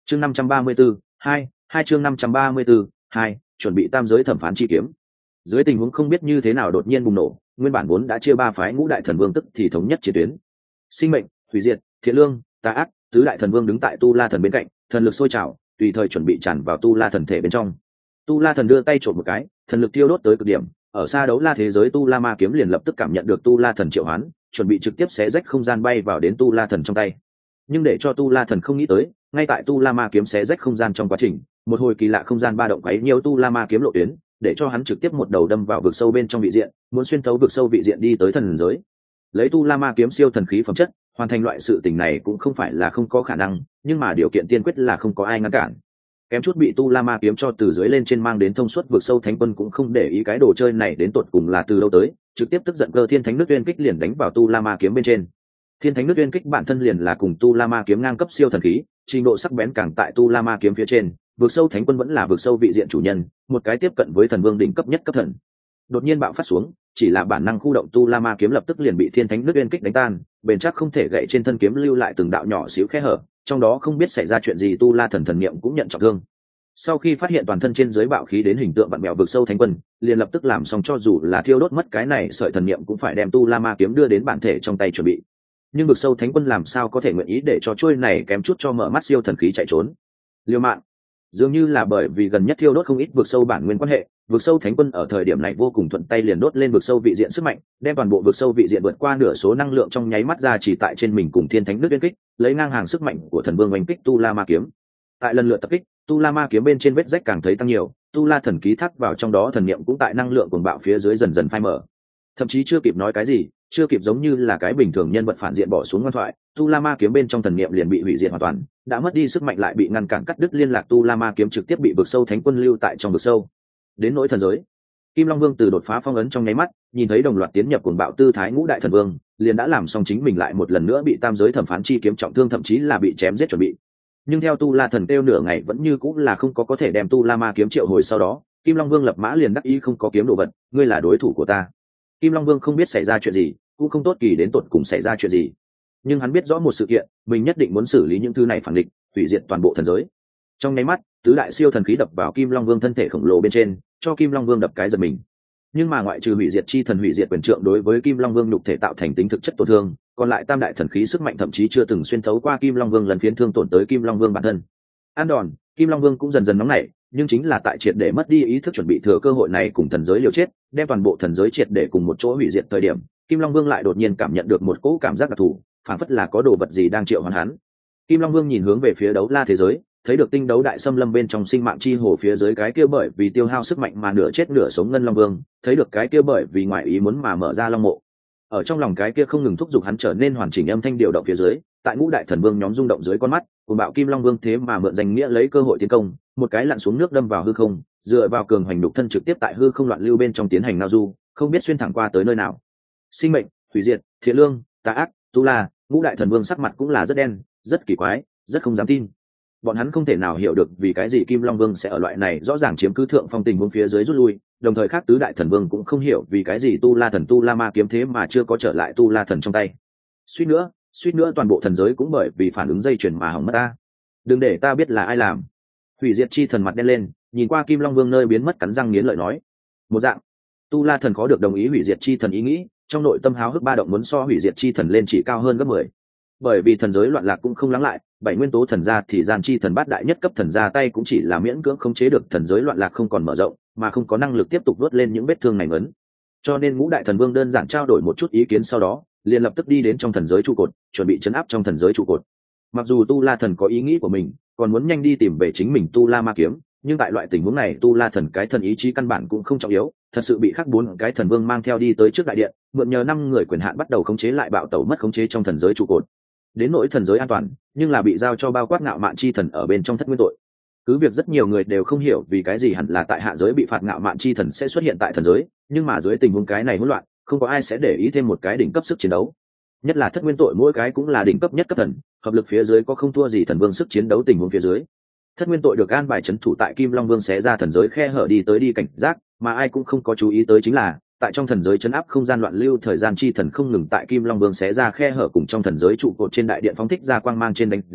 chương 534, hai chương 534, chuẩn bị tam giới thẩm phán chi kiếm. Dưới tình huống không biết như thế nào đột nhiên bùng nổ, nguyên bản vốn đã chia ba phái ngũ đại thần vương tức thì thống nhất chiến tuyến. Sinh mệnh, hủy diệt, thiện lương, tà ác, tứ đại thần vương đứng tại tu la thần bên cạnh, thần lực sôi trào, tùy thời chuẩn bị tràn vào tu la thần thể bên trong. Tu la thần đưa tay trộm một cái, thần lực tiêu đốt tới cực điểm, ở xa đấu la thế giới tu la ma kiếm liền lập tức cảm nhận được tu la thần triệu hoán, chuẩn bị trực tiếp xé rách không gian bay vào đến tu la thần trong tay. Nhưng để cho tu la thần không nghĩ tới, ngay tại tu la ma kiếm xé rách không gian trong quá trình, một hồi kỳ lạ không gian ba động quấy nhiều tu la ma kiếm lộ tuyến, để cho hắn trực tiếp một đầu đâm vào vực sâu bên trong vị diện, muốn xuyên thấu vực sâu vị diện đi tới thần giới. Lấy tu la ma kiếm siêu thần khí phẩm chất, hoàn thành loại sự tình này cũng không phải là không có khả năng, nhưng mà điều kiện tiên quyết là không có ai ngăn cản. Kém chút bị tu la ma kiếm cho từ dưới lên trên mang đến thông suốt vực sâu thánh quân cũng không để ý cái đồ chơi này đến tột cùng là từ đâu tới, trực tiếp tức giận cơ thiên thánh nước uyên kích liền đánh vào tu la ma kiếm bên trên. Thiên thánh nước uyên kích bản thân liền là cùng tu la ma kiếm ngang cấp siêu thần khí, trình độ sắc bén càng tại tu la ma kiếm phía trên. Vực sâu thánh quân vẫn là vực sâu vị diện chủ nhân, một cái tiếp cận với thần vương đỉnh cấp nhất cấp thần. Đột nhiên bạo phát xuống, chỉ là bản năng khu động tu la ma kiếm lập tức liền bị thiên thánh nước uyên kích đánh tan, bền chắc không thể gãy trên thân kiếm lưu lại từng đạo nhỏ xíu khe hở, trong đó không biết xảy ra chuyện gì tu la thần niệm cũng nhận trọng thương. Sau khi phát hiện toàn thân trên dưới bạo khí đến hình tượng vặn mèo vực sâu thánh quân, liền lập tức làm xong cho dù là thiêu đốt mất cái này sợi thần niệm cũng phải đem tu la ma kiếm đưa đến bản thể trong tay chuẩn bị. Nhưng vực sâu thánh quân làm sao có thể nguyện ý để cho chuôi này kém chút cho mở mắt siêu thần khí chạy trốn. Liêu mạng. Dường như là bởi vì gần nhất thiêu đốt không ít vực sâu bản nguyên quan hệ, vực sâu thánh quân ở thời điểm này vô cùng thuận tay liền đốt lên vực sâu vị diện sức mạnh, đem toàn bộ vực sâu vị diện vượt qua nửa số năng lượng trong nháy mắt ra chỉ tại trên mình cùng thiên thánh nước uyên kích, lấy ngang hàng sức mạnh của thần vương oanh kích tu la ma kiếm. Tại lần lượt tập kích, tu la ma kiếm bên trên vết rách càng thấy tăng nhiều, tu la thần ký thác vào trong đó thần niệm cũng tại năng lượng cuồng bạo phía dưới dần dần phai mở. Thậm chí chưa kịp nói cái gì, chưa kịp giống như là cái bình thường nhân vật phản diện bỏ xuống ngoan thoại, tu la ma kiếm bên trong thần niệm liền bị hủy diệt hoàn toàn, đã mất đi sức mạnh lại bị ngăn cản cắt đứt liên lạc, tu la ma kiếm trực tiếp bị vực sâu thánh quân lưu tại trong vực sâu. Đến nỗi thần giới, Kim Long Vương từ đột phá phong ấn trong nháy mắt, nhìn thấy đồng loạt tiến nhập cuồng bạo tư thái ngũ đại thần vương, liền đã làm xong chính mình lại một lần nữa bị tam giới thẩm phán chi kiếm trọng thương, thậm chí là bị chém giết chuẩn bị. Nhưng theo tu la thần kêu nửa ngày vẫn như cũng là không có thể đem tu la ma kiếm triệu hồi, sau đó Kim Long Vương lập mã liền đắc ý không có kiếm đồ vật, ngươi là đối thủ của ta. Kim Long Vương không biết xảy ra chuyện gì, cũng không tốt kỳ đến tột cùng xảy ra chuyện gì, nhưng hắn biết rõ một sự kiện, mình nhất định muốn xử lý những thứ này phản địch, hủy diệt toàn bộ thần giới. Trong nháy mắt, tứ đại siêu thần khí đập vào Kim Long Vương thân thể khổng lồ bên trên, cho Kim Long Vương đập cái giật mình. Nhưng mà ngoại trừ hủy diệt chi thần hủy diệt quyền trượng đối với Kim Long Vương nhục thể tạo thành tính thực chất tổn thương, còn lại tam đại thần khí sức mạnh thậm chí chưa từng xuyên thấu qua Kim Long Vương lần phiến thương tổn tới Kim Long Vương bản thân. An đòn, Kim Long Vương cũng dần dần nóng nảy, nhưng chính là tại triệt để mất đi ý thức chuẩn bị thừa cơ hội này cùng thần giới liều chết, đem toàn bộ thần giới triệt để cùng một chỗ hủy diệt thời điểm, Kim Long Vương lại đột nhiên cảm nhận được một cỗ cảm giác đặc thù, phảng phất là có đồ vật gì đang triệu hoán hắn. Kim Long Vương nhìn hướng về phía đấu la thế giới, thấy được tinh đấu đại xâm lâm bên trong sinh mạng chi hồ phía dưới cái kia bởi vì tiêu hao sức mạnh mà nửa chết nửa sống ngân long vương, thấy được cái kia bởi vì ngoại ý muốn mà mở ra long mộ. Ở trong lòng cái kia không ngừng thúc giục hắn trở nên hoàn chỉnh âm thanh điều động phía dưới, tại ngũ đại thần vương nhóm rung động dưới con mắt, cùng bạo Kim Long Vương thế mà mượn danh nghĩa lấy cơ hội tiến công, một cái lặn xuống nước đâm vào hư không, dựa vào cường hành đục thân trực tiếp tại hư không loạn lưu bên trong tiến hành ngao du, không biết xuyên thẳng qua tới nơi nào. Sinh mệnh, hủy diệt, thiện lương, tà ác, tu la, ngũ đại thần vương sắc mặt cũng là rất đen, rất kỳ quái, rất không dám tin. Bọn hắn không thể nào hiểu được vì cái gì Kim Long Vương sẽ ở loại này rõ ràng chiếm cứ thượng phong tình huống phía dưới rút lui, đồng thời khác tứ đại thần vương cũng không hiểu vì cái gì tu la thần tu la ma kiếm thế mà chưa có trở lại tu la thần trong tay. Suýt nữa toàn bộ thần giới cũng bởi vì phản ứng dây chuyền mà hỏng mất ta. Đừng để ta biết là ai làm. Hủy diệt chi thần mặt đen lên, nhìn qua Kim Long Vương nơi biến mất cắn răng nghiến lợi nói. Một dạng, tu la thần khó được đồng ý hủy diệt chi thần ý nghĩ, trong nội tâm háo hức ba động muốn so hủy diệt chi thần lên chỉ cao hơn gấp 10. Bởi vì thần giới loạn lạc cũng không lắng lại, bảy nguyên tố thần gia thì gian chi thần bát đại nhất cấp thần gia tay cũng chỉ là miễn cưỡng khống chế được thần giới loạn lạc không còn mở rộng, mà không có năng lực tiếp tục vớt lên những vết thương này ngấn. Cho nên ngũ đại thần vương đơn giản trao đổi một chút ý kiến, sau đó liền lập tức đi đến trong thần giới trụ cột, chuẩn bị chấn áp trong thần giới trụ cột. Mặc dù tu la thần có ý nghĩ của mình, còn muốn nhanh đi tìm về chính mình tu la ma kiếm, nhưng tại loại tình huống này tu la thần cái thần ý chí căn bản cũng không trọng yếu, thật sự bị khắc bốn cái thần vương mang theo đi tới trước đại điện, mượn nhờ 5 người quyền hạn bắt đầu khống chế lại bạo tẩu mất khống chế trong thần giới trụ cột. Đến nỗi thần giới an toàn, nhưng là bị giao cho bao quát ngạo mạn chi thần ở bên trong thất nguyên tội. Cứ việc rất nhiều người đều không hiểu vì cái gì hẳn là tại hạ giới bị phạt ngạo mạn chi thần sẽ xuất hiện tại thần giới, nhưng mà dưới tình huống cái này hỗn loạn, không có ai sẽ để ý thêm một cái đỉnh cấp sức chiến đấu. Nhất là thất nguyên tội mỗi cái cũng là đỉnh cấp nhất cấp thần, hợp lực phía dưới có không thua gì thần vương sức chiến đấu tình huống phía dưới. Thất nguyên tội được an bài trấn thủ tại Kim Long Vương xé ra thần giới khe hở đi tới đi cảnh giác, mà ai cũng không có chú ý tới chính là tại trong thần giới chấn áp không gian loạn lưu thời gian chi thần không ngừng tại Kim Long Vương xé ra khe hở cùng trong thần giới trụ cột trên đại điện phóng thích ra quang mang trên đánh giá,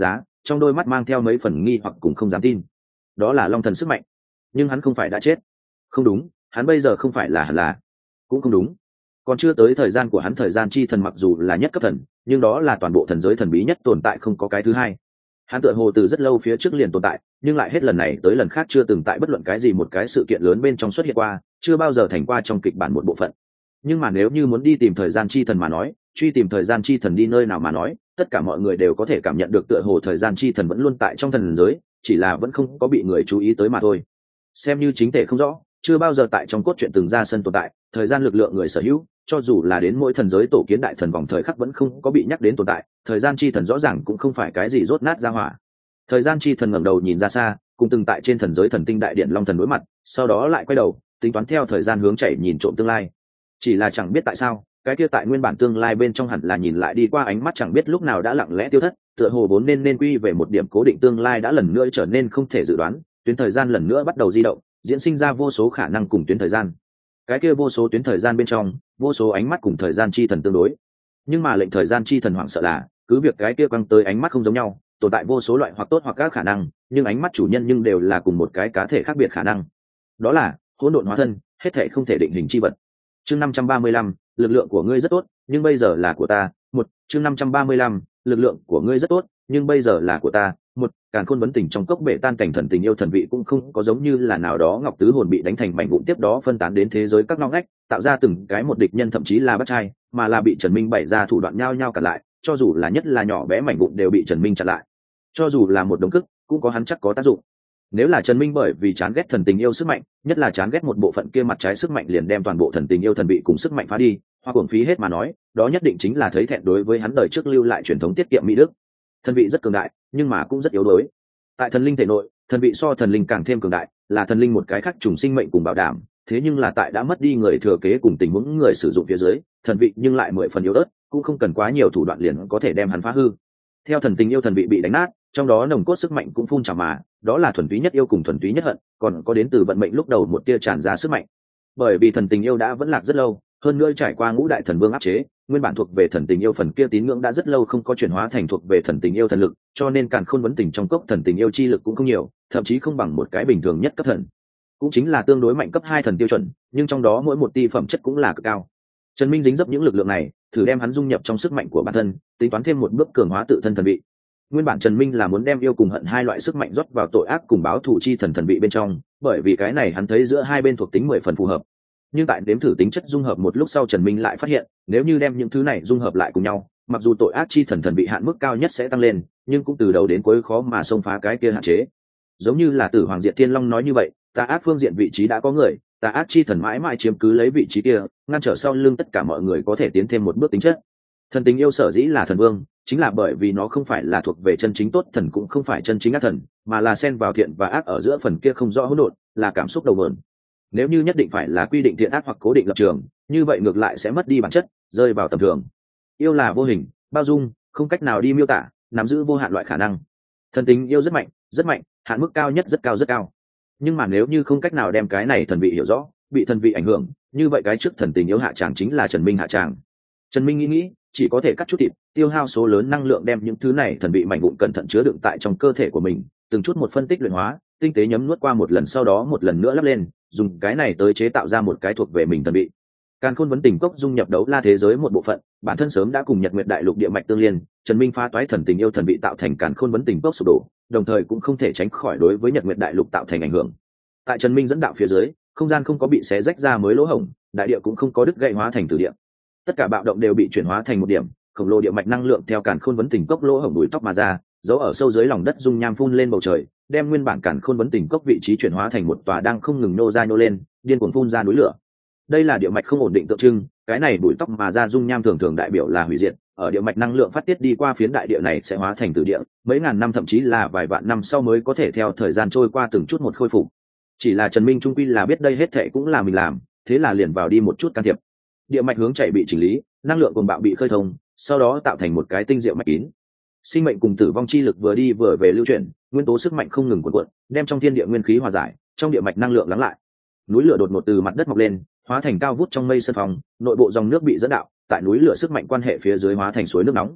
trong đôi mắt mang theo mấy phần nghi hoặc cùng không dám tin. Đó là long thần sức mạnh, nhưng hắn không phải đã chết. Không đúng, hắn bây giờ không phải là hẳn là. Cũng không đúng, còn chưa tới thời gian của hắn. Thời gian chi thần mặc dù là nhất cấp thần, nhưng đó là toàn bộ thần giới thần bí nhất tồn tại, không có cái thứ hai. Hắn tựa hồ từ rất lâu phía trước liền tồn tại, nhưng lại hết lần này tới lần khác chưa từng tại bất luận cái gì một cái sự kiện lớn bên trong xuất hiện qua, chưa bao giờ thành qua trong kịch bản một bộ phận. Nhưng mà nếu như muốn đi tìm thời gian chi thần mà nói, truy tìm thời gian chi thần đi nơi nào mà nói, tất cả mọi người đều có thể cảm nhận được tựa hồ thời gian chi thần vẫn luôn tại trong thần giới, chỉ là vẫn không có bị người chú ý tới mà thôi. Xem như chính thể không rõ, chưa bao giờ tại trong cốt truyện từng ra sân tồn tại, thời gian lực lượng người sở hữu, cho dù là đến mỗi thần giới tổ kiến đại thần vòng thời khắc vẫn không có bị nhắc đến tồn tại. Thời gian chi thần rõ ràng cũng không phải cái gì rốt nát ra hỏa. Thời gian chi thần ngẩng đầu nhìn ra xa, cùng từng tại trên thần giới thần tinh đại điện long thần đối mặt, sau đó lại quay đầu tính toán theo thời gian hướng chạy nhìn trộm tương lai. Chỉ là chẳng biết tại sao, cái kia tại nguyên bản tương lai bên trong hẳn là nhìn lại đi qua ánh mắt chẳng biết lúc nào đã lặng lẽ tiêu thất, tựa hồ vốn nên quy về một điểm cố định tương lai đã lần nữa trở nên không thể dự đoán, tuyến thời gian lần nữa bắt đầu di động, diễn sinh ra vô số khả năng cùng tuyến thời gian. Cái kia vô số tuyến thời gian bên trong, vô số ánh mắt cùng thời gian chi thần tương đối. Nhưng mà lệnh thời gian chi thần hoảng sợ là, cứ việc cái kia quăng tới ánh mắt không giống nhau, tồn tại vô số loại hoặc tốt hoặc các khả năng, nhưng ánh mắt chủ nhân nhưng đều là cùng một cái cá thể khác biệt khả năng. Đó là hỗn độn hóa thân, hết thảy không thể định hình chi vật. Chương 535, lực lượng của ngươi rất tốt, nhưng bây giờ là của ta. Chương 535, lực lượng của ngươi rất tốt, nhưng bây giờ là của ta. Càn khôn vấn tình trong cốc bể tan cảnh thần tình yêu thần vị cũng không có giống như là nào đó ngọc tứ hồn bị đánh thành mảnh vụn tiếp đó phân tán đến thế giới các ngóc ngách, tạo ra từng cái một địch nhân thậm chí là bắt trai, mà là bị Trần Minh bày ra thủ đoạn nhao nhao cản lại, cho dù là nhất là nhỏ bé mảnh vụn đều bị Trần Minh chặn lại. Cho dù là một đống cức, cũng có hắn chắc có tác dụng. Nếu là Trần Minh bởi vì chán ghét thần tình yêu sức mạnh, nhất là chán ghét một bộ phận kia mặt trái sức mạnh liền đem toàn bộ thần tình yêu thần vị cùng sức mạnh phá đi, hoặc uổng phí hết mà nói, đó nhất định chính là thấy thẹn đối với hắn đời trước lưu lại truyền thống tiết kiệm mỹ đức. Thần vị rất cường đại, nhưng mà cũng rất yếu đuối. Tại thần linh thể nội, thần vị so thần linh càng thêm cường đại, là thần linh một cái khác trùng sinh mệnh cùng bảo đảm. Thế nhưng là tại đã mất đi người thừa kế cùng tình huống người sử dụng phía dưới, thần vị nhưng lại 10 phần yếu ớt, cũng không cần quá nhiều thủ đoạn liền có thể đem hắn phá hư. Theo thần tình yêu thần vị bị đánh nát, trong đó nồng cốt sức mạnh cũng phun trào mà, đó là thuần túy nhất yêu cùng thuần túy nhất hận, còn có đến từ vận mệnh lúc đầu một tia tràn ra sức mạnh. Bởi vì thần tình yêu đã vẫn lạc rất lâu, hơn nữa trải qua ngũ đại thần vương áp chế, nguyên bản thuộc về thần tình yêu phần kia tín ngưỡng đã rất lâu không có chuyển hóa thành thuộc về thần tình yêu thần lực, cho nên càn khôn vấn tình trong cốc thần tình yêu chi lực cũng không nhiều, thậm chí không bằng một cái bình thường nhất cấp thần, cũng chính là tương đối mạnh cấp 2 thần tiêu chuẩn, nhưng trong đó mỗi một ti phẩm chất cũng là cực cao. Trần Minh dính dấp những lực lượng này, thử đem hắn dung nhập trong sức mạnh của bản thân, tính toán thêm một bước cường hóa tự thân thần vị. Nguyên bản Trần Minh là muốn đem yêu cùng hận hai loại sức mạnh rót vào tội ác cùng báo thù chi thần thần vị bên trong, bởi vì cái này hắn thấy giữa hai bên thuộc tính 10 phần phù hợp. Nhưng tại đếm thử tính chất dung hợp một lúc sau, Trần Minh lại phát hiện, nếu như đem những thứ này dung hợp lại cùng nhau, mặc dù tội ác chi thần thần vị hạn mức cao nhất sẽ tăng lên, nhưng cũng từ đầu đến cuối khó mà xông phá cái kia hạn chế. Giống như là Tử Hoàng Diệt Thiên Long nói như vậy, tà ác phương diện vị trí đã có người, tà ác chi thần mãi mãi chiếm cứ lấy vị trí kia, ngăn trở sau lưng tất cả mọi người có thể tiến thêm một bước tính chất. Thần tình yêu sở dĩ là thần vương, chính là bởi vì nó không phải là thuộc về chân chính tốt thần cũng không phải chân chính ác thần, mà là xen vào thiện và ác ở giữa phần kia không rõ hỗn độn, là cảm xúc đầu nguồn. Nếu như nhất định phải là quy định thiện ác hoặc cố định lập trường, như vậy ngược lại sẽ mất đi bản chất, rơi vào tầm thường. Yêu là vô hình, bao dung, không cách nào đi miêu tả, nắm giữ vô hạn loại khả năng. Thần tình yêu rất mạnh, hạn mức cao nhất rất cao. Nhưng mà nếu như không cách nào đem cái này thần vị hiểu rõ, bị thần vị ảnh hưởng, như vậy cái trước thần tình yêu hạ tràng chính là Trần Minh hạ tràng. Trần Minh nghĩ, chỉ có thể cắt chút thịt, tiêu hao số lớn năng lượng đem những thứ này thần vị mảnh vụn cẩn thận chứa đựng tại trong cơ thể của mình, từng chút một phân tích luyện hóa, tinh tế nhấm nuốt qua một lần sau đó một lần nữa lắp lên, dùng cái này tới chế tạo ra một cái thuộc về mình thần vị. Càn khôn vấn tình cốc dung nhập đấu la thế giới một bộ phận, bản thân sớm đã cùng Nhật Nguyệt Đại Lục địa mạch tương liên, Trần Minh phá toái thần tình yêu thần vị tạo thành càn khôn vấn tình cốc sụp đổ, đồng thời cũng không thể tránh khỏi đối với Nhật Nguyệt Đại Lục tạo thành ảnh hưởng. Tại Trần Minh dẫn đạo phía dưới, không gian không có bị xé rách ra mới lỗ hổng, đại địa cũng không có đứt gãy hóa thành tử địa. Tất cả bạo động đều bị chuyển hóa thành một điểm, khổng lồ địa mạch năng lượng theo càn khôn vấn tình cốc lỗ hổng đuổi tóc mà ra, giấu ở sâu dưới lòng đất dung nham phun lên bầu trời, đem nguyên bản càn khôn vấn tình cốc vị trí chuyển hóa thành một tòa đang không ngừng nô ra nô lên, điên cuồng phun ra núi lửa. Đây là địa mạch không ổn định tượng trưng, cái này đuổi tóc mà ra dung nham thường thường đại biểu là hủy diệt, ở địa mạch năng lượng phát tiết đi qua phiến đại địa này sẽ hóa thành tử địa, mấy ngàn năm thậm chí là vài vạn năm sau mới có thể theo thời gian trôi qua từng chút một khôi phục. Chỉ là Trần Minh trung quy là biết đây hết thảy cũng là mình làm, thế là liền vào đi một chút can thiệp. Địa mạch hướng chạy bị chỉnh lý, năng lượng cuồng bạo bị khơi thông, sau đó tạo thành một cái tinh diệu mạch kín. Sinh mệnh cùng tử vong chi lực vừa đi vừa về lưu chuyển, nguyên tố sức mạnh không ngừng cuộn cuộn, đem trong thiên địa nguyên khí hòa giải, trong địa mạch năng lượng lắng lại. Núi lửa đột ngột từ mặt đất mọc lên, hóa thành cao vút trong mây sân phòng, nội bộ dòng nước bị dẫn đạo, tại núi lửa sức mạnh quan hệ phía dưới hóa thành suối nước nóng.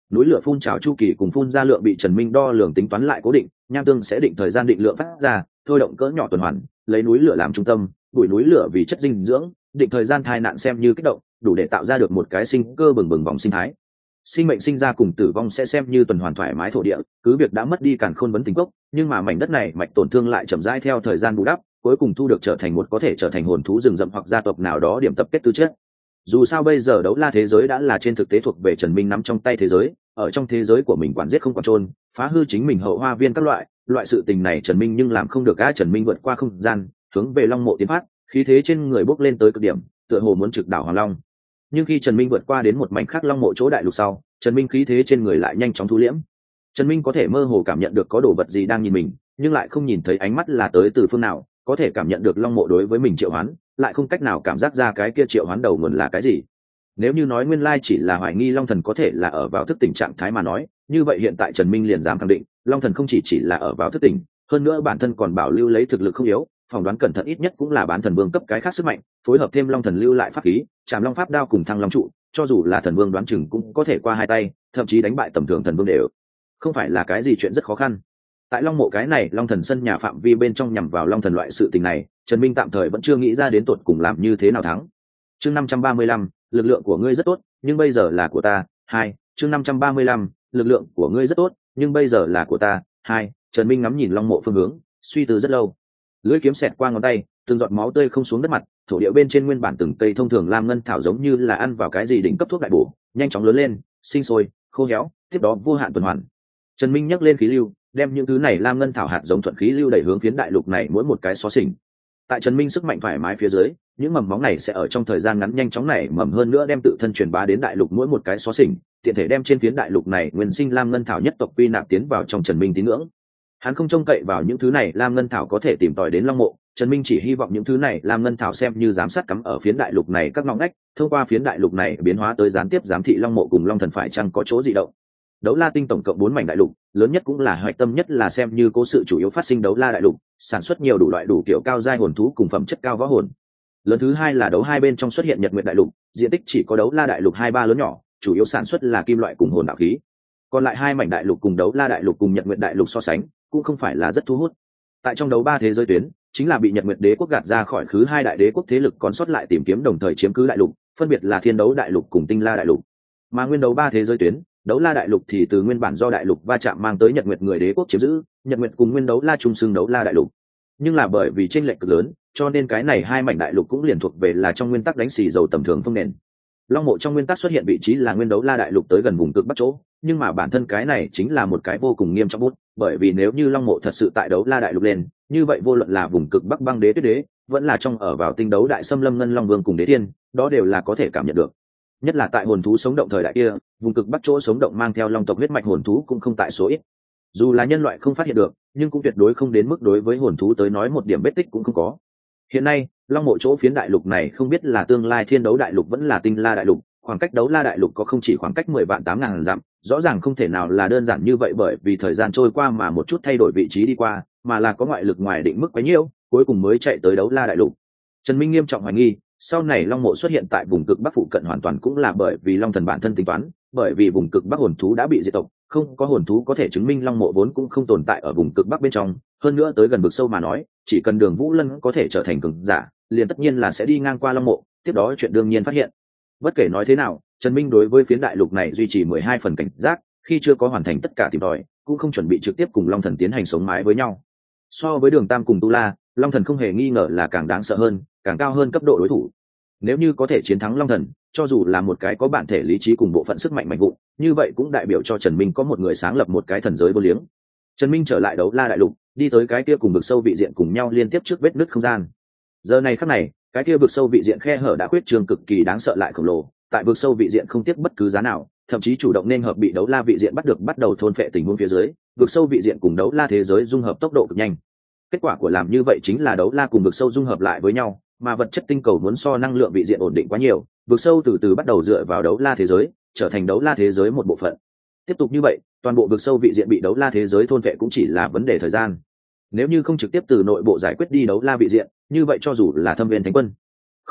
núi lửa phun trào chu kỳ cùng phun ra lượng bị Trần Minh đo lường tính toán lại cố định, nham tương sẽ định thời gian định lượng phát ra, thôi động cỡ nhỏ tuần hoàn, lấy núi lửa làm trung tâm, bụi núi lửa vì chất dinh dưỡng, định thời gian thai nạn xem như kích động, đủ để tạo ra được một cái sinh cơ bừng bừng vòng sinh thái. Sinh mệnh sinh ra cùng tử vong sẽ xem như tuần hoàn thoải mái thổ địa, cứ việc đã mất đi càn khôn vấn tính cốc, nhưng mà mảnh đất này mạch tổn thương lại chậm rãi theo thời gian bù đắp, cuối cùng thu được trở thành một có thể trở thành hồn thú rừng rậm hoặc gia tộc nào đó điểm tập kết tư chất. Dù sao bây giờ đấu la thế giới đã là trên thực tế thuộc về Trần Minh nắm trong tay thế giới, ở trong thế giới của mình quản giết không quản trôn, phá hư chính mình hậu hoa viên các loại sự tình này Trần Minh nhưng làm không được. Trần Minh vượt qua không gian, hướng về Long Mộ tiến phát, khí thế trên người bốc lên tới cực điểm, tựa hồ muốn trực đảo Hoàng Long. Nhưng khi Trần Minh vượt qua đến một mảnh khác Long Mộ chỗ đại lục sau, Trần Minh khí thế trên người lại nhanh chóng thu liễm. Trần Minh có thể mơ hồ cảm nhận được có đồ vật gì đang nhìn mình, nhưng lại không nhìn thấy ánh mắt là tới từ phương nào, có thể cảm nhận được Long Mộ đối với mình triệu hoán, lại không cách nào cảm giác ra cái kia triệu hoán đầu nguồn là cái gì. Nếu như nói nguyên lai chỉ là hoài nghi Long Thần có thể là ở vào thức tỉnh trạng thái mà nói, như vậy hiện tại Trần Minh liền dám khẳng định, Long Thần không chỉ là ở vào thức tỉnh, hơn nữa bản thân còn bảo lưu lấy thực lực không yếu, phỏng đoán cẩn thận ít nhất cũng là bán thần vương cấp cái khác sức mạnh, phối hợp thêm Long Thần lưu lại pháp khí, Trảm Long pháp đao cùng Thăng Long trụ, cho dù là thần vương đoán chừng cũng có thể qua hai tay, thậm chí đánh bại tầm thường thần vương đều không phải là cái gì chuyện rất khó khăn. Tại Long Mộ cái này Long Thần sân nhà phạm vi bên trong nhằm vào Long Thần loại sự tình này, Trần Minh tạm thời vẫn chưa nghĩ ra đến tột cùng làm như thế nào thắng. Chương 535, lực lượng của ngươi rất tốt, nhưng bây giờ là của ta. 2. Chương 535, lực lượng của ngươi rất tốt, nhưng bây giờ là của ta. 2. Trần Minh ngắm nhìn Long Mộ phương hướng, suy tư rất lâu. Lưỡi kiếm xẹt qua ngón tay, từng giọt máu tươi không xuống đất mặt, thổ địa bên trên nguyên bản từng cây thông thường lam ngân thảo giống như là ăn vào cái gì đỉnh cấp thuốc đại bổ, nhanh chóng lớn lên, sinh sôi, khô héo, tiếp đó vô hạn tuần hoàn. Trần Minh nhấc lên khí lưu, đem những thứ này lam ngân thảo hạt giống thuận khí lưu đẩy hướng phiến đại lục này mỗi một cái xó xỉnh. Tại Trần Minh sức mạnh thoải mái phía dưới, những mầm móng này sẽ ở trong thời gian ngắn nhanh chóng nảy mầm hơn nữa đem tự thân truyền bá đến đại lục mỗi một cái xó xỉnh, tiện thể đem trên phiến đại lục này nguyên sinh lam ngân thảo nhất tộc quy nạp tiến vào trong Trần Minh tín ngưỡng. Hắn không trông cậy vào những thứ này lam ngân thảo có thể tìm tòi đến Long Mộ, Trần Minh chỉ hy vọng những thứ này lam ngân thảo xem như giám sát cắm ở phiến đại lục này các ngõ ngách, thông qua phiến đại lục này biến hóa tới gián tiếp giám thị Long Mộ cùng Long Thần phải chăng có chỗ dị động. Đấu La Tinh tổng cộng 4 mảnh đại lục, lớn nhất cũng là hoạch tâm nhất là xem như cố sự chủ yếu phát sinh Đấu La đại lục, sản xuất nhiều đủ loại đủ kiểu cao giai hồn thú cùng phẩm chất cao võ hồn. Lớn thứ hai là đấu hai bên trong xuất hiện Nhật Nguyệt đại lục, diện tích chỉ có Đấu La đại lục 2-3 lớn nhỏ, chủ yếu sản xuất là kim loại cùng hồn đạo khí. Còn lại hai mảnh đại lục cùng Đấu La đại lục cùng Nhật Nguyệt đại lục so sánh, cũng không phải là rất thu hút. Tại trong đấu ba thế giới tuyến, chính là bị Nhật Nguyệt đế quốc gạt ra khỏi khứ hai đại đế quốc thế lực còn sót lại tìm kiếm đồng thời chiếm cứ đại lục, phân biệt là Thiên Đấu đại lục cùng Tinh La đại lục. Mà nguyên đấu ba thế giới tuyến, Đấu La đại lục thì từ nguyên bản do đại lục va chạm mang tới Nhật Nguyệt người đế quốc chiếm giữ, Nhật Nguyệt cùng nguyên đấu La chung xưng Đấu La đại lục. Nhưng là bởi vì chênh lệch cực lớn, cho nên cái này hai mảnh đại lục cũng liền thuộc về là trong nguyên tắc đánh xì dầu tầm thường phương nền. Long Mộ trong nguyên tắc xuất hiện vị trí là nguyên đấu La đại lục tới gần vùng cực bắc chỗ, nhưng mà bản thân cái này chính là một cái vô cùng nghiêm trọng bút, bởi vì nếu như Long Mộ thật sự tại Đấu La đại lục lên, như vậy vô luận là vùng cực bắc băng đế tuyết đế, vẫn là trong ở vào tinh đấu đại xâm lâm ngân long vương cùng đế thiên, đó đều là có thể cảm nhận được. Nhất là tại hồn thú sống động thời đại kia, vùng cực bắc chỗ sống động mang theo long tộc huyết mạch hồn thú cũng không tại số ít. Dù là nhân loại không phát hiện được, nhưng cũng tuyệt đối không đến mức đối với hồn thú tới nói một điểm vết tích cũng không có. Hiện nay, Long Mộ chỗ phiến đại lục này không biết là tương lai Thiên Đấu đại lục vẫn là Tinh La đại lục, khoảng cách Đấu La đại lục có không chỉ khoảng cách 10 vạn 8.000 dặm, rõ ràng không thể nào là đơn giản như vậy bởi vì thời gian trôi qua mà một chút thay đổi vị trí đi qua, mà là có ngoại lực ngoài định mức quá nhiều, cuối cùng mới chạy tới Đấu La đại lục. Trần Minh nghiêm trọng hoài nghi, sau này Long Mộ xuất hiện tại vùng cực bắc phụ cận hoàn toàn cũng là bởi vì Long Thần bản thân tính toán, bởi vì vùng cực bắc hồn thú đã bị diệt tộc, không có hồn thú có thể chứng minh Long Mộ vốn cũng không tồn tại ở vùng cực bắc bên trong, hơn nữa tới gần vực sâu mà nói, chỉ cần Đường Vũ Lân có thể trở thành cường giả, liền tất nhiên là sẽ đi ngang qua Long Mộ, tiếp đó chuyện đương nhiên phát hiện. Bất kể nói thế nào, Trần Minh đối với phiến đại lục này duy trì 12 phần cảnh giác, khi chưa có hoàn thành tất cả tìm tòi, cũng không chuẩn bị trực tiếp cùng Long Thần tiến hành sống mái với nhau. So với Đường Tam cùng Tu La, Long Thần không hề nghi ngờ là càng đáng sợ hơn, càng cao hơn cấp độ đối thủ. Nếu như có thể chiến thắng Long Thần, cho dù là một cái có bản thể lý trí cùng bộ phận sức mạnh mạnh vụn, như vậy cũng đại biểu cho Trần Minh có một người sáng lập một cái thần giới vô liếng. Trần Minh trở lại Đấu La đại lục, đi tới cái kia cùng vực sâu vị diện cùng nhau liên tiếp trước vết nứt không gian. Giờ này khắc này, cái kia vực sâu vị diện khe hở đã khuyết trường cực kỳ đáng sợ lại khổng lồ, tại vực sâu vị diện không tiếc bất cứ giá nào, thậm chí chủ động nên hợp bị Đấu La vị diện bắt đầu thôn phệ tình huống phía dưới, vực sâu vị diện cùng Đấu La thế giới dung hợp tốc độ cực nhanh. Kết quả của làm như vậy chính là Đấu La cùng vực sâu dung hợp lại với nhau, mà vật chất tinh cầu muốn so năng lượng vị diện ổn định quá nhiều, vực sâu từ từ bắt đầu dựa vào Đấu La thế giới, trở thành Đấu La thế giới một bộ phận. Tiếp tục như vậy, toàn bộ vực sâu vị diện bị Đấu La thế giới thôn phệ cũng chỉ là vấn đề thời gian. Nếu như không trực tiếp từ nội bộ giải quyết đi Đấu La vị diện, như vậy cho dù là Thâm Viên Thánh Quân, không,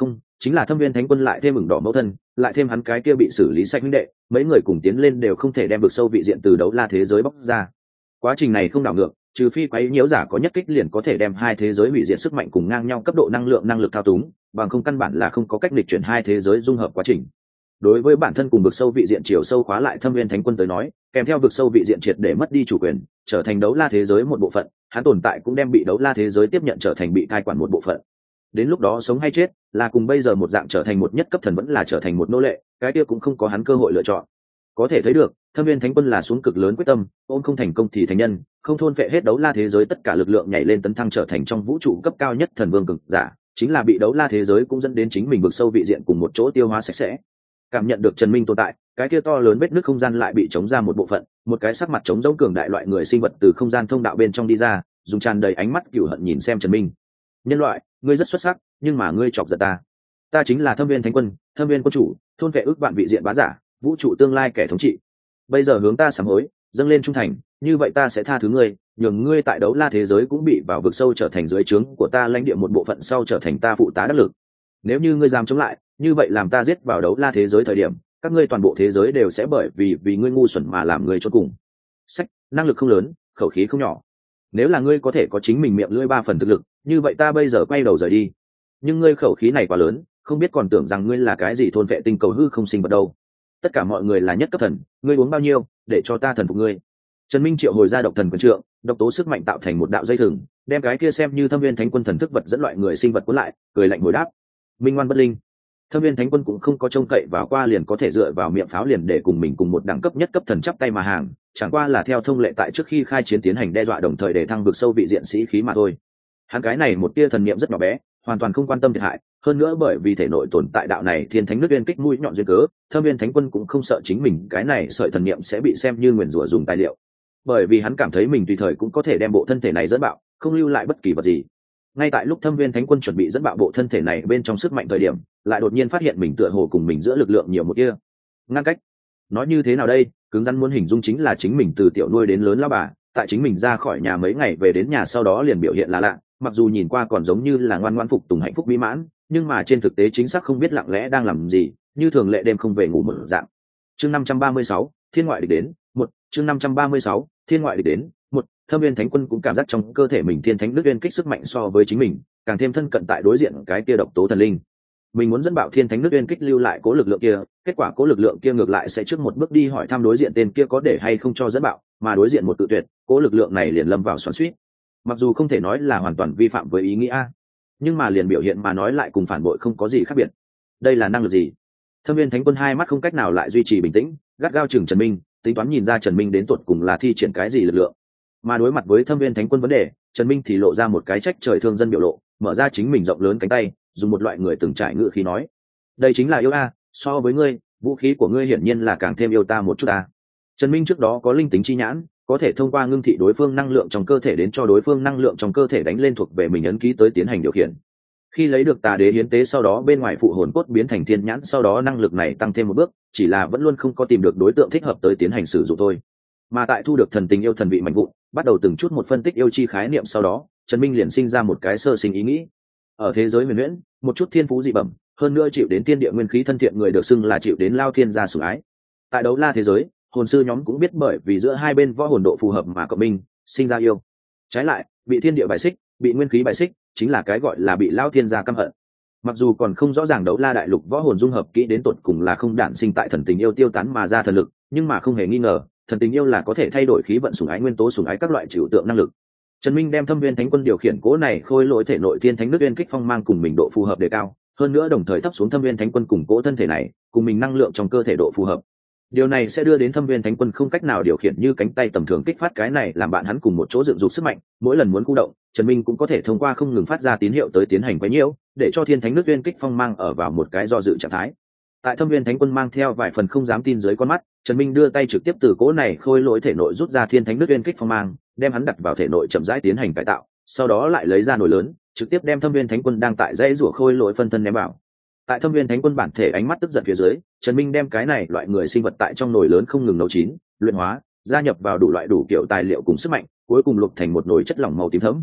chính là Thâm Viên Thánh Quân lại thêm ửng đỏ mẫu thân, lại thêm hắn cái kia bị xử lý sạch huynh đệ, mấy người cùng tiến lên đều không thể đem vực sâu vị diện từ đấu la thế giới bóc ra. Quá trình này không đảo ngược, trừ phi quấy nhiễu giả có nhất kích liền có thể đem hai thế giới hủy diệt sức mạnh cùng ngang nhau cấp độ năng lực thao túng, bằng không căn bản là không có cách nghịch chuyển hai thế giới dung hợp quá trình. Đối với bản thân cùng vực sâu vị diện chiều sâu khóa lại Thâm Viên Thánh Quân tới nói, kèm theo vực sâu vị diện triệt để mất đi chủ quyền, trở thành đấu la thế giới một bộ phận, hắn tồn tại cũng đem bị đấu la thế giới tiếp nhận trở thành bị cai quản một bộ phận. Đến lúc đó sống hay chết, là cùng bây giờ một dạng trở thành một nhất cấp thần vẫn là trở thành một nô lệ, cái kia cũng không có hắn cơ hội lựa chọn. Có thể thấy được, Thâm Viên Thánh Quân là xuống cực lớn quyết tâm, ôn không thành công thì thành nhân, không thôn phệ hết đấu la thế giới tất cả lực lượng nhảy lên tấn thăng trở thành trong vũ trụ cấp cao nhất thần vương cực giả, chính là bị đấu la thế giới cũng dẫn đến chính mình vực sâu vị diện cùng một chỗ tiêu hóa sạch sẽ. Cảm nhận được Trần Minh tồn tại, cái kia to lớn vết nứt không gian lại bị chống ra một bộ phận, một cái sắc mặt chống rỗng cường đại loại người sinh vật từ không gian thông đạo bên trong đi ra, dùng tràn đầy ánh mắt cừu hận nhìn xem Trần Minh. Nhân loại, ngươi rất xuất sắc, nhưng mà ngươi chọc giận ta. Ta chính là Thâm Viên Thánh Quân, Thâm Viên Quân chủ, thôn vệ ước vạn vị diện bá giả, vũ trụ tương lai kẻ thống trị. Bây giờ hướng ta sám hối, dâng lên trung thành, như vậy ta sẽ tha thứ ngươi, nhường ngươi tại đấu la thế giới cũng bị vào vực sâu trở thành dưới trướng của ta lãnh địa một bộ phận sau trở thành ta phụ tá đắc lực. Nếu như ngươi dám chống lại, như vậy làm ta giết vào đấu la thế giới thời điểm, các ngươi toàn bộ thế giới đều sẽ bởi vì ngươi ngu xuẩn mà làm người chôn cùng. Sách, năng lực không lớn, khẩu khí không nhỏ. Nếu là ngươi có thể có chính mình miệng lưỡi 3 phần thực lực, như vậy ta bây giờ quay đầu rời đi. Nhưng ngươi khẩu khí này quá lớn, không biết còn tưởng rằng ngươi là cái gì thôn vệ tinh cầu hư không sinh vật đâu. Tất cả mọi người là nhất cấp thần, ngươi uống bao nhiêu, để cho ta thần phục ngươi. Trần Minh triệu hồi ra độc thần quyền trượng, độc tố sức mạnh tạo thành một đạo dây thừng, đem cái kia xem như Thâm Viên Thánh Quân thần thức vật dẫn loại người sinh vật cuốn lại, cười lạnh hồi đáp: Minh ngoan bất linh. Thâm Viên Thánh Quân cũng không có trông cậy vào qua liền có thể dựa vào miệng pháo liền để cùng mình cùng một đẳng cấp nhất cấp thần chắp tay mà hàng, chẳng qua là theo thông lệ tại trước khi khai chiến tiến hành đe dọa đồng thời để thăng vực sâu vị diện sĩ khí mà thôi. Hắn cái này một tia thần niệm rất nhỏ bé, hoàn toàn không quan tâm thiệt hại, hơn nữa bởi vì thể nội tồn tại đạo này thiên thánh nước uyên kích mũi nhọn duyên cớ, Thâm Viên Thánh Quân cũng không sợ chính mình cái này sợi thần niệm sẽ bị xem như nguyền rủa dùng tài liệu, bởi vì hắn cảm thấy mình tùy thời cũng có thể đem bộ thân thể này dẫn bạo, không lưu lại bất kỳ vật gì. Ngay tại lúc Thâm Viên Thánh Quân chuẩn bị dẫn bạo bộ thân thể này bên trong sức mạnh thời điểm, lại đột nhiên phát hiện mình tựa hồ cùng mình giữa lực lượng nhiều một tia ngăn cách. Nói như thế nào đây, cứng rắn muốn hình dung chính là chính mình từ tiểu nuôi đến lớn lão bà, tại chính mình ra khỏi nhà mấy ngày về đến nhà sau đó liền biểu hiện là lạ, mặc dù nhìn qua còn giống như là ngoan ngoãn phục tùng hạnh phúc mỹ mãn, nhưng mà trên thực tế chính xác không biết lặng lẽ đang làm gì, như thường lệ đêm không về ngủ một dạng. Chương 536, Thiên ngoại địch đến, 1, chương 536, Thiên ngoại địch đến, 1. Thâm Viên Thánh Quân cũng cảm giác trong cơ thể mình thiên thánh đức uyên kích sức mạnh so với chính mình, càng thêm thân cận tại đối diện cái kia độc tố thần linh. Mình muốn dẫn bạo thiên thánh đức uyên kích lưu lại cố lực lượng kia, kết quả cố lực lượng kia ngược lại sẽ trước một bước đi hỏi thăm đối diện tên kia có để hay không cho dẫn bạo, mà đối diện một tự tuyệt, cố lực lượng này liền lâm vào xoắn xuýt. Mặc dù không thể nói là hoàn toàn vi phạm với ý nghĩa, nhưng mà liền biểu hiện mà nói lại cùng phản bội không có gì khác biệt. Đây là năng lực gì? Thâm Viên Thánh Quân hai mắt không cách nào lại duy trì bình tĩnh, gắt gao chừng Trần Minh, tính toán nhìn ra Trần Minh đến tột cùng là thi triển cái gì lực lượng. Mà đối mặt với Thâm Viên Thánh Quân vấn đề, Trần Minh thì lộ ra một cái trách trời thương dân biểu lộ, mở ra chính mình rộng lớn cánh tay, dùng một loại người từng trải ngữ khí nói: đây chính là yêu a, so với ngươi, vũ khí của ngươi hiển nhiên là càng thêm yêu ta một chút ta. Trần Minh trước đó có linh tính chi nhãn, có thể thông qua ngưng thị đối phương năng lượng trong cơ thể đến cho đối phương năng lượng trong cơ thể đánh lên thuộc về mình ấn ký tới tiến hành điều khiển. Khi lấy được Tà Đế hiến tế sau đó bên ngoài phụ hồn cốt biến thành thiên nhãn sau đó năng lực này tăng thêm một bước, chỉ là vẫn luôn không có tìm được đối tượng thích hợp tới tiến hành sử dụng thôi. Mà tại thu được thần tình yêu thần vị mạnh vụn, bắt đầu từng chút một phân tích yêu chi khái niệm sau đó, Trần Minh liền sinh ra một cái sơ sinh ý nghĩ. Ở thế giới huyền huyễn, một chút thiên phú dị bẩm, hơn nữa chịu đến thiên địa nguyên khí thân thiện người được xưng là chịu đến lao thiên gia sủng ái. Tại đấu la thế giới, hồn sư nhóm cũng biết bởi vì giữa hai bên võ hồn độ phù hợp mà cộng minh, sinh ra yêu. Trái lại, bị thiên địa bài xích, bị nguyên khí bài xích, chính là cái gọi là bị lao thiên gia căm hận. Mặc dù còn không rõ ràng đấu la đại lục võ hồn dung hợp kỹ đến tột cùng là không đản sinh tại thần tình yêu tiêu tán mà ra thần lực, nhưng mà không hề nghi ngờ, thần tình yêu là có thể thay đổi khí vận sủng ái nguyên tố sủng ái các loại trừu tượng năng lực. Trần Minh đem Thâm Viên Thánh Quân điều khiển cố này khôi lỗi thể nội thiên thánh nước uyên kích phong mang cùng mình độ phù hợp đề cao, hơn nữa đồng thời thấp xuống Thâm Viên Thánh Quân cùng cố thân thể này, cùng mình năng lượng trong cơ thể độ phù hợp. Điều này sẽ đưa đến Thâm Viên Thánh Quân không cách nào điều khiển như cánh tay tầm thường kích phát cái này làm bạn hắn cùng một chỗ dựng dục sức mạnh, mỗi lần muốn khu động, Trần Minh cũng có thể thông qua không ngừng phát ra tín hiệu tới tiến hành quấy nhiễu, để cho thiên thánh nước uyên kích phong mang ở vào một cái do dự trạng thái. Tại Thâm Viên Thánh Quân mang theo vài phần không dám tin dưới con mắt, Trần Minh đưa tay trực tiếp từ cỗ này khôi lỗi thể nội rút ra thiên thánh nước uyên kích phong mang, đem hắn đặt vào thể nội chậm rãi tiến hành cải tạo, sau đó lại lấy ra nồi lớn, trực tiếp đem Thâm Viên Thánh Quân đang tại dãy rủa khôi lỗi phân thân ném vào. Tại Thâm Viên Thánh Quân bản thể ánh mắt tức giận phía dưới, Trần Minh đem cái này loại người sinh vật tại trong nồi lớn không ngừng nấu chín, luyện hóa, gia nhập vào đủ loại đủ kiểu tài liệu cùng sức mạnh, cuối cùng luộc thành một nồi chất lỏng màu tím thẫm.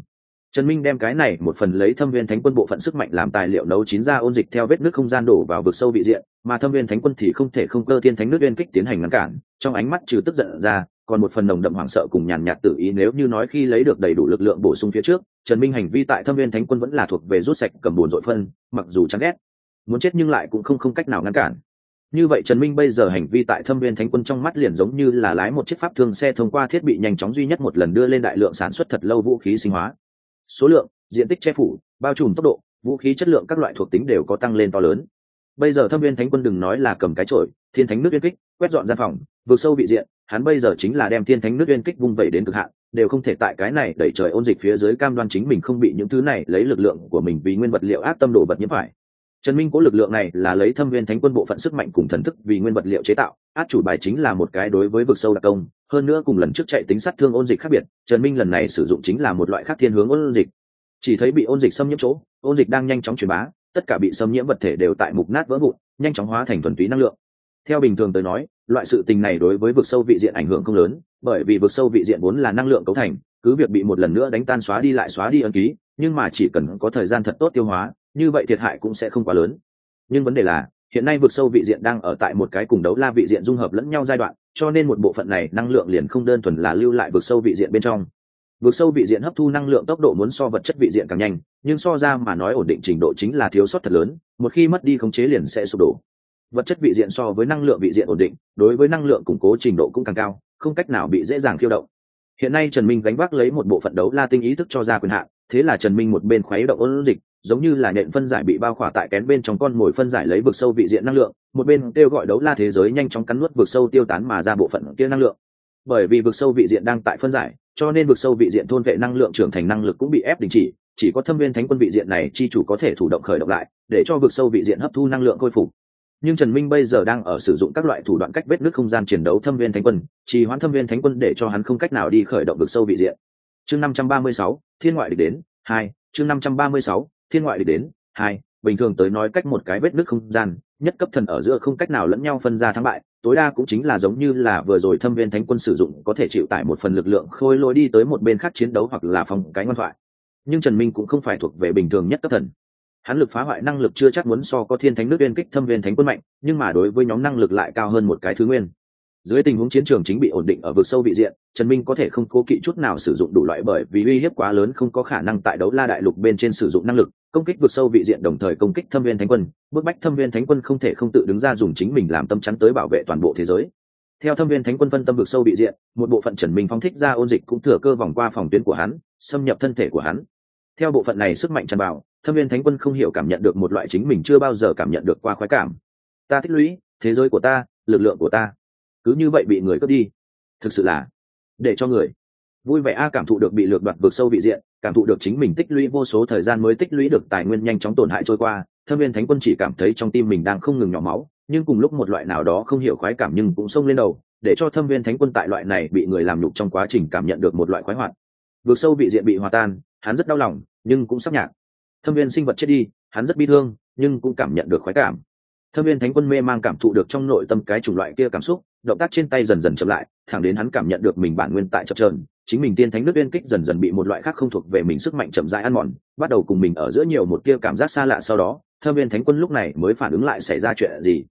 Trần Minh đem cái này một phần lấy Thâm Viên Thánh Quân bộ phận sức mạnh làm tài liệu nấu chín ra ôn dịch theo vết nước không gian đổ vào vực sâu vị diện, mà Thâm Viên Thánh Quân thì không thể không cơ thiên thánh nước uyên kích tiến hành ngăn cản, trong ánh mắt trừ tức giận ra, còn một phần nồng đậm hoảng sợ cùng nhàn nhạt tự ý. Nếu như nói khi lấy được đầy đủ lực lượng bổ sung phía trước, Trần Minh hành vi tại Thâm Viên Thánh Quân vẫn là thuộc về rút sạch cầm bùn dội phân, mặc dù chán ghét, muốn chết nhưng lại cũng không cách nào ngăn cản. Như vậy Trần Minh bây giờ hành vi tại Thâm Viên Thánh Quân trong mắt liền giống như là lái một chiếc pháp thương xe thông qua thiết bị nhanh chóng duy nhất một lần đưa lên đại lượng sản xuất thật lâu vũ khí sinh hóa. Số lượng, diện tích che phủ, bao trùm tốc độ, vũ khí chất lượng các loại thuộc tính đều có tăng lên to lớn. Bây giờ Thâm Viên Thánh Quân đừng nói là cầm cái chổi, thiên thánh nước uyên kích, quét dọn gian phòng, vượt sâu vị diện, hắn bây giờ chính là đem thiên thánh nước uyên kích vung vẩy đến cực hạn, đều không thể tại cái này đẩy trời ôn dịch phía dưới cam đoan chính mình không bị những thứ này lấy lực lượng của mình vì nguyên vật liệu ác tâm đổ vật nhiễm phải. Trần Minh có lực lượng này là lấy Thâm Viên Thánh Quân bộ phận sức mạnh cùng thần thức vì nguyên vật liệu chế tạo, át chủ bài chính là một cái đối với vực sâu đặc công, hơn nữa cùng lần trước chạy tính sát thương ôn dịch khác biệt, Trần Minh lần này sử dụng chính là một loại khác thiên hướng ôn dịch. Chỉ thấy bị ôn dịch xâm nhiễm chỗ, ôn dịch đang nhanh chóng truyền bá, tất cả bị xâm nhiễm vật thể đều tại mục nát vỡ vụn, nhanh chóng hóa thành thuần túy năng lượng. Theo bình thường tới nói, loại sự tình này đối với vực sâu vị diện ảnh hưởng không lớn, bởi vì vực sâu vị diện vốn là năng lượng cấu thành, cứ việc bị một lần nữa đánh tan xóa đi lại xóa đi ấn ký, nhưng mà chỉ cần có thời gian thật tốt tiêu hóa, như vậy thiệt hại cũng sẽ không quá lớn. Nhưng vấn đề là, hiện nay vực sâu vị diện đang ở tại một cái cùng đấu la vị diện dung hợp lẫn nhau giai đoạn, cho nên một bộ phận này năng lượng liền không đơn thuần là lưu lại vực sâu vị diện bên trong. Vực sâu vị diện hấp thu năng lượng tốc độ muốn so vật chất vị diện càng nhanh, nhưng so ra mà nói ổn định trình độ chính là thiếu sót thật lớn, một khi mất đi khống chế liền sẽ sụp đổ. Vật chất vị diện so với năng lượng vị diện ổn định, đối với năng lượng củng cố trình độ cũng càng cao, không cách nào bị dễ dàng khiêu động. Hiện nay Trần Minh gánh vác lấy một bộ phận đấu la tinh ý thức cho ra quyền hạn, thế là Trần Minh một bên khuấy động ôn dịch, giống như là nện phân giải bị bao khỏa tại kén bên trong con mồi phân giải lấy vực sâu vị diện năng lượng, một bên kêu gọi đấu la thế giới nhanh chóng cắn nuốt vực sâu tiêu tán mà ra bộ phận kia năng lượng. Bởi vì vực sâu vị diện đang tại phân giải, cho nên vực sâu vị diện thôn vệ năng lượng trưởng thành năng lực cũng bị ép đình chỉ có Thâm Viên Thánh Quân vị diện này chi chủ có thể thủ động khởi động lại, để cho vực sâu vị diện hấp thu năng lượng khôi phục. Nhưng Trần Minh bây giờ đang ở sử dụng các loại thủ đoạn cách vết nứt không gian chiến đấu Thâm Viên Thánh Quân, trì hoãn Thâm Viên Thánh Quân để cho hắn không cách nào đi khởi động vực sâu vị diện. Chương 536, Thiên ngoại địch đến 2, chương 536, Thiên ngoại địch đến 2, bình thường tới nói cách một cái vết nứt không gian, nhất cấp thần ở giữa không cách nào lẫn nhau phân ra thắng bại, tối đa cũng chính là giống như là vừa rồi Thâm Viên Thánh Quân sử dụng có thể chịu tải một phần lực lượng khôi lỗi đi tới một bên khác chiến đấu hoặc là phòng cái ngoan thoại. Nhưng Trần Minh cũng không phải thuộc về bình thường nhất cấp thần. Hắn lực phá hoại năng lực chưa chắc muốn so có Thiên Thánh nước uyên kích Thâm Viên Thánh Quân mạnh, nhưng mà đối với nhóm năng lực lại cao hơn một cái thứ nguyên. Dưới tình huống chiến trường chính bị ổn định ở vực sâu vị diện, Trần Minh có thể không cố kỵ chút nào sử dụng đủ loại bởi vì uy hiếp quá lớn không có khả năng tại đấu la đại lục bên trên sử dụng năng lực công kích vực sâu vị diện đồng thời công kích Thâm Viên Thánh Quân, bức bách Thâm Viên Thánh Quân không thể không tự đứng ra dùng chính mình làm tâm chắn tới bảo vệ toàn bộ thế giới. Theo Thâm Viên Thánh Quân phân tâm vực sâu vị diện, một bộ phận Trần Minh phóng thích ra ôn dịch cũng thừa cơ vòng qua phòng tuyến của hắn, xâm nhập thân thể của hắn. Theo bộ phận này sức mạnh tràn vào, Thâm Viên Thánh Quân không hiểu cảm nhận được một loại chính mình chưa bao giờ cảm nhận được qua khoái cảm. Ta tích lũy, thế giới của ta, lực lượng của ta, cứ như vậy bị người cướp đi, thực sự là để cho người vui vẻ cảm thụ được bị lược đoạt vượt sâu vị diện, cảm thụ được chính mình tích lũy vô số thời gian mới tích lũy được tài nguyên nhanh chóng tổn hại trôi qua. Thâm Viên Thánh Quân chỉ cảm thấy trong tim mình đang không ngừng nhỏ máu, nhưng cùng lúc một loại nào đó không hiểu khoái cảm nhưng cũng xông lên đầu, để cho Thâm Viên Thánh Quân tại loại này bị người làm nhục trong quá trình cảm nhận được một loại khoái hoạt. Vượt sâu vị diện bị hòa tan, hắn rất đau lòng nhưng cũng sắp nhạc. Thâm Viên sinh vật chết đi, hắn rất bi thương nhưng cũng cảm nhận được khoái cảm. Thâm Viên Thánh Quân mê mang cảm thụ được trong nội tâm cái chủng loại kia cảm xúc, động tác trên tay dần dần chậm lại, thẳng đến hắn cảm nhận được mình bản nguyên tại chập chờn, chính mình tiên thánh nước uyên kích dần dần bị một loại khác không thuộc về mình sức mạnh chậm rãi ăn mòn, bắt đầu cùng mình ở giữa nhiều một tia cảm giác xa lạ. Sau đó, Thâm Viên Thánh Quân lúc này mới phản ứng lại xảy ra chuyện gì.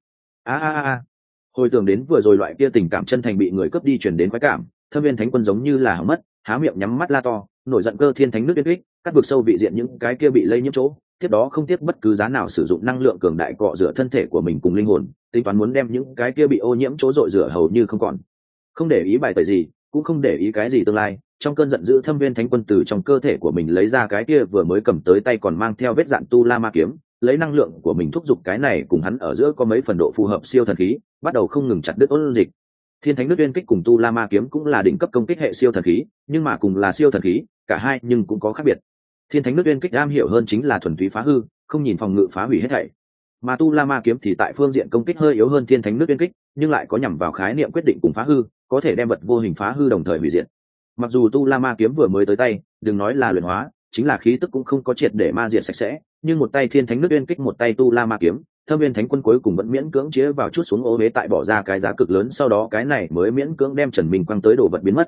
Hồi tưởng đến vừa rồi loại kia tình cảm chân thành bị người cướp đi truyền đến khoái cảm, Thâm Viên Thánh Quân giống như là hỏng mất, há miệng nhắm mắt la to, nổi giận cơ thiên thánh nước uyên kích, cắt vực sâu vị diện những cái kia bị lây nhiễm chỗ, tiếp đó không tiếc bất cứ giá nào sử dụng năng lượng cường đại cọ rửa thân thể của mình cùng linh hồn, tính toán muốn đem những cái kia bị ô nhiễm chỗ dội rửa hầu như không còn. Không để ý bài tẩy gì, cũng không để ý cái gì tương lai, trong cơn giận dữ Thâm Viên Thánh Quân từ trong cơ thể của mình lấy ra cái kia vừa mới cầm tới tay còn mang theo vết dạn tu la ma kiếm, lấy năng lượng của mình thúc giục cái này cùng hắn ở giữa có mấy phần độ phù hợp siêu thần khí, bắt đầu không ngừng chặt đứt ôn dịch. Thiên Thánh nước uyên kích cùng tu la ma kiếm cũng là đỉnh cấp công kích hệ siêu thần khí, nhưng mà cùng là siêu thần khí, cả hai nhưng cũng có khác biệt. Thiên Thánh nước uyên kích am hiểu hơn chính là thuần túy phá hư, không nhìn phòng ngự phá hủy hết thảy. Mà tu la ma kiếm thì tại phương diện công kích hơi yếu hơn Thiên Thánh nước uyên kích, nhưng lại có nhằm vào khái niệm quyết định cùng phá hư, có thể đem vật vô hình phá hư đồng thời hủy diệt. Mặc dù tu la ma kiếm vừa mới tới tay, đừng nói là luyện hóa, chính là khí tức cũng không có triệt để ma diệt sạch sẽ, nhưng một tay Thiên Thánh nước uyên kích một tay tu la ma kiếm, Thâm Viên Thánh Quân cuối cùng vẫn miễn cưỡng chế vào chút xuống ô uế tại bỏ ra cái giá cực lớn, sau đó cái này mới miễn cưỡng đem Trần Minh quăng tới đồ vật biến mất.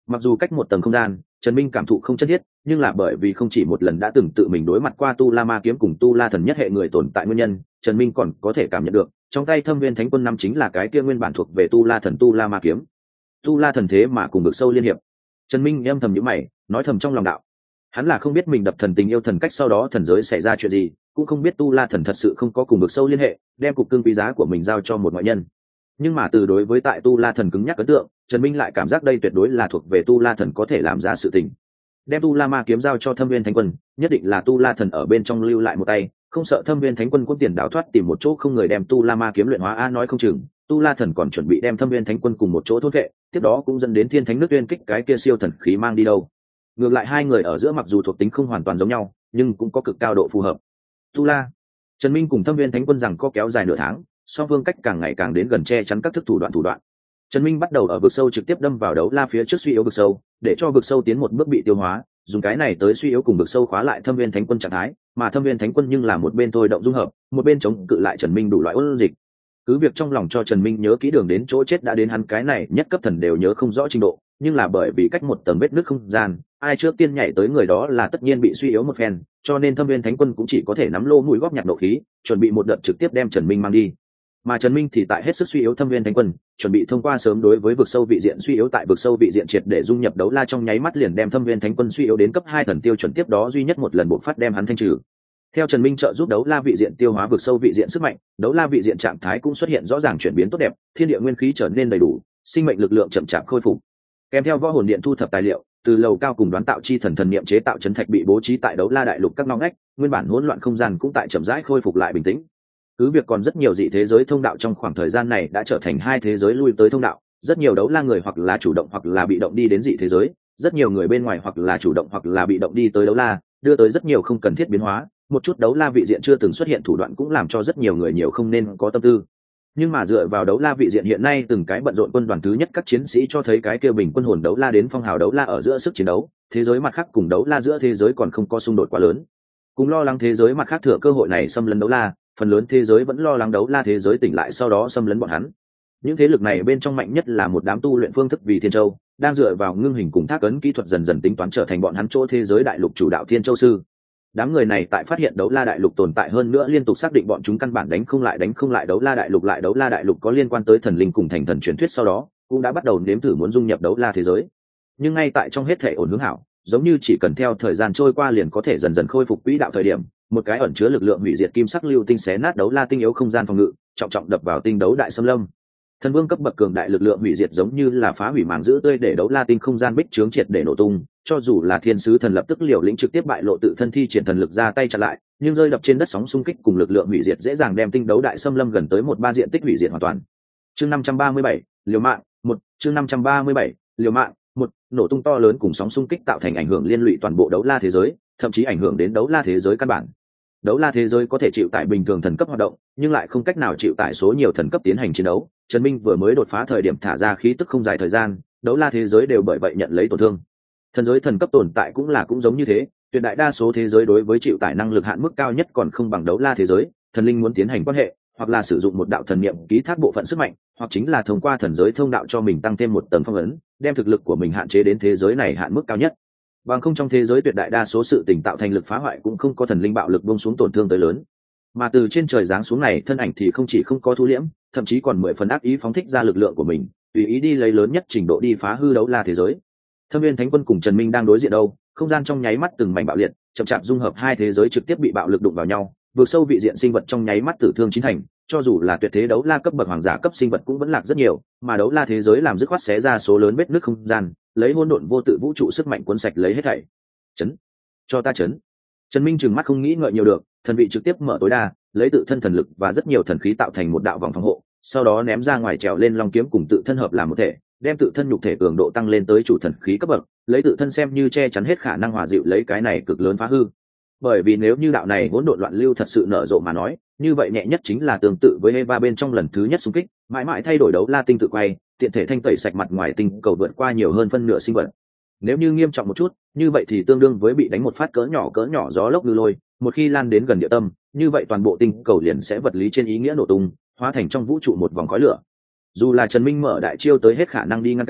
Mặc dù cách một tầng không gian, Trần Minh cảm thụ không chân thiết, nhưng là bởi vì không chỉ một lần đã từng tự mình đối mặt qua Tu La Ma kiếm cùng Tu La thần nhất hệ người tồn tại nguyên nhân, Trần Minh còn có thể cảm nhận được, trong tay Thâm Viên Thánh Quân năm chính là cái kia nguyên bản thuộc về Tu La thần Tu La Ma kiếm. Tu La thần thế mà cùng vực sâu liên hiệp. Trần Minh âm thầm nhíu mày, nói thầm trong lòng đạo. Hắn là không biết mình đập thần tình yêu thần cách sau đó thần giới xảy ra chuyện gì, cũng không biết Tu La thần thật sự không có cùng vực sâu liên hệ, đem cục cưng quý giá của mình giao cho một ngoại nhân. Nhưng mà từ đối với tại Tu La thần cứng nhắc ấn tượng, Trần Minh lại cảm giác đây tuyệt đối là thuộc về Tu La thần có thể làm ra sự tình. Đem Tu La Ma kiếm giao cho Thâm Viên Thánh Quân, nhất định là Tu La thần ở bên trong lưu lại một tay, không sợ Thâm Viên Thánh Quân quân tiền đảo thoát tìm một chỗ không người đem Tu La Ma kiếm luyện hóa a nói không chừng, Tu La thần còn chuẩn bị đem Thâm Viên Thánh Quân cùng một chỗ thôn vệ, tiếp đó cũng dẫn đến Thiên Thánh nước uyên kích cái kia siêu thần khí mang đi đâu. Ngược lại hai người ở giữa mặc dù thuộc tính không hoàn toàn giống nhau, nhưng cũng có cực cao độ phù hợp. Tu La, Trần Minh cùng Thâm Viên Thánh Quân rằng có kéo dài nửa tháng, song phương cách càng ngày càng đến gần che chắn các thức thủ đoạn. Trần Minh bắt đầu ở vực sâu trực tiếp đâm vào đấu la phía trước suy yếu vực sâu, để cho vực sâu tiến một bước bị tiêu hóa, dùng cái này tới suy yếu cùng vực sâu khóa lại Thâm Viên Thánh Quân trạng thái, mà Thâm Viên Thánh Quân nhưng là một bên thôi động dung hợp, một bên chống cự lại Trần Minh đủ loại ôn dịch. Cứ việc trong lòng cho Trần Minh nhớ kỹ đường đến chỗ chết đã đến hắn cái này nhất cấp thần đều nhớ không rõ trình độ, nhưng là bởi vì cách một tầng vết nước không gian, ai trước tiên nhảy tới người đó là tất nhiên bị suy yếu một phen, cho nên Thâm Viên Thánh Quân cũng chỉ có thể nắm lô mũi góp nhặt nộ khí, chuẩn bị một đợt trực tiếp đem Trần Minh mang đi. Mà Trần Minh thì tại hết sức suy yếu Thâm Viên Thánh Quân, chuẩn bị thông qua sớm đối với vực sâu vị diện suy yếu tại vực sâu vị diện triệt để dung nhập đấu la trong nháy mắt liền đem Thâm Viên Thánh Quân suy yếu đến cấp 2 thần tiêu chuẩn, tiếp đó duy nhất một lần buộc phát đem hắn thanh trừ. Theo Trần Minh trợ giúp đấu la vị diện tiêu hóa vực sâu vị diện sức mạnh, đấu la vị diện trạng thái cũng xuất hiện rõ ràng chuyển biến tốt đẹp, thiên địa nguyên khí trở nên đầy đủ, sinh mệnh lực lượng chậm chạp khôi phục. Kèm theo võ hồn điện thu thập tài liệu, từ lầu cao cùng đoán tạo chi thần thần niệm chế tạo trấn thạch bị bố trí tại đấu la đại lục các ngóc ngách, nguyên bản hỗn loạn không gian cũng tại chậm rãi khôi phục lại bình tĩnh. Cứ việc còn rất nhiều dị thế giới thông đạo trong khoảng thời gian này đã trở thành hai thế giới lui tới thông đạo, rất nhiều đấu la người hoặc là chủ động hoặc là bị động đi đến dị thế giới, rất nhiều người bên ngoài hoặc là chủ động hoặc là bị động đi tới đấu la, đưa tới rất nhiều không cần thiết biến hóa, một chút đấu la vị diện chưa từng xuất hiện thủ đoạn cũng làm cho rất nhiều người nhiều không nên có tâm tư. Nhưng mà dựa vào đấu la vị diện hiện nay từng cái bận rộn quân đoàn thứ nhất các chiến sĩ cho thấy cái kêu bình quân hồn đấu la đến phong hào đấu la ở giữa sức chiến đấu, thế giới mặt khác cùng đấu la giữa thế giới còn không có xung đột quá lớn. Cùng lo lắng thế giới mặt khác thừa cơ hội này xâm lấn đấu la, phần lớn thế giới vẫn lo lắng đấu la thế giới tỉnh lại sau đó xâm lấn bọn hắn. Những thế lực này bên trong mạnh nhất là một đám tu luyện phương thức vì Thiên Châu, đang dựa vào ngưng hình cùng thác ấn kỹ thuật dần dần tính toán trở thành bọn hắn chỗ thế giới đại lục chủ đạo Thiên Châu sư. Đám người này tại phát hiện đấu la đại lục tồn tại hơn nữa liên tục xác định bọn chúng căn bản đánh không lại đấu la đại lục, lại đấu la đại lục có liên quan tới thần linh cùng thành thần truyền thuyết, sau đó cũng đã bắt đầu nếm thử muốn dung nhập đấu la thế giới. Nhưng ngay tại trong hết thể ổn hướng hảo, giống như chỉ cần theo thời gian trôi qua liền có thể dần dần khôi phục quỹ đạo thời điểm, một cái ẩn chứa lực lượng hủy diệt kim sắc lưu tinh xé nát đấu la tinh yếu không gian phòng ngự, trọng trọng đập vào tinh đấu đại xâm lâm. Thần vương cấp bậc cường đại lực lượng hủy diệt giống như là phá hủy màng giữ tươi để đấu la tinh không gian bích trướng triệt để nổ tung, cho dù là thiên sứ thần lập tức liều lĩnh trực tiếp bại lộ tự thân thi triển thần lực ra tay chặn lại, nhưng rơi đập trên đất sóng xung kích cùng lực lượng hủy diệt dễ dàng đem tinh đấu đại xâm lâm gần tới 1/3 diện tích hủy diệt hoàn toàn. Chương 537, liều mạng, 1, chương 537, liều mạng, 1, nổ tung to lớn cùng sóng xung kích tạo thành ảnh hưởng liên lụy toàn bộ đấu la thế giới, thậm chí ảnh hưởng đến đấu la thế giới căn bản. Đấu la thế giới có thể chịu tải bình thường thần cấp hoạt động, nhưng lại không cách nào chịu tải số nhiều thần cấp tiến hành chiến đấu. Trần Minh vừa mới đột phá thời điểm thả ra khí tức không dài thời gian, đấu la thế giới đều bởi vậy nhận lấy tổn thương. Thần giới thần cấp tồn tại cũng giống như thế, tuyệt đại đa số thế giới đối với chịu tải năng lực hạn mức cao nhất còn không bằng đấu la thế giới, thần linh muốn tiến hành quan hệ, hoặc là sử dụng một đạo thần niệm ký thác bộ phận sức mạnh, hoặc chính là thông qua thần giới thông đạo cho mình tăng thêm một tầng phong ấn, đem thực lực của mình hạn chế đến thế giới này hạn mức cao nhất. Bằng không trong thế giới tuyệt đại đa số sự tình tạo thành lực phá hoại cũng không có thần linh bạo lực buông xuống tổn thương tới lớn. Mà từ trên trời giáng xuống này thân ảnh thì không chỉ không có thu liễm, thậm chí còn 10 phần ác ý phóng thích ra lực lượng của mình, tùy ý đi lấy lớn nhất trình độ đi phá hư đấu la thế giới. Thâm Viên Thánh Quân cùng Trần Minh đang đối diện đâu, không gian trong nháy mắt từng mảnh bạo liệt, chậm chạp dung hợp hai thế giới trực tiếp bị bạo lực đụng vào nhau, vượt sâu vị diện sinh vật trong nháy mắt tử thương chín thành, cho dù là tuyệt thế đấu la cấp bậc hoàng giả cấp sinh vật cũng vẫn lạc rất nhiều, mà đấu la thế giới làm dứt khoát xé ra số lớn vết nứt không gian, lấy hỗn độn vô tự vũ trụ sức mạnh cuốn sạch lấy hết thảy. Chấn, cho ta chấn. Trần Minh trừng mắt không nghĩ ngợi nhiều được, thần vị trực tiếp mở tối đa, lấy tự thân thần lực và rất nhiều thần khí tạo thành một đạo vòng phòng hộ, sau đó ném ra ngoài trèo lên long kiếm cùng tự thân hợp làm một thể, đem tự thân nhục thể cường độ tăng lên tới chủ thần khí cấp bậc, lấy tự thân xem như che chắn hết khả năng hòa dịu lấy cái này cực lớn phá hư. Bởi vì nếu như đạo này hỗn độn loạn lưu thật sự nở rộ mà nói, như vậy nhẹ nhất chính là tương tự với Eva bên trong lần thứ nhất xung kích, mãi mãi thay đổi đấu la tinh tự quay, tiện thể thanh tẩy sạch mặt ngoài tinh cầu vượt qua nhiều hơn phân nửa sinh vật. Nếu như nghiêm trọng một chút, như vậy thì tương đương với bị đánh một phát cỡ nhỏ gió lốc ngư lôi, một khi lan đến gần địa tâm, như vậy toàn bộ tinh cầu liền sẽ vật lý trên ý nghĩa nổ tung, hóa thành trong vũ trụ một vòng khói lửa. Dù là Trần Minh mở đại chiêu tới hết khả năng đi ngăn cản,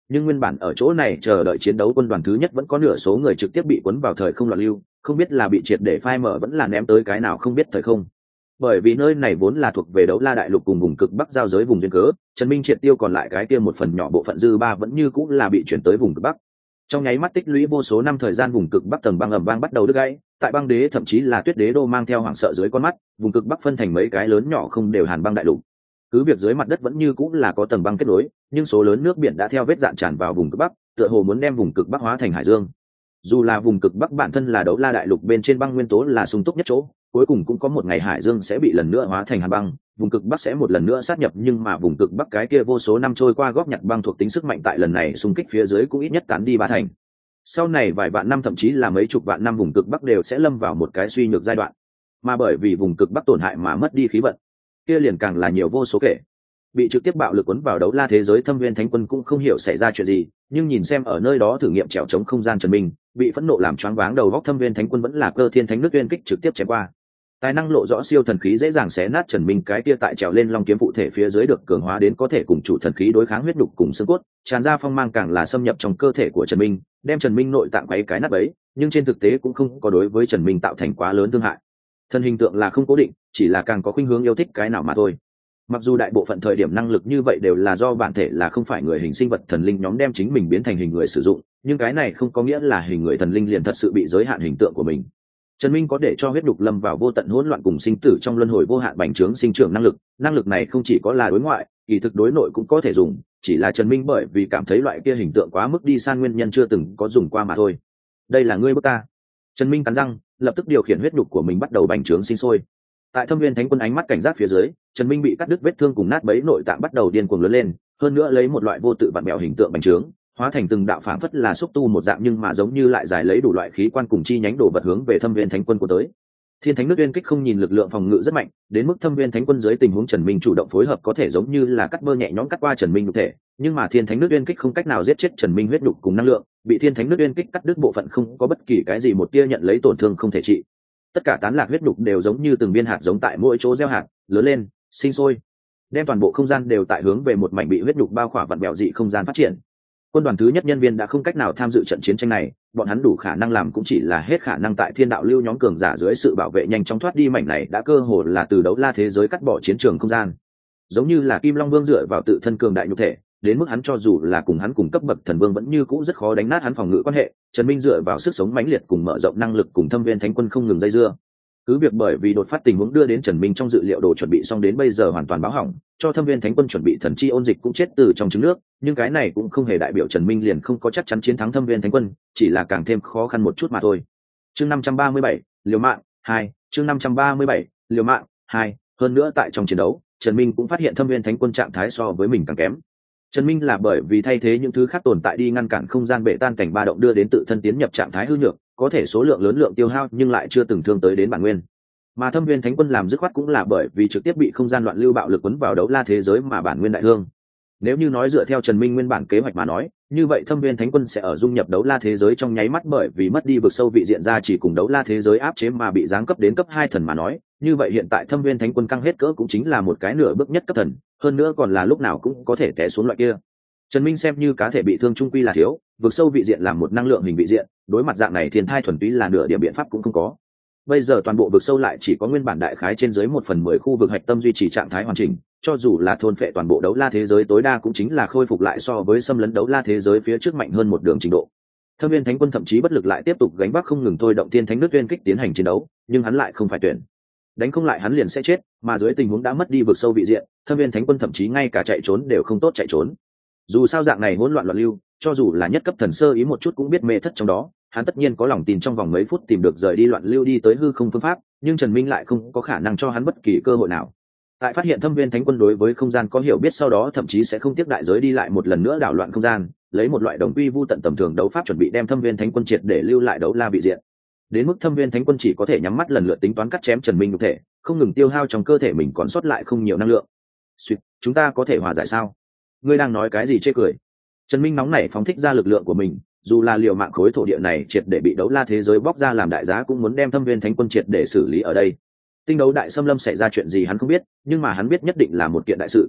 nhưng nguyên bản ở chỗ này chờ đợi chiến đấu quân đoàn thứ nhất vẫn có nửa số người trực tiếp bị cuốn vào thời không loạn lưu, không biết là bị triệt để phai mở vẫn là ném tới cái nào không biết thời không. Bởi vì nơi này vốn là thuộc về Đấu La đại lục cùng vùng cực bắc giao giới vùng duyên cớ, Trần Minh triệt tiêu còn lại cái kia một phần nhỏ bộ phận dư ba vẫn như cũng là bị chuyển tới vùng cực bắc. Trong nháy mắt tích lũy vô số năm thời gian, vùng cực bắc tầng băng ầm vang bắt đầu đứt gãy, tại băng đế thậm chí là tuyết đế đô mang theo hoảng sợ dưới con mắt, vùng cực bắc phân thành mấy cái lớn nhỏ không đều hàn băng đại lục. Cứ việc dưới mặt đất vẫn như cũng là có tầng băng kết nối, nhưng số lớn nước biển đã theo vết dạn tràn vào vùng cực bắc, tựa hồ muốn đem vùng cực bắc hóa thành hải dương. Dù là vùng cực bắc bản thân là Đấu La đại lục bên trên băng nguyên tố là sung túc nhất chỗ, cuối cùng cũng có một ngày hải dương sẽ bị lần nữa hóa thành hàn băng, vùng cực bắc sẽ một lần nữa sát nhập, nhưng mà vùng cực bắc cái kia vô số năm trôi qua góp nhặt băng thuộc tính sức mạnh tại lần này xung kích phía dưới cũng ít nhất tán đi ba thành. Sau này vài vạn năm thậm chí là mấy chục vạn năm vùng cực bắc đều sẽ lâm vào một cái suy nhược giai đoạn, mà bởi vì vùng cực bắc tổn hại mà mất đi khí vận, kia liền càng là nhiều vô số kể. Bị trực tiếp bạo lực cuốn vào Đấu La thế giới Thâm Viên Thánh Quân cũng không hiểu xảy ra chuyện gì, nhưng nhìn xem ở nơi đó thử nghiệm trèo chống không gian Trần Minh, bị phẫn nộ làm choáng váng đầu óc Thâm Viên Thánh Quân vẫn là Cơ Thiên Thánh Nước Uyên Kích trực tiếp chém qua. Tài năng lộ rõ siêu thần khí dễ dàng xé nát Trần Minh cái kia tại trèo lên long kiếm phụ thể phía dưới được cường hóa đến có thể cùng chủ thần khí đối kháng huyết đục cùng xương cốt, tràn ra phong mang càng là xâm nhập trong cơ thể của Trần Minh, đem Trần Minh nội tạng quấy cái nát bấy, nhưng trên thực tế cũng không có đối với Trần Minh tạo thành quá lớn thương hại. Thân hình tượng là không cố định, chỉ là càng có khuynh hướng yêu thích cái nào mà thôi. Mặc dù đại bộ phận thời điểm năng lực như vậy đều là do bản thể là không phải người hình sinh vật thần linh nhóm đem chính mình biến thành hình người sử dụng, nhưng cái này không có nghĩa là hình người thần linh liền thật sự bị giới hạn hình tượng của mình. Trần Minh có để cho huyết đục lâm vào vô tận hỗn loạn cùng sinh tử trong luân hồi vô hạn bành trướng sinh trưởng năng lực này không chỉ có là đối ngoại, kỳ thực đối nội cũng có thể dùng, chỉ là Trần Minh bởi vì cảm thấy loại kia hình tượng quá mức đi san nguyên nhân chưa từng có dùng qua mà thôi. Đây là ngươi bức ta. Trần Minh cắn răng, lập tức điều khiển huyết đục của mình bắt đầu bành trướng sinh sôi. Tại Thâm Viên Thánh Quân ánh mắt cảnh giác phía dưới, Trần Minh bị cắt đứt vết thương cùng nát bấy nội tạng bắt đầu điên cuồng lớn lên, hơn nữa lấy một loại vô tự vặn bẹo hình tượng bành trướng, hóa thành từng đạo phảng phất là xúc tu một dạng nhưng mà giống như lại giải lấy đủ loại khí quan cùng chi nhánh đồ vật hướng về Thâm Viên Thánh Quân của tới. Thiên Thánh Nước Uyên Kích không nhìn lực lượng phòng ngự rất mạnh, đến mức Thâm Viên Thánh Quân dưới tình huống Trần Minh chủ động phối hợp có thể giống như là cắt bơ nhẹ nhõm cắt qua Trần Minh nhục thể, nhưng mà Thiên Thánh Nước Uyên Kích không cách nào giết chết Trần Minh huyết nhục cùng năng lượng, bị Thiên Thánh Nước Uyên Kích cắt đứt bộ phận không có bất kỳ cái gì một tia nhận lấy tổn thương không thể trị. Tất cả tán lạc huyết nhục đều giống như từng viên hạt giống tại mỗi chỗ gieo hạt, lớn lên, sinh sôi, đem toàn bộ không gian đều tại hướng về một mảnh bị huyết nhục bao khỏa vặn bẹo dị không gian phát triển. Quân đoàn thứ nhất nhân viên đã không cách nào tham dự trận chiến tranh này, bọn hắn đủ khả năng làm cũng chỉ là hết khả năng tại Thiên Đạo Lưu nhóm cường giả dưới sự bảo vệ nhanh chóng thoát đi mảnh này đã cơ hồ là từ Đấu La thế giới cắt bỏ chiến trường không gian. Giống như là Kim Long Vương dựa vào tự thân cường đại nhục thể, đến mức hắn cho dù là cùng hắn cùng cấp bậc thần vương vẫn như cũ rất khó đánh nát hắn phòng ngự quan hệ. Trần Minh dựa vào sức sống mãnh liệt cùng mở rộng năng lực cùng Thâm Viên Thánh Quân không ngừng dây dưa. Cứ việc bởi vì đột phát tình huống đưa đến Trần Minh trong dự liệu đồ chuẩn bị xong đến bây giờ hoàn toàn báo hỏng, cho Thâm Viên Thánh Quân chuẩn bị thần chi ôn dịch cũng chết từ trong trứng nước, nhưng cái này cũng không hề đại biểu Trần Minh liền không có chắc chắn chiến thắng Thâm Viên Thánh Quân, chỉ là càng thêm khó khăn một chút mà thôi. Chương 537, liều mạng 2, chương 537, liều mạng 2, hơn nữa tại trong chiến đấu, Trần Minh cũng phát hiện Thâm Viên Thánh Quân trạng thái so với mình càng kém. Trần Minh là bởi vì thay thế những thứ khác tồn tại đi ngăn cản không gian bể tan cảnh ba động đưa đến tự thân tiến nhập trạng thái hư nhược, có thể số lượng lớn lượng tiêu hao nhưng lại chưa từng thương tới đến bản nguyên. Mà Thâm Viên Thánh Quân làm dứt khoát cũng là bởi vì trực tiếp bị không gian loạn lưu bạo lực cuốn vào Đấu La thế giới mà bản nguyên đại thương. Nếu như nói dựa theo Trần Minh nguyên bản kế hoạch mà nói, như vậy Thâm Viên Thánh Quân sẽ ở dung nhập Đấu La thế giới trong nháy mắt, bởi vì mất đi vực sâu vị diện ra chỉ cùng Đấu La thế giới áp chế mà bị giáng cấp đến cấp 2 thần mà nói, như vậy hiện tại Thâm Viên Thánh Quân căng hết cỡ cũng chính là một cái nửa bước nhất cấp thần, hơn nữa còn là lúc nào cũng có thể té xuống loại kia. Trần Minh xem như cá thể bị thương trung quy là thiếu, vực sâu vị diện làm một năng lượng hình vị diện, đối mặt dạng này thiên thai thuần túy là nửa điểm biện pháp cũng không có. Bây giờ toàn bộ vực sâu lại chỉ có nguyên bản đại khái trên dưới 1/10 khu vực hạch tâm duy trì trạng thái hoàn chỉnh, cho dù là thôn phệ toàn bộ Đấu La thế giới tối đa cũng chính là khôi phục lại so với xâm lấn Đấu La thế giới phía trước mạnh hơn một đường trình độ. Thâm Viên Thánh Quân thậm chí bất lực lại tiếp tục gánh vác không ngừng thôi động Thiên Thánh Nước Uyên Kích tiến hành chiến đấu, nhưng hắn lại không phải tuyển. Đánh không lại hắn liền sẽ chết, mà dưới tình huống đã mất đi vực sâu vị diện, Thâm Viên Thánh Quân thậm chí ngay cả chạy trốn đều không tốt chạy trốn. Dù sao dạng này hỗn loạn loạn lưu, cho dù là nhất cấp thần sơ ý một chút cũng biết mê thất trong đó, hắn tất nhiên có lòng tin trong vòng mấy phút tìm được rời đi loạn lưu đi tới hư không phương pháp, nhưng Trần Minh lại không có khả năng cho hắn bất kỳ cơ hội nào. Tại phát hiện Thâm Viên Thánh Quân đối với không gian có hiểu biết sau đó, thậm chí sẽ không tiếc đại giới đi lại một lần nữa đảo loạn không gian, lấy một loại đồng quy vu tận tầm thường đấu pháp chuẩn bị đem Thâm Viên Thánh Quân triệt để lưu lại Đấu La vị diện. Đến mức Thâm Viên Thánh Quân chỉ có thể nhắm mắt lần lượt tính toán cắt chém Trần Minh nhục thể, không ngừng tiêu hao trong cơ thể mình còn sót lại không nhiều năng lượng. Xuyệt, chúng ta có thể hòa giải sao? Ngươi đang nói cái gì chê cười? Trần Minh nóng nảy phóng thích ra lực lượng của mình, dù là liều mạng khối thổ địa này triệt để bị Đấu La thế giới bóc ra làm đại giá cũng muốn đem Thâm Viên Thánh Quân triệt để xử lý ở đây. Tinh đấu đại xâm lâm xảy ra chuyện gì hắn không biết, nhưng mà hắn biết nhất định là một kiện đại sự.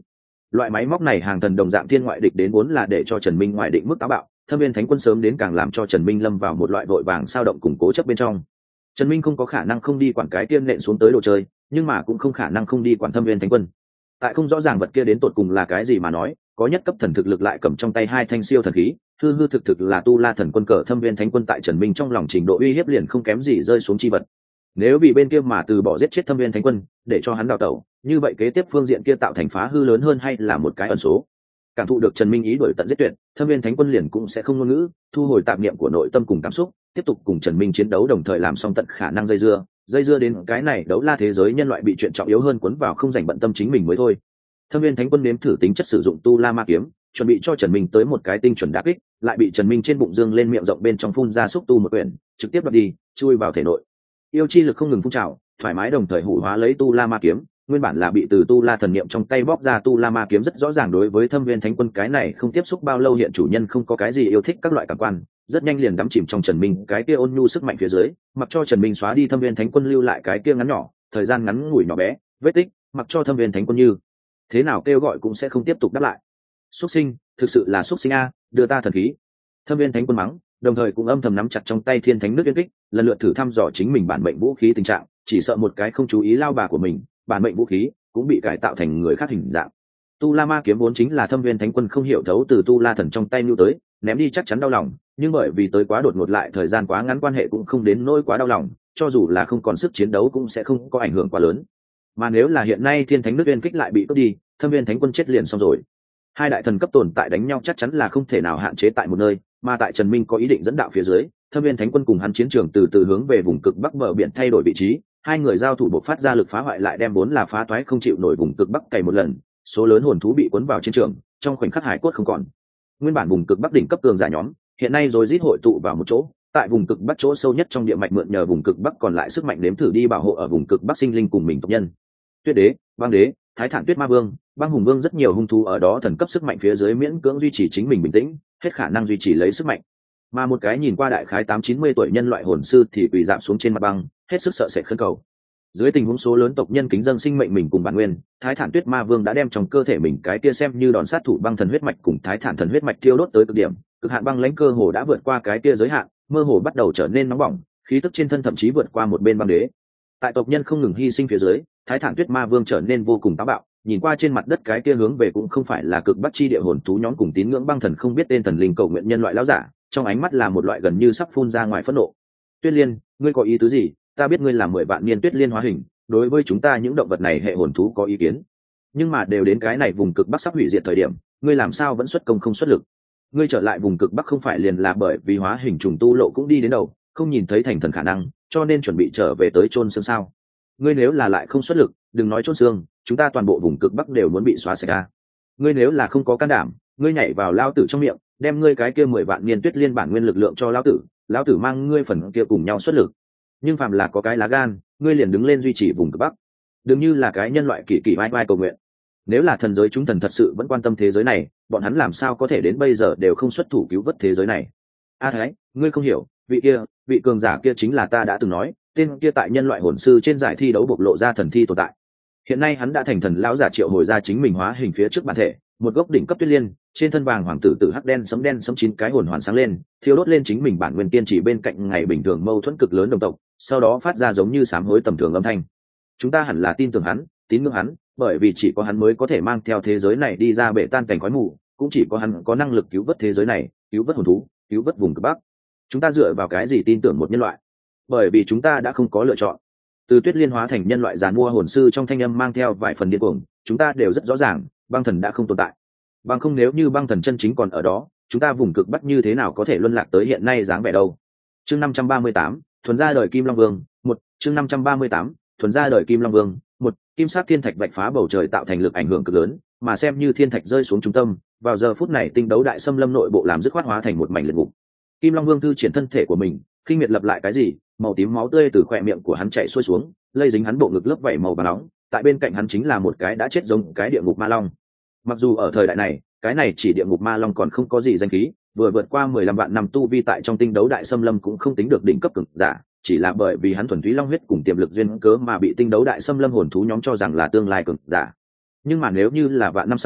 Loại máy móc này hàng thần đồng dạng thiên ngoại địch đến vốn là để cho Trần Minh ngoại định mức táo bạo, Thâm Viên Thánh Quân sớm đến càng làm cho Trần Minh lâm vào một loại vội vàng sao động cùng cố chấp bên trong. Trần Minh không có khả năng không đi quản cái tiên nện xuống tới đồ chơi, nhưng mà cũng không khả năng không đi quản Thâm Viên Thánh Quân. Tại không rõ ràng vật kia đến tột cùng là cái gì mà nói, có nhất cấp thần thực lực lại cầm trong tay hai thanh siêu thần khí, hư hư thực thực là tu la thần quân cờ Thâm Viên Thánh Quân tại Trần Minh trong lòng trình độ uy hiếp liền không kém gì rơi xuống chi vật. Nếu vì bên kia mà từ bỏ giết chết Thâm Viên Thánh Quân, để cho hắn đào tẩu, như vậy kế tiếp phương diện kia tạo thành phá hư lớn hơn hay là một cái ẩn số. Cảm thụ được Trần Minh ý đổi tận giết tuyệt, Thâm Viên Thánh Quân liền cũng sẽ không ngôn ngữ, thu hồi tạp niệm của nội tâm cùng cảm xúc, tiếp tục cùng Trần Minh chiến đấu, đồng thời làm xong tận khả năng dây dưa đến cái này đấu la thế giới nhân loại bị chuyện trọng yếu hơn cuốn vào không dành bận tâm chính mình mới thôi. Thâm Viên Thánh Quân nếm thử tính chất sử dụng tu la ma kiếm, chuẩn bị cho Trần Minh tới một cái tinh chuẩn đả kích, lại bị Trần Minh trên bụng dương lên miệng rộng bên trong phun ra xúc tu một quyển, trực tiếp đoạt đi, chui vào thể nội. Yêu chi lực không ngừng phun trào, thoải mái đồng thời hủ hóa lấy tu la ma kiếm, nguyên bản là bị từ tu la thần niệm trong tay bóc ra tu la ma kiếm rất rõ ràng đối với Thâm Viên Thánh Quân cái này không tiếp xúc bao lâu hiện chủ nhân không có cái gì yêu thích các loại cảm quan, rất nhanh liền đắm chìm trong Trần Minh cái kia ôn nhu sức mạnh phía dưới, mặc cho Trần Minh xóa đi Thâm Viên Thánh Quân lưu lại cái kia ngắn nhỏ, thời gian ngắn ngủi nhỏ bé, vết tích, mặc cho Thâm Viên Thánh Quân như thế nào kêu gọi cũng sẽ không tiếp tục đáp lại. Xuất sinh, thực sự là xuất sinh a, đưa ta thần khí. Thâm Viên Thánh Quân mắng, đồng thời cũng âm thầm nắm chặt trong tay Thiên Thánh nước yên kích, lần lượt thử thăm dò chính mình bản mệnh vũ khí tình trạng, chỉ sợ một cái không chú ý lao bà của mình, bản mệnh vũ khí cũng bị cải tạo thành người khác hình dạng. Tu La Ma kiếm vốn chính là Thâm Viên Thánh Quân không hiểu thấu từ Tu La thần trong tay nưu tới, ném đi chắc chắn đau lòng, nhưng bởi vì tới quá đột ngột lại thời gian quá ngắn quan hệ cũng không đến nỗi quá đau lòng, cho dù là không còn sức chiến đấu cũng sẽ không có ảnh hưởng quá lớn. Mà nếu là hiện nay Thiên Thánh nước uyên kích lại bị cướp đi, Thâm Viên Thánh Quân chết liền xong rồi. Hai đại thần cấp tồn tại đánh nhau chắc chắn là không thể nào hạn chế tại một nơi, mà tại Trần Minh có ý định dẫn đạo phía dưới, Thâm Viên Thánh Quân cùng hắn chiến trường từ từ hướng về vùng cực bắc bờ biển thay đổi vị trí, hai người giao thủ bộc phát ra lực phá hoại lại đem vốn là phá toái không chịu nổi vùng cực bắc cày một lần, số lớn hồn thú bị cuốn vào chiến trường, trong khoảnh khắc hải cốt không còn. Nguyên bản vùng cực bắc đỉnh cấp cường giả nhóm, hiện nay rồi rít hội tụ vào một chỗ, tại vùng cực bắc chỗ sâu nhất trong địa mạch mượn nhờ vùng cực bắc còn lại sức mạnh nếm thử đi bảo hộ ở vùng cực bắc sinh linh cùng mình tộc nhân. Tuyết đế, băng đế, thái thản tuyết ma vương, băng hùng vương rất nhiều hung thú ở đó thần cấp sức mạnh phía dưới miễn cưỡng duy trì chính mình bình tĩnh, hết khả năng duy trì lấy sức mạnh. Mà một cái nhìn qua đại khái 8-90 tuổi nhân loại hồn sư thì quỳ rạp xuống trên mặt băng, hết sức sợ sệt khẩn cầu. Dưới tình huống số lớn tộc nhân kính dâng sinh mệnh mình cùng bản nguyên, thái thản tuyết ma vương đã đem trong cơ thể mình cái kia xem như đòn sát thủ băng thần huyết mạch cùng thái thản thần huyết mạch thiêu đốt tới cực điểm, cực hạn băng lãnh cơ hồ đã vượt qua cái kia giới hạn, mơ hồ bắt đầu trở nên nóng bỏng, khí tức trên thân thậm chí vượt qua một bên băng đế. Tại tộc nhân không ngừng hy sinh phía dưới, thái thản tuyết ma vương trở nên vô cùng táo bạo, nhìn qua trên mặt đất cái kia hướng về cũng không phải là cực bắc chi địa hồn thú nhóm cùng tín ngưỡng băng thần không biết tên thần linh cầu nguyện nhân loại lão giả, trong ánh mắt là một loại gần như sắp phun ra ngoài phẫn nộ. Tuyết Liên, ngươi có ý tứ gì? Ta biết ngươi là 10 vạn niên Tuyết Liên hóa hình, đối với chúng ta những động vật này hệ hồn thú có ý kiến, nhưng mà đều đến cái này vùng cực bắc sắp hủy diệt thời điểm, ngươi làm sao vẫn xuất công không xuất lực? Ngươi trở lại vùng cực bắc không phải liền là bởi vì hóa hình trùng tu lộ cũng đi đến đầu, không nhìn thấy thành thần khả năng, cho nên chuẩn bị trở về tới chôn xương sao? Ngươi nếu là lại không xuất lực, đừng nói chôn xương, chúng ta toàn bộ vùng cực bắc đều muốn bị xóa sạch ra. Ngươi nếu là không có can đảm, ngươi nhảy vào lao tử trong miệng, đem ngươi cái kia 10 vạn niên Tuyết Liên bản nguyên lực lượng cho lão tử mang ngươi phần kia cùng nhau xuất lực. Nhưng phàm là có cái lá gan, ngươi liền đứng lên duy trì vùng cực bắc, đừng như là cái nhân loại kỳ kỳ vai vai cầu nguyện. Nếu là thần giới chúng thần thật sự vẫn quan tâm thế giới này, bọn hắn làm sao có thể đến bây giờ đều không xuất thủ cứu vớt thế giới này? A Thái, ngươi không hiểu, vị cường giả kia chính là ta đã từng nói, tên kia tại nhân loại hồn sư trên giải thi đấu bộc lộ ra thần thi tồn tại. Hiện nay hắn đã thành thần lão giả triệu hồi ra chính mình hóa hình phía trước bản thể, một gốc đỉnh cấp Tuyết Liên, trên thân vàng hoàng tử tử hắc đen sấm 9 cái hồn hoàn sáng lên, thiêu đốt lên chính mình bản nguyên tiên chỉ bên cạnh ngày bình thường mâu thuẫn cực lớn đồng tộc, sau đó phát ra giống như sám hối tầm thường âm thanh. Chúng ta hẳn là tin tưởng hắn, tín ngưỡng hắn, bởi vì chỉ có hắn mới có thể mang theo thế giới này đi ra bể tan cảnh khói mù, cũng chỉ có hắn có năng lực cứu vớt thế giới này, cứu vớt hồn thú, cứu vớt vùng cực bắc. Chúng ta dựa vào cái gì tin tưởng một nhân loại? Bởi vì chúng ta đã không có lựa chọn. Từ Tuyết Liên hóa thành nhân loại giàn mua hồn sư trong thanh âm mang theo vài phần điên cuồng, chúng ta đều rất rõ ràng, băng thần đã không tồn tại. Bằng không nếu như băng thần chân chính còn ở đó, chúng ta vùng cực bắc như thế nào có thể luân lạc tới hiện nay dáng vẻ đâu? Chương 538, thuần ra đời Kim Long Vương, chương 538, thuần ra đời Kim Long Vương, kim sắc thiên thạch vạch phá bầu trời tạo thành lực ảnh hưởng cực lớn, mà xem như thiên thạch rơi xuống trung tâm, vào giờ phút này tinh đấu đại xâm lâm nội bộ làm dứt khoát hóa thành một mảnh liệt ngục. Kim Long Vương thư triển thân thể của mình, khinh miệt lập lại cái gì, màu tím máu tươi từ khóe miệng của hắn chảy xuôi xuống, lây dính hắn bộ ngực lớp vảy màu vàng nóng, tại bên cạnh hắn chính là một cái đã chết giống cái địa ngục ma long. Mặc dù ở thời đại này, cái này chỉ địa ngục ma long còn không có gì danh khí, vừa vượt qua 15 vạn năm tu vi tại trong tinh đấu đại xâm lâm cũng không tính được đỉnh cấp cường giả, chỉ là bởi vì hắn thuần túy long huyết cùng tiềm lực duyên cớ mà bị tinh đấu đại xâm lâm hồn thú nhóm cho rằng là tương lai cường giả. Nhưng mà nếu như là vạn năm sau,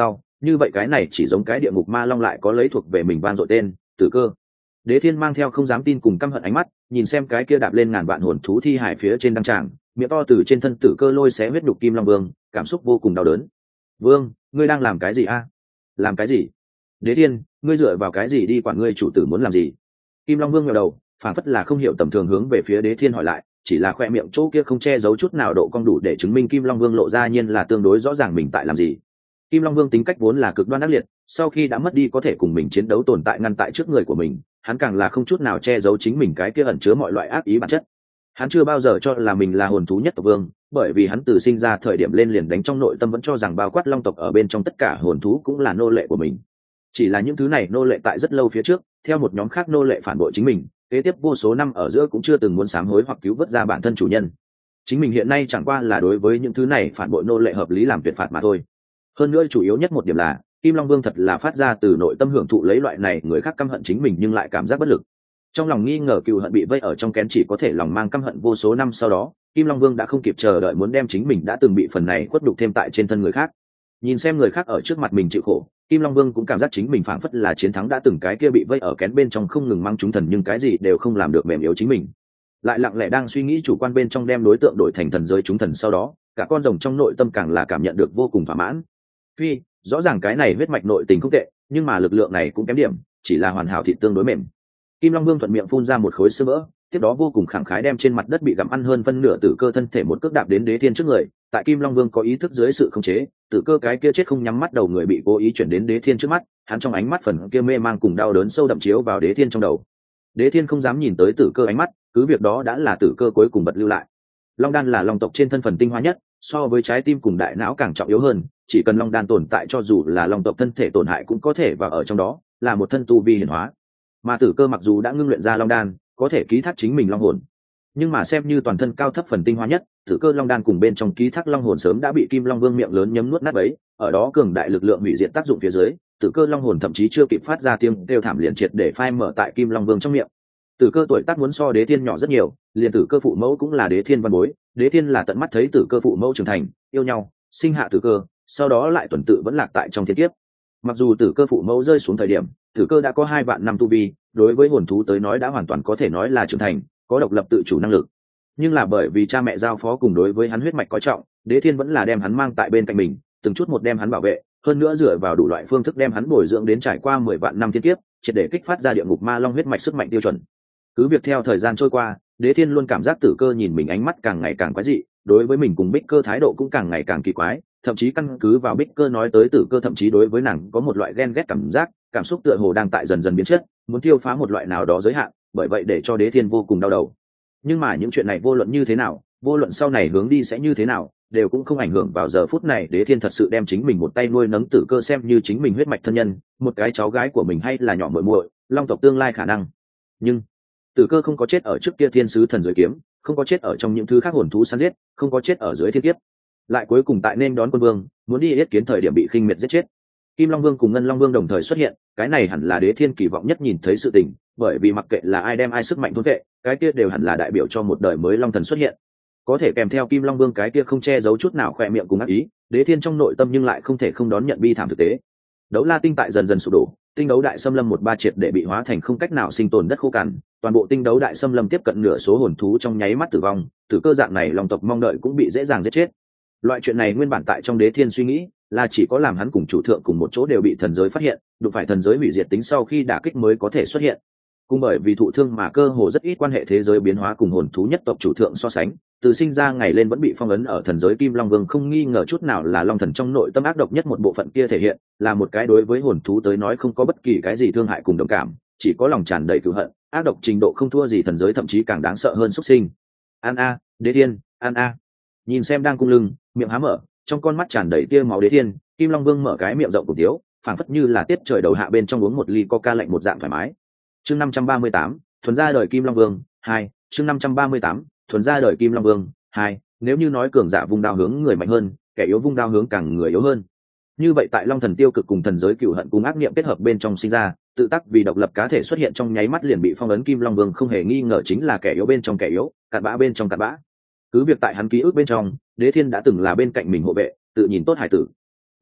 như vậy cái này chỉ giống cái địa ngục ma long lại có lấy thuộc về mình vang dội tên Tử Cơ. Đế Thiên mang theo không dám tin cùng căm hận ánh mắt nhìn xem cái kia đạp lên ngàn vạn hồn thú thi hải phía trên đăng tràng, miệng to từ trên thân Tử Cơ lôi xé huyết nhục Kim Long Vương, cảm xúc vô cùng đau đớn. Vương, ngươi đang làm cái gì a? Làm cái gì? Đế Thiên, ngươi dựa vào cái gì đi quản ngươi chủ tử muốn làm gì? Kim Long Vương ngẩng đầu, phản phất là không hiểu tầm thường hướng về phía Đế Thiên hỏi lại, chỉ là khoe miệng chỗ kia không che giấu chút nào độ cong đủ để chứng minh Kim Long Vương lộ ra nhiên là tương đối rõ ràng mình tại làm gì. Kim Long Vương tính cách vốn là cực đoan ác liệt, sau khi đã mất đi có thể cùng mình chiến đấu tồn tại ngăn tại trước người của mình, hắn càng là không chút nào che giấu chính mình cái kia ẩn chứa mọi loại ác ý bản chất. Hắn chưa bao giờ cho là mình là hồn thú nhất tộc vương, bởi vì hắn từ sinh ra thời điểm lên liền đánh trong nội tâm vẫn cho rằng bao quát long tộc ở bên trong tất cả hồn thú cũng là nô lệ của mình. Chỉ là những thứ này nô lệ tại rất lâu phía trước, theo một nhóm khác nô lệ phản bội chính mình, kế tiếp vô số năm ở giữa cũng chưa từng muốn sám hối hoặc cứu vớt ra bản thân chủ nhân. Chính mình hiện nay chẳng qua là đối với những thứ này phản bội nô lệ hợp lý làm tuyệt phạt mà thôi. Hơn nữa chủ yếu nhất một điểm là Kim Long Vương thật là phát ra từ nội tâm hưởng thụ lấy loại này người khác căm hận chính mình nhưng lại cảm giác bất lực. Trong lòng nghi ngờ cừu hận bị vây ở trong kén chỉ có thể lòng mang căm hận vô số năm sau đó, Kim Long Vương đã không kịp chờ đợi muốn đem chính mình đã từng bị phần này khuất đục thêm tại trên thân người khác. Nhìn xem người khác ở trước mặt mình chịu khổ, Kim Long Vương cũng cảm giác chính mình phảng phất là chiến thắng đã từng cái kia bị vây ở kén bên trong không ngừng mang chúng thần nhưng cái gì đều không làm được mềm yếu chính mình. Lại lặng lẽ đang suy nghĩ chủ quan bên trong đem đối tượng đổi thành thần giới chúng thần sau đó, cả con rồng trong nội tâm càng là cảm nhận được vô cùng thỏa mãn. Phi, rõ ràng cái này huyết mạch nội tình không tệ, nhưng mà lực lượng này cũng kém điểm, chỉ là hoàn hảo thịt tương đối mềm. Kim Long Vương thuận miệng phun ra một khối sữa vỡ, tiếp đó vô cùng khẳng khái đem trên mặt đất bị gặm ăn hơn phân nửa Tử Cơ thân thể một cước đạp đến Đế Thiên trước người. Tại Kim Long Vương có ý thức dưới sự khống chế, Tử Cơ cái kia chết không nhắm mắt đầu người bị cố ý chuyển đến Đế Thiên trước mắt, hắn trong ánh mắt phần kia mê mang cùng đau đớn sâu đậm chiếu vào Đế Thiên trong đầu. Đế Thiên không dám nhìn tới Tử Cơ ánh mắt, cứ việc đó đã là Tử Cơ cuối cùng bật lưu lại. Long đan là long tộc trên thân phần tinh hoa nhất, so với trái tim cùng đại não càng trọng yếu hơn, chỉ cần long đan tồn tại cho dù là long tộc thân thể tổn hại cũng có thể vào ở trong đó, là một thân tu vi hiển hóa. Mà Tử Cơ mặc dù đã ngưng luyện ra long đan, có thể ký thác chính mình long hồn, nhưng mà xem như toàn thân cao thấp phần tinh hoa nhất, Tử Cơ long đan cùng bên trong ký thác long hồn sớm đã bị Kim Long Vương miệng lớn nhấm nuốt nát bấy, ở đó cường đại lực lượng hủy diệt tác dụng phía dưới, Tử Cơ long hồn thậm chí chưa kịp phát ra tiếng kêu thảm liền triệt để phai mở tại Kim Long Vương trong miệng. Tử Cơ tuổi tác muốn so Đế Thiên nhỏ rất nhiều, liền Tử Cơ phụ mẫu cũng là Đế Thiên văn bối, Đế Thiên là tận mắt thấy Tử Cơ phụ mẫu trưởng thành, yêu nhau, sinh hạ Tử Cơ, sau đó lại tuần tự vẫn lạc tại trong thiên kiếp. Mặc dù Tử Cơ phụ mẫu rơi xuống thời điểm, Tử Cơ đã có 2 vạn năm tu vi, đối với hồn thú tới nói đã hoàn toàn có thể nói là trưởng thành, có độc lập tự chủ năng lực. Nhưng là bởi vì cha mẹ giao phó cùng đối với hắn huyết mạch coi trọng, Đế Thiên vẫn là đem hắn mang tại bên cạnh mình, từng chút một đem hắn bảo vệ, hơn nữa dựa vào đủ loại phương thức đem hắn bồi dưỡng đến trải qua 10 vạn năm thiên kiếp, triệt để kích phát ra địa ngục ma long huyết mạch sức mạnh tiêu chuẩn. Cứ việc theo thời gian trôi qua, Đế Thiên luôn cảm giác Tử Cơ nhìn mình ánh mắt càng ngày càng quái dị, đối với mình cùng Bích Cơ thái độ cũng càng ngày càng kỳ quái, thậm chí căn cứ vào Bích Cơ nói tới Tử Cơ thậm chí đối với nàng có một loại ghen ghét cảm giác, cảm xúc tựa hồ đang tại dần dần biến chất, muốn tiêu phá một loại nào đó giới hạn, bởi vậy để cho Đế Thiên vô cùng đau đầu. Nhưng mà những chuyện này vô luận như thế nào, vô luận sau này hướng đi sẽ như thế nào, đều cũng không ảnh hưởng vào giờ phút này Đế Thiên thật sự đem chính mình một tay nuôi nấng Tử Cơ xem như chính mình huyết mạch thân nhân, một cái cháu gái của mình hay là nhỏ muội muội, long tộc tương lai khả năng. Nhưng Tử Cơ không có chết ở trước kia thiên sứ thần dưới kiếm, không có chết ở trong những thứ khác hồn thú săn giết, không có chết ở dưới thiên kiếp, lại cuối cùng tại nên đón quân vương, muốn đi yết kiến thời điểm bị khinh miệt giết chết. Kim Long Vương cùng Ngân Long Vương đồng thời xuất hiện, cái này hẳn là Đế Thiên kỳ vọng nhất nhìn thấy sự tình, bởi vì mặc kệ là ai đem ai sức mạnh thôn vệ, cái kia đều hẳn là đại biểu cho một đời mới long thần xuất hiện. Có thể kèm theo Kim Long Vương cái kia không che giấu chút nào khỏe miệng cùng ác ý, Đế Thiên trong nội tâm nhưng lại không thể không đón nhận bi thảm thực tế. Đấu La Tinh tại dần dần sụp đổ, tinh đấu đại xâm lâm 1-3 triệt để bị hóa thành không cách nào sinh tồn đất khô cằn, toàn bộ tinh đấu đại xâm lâm tiếp cận nửa số hồn thú trong nháy mắt tử vong, Tử Cơ dạng này long tộc mong đợi cũng bị dễ dàng giết chết. Loại chuyện này nguyên bản tại trong Đế Thiên suy nghĩ là chỉ có làm hắn cùng chủ thượng cùng một chỗ đều bị thần giới phát hiện, đụng phải thần giới hủy diệt tính sau khi đả kích mới có thể xuất hiện. Cùng bởi vì thụ thương mà cơ hồ rất ít quan hệ thế giới biến hóa cùng hồn thú nhất tộc chủ thượng so sánh, từ sinh ra ngày lên vẫn bị phong ấn ở thần giới Kim Long Vương không nghi ngờ chút nào là long thần trong nội tâm ác độc nhất một bộ phận kia thể hiện, là một cái đối với hồn thú tới nói không có bất kỳ cái gì thương hại cùng đồng cảm, chỉ có lòng tràn đầy cừu hận, ác độc trình độ không thua gì thần giới thậm chí càng đáng sợ hơn súc sinh. An a, Đế Thiên, an a. Nhìn xem đang cung lưng, miệng há mở, trong con mắt tràn đầy tia máu Đế Thiên, Kim Long Vương mở cái miệng rộng cùng thiếu, phảng phất như là tiết trời đầu hạ bên trong uống một ly coca lạnh một dạng thoải mái. Chương 538, thuần ra đời Kim Long Vương 2, chương 538, thuần ra đời Kim Long Vương 2, nếu như nói cường giả vung đao hướng người mạnh hơn, kẻ yếu vung đao hướng càng người yếu hơn. Như vậy tại Long Thần tiêu cực cùng thần giới cừu hận cùng ác niệm kết hợp bên trong sinh ra, tự tác vì độc lập cá thể xuất hiện trong nháy mắt liền bị phong ấn Kim Long Vương không hề nghi ngờ chính là kẻ yếu bên trong kẻ yếu, cặn bã bên trong cặn bã. Cứ việc tại hắn ký ức bên trong, Đế Thiên đã từng là bên cạnh mình hộ vệ, tự nhìn tốt hải tử.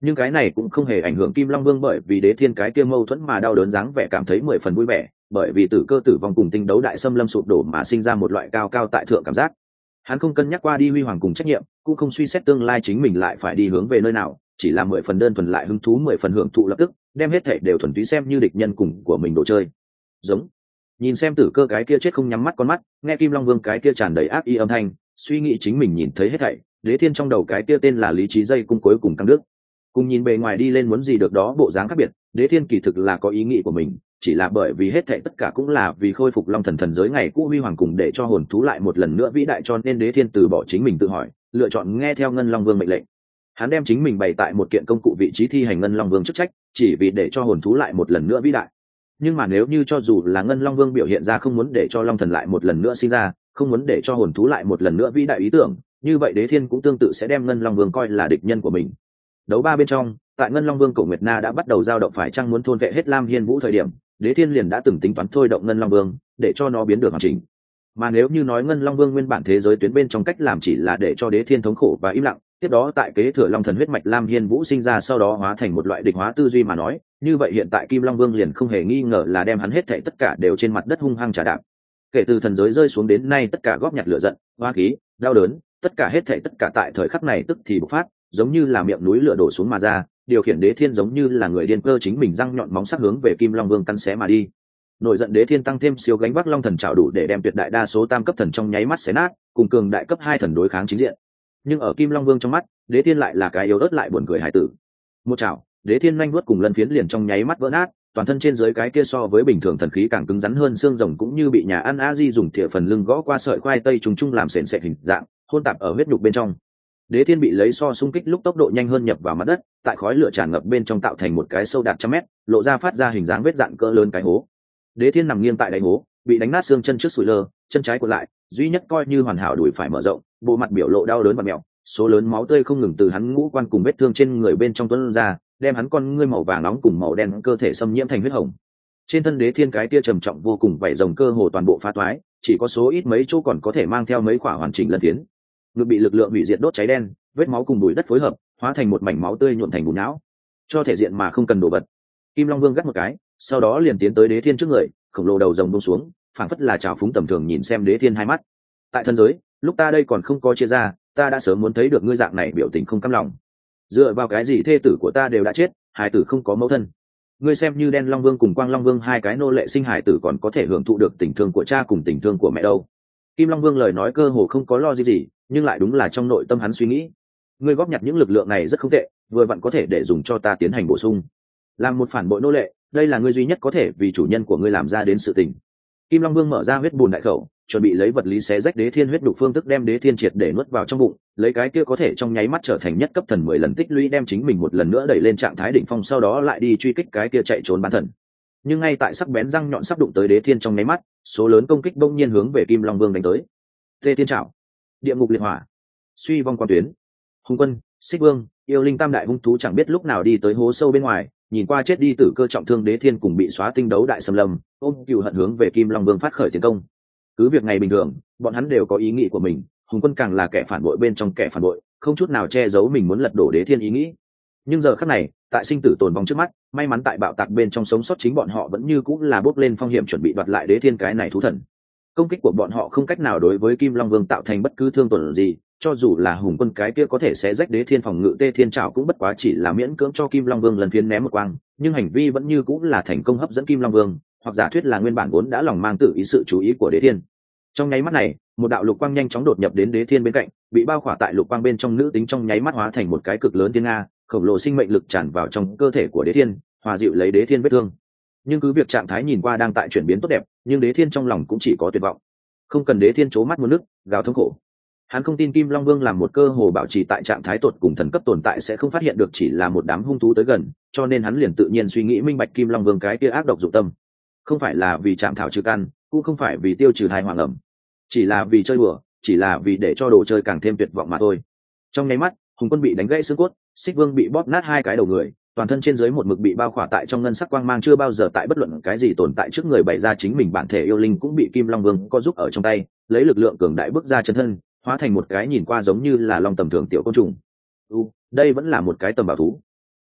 Nhưng cái này cũng không hề ảnh hưởng Kim Long Vương, bởi vì đế thiên cái kia mâu thuẫn mà đau đớn dáng vẻ cảm thấy 10 phần vui vẻ, bởi vì tử cơ tử vong cùng tinh đấu đại xâm lâm sụp đổ mà sinh ra một loại cao cao tại thượng cảm giác. Hắn không cân nhắc qua đi huy hoàng cùng trách nhiệm, cũng không suy xét tương lai chính mình lại phải đi hướng về nơi nào, chỉ là 10 phần đơn thuần lại hứng thú 10 phần hưởng thụ lập tức, đem hết thảy đều thuần túy xem như địch nhân cùng của mình đồ chơi. Giống. Nhìn xem tử cơ cái kia chết không nhắm mắt con mắt, nghe Kim Long Vương cái kia tràn đầy ác ý âm thanh, suy nghĩ chính mình nhìn thấy hết thảy, đế thiên trong đầu cái kia tên là lý trí dây cung cuối cùng căng đứt. Cùng nhìn bề ngoài đi lên muốn gì được đó bộ dáng khác biệt, đế thiên kỳ thực là có ý nghĩ của mình, chỉ là bởi vì hết thảy tất cả cũng là vì khôi phục long thần thần giới ngày cũ huy hoàng cùng để cho hồn thú lại một lần nữa vĩ đại, cho nên đế thiên từ bỏ chính mình tự hỏi, lựa chọn nghe theo ngân long vương mệnh lệnh. Hắn đem chính mình bày tại một kiện công cụ vị trí thi hành ngân long vương chức trách, chỉ vì để cho hồn thú lại một lần nữa vĩ đại. Nhưng mà nếu như cho dù là ngân long vương biểu hiện ra không muốn để cho long thần lại một lần nữa sinh ra, không muốn để cho hồn thú lại một lần nữa vĩ đại ý tưởng, như vậy đế thiên cũng tương tự sẽ đem ngân long vương coi là địch nhân của mình. Đấu ba bên trong, tại ngân long vương cổ nguyệt na đã bắt đầu dao động phải chăng muốn thôn vệ hết lam hiên vũ thời điểm, đế thiên liền đã từng tính toán thôi động ngân long vương để cho nó biến được hoàn chỉnh. Mà nếu như nói ngân long vương nguyên bản thế giới tuyến bên trong cách làm chỉ là để cho đế thiên thống khổ và im lặng, tiếp đó tại kế thừa long thần huyết mạch lam hiên vũ sinh ra sau đó hóa thành một loại địch hóa tư duy mà nói, như vậy hiện tại kim long vương liền không hề nghi ngờ là đem hắn hết thảy tất cả đều trên mặt đất hung hăng trả đạp. Kể từ thần giới rơi xuống đến nay, tất cả góp nhặt lửa giận, hoa khí, đau đớn, tất cả hết thảy tất cả tại thời khắc này tức thì bộc phát, giống như là miệng núi lửa đổ xuống mà ra, điều khiển đế thiên giống như là người điên cơ chính mình răng nhọn móng sắc hướng về kim long vương căn xé mà đi. Nổi giận đế thiên tăng thêm siêu gánh vác long thần trảo đủ để đem tuyệt đại đa số tam cấp thần trong nháy mắt xé nát, cùng cường đại cấp 2 thần đối kháng chính diện. Nhưng ở kim long vương trong mắt, đế thiên lại là cái yếu ớt lại buồn cười hải tử. Một chảo, đế thiên nhanh vuốt cùng lân phiến liền trong nháy mắt vỡ nát, toàn thân trên dưới cái kia so với bình thường thần khí càng cứng rắn hơn xương rồng, cũng như bị nhà ăn a di dùng thìa phần lưng gõ qua sợi khoai tây trùng trung làm sền sệt hình dạng, hôn tạp ở huyết nhục bên trong. Đế thiên bị lấy so xung kích lúc tốc độ nhanh hơn nhập vào mặt đất, tại khói lửa tràn ngập bên trong tạo thành một cái sâu đạt 100 mét, lộ ra phát ra hình dáng vết dạn cỡ lớn cái hố. Đế thiên nằm nghiêng tại đáy hố, bị đánh nát xương chân trước sủi lơ, chân trái cuộn lại, duy nhất coi như hoàn hảo đùi phải mở rộng, bộ mặt biểu lộ đau đớn và mèo, số lớn máu tươi không ngừng từ hắn ngũ quan cùng vết thương trên người bên trong tuôn ra, đem hắn con ngươi màu vàng nóng cùng màu đen cơ thể xâm nhiễm thành huyết hồng. Trên thân đế thiên cái tia trầm trọng vô cùng vảy rồng cơ hồ toàn bộ phá toái, chỉ có số ít mấy chỗ còn có thể mang theo mấy quả hoàn chỉnh lân phiến. Ngực bị lực lượng hủy diệt đốt cháy đen, vết máu cùng bụi đất phối hợp, hóa thành một mảnh máu tươi nhuộm thành bùn não. Cho thể diện mà không cần đồ vật. Kim Long Vương gắt một cái, sau đó liền tiến tới đế thiên trước người, khổng lồ đầu rồng buông xuống, phảng phất là trào phúng tầm thường nhìn xem đế thiên hai mắt. Tại thân giới, lúc ta đây còn không có chia ra, ta đã sớm muốn thấy được ngươi dạng này biểu tình không cam lòng. Dựa vào cái gì thê tử của ta đều đã chết, hài tử không có mẫu thân? Ngươi xem như đen long vương cùng quang long vương hai cái nô lệ sinh hài tử còn có thể hưởng thụ được tình thương của cha cùng tình thương của mẹ đâu? Kim Long Vương lời nói cơ hồ không có lo gì, nhưng lại đúng là trong nội tâm hắn suy nghĩ. Ngươi góp nhặt những lực lượng này rất không tệ, vừa vặn có thể để dùng cho ta tiến hành bổ sung. Làm một phản bội nô lệ, đây là ngươi duy nhất có thể vì chủ nhân của ngươi làm ra đến sự tình. Kim Long Vương mở ra huyết bùn đại khẩu, chuẩn bị lấy vật lý xé rách đế thiên huyết đục phương thức đem đế thiên triệt để nuốt vào trong bụng, lấy cái kia có thể trong nháy mắt trở thành nhất cấp thần 10 lần tích lũy đem chính mình một lần nữa đẩy lên trạng thái đỉnh phong, sau đó lại đi truy kích cái kia chạy trốn bán thần. Nhưng ngay tại sắc bén răng nhọn sắp đụng tới đế thiên trong nháy mắt, số lớn công kích bỗng nhiên hướng về Kim Long Vương đánh tới. Tê Thiên Trảo, Địa Ngục Liệt Hỏa, Suy Vong Quan Tuyến, Hùng Quân, Xích Vương, yêu linh tam đại hung thú chẳng biết lúc nào đi tới hố sâu bên ngoài, nhìn qua chết đi tử cơ trọng thương đế thiên cùng bị xóa tinh đấu đại xâm lâm, ôm cừu hận hướng về Kim Long Vương phát khởi tiến công. Cứ việc ngày bình thường, bọn hắn đều có ý nghĩ của mình, Hùng Quân càng là kẻ phản bội bên trong kẻ phản bội, không chút nào che giấu mình muốn lật đổ đế thiên ý nghĩ. Nhưng giờ khắc này, tại sinh tử tồn vong trước mắt, may mắn tại bạo tạc bên trong sống sót chính bọn họ vẫn như cũng là bước lên phong hiểm chuẩn bị đoạt lại đế thiên cái này thú thần. Công kích của bọn họ không cách nào đối với Kim Long Vương tạo thành bất cứ thương tổn gì, cho dù là Hùng Quân cái kia có thể sẽ rách đế thiên phòng ngự Tê Thiên Trảo cũng bất quá chỉ là miễn cưỡng cho Kim Long Vương lần phiến ném một quang, nhưng hành vi vẫn như cũng là thành công hấp dẫn Kim Long Vương, hoặc giả thuyết là nguyên bản vốn đã lòng mang tự ý sự chú ý của đế thiên. Trong nháy mắt này, một đạo lục quang nhanh chóng đột nhập đến đế thiên bên cạnh, bị bao khỏa tại lục quang bên trong nữ tính trong nháy mắt hóa thành một cái cực lớn thiên nga, khổng lồ sinh mệnh lực tràn vào trong cơ thể của đế thiên, hòa dịu lấy đế thiên vết thương. Nhưng cứ việc trạng thái nhìn qua đang tại chuyển biến tốt đẹp, nhưng đế thiên trong lòng cũng chỉ có tuyệt vọng. Không cần đế thiên trố mắt muốn nước gào thống khổ. Hắn không tin Kim Long Vương làm một cơ hồ bảo trì tại trạng thái tột cùng thần cấp tồn tại sẽ không phát hiện được chỉ là một đám hung thú tới gần, cho nên hắn liền tự nhiên suy nghĩ minh bạch Kim Long Vương cái kia ác độc dụng tâm, không phải là vì chạm thảo trừ căn, cũng không phải vì tiêu trừ thai hoàng ẩm, chỉ là vì chơi đùa, chỉ là vì để cho đồ chơi càng thêm tuyệt vọng mà thôi. Trong nháy mắt, Hùng Quân bị đánh gãy xương cốt, Xích Vương bị bóp nát hai cái đầu người, toàn thân trên dưới một mực bị bao khỏa tại trong ngân sắc quang mang, chưa bao giờ tại bất luận cái gì tồn tại trước người bày ra chính mình bản thể yêu linh cũng bị Kim Long Vương có giúp ở trong tay, lấy lực lượng cường đại bước ra chân thân, hóa thành một cái nhìn qua giống như là long tầm thường tiểu côn trùng. Đây vẫn là một cái tầm bảo thú.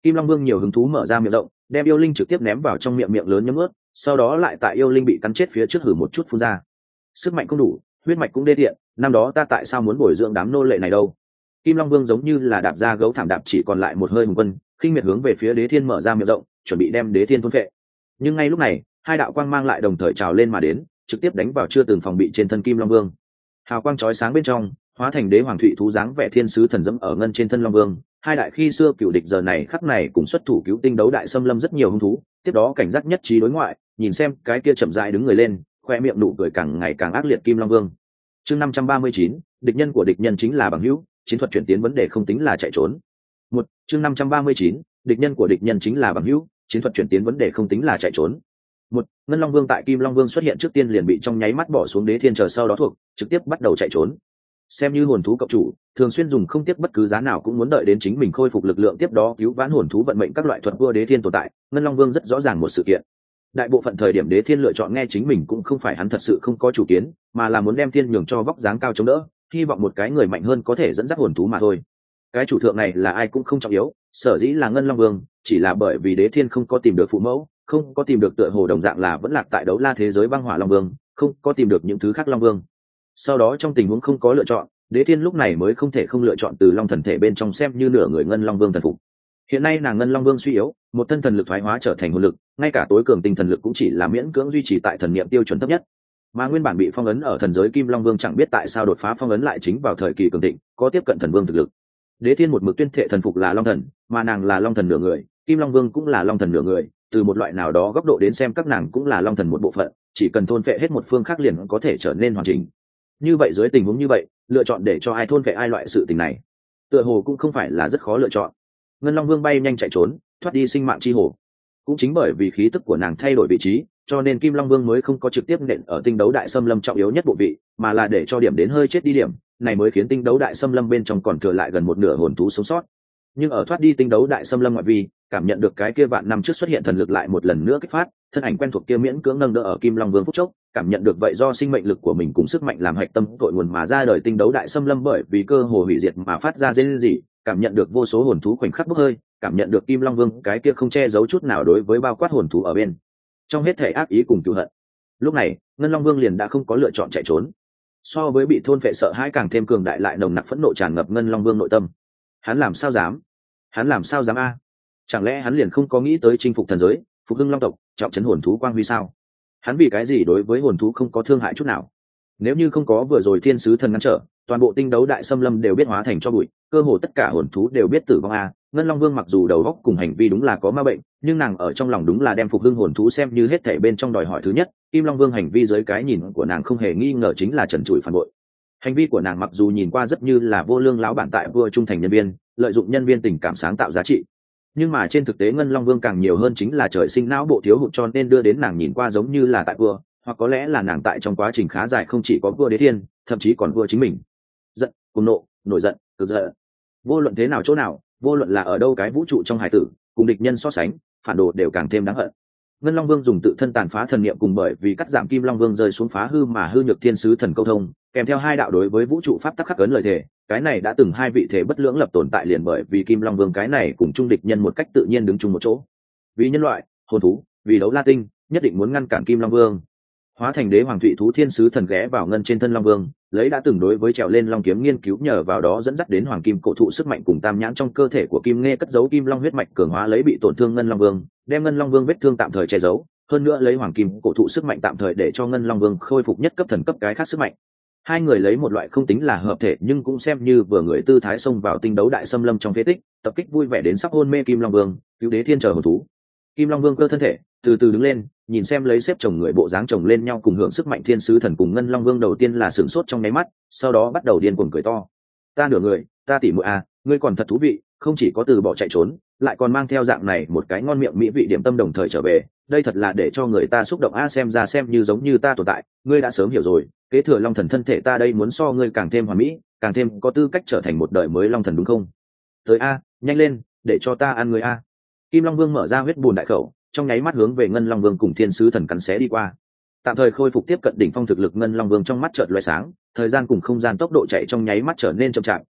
Kim Long Vương nhiều hứng thú mở ra miệng rộng, đem yêu linh trực tiếp ném vào trong miệng miệng lớn nhấm ướt, sau đó lại tại yêu linh bị cắn chết phía trước hử một chút phun ra. Sức mạnh không đủ, huyết mạch cũng đê tiện, năm đó ta tại sao muốn bồi dưỡng đám nô lệ này đâu? Kim Long Vương giống như là đạp ra gấu thảm đạp chỉ còn lại một hơi hùng quân, khinh miệt hướng về phía Đế Thiên mở ra miệng rộng, chuẩn bị đem Đế Thiên thôn phệ. Nhưng ngay lúc này, hai đạo quang mang lại đồng thời trào lên mà đến, trực tiếp đánh vào chưa từng phòng bị trên thân Kim Long Vương. Hào quang chói sáng bên trong, hóa thành đế hoàng thụy thú dáng vẻ thiên sứ thần dẫm ở ngân trên thân Long Vương. Hai đại khi xưa cựu địch giờ này khắc này cùng xuất thủ cứu tinh đấu đại xâm lâm rất nhiều hung thú, tiếp đó cảnh giác nhất trí đối ngoại, nhìn xem cái kia chậm rãi đứng người lên, khoe miệng nụ cười càng ngày càng ác liệt Kim Long Vương. Chương 539, địch nhân của địch nhân chính là bằng hữu, chiến thuật chuyển tiến vấn đề không tính là chạy trốn. Một, chương 539, địch nhân của địch nhân chính là bằng hữu, chiến thuật chuyển tiến vấn đề không tính là chạy trốn. Một, Ngân Long Vương tại Kim Long Vương xuất hiện trước tiên liền bị trong nháy mắt bỏ xuống Đế Thiên chờ sau đó thuộc, trực tiếp bắt đầu chạy trốn. Xem như hồn thú cộng chủ, thường xuyên dùng không tiếc bất cứ giá nào cũng muốn đợi đến chính mình khôi phục lực lượng tiếp đó cứu vãn hồn thú vận mệnh các loại thuật vua Đế Thiên tồn tại. Ngân Long Vương rất rõ ràng một sự kiện. Đại bộ phận thời điểm Đế Thiên lựa chọn nghe chính mình cũng không phải hắn thật sự không có chủ kiến, mà là muốn đem thiên nhường cho vóc dáng cao chống đỡ, hy vọng một cái người mạnh hơn có thể dẫn dắt hồn thú mà thôi. Cái chủ thượng này là ai cũng không trọng yếu, sở dĩ là Ngân Long Vương, chỉ là bởi vì Đế Thiên không có tìm được phụ mẫu, không có tìm được tựa hồ đồng dạng là vẫn lạc tại đấu la thế giới băng hỏa Long Vương, không có tìm được những thứ khác Long Vương. Sau đó trong tình huống không có lựa chọn, Đế Thiên lúc này mới không thể không lựa chọn từ Long thần thể bên trong xem như nửa người Ngân Long Vương thần phục. Hiện nay nàng Ngân Long Vương suy yếu, một thân thần lực thoái hóa trở thành hồn lực, ngay cả tối cường tinh thần lực cũng chỉ là miễn cưỡng duy trì tại thần niệm tiêu chuẩn thấp nhất. Mà nguyên bản bị phong ấn ở thần giới Kim Long Vương chẳng biết tại sao đột phá phong ấn lại chính vào thời kỳ cường thịnh, có tiếp cận thần vương thực lực. Đế Thiên một mực tuyên thệ thần phục là Long thần, mà nàng là Long thần nửa người, Kim Long Vương cũng là Long thần nửa người, từ một loại nào đó góc độ đến xem các nàng cũng là Long thần một bộ phận, chỉ cần thôn phệ hết một phương khác liền có thể trở nên hoàn chỉnh. Như vậy dưới tình huống như vậy, lựa chọn để cho ai thôn phệ ai loại sự tình này, tựa hồ cũng không phải là rất khó lựa chọn. Ngân Long Vương bay nhanh chạy trốn, thoát đi sinh mạng chi hồ. Cũng chính bởi vì khí tức của nàng thay đổi vị trí, cho nên Kim Long Vương mới không có trực tiếp nện ở tinh đấu đại xâm lâm trọng yếu nhất bộ vị, mà là để cho điểm đến hơi chết đi điểm, này mới khiến tinh đấu đại xâm lâm bên trong còn thừa lại gần một nửa hồn thú sống sót. Nhưng ở thoát đi tinh đấu đại xâm lâm ngoại vi, cảm nhận được cái kia vạn năm trước xuất hiện thần lực lại một lần nữa kích phát, thân ảnh quen thuộc kia miễn cưỡng nâng đỡ ở Kim Long Vương phút chốc, cảm nhận được vậy do sinh mệnh lực của mình cùng sức mạnh làm hạch tâm cội nguồn mà ra đời tinh đấu đại xâm lâm bởi vì cơ hồ hủy diệt mà phát ra rên rỉ, cảm nhận được vô số hồn thú khoảnh khắc bốc hơi, cảm nhận được Kim Long Vương cái kia không che giấu chút nào đối với bao quát hồn thú ở bên trong hết thể ác ý cùng cừu hận. Lúc này, Ngân Long Vương liền đã không có lựa chọn chạy trốn. So với bị thôn phệ sợ hãi càng thêm cường đại lại nồng nặc phẫn nộ tràn ngập Ngân Long Vương nội tâm. Hắn làm sao dám? Hắn làm sao dám a? Chẳng lẽ hắn liền không có nghĩ tới chinh phục thần giới, phục hưng long tộc, trọng trấn hồn thú quang huy sao? Hắn vì cái gì đối với hồn thú không có thương hại chút nào? Nếu như không có vừa rồi thiên sứ thần ngăn trở, toàn bộ tinh đấu đại xâm lâm đều biết hóa thành cho bụi, cơ hồ tất cả hồn thú đều biết tử vong a. Ngân Long Vương mặc dù đầu óc cùng hành vi đúng là có ma bệnh, nhưng nàng ở trong lòng đúng là đem phục hưng hồn thú xem như hết thảy bên trong đòi hỏi thứ nhất. Kim Long Vương hành vi dưới cái nhìn của nàng không hề nghi ngờ chính là trần trụi phản bội. Hành vi của nàng mặc dù nhìn qua rất như là vô lương lão bản tại vua trung thành nhân viên, lợi dụng nhân viên tình cảm sáng tạo giá trị, nhưng mà trên thực tế Ngân Long Vương càng nhiều hơn chính là trời sinh não bộ thiếu hụt cho nên đưa đến nàng nhìn qua giống như là tại vua, hoặc có lẽ là nàng tại trong quá trình khá dài không chỉ có vua Đế Thiên, thậm chí còn vua chính mình. Giận, cuồng nộ, nổi giận, cực giận. Vô luận thế nào chỗ nào, vô luận là ở đâu cái vũ trụ trong hải tử, cùng địch nhân so sánh, phản đồ đều càng thêm đáng hận. Ngân Long Vương dùng tự thân tàn phá thần niệm cùng bởi vì cắt giảm Kim Long Vương rơi xuống phá hư mà hư nhược thiên sứ thần câu thông, kèm theo hai đạo đối với vũ trụ pháp tắc khắc ấn lời thề, cái này đã từng hai vị thể bất lưỡng lập tồn tại liền bởi vì Kim Long Vương cái này cùng chung địch nhân một cách tự nhiên đứng chung một chỗ. Vì nhân loại, hồn thú, vì đấu la tinh, nhất định muốn ngăn cản Kim Long Vương. Hóa thành đế hoàng thụy thú thiên sứ thần ghé vào ngân trên thân Long Vương, lấy đã từng đối với trèo lên long kiếm nghiên cứu nhờ vào đó dẫn dắt đến hoàng kim cổ thụ sức mạnh cùng tam nhãn trong cơ thể của Kim Nghe cất giấu Kim Long huyết mạch cường hóa lấy bị tổn thương Ngân Long Vương, đem Ngân Long Vương vết thương tạm thời che giấu, hơn nữa lấy hoàng kim cổ thụ sức mạnh tạm thời để cho Ngân Long Vương khôi phục nhất cấp thần cấp cái khác sức mạnh. Hai người lấy một loại không tính là hợp thể nhưng cũng xem như vừa người tư thái xông vào tinh đấu đại xâm lâm trong phế tích, tập kích vui vẻ đến sắp hôn mê Kim Long Vương, cứu Đế Thiên chờ hồn thú. Kim Long Vương cơ thân thể từ từ đứng lên, nhìn xem lấy xếp chồng người bộ dáng chồng lên nhau cùng hưởng sức mạnh thiên sứ thần cùng Ngân Long Vương đầu tiên là sửng sốt trong nháy mắt, sau đó bắt đầu điên cuồng cười to. Ta nửa người, ta tỉ muội à, ngươi còn thật thú vị, không chỉ có từ bỏ chạy trốn, lại còn mang theo dạng này một cái ngon miệng mỹ vị điểm tâm đồng thời trở về, đây thật là để cho người ta xúc động a. Xem ra xem như giống như ta tồn tại, ngươi đã sớm hiểu rồi, kế thừa Long thần thân thể ta đây muốn so ngươi càng thêm hoàn mỹ, càng thêm có tư cách trở thành một đời mới Long thần đúng không? Tới a, nhanh lên, để cho ta ăn ngươi a. Kim Long Vương mở ra huyết bùn đại khẩu, trong nháy mắt hướng về Ngân Long Vương cùng thiên sứ thần cắn xé đi qua. Tạm thời khôi phục tiếp cận đỉnh phong thực lực Ngân Long Vương trong mắt chợt lóe sáng, thời gian cùng không gian tốc độ chạy trong nháy mắt trở nên chậm chạp,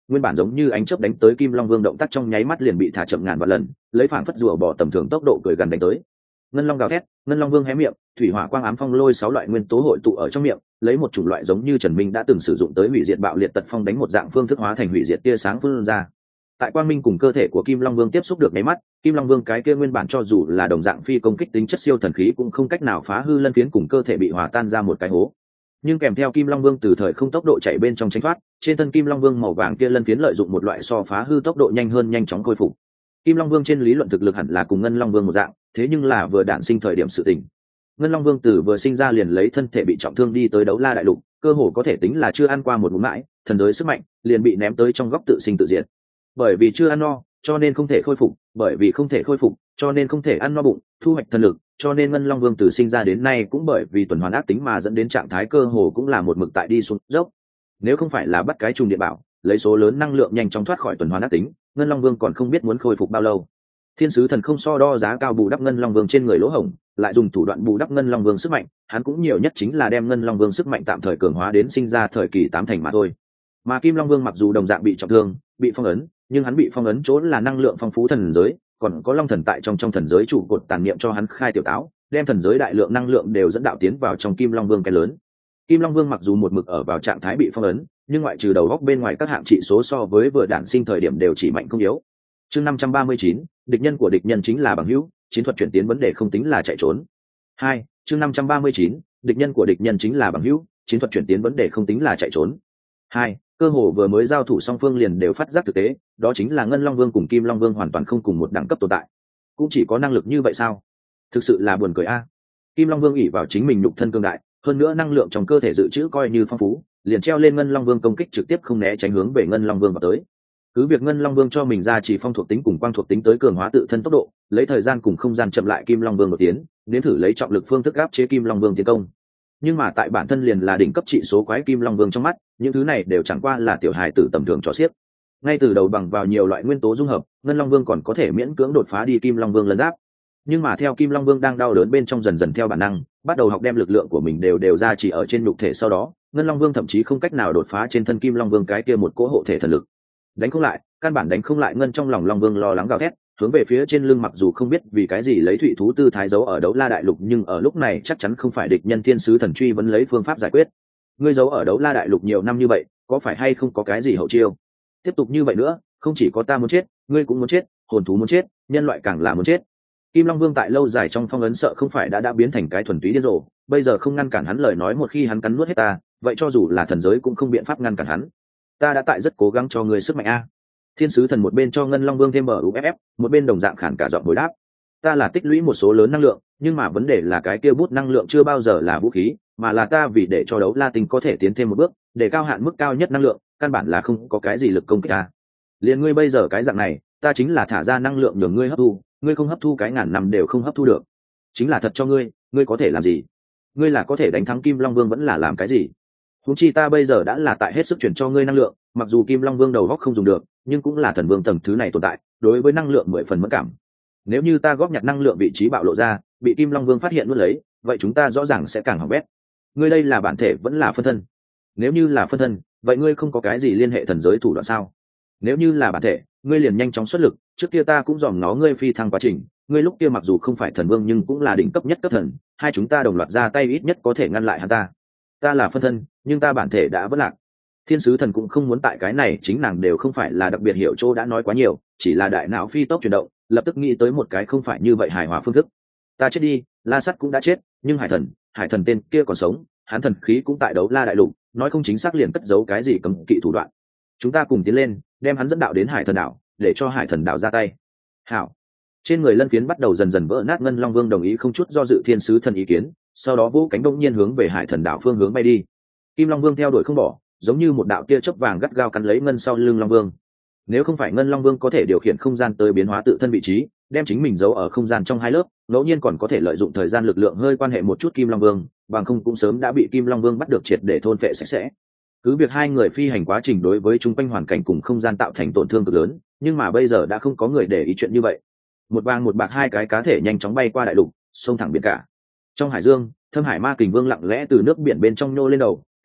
nguyên bản giống như ánh chớp đánh tới Kim Long Vương động tác trong nháy mắt liền bị thả chậm ngàn vạn lần, lấy phảng phất rùa bò tầm thường tốc độ cười gần đánh tới. Ngân Long gào thét, Ngân Long Vương hé miệng, thủy hỏa quang ám phong lôi 6 loại nguyên tố hội tụ ở trong miệng, lấy một chủng loại giống như Trần Minh đã từng sử dụng tới hủy diệt bạo liệt tật phong đánh một dạng phương thức hóa thành hủy diệt tia sáng phun ra. Tại quang minh cùng cơ thể của Kim Long Vương tiếp xúc được nháy mắt, Kim Long Vương cái kia nguyên bản cho dù là đồng dạng phi công kích tính chất siêu thần khí cũng không cách nào phá hư lân phiến cùng cơ thể bị hòa tan ra một cái hố. Nhưng kèm theo Kim Long Vương từ thời không tốc độ chạy bên trong tránh thoát, trên thân Kim Long Vương màu vàng kia lân phiến lợi dụng một loại so phá hư tốc độ nhanh hơn nhanh chóng khôi phục. Kim Long Vương trên lý luận thực lực hẳn là cùng Ngân Long Vương một dạng, thế nhưng là vừa đản sinh thời điểm sự tình. Ngân Long Vương từ vừa sinh ra liền lấy thân thể bị trọng thương đi tới Đấu La Đại Lục, cơ hồ có thể tính là chưa ăn qua một ngụm mãi, thần giới sức mạnh liền bị ném tới trong góc tự sinh tự diệt. Bởi vì chưa ăn no, cho nên không thể khôi phục, bởi vì không thể khôi phục, cho nên không thể ăn no bụng, thu hoạch thần lực, cho nên Ngân Long Vương từ sinh ra đến nay cũng bởi vì tuần hoàn ác tính mà dẫn đến trạng thái cơ hồ cũng là một mực tại đi xuống dốc. Nếu không phải là bắt cái trùng điện bảo, lấy số lớn năng lượng nhanh chóng thoát khỏi tuần hoàn ác tính, Ngân Long Vương còn không biết muốn khôi phục bao lâu. Thiên sứ thần không so đo giá cao bù đắp Ngân Long Vương trên người lỗ hổng, lại dùng thủ đoạn bù đắp Ngân Long Vương sức mạnh, hắn cũng nhiều nhất chính là đem Ngân Long Vương sức mạnh tạm thời cường hóa đến sinh ra thời kỳ 8 thành mà thôi. Mà Kim Long Vương mặc dù đồng dạng bị trọng thương, bị phong ấn, nhưng hắn bị phong ấn chỗ là năng lượng phong phú thần giới, còn có Long thần tại trong thần giới trụ cột tàn niệm cho hắn khai tiểu táo, đem thần giới đại lượng năng lượng đều dẫn đạo tiến vào trong Kim Long Vương cái lớn. Kim Long Vương mặc dù một mực ở vào trạng thái bị phong ấn, nhưng ngoại trừ đầu góc bên ngoài các hạng trị số so với vừa đản sinh thời điểm đều chỉ mạnh không yếu. Chương 539, địch nhân của địch nhân chính là bằng hữu, chiến thuật chuyển tiến vấn đề không tính là chạy trốn. 2. Chương 539, địch nhân của địch nhân chính là bằng hữu, chiến thuật chuyển tiến vấn đề không tính là chạy trốn. 2. Cơ hồ vừa mới giao thủ song phương liền đều phát giác thực tế, đó chính là Ngân Long Vương cùng Kim Long Vương hoàn toàn không cùng một đẳng cấp tồn tại. Cũng chỉ có năng lực như vậy sao? Thực sự là buồn cười a. Kim Long Vương ỷ vào chính mình nhục thân cương đại, hơn nữa năng lượng trong cơ thể dự trữ coi như phong phú, liền treo lên Ngân Long Vương công kích trực tiếp không né tránh hướng về Ngân Long Vương vào tới. Cứ việc Ngân Long Vương cho mình ra chỉ phong thuộc tính cùng quang thuộc tính tới cường hóa tự thân tốc độ, lấy thời gian cùng không gian chậm lại Kim Long Vương một tiến, nếm thử lấy trọng lực phương thức áp chế Kim Long Vương tiến công. Nhưng mà tại bản thân liền là đỉnh cấp trị số quái Kim Long Vương trong mắt, những thứ này đều chẳng qua là tiểu hài tử tầm thường trò xiếc. Ngay từ đầu bằng vào nhiều loại nguyên tố dung hợp, Ngân Long Vương còn có thể miễn cưỡng đột phá đi Kim Long Vương lân giáp. Nhưng mà theo Kim Long Vương đang đau đớn bên trong dần dần theo bản năng, bắt đầu học đem lực lượng của mình đều ra chỉ ở trên nhục thể, sau đó, Ngân Long Vương thậm chí không cách nào đột phá trên thân Kim Long Vương cái kia một cỗ hộ thể thần lực. Đánh không lại, căn bản đánh không lại. Ngân trong lòng Long Vương lo lắng gào thét, hướng về phía trên lưng, mặc dù không biết vì cái gì lấy thủy thú tư thái giấu ở Đấu La Đại Lục, nhưng ở lúc này chắc chắn không phải địch nhân. Thiên sứ thần truy vẫn lấy phương pháp giải quyết. Ngươi giấu ở Đấu La Đại Lục nhiều năm như vậy, có phải hay không có cái gì hậu chiêu? Tiếp tục như vậy nữa, không chỉ có ta muốn chết, ngươi cũng muốn chết, hồn thú muốn chết, nhân loại càng là muốn chết. Kim Long Vương tại lâu dài trong phong ấn sợ không phải đã biến thành cái thuần túy điên rồ, bây giờ không ngăn cản hắn lời nói, một khi hắn cắn nuốt hết ta, vậy cho dù là thần giới cũng không biện pháp ngăn cản hắn. Ta đã tại rất cố gắng cho ngươi sức mạnh a. Thiên sứ thần một bên cho Ngân Long Vương thêm MUFF, một bên đồng dạng khản cả giọng hồi đáp. Ta là tích lũy một số lớn năng lượng, nhưng mà vấn đề là cái kia bút năng lượng chưa bao giờ là vũ khí, mà là ta vì để cho Đấu La Tinh có thể tiến thêm một bước, để cao hạn mức cao nhất năng lượng, căn bản là không có cái gì lực công kích ta. Liên ngươi bây giờ cái dạng này, ta chính là thả ra năng lượng nhường ngươi hấp thu, ngươi không hấp thu cái ngàn năm đều không hấp thu được. Chính là thật cho ngươi, ngươi có thể làm gì? Ngươi là có thể đánh thắng Kim Long Vương vẫn là làm cái gì? Huống chi ta bây giờ đã là tại hết sức chuyển cho ngươi năng lượng, mặc dù Kim Long Vương đầu góc không dùng được, nhưng cũng là thần vương tầng thứ này tồn tại, đối với năng lượng 10 phần mẫn cảm. Nếu như ta góp nhặt năng lượng vị trí bạo lộ ra, bị Kim Long Vương phát hiện nuốt lấy, vậy chúng ta rõ ràng sẽ càng hỏng bét. Ngươi đây là bản thể vẫn là phân thân? Nếu như là phân thân, vậy ngươi không có cái gì liên hệ thần giới thủ đoạn sao? Nếu như là bản thể, ngươi liền nhanh chóng xuất lực, trước kia ta cũng dòm nó ngươi phi thăng quá trình, ngươi lúc kia mặc dù không phải thần vương nhưng cũng là đỉnh cấp nhất cấp thần, hai chúng ta đồng loạt ra tay ít nhất có thể ngăn lại hắn ta. Ta là phân thân, nhưng ta bản thể đã vỡ lạc. Thiên sứ thần cũng không muốn tại cái này, chính nàng đều không phải là đặc biệt hiểu chỗ đã nói quá nhiều, chỉ là đại não phi tốc chuyển động, lập tức nghĩ tới một cái không phải như vậy hài hòa phương thức. Ta chết đi, La Sắt cũng đã chết, nhưng hải thần tên kia còn sống, hắn thần khí cũng tại Đấu La Đại Lục, nói không chính xác liền cất giấu cái gì cấm kỵ thủ đoạn. Chúng ta cùng tiến lên, đem hắn dẫn đạo đến Hải Thần đảo, để cho Hải Thần đảo ra tay. Hảo. Trên người lân phiến bắt đầu dần dần vỡ nát. Ngân Long Vương đồng ý không chút do dự thiên sứ thần ý kiến, sau đó vỗ cánh đông nhiên hướng về Hải Thần đảo phương hướng bay đi. Kim Long Vương theo đuổi không bỏ, giống như một đạo tia chớp vàng gắt gao cắn lấy ngân sau lưng Long Vương. Nếu không phải Ngân Long Vương có thể điều khiển không gian tới biến hóa tự thân vị trí, đem chính mình giấu ở không gian trong hai lớp, ngẫu nhiên còn có thể lợi dụng thời gian lực lượng hơi quan hệ một chút Kim Long Vương, bằng không cũng sớm đã bị Kim Long Vương bắt được triệt để thôn phệ sạch sẽ. Cứ việc hai người phi hành quá trình đối với chung quanh hoàn cảnh cùng không gian tạo thành tổn thương cực lớn, nhưng mà bây giờ đã không có người để ý chuyện như vậy. Một vàng một bạc hai cái cá thể nhanh chóng bay qua đại lục, xông thẳng biển cả. Trong hải dương, Thâm Hải Ma Kình Vương lặng lẽ từ nước biển bên trong nhô lên đầu,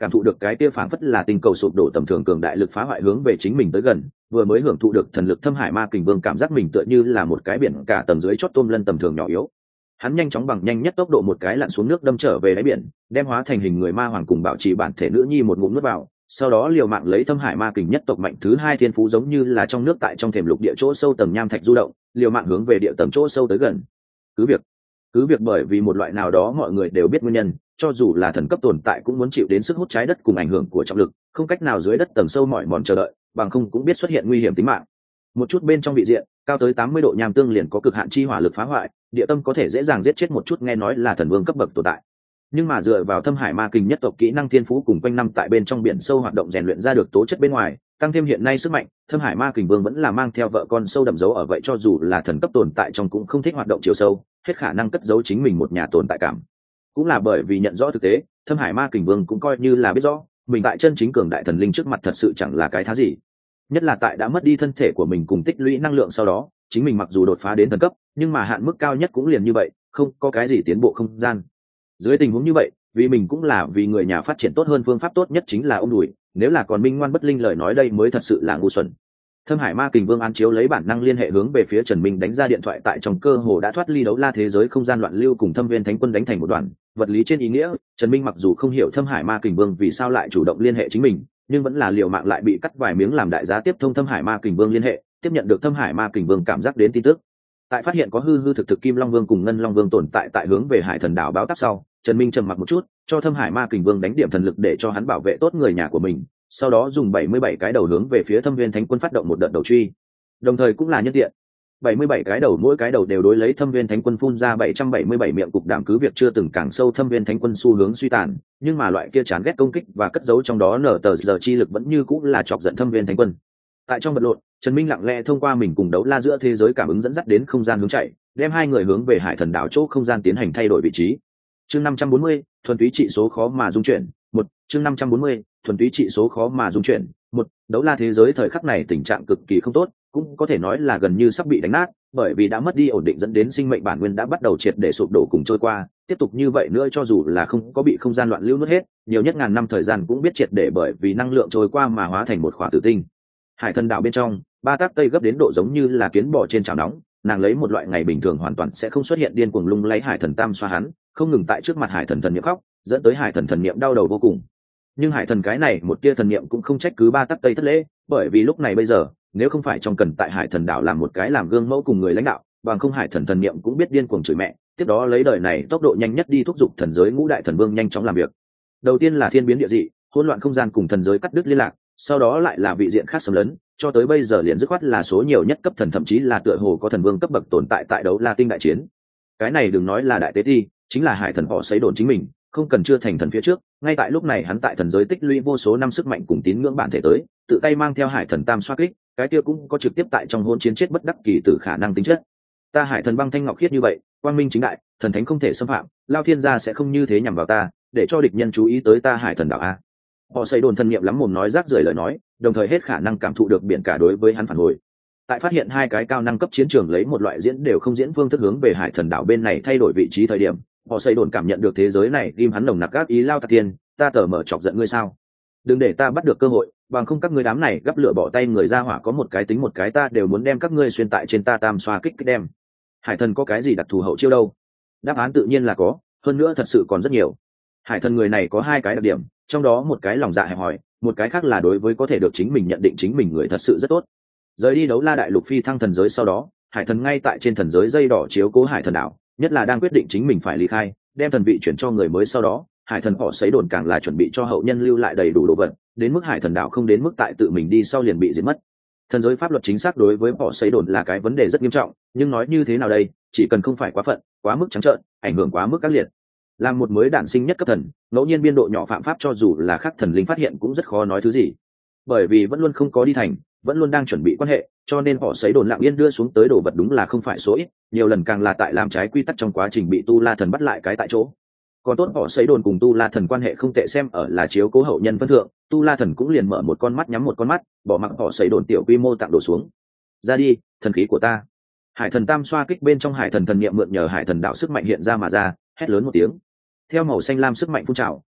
cảm thụ được cái kia phảng phất là tinh cầu sụp đổ tầm thường cường đại lực phá hoại hướng về chính mình tới gần, vừa mới hưởng thụ được thần lực Thâm Hải Ma Kình Vương cảm giác mình tựa như là một cái biển cả tầng dưới chót tôm lân tầm thường nhỏ yếu. Hắn nhanh chóng bằng nhanh nhất tốc độ một cái lặn xuống nước đâm trở về đáy biển, đem hóa thành hình người ma hoàng cùng bảo trì bản thể nữ nhi một ngụm nuốt vào, sau đó liều mạng lấy Thâm Hải Ma Kình nhất tộc mạnh thứ hai thiên phú giống như là trong nước tại trong thềm lục địa chỗ sâu tầng nham thạch du động, liều mạng hướng về địa tầng chỗ sâu tới gần. Cứ việc bởi vì một loại nào đó mọi người đều biết nguyên nhân, cho dù là thần cấp tồn tại cũng muốn chịu đến sức hút trái đất cùng ảnh hưởng của trọng lực, không cách nào dưới đất tầng sâu mỏi mòn chờ đợi, bằng không cũng biết xuất hiện nguy hiểm tính mạng. Một chút bên trong vị diện cao tới 80 độ nham tương liền có cực hạn chi hỏa lực phá hoại, địa tâm có thể dễ dàng giết chết một chút nghe nói là thần vương cấp bậc tồn tại. Nhưng mà dựa vào Thâm Hải Ma Kình nhất tộc kỹ năng thiên phú cùng quanh năm tại bên trong biển sâu hoạt động rèn luyện ra được tố chất bên ngoài, tăng thêm hiện nay sức mạnh, Thâm Hải Ma Kình Vương vẫn là mang theo vợ con sâu đậm dấu ở vậy, cho dù là thần cấp tồn tại trong cũng không thích hoạt động chiều sâu, hết khả năng cất giấu chính mình một nhà tồn tại cảm. Cũng là bởi vì nhận rõ thực tế, Thâm Hải Ma Kình Vương cũng coi như là biết rõ mình tại chân chính cường đại thần linh trước mặt thật sự chẳng là cái thá gì. Nhất là tại đã mất đi thân thể của mình cùng tích lũy năng lượng sau đó, chính mình mặc dù đột phá đến thần cấp, nhưng mà hạn mức cao nhất cũng liền như vậy, không có cái gì tiến bộ không gian. Dưới tình huống như vậy, vì mình cũng là vì người nhà phát triển tốt hơn, phương pháp tốt nhất chính là ôm đùi, nếu là còn minh ngoan bất linh lời nói đây mới thật sự là ngu xuẩn. Thâm Hải Ma Kình Vương án chiếu lấy bản năng liên hệ hướng về phía Trần Minh đánh ra điện thoại, tại trong cơ hồ đã thoát ly đấu la thế giới không gian loạn lưu cùng Thâm Viên Thánh Quân đánh thành một đoàn. Vật lý trên ý nghĩa, Trần Minh mặc dù không hiểu Thâm Hải Ma Kình Vương vì sao lại chủ động liên hệ chính mình, nhưng vẫn là liều mạng lại bị cắt vài miếng làm đại giá tiếp thông Thâm Hải Ma Kình Vương liên hệ, tiếp nhận được Thâm Hải Ma Kình Vương cảm giác đến tin tức. Tại phát hiện có hư hư thực thực Kim Long Vương cùng Ngân Long Vương tồn tại tại hướng về Hải Thần đảo báo tác sau, Trần Minh trầm mặc một chút, cho Thâm Hải Ma Kình Vương đánh điểm thần lực để cho hắn bảo vệ tốt người nhà của mình, sau đó dùng 77 cái đầu hướng về phía Thâm Viên Thánh Quân phát động một đợt đầu truy. Đồng thời cũng là nhân tiện, 77 cái đầu mỗi cái đầu đều đối lấy Thâm Viên Thánh Quân phun ra 777 miệng cục đạm, cứ việc chưa từng càng sâu Thâm Viên Thánh Quân xu hướng suy tàn, nhưng mà loại kia chán ghét công kích và cất giấu trong đó nở tờ giờ chi lực vẫn như cũng là chọc giận Thâm Viên Thánh Quân. Tại trong vật lộn, Trần Minh lặng lẽ thông qua mình cùng đấu la giữa thế giới cảm ứng dẫn dắt đến không gian hướng chạy, đem hai người hướng về Hải Thần đảo chỗ không gian tiến hành thay đổi vị trí. Chương 540, thuần túy trị số khó mà dung chuyển. Một, chương 540, thuần túy trị số khó mà dung chuyển. Một, đấu la thế giới thời khắc này tình trạng cực kỳ không tốt, cũng có thể nói là gần như sắp bị đánh nát, bởi vì đã mất đi ổn định dẫn đến sinh mệnh bản nguyên đã bắt đầu triệt để sụp đổ cùng trôi qua, tiếp tục như vậy nữa cho dù là không có bị không gian loạn lưu nuốt hết, nhiều nhất ngàn năm thời gian cũng biết triệt để bởi vì năng lượng trôi qua mà hóa thành một khỏa tử tinh. Hải Thần đảo bên trong, ba tác tây gấp đến độ giống như là kiến bò trên chảo nóng, nàng lấy một loại ngày bình thường hoàn toàn sẽ không xuất hiện điên cuồng lung lay Hải Thần tam xoa hắn, không ngừng tại trước mặt Hải Thần thần niệm khóc, dẫn tới Hải Thần thần niệm đau đầu vô cùng. Nhưng Hải Thần cái này một tia thần niệm cũng không trách cứ ba tác tây thất lễ, bởi vì lúc này bây giờ, nếu không phải trong cần tại Hải Thần đảo làm một cái làm gương mẫu cùng người lãnh đạo, bằng không Hải Thần thần niệm cũng biết điên cuồng chửi mẹ, tiếp đó lấy đời này tốc độ nhanh nhất đi thúc giục thần giới ngũ đại thần vương nhanh chóng làm việc. Đầu tiên là thiên biến địa dị, hỗn loạn không gian cùng thần giới cắt đứt liên lạc, sau đó lại là vị diện khác xâm lấn, cho tới bây giờ liền dứt khoát là số nhiều nhất cấp thần, thậm chí là tựa hồ có thần vương cấp bậc tồn tại tại đấu la tinh đại chiến. Cái này đừng nói là đại tế thi, chính là Hải Thần họ sấy đồn chính mình, không cần chưa thành thần phía trước, ngay tại lúc này hắn tại thần giới tích lũy vô số năm sức mạnh cùng tín ngưỡng bản thể tới, tự tay mang theo Hải Thần tam xoa kích, cái kia cũng có trực tiếp tại trong hỗn chiến chết bất đắc kỳ từ khả năng tính chất. Ta Hải Thần băng thanh ngọc khiết như vậy, quang minh chính đại, thần thánh không thể xâm phạm, lao thiên gia sẽ không như thế nhằm vào ta, để cho địch nhân chú ý tới ta Hải Thần đảo a. Họ xây đồn thần niệm lắm mồm nói rác rưởi lời nói, đồng thời hết khả năng cảm thụ được biển cả đối với hắn phản hồi. Tại phát hiện hai cái cao năng cấp chiến trường lấy một loại diễn đều không diễn phương thức hướng về Hải Thần đảo bên này thay đổi vị trí thời điểm, họ xây đồn cảm nhận được thế giới này ghim hắn nồng nặc gác ý lao tạc tiên, ta tờ mở chọc giận ngươi sao? Đừng để ta bắt được cơ hội, bằng không các ngươi đám này gấp lửa bỏ tay người ra hỏa có một cái tính một cái ta đều muốn đem các ngươi xuyên tại trên ta tam xoa kích đem. Hải Thần có cái gì đặc thù hậu chiêu đâu? Đáp án tự nhiên là có, hơn nữa thật sự còn rất nhiều. Hải Thần người này có hai cái đặc điểm, trong đó một cái lòng dạ hẹp hòi, một cái khác là đối với có thể được chính mình nhận định chính mình người thật sự rất tốt. Rời đi đấu la đại lục phi thăng thần giới sau đó, Hải Thần ngay tại trên thần giới dây đỏ chiếu cố Hải Thần đảo, nhất là đang quyết định chính mình phải ly khai, đem thần vị chuyển cho người mới sau đó, Hải Thần họ sấy đồn càng là chuẩn bị cho hậu nhân lưu lại đầy đủ đồ vật, đến mức Hải Thần đảo không đến mức tại tự mình đi sau liền bị diệt mất. Thần giới pháp luật chính xác đối với họ sấy đồn là cái vấn đề rất nghiêm trọng, nhưng nói như thế nào đây, chỉ cần không phải quá phận, quá mức trắng trợn, ảnh hưởng quá mức các liệt. Làm một mới đản sinh nhất cấp thần, ngẫu nhiên biên độ nhỏ phạm pháp cho dù là khác thần linh phát hiện cũng rất khó nói thứ gì, bởi vì vẫn luôn không có đi thành, vẫn luôn đang chuẩn bị quan hệ, cho nên họ sấy đồn lặng yên đưa xuống tới đồ vật đúng là không phải số ít, nhiều lần càng là tại làm trái quy tắc trong quá trình bị tu la thần bắt lại cái tại chỗ. Còn tốt họ sấy đồn cùng tu la thần quan hệ không tệ, xem ở là chiếu cố hậu nhân phân thượng, tu la thần cũng liền mở một con mắt nhắm một con mắt, bỏ mặc họ sấy đồn tiểu quy mô tặng đổ xuống. Ra đi, thần khí của ta. Hải Thần tam xoa kích bên trong Hải Thần thần niệm mượn nhờ Hải Thần đạo sức mạnh hiện ra mà ra, hét lớn một tiếng. Theo màu xanh lam sức mạnh phun trào,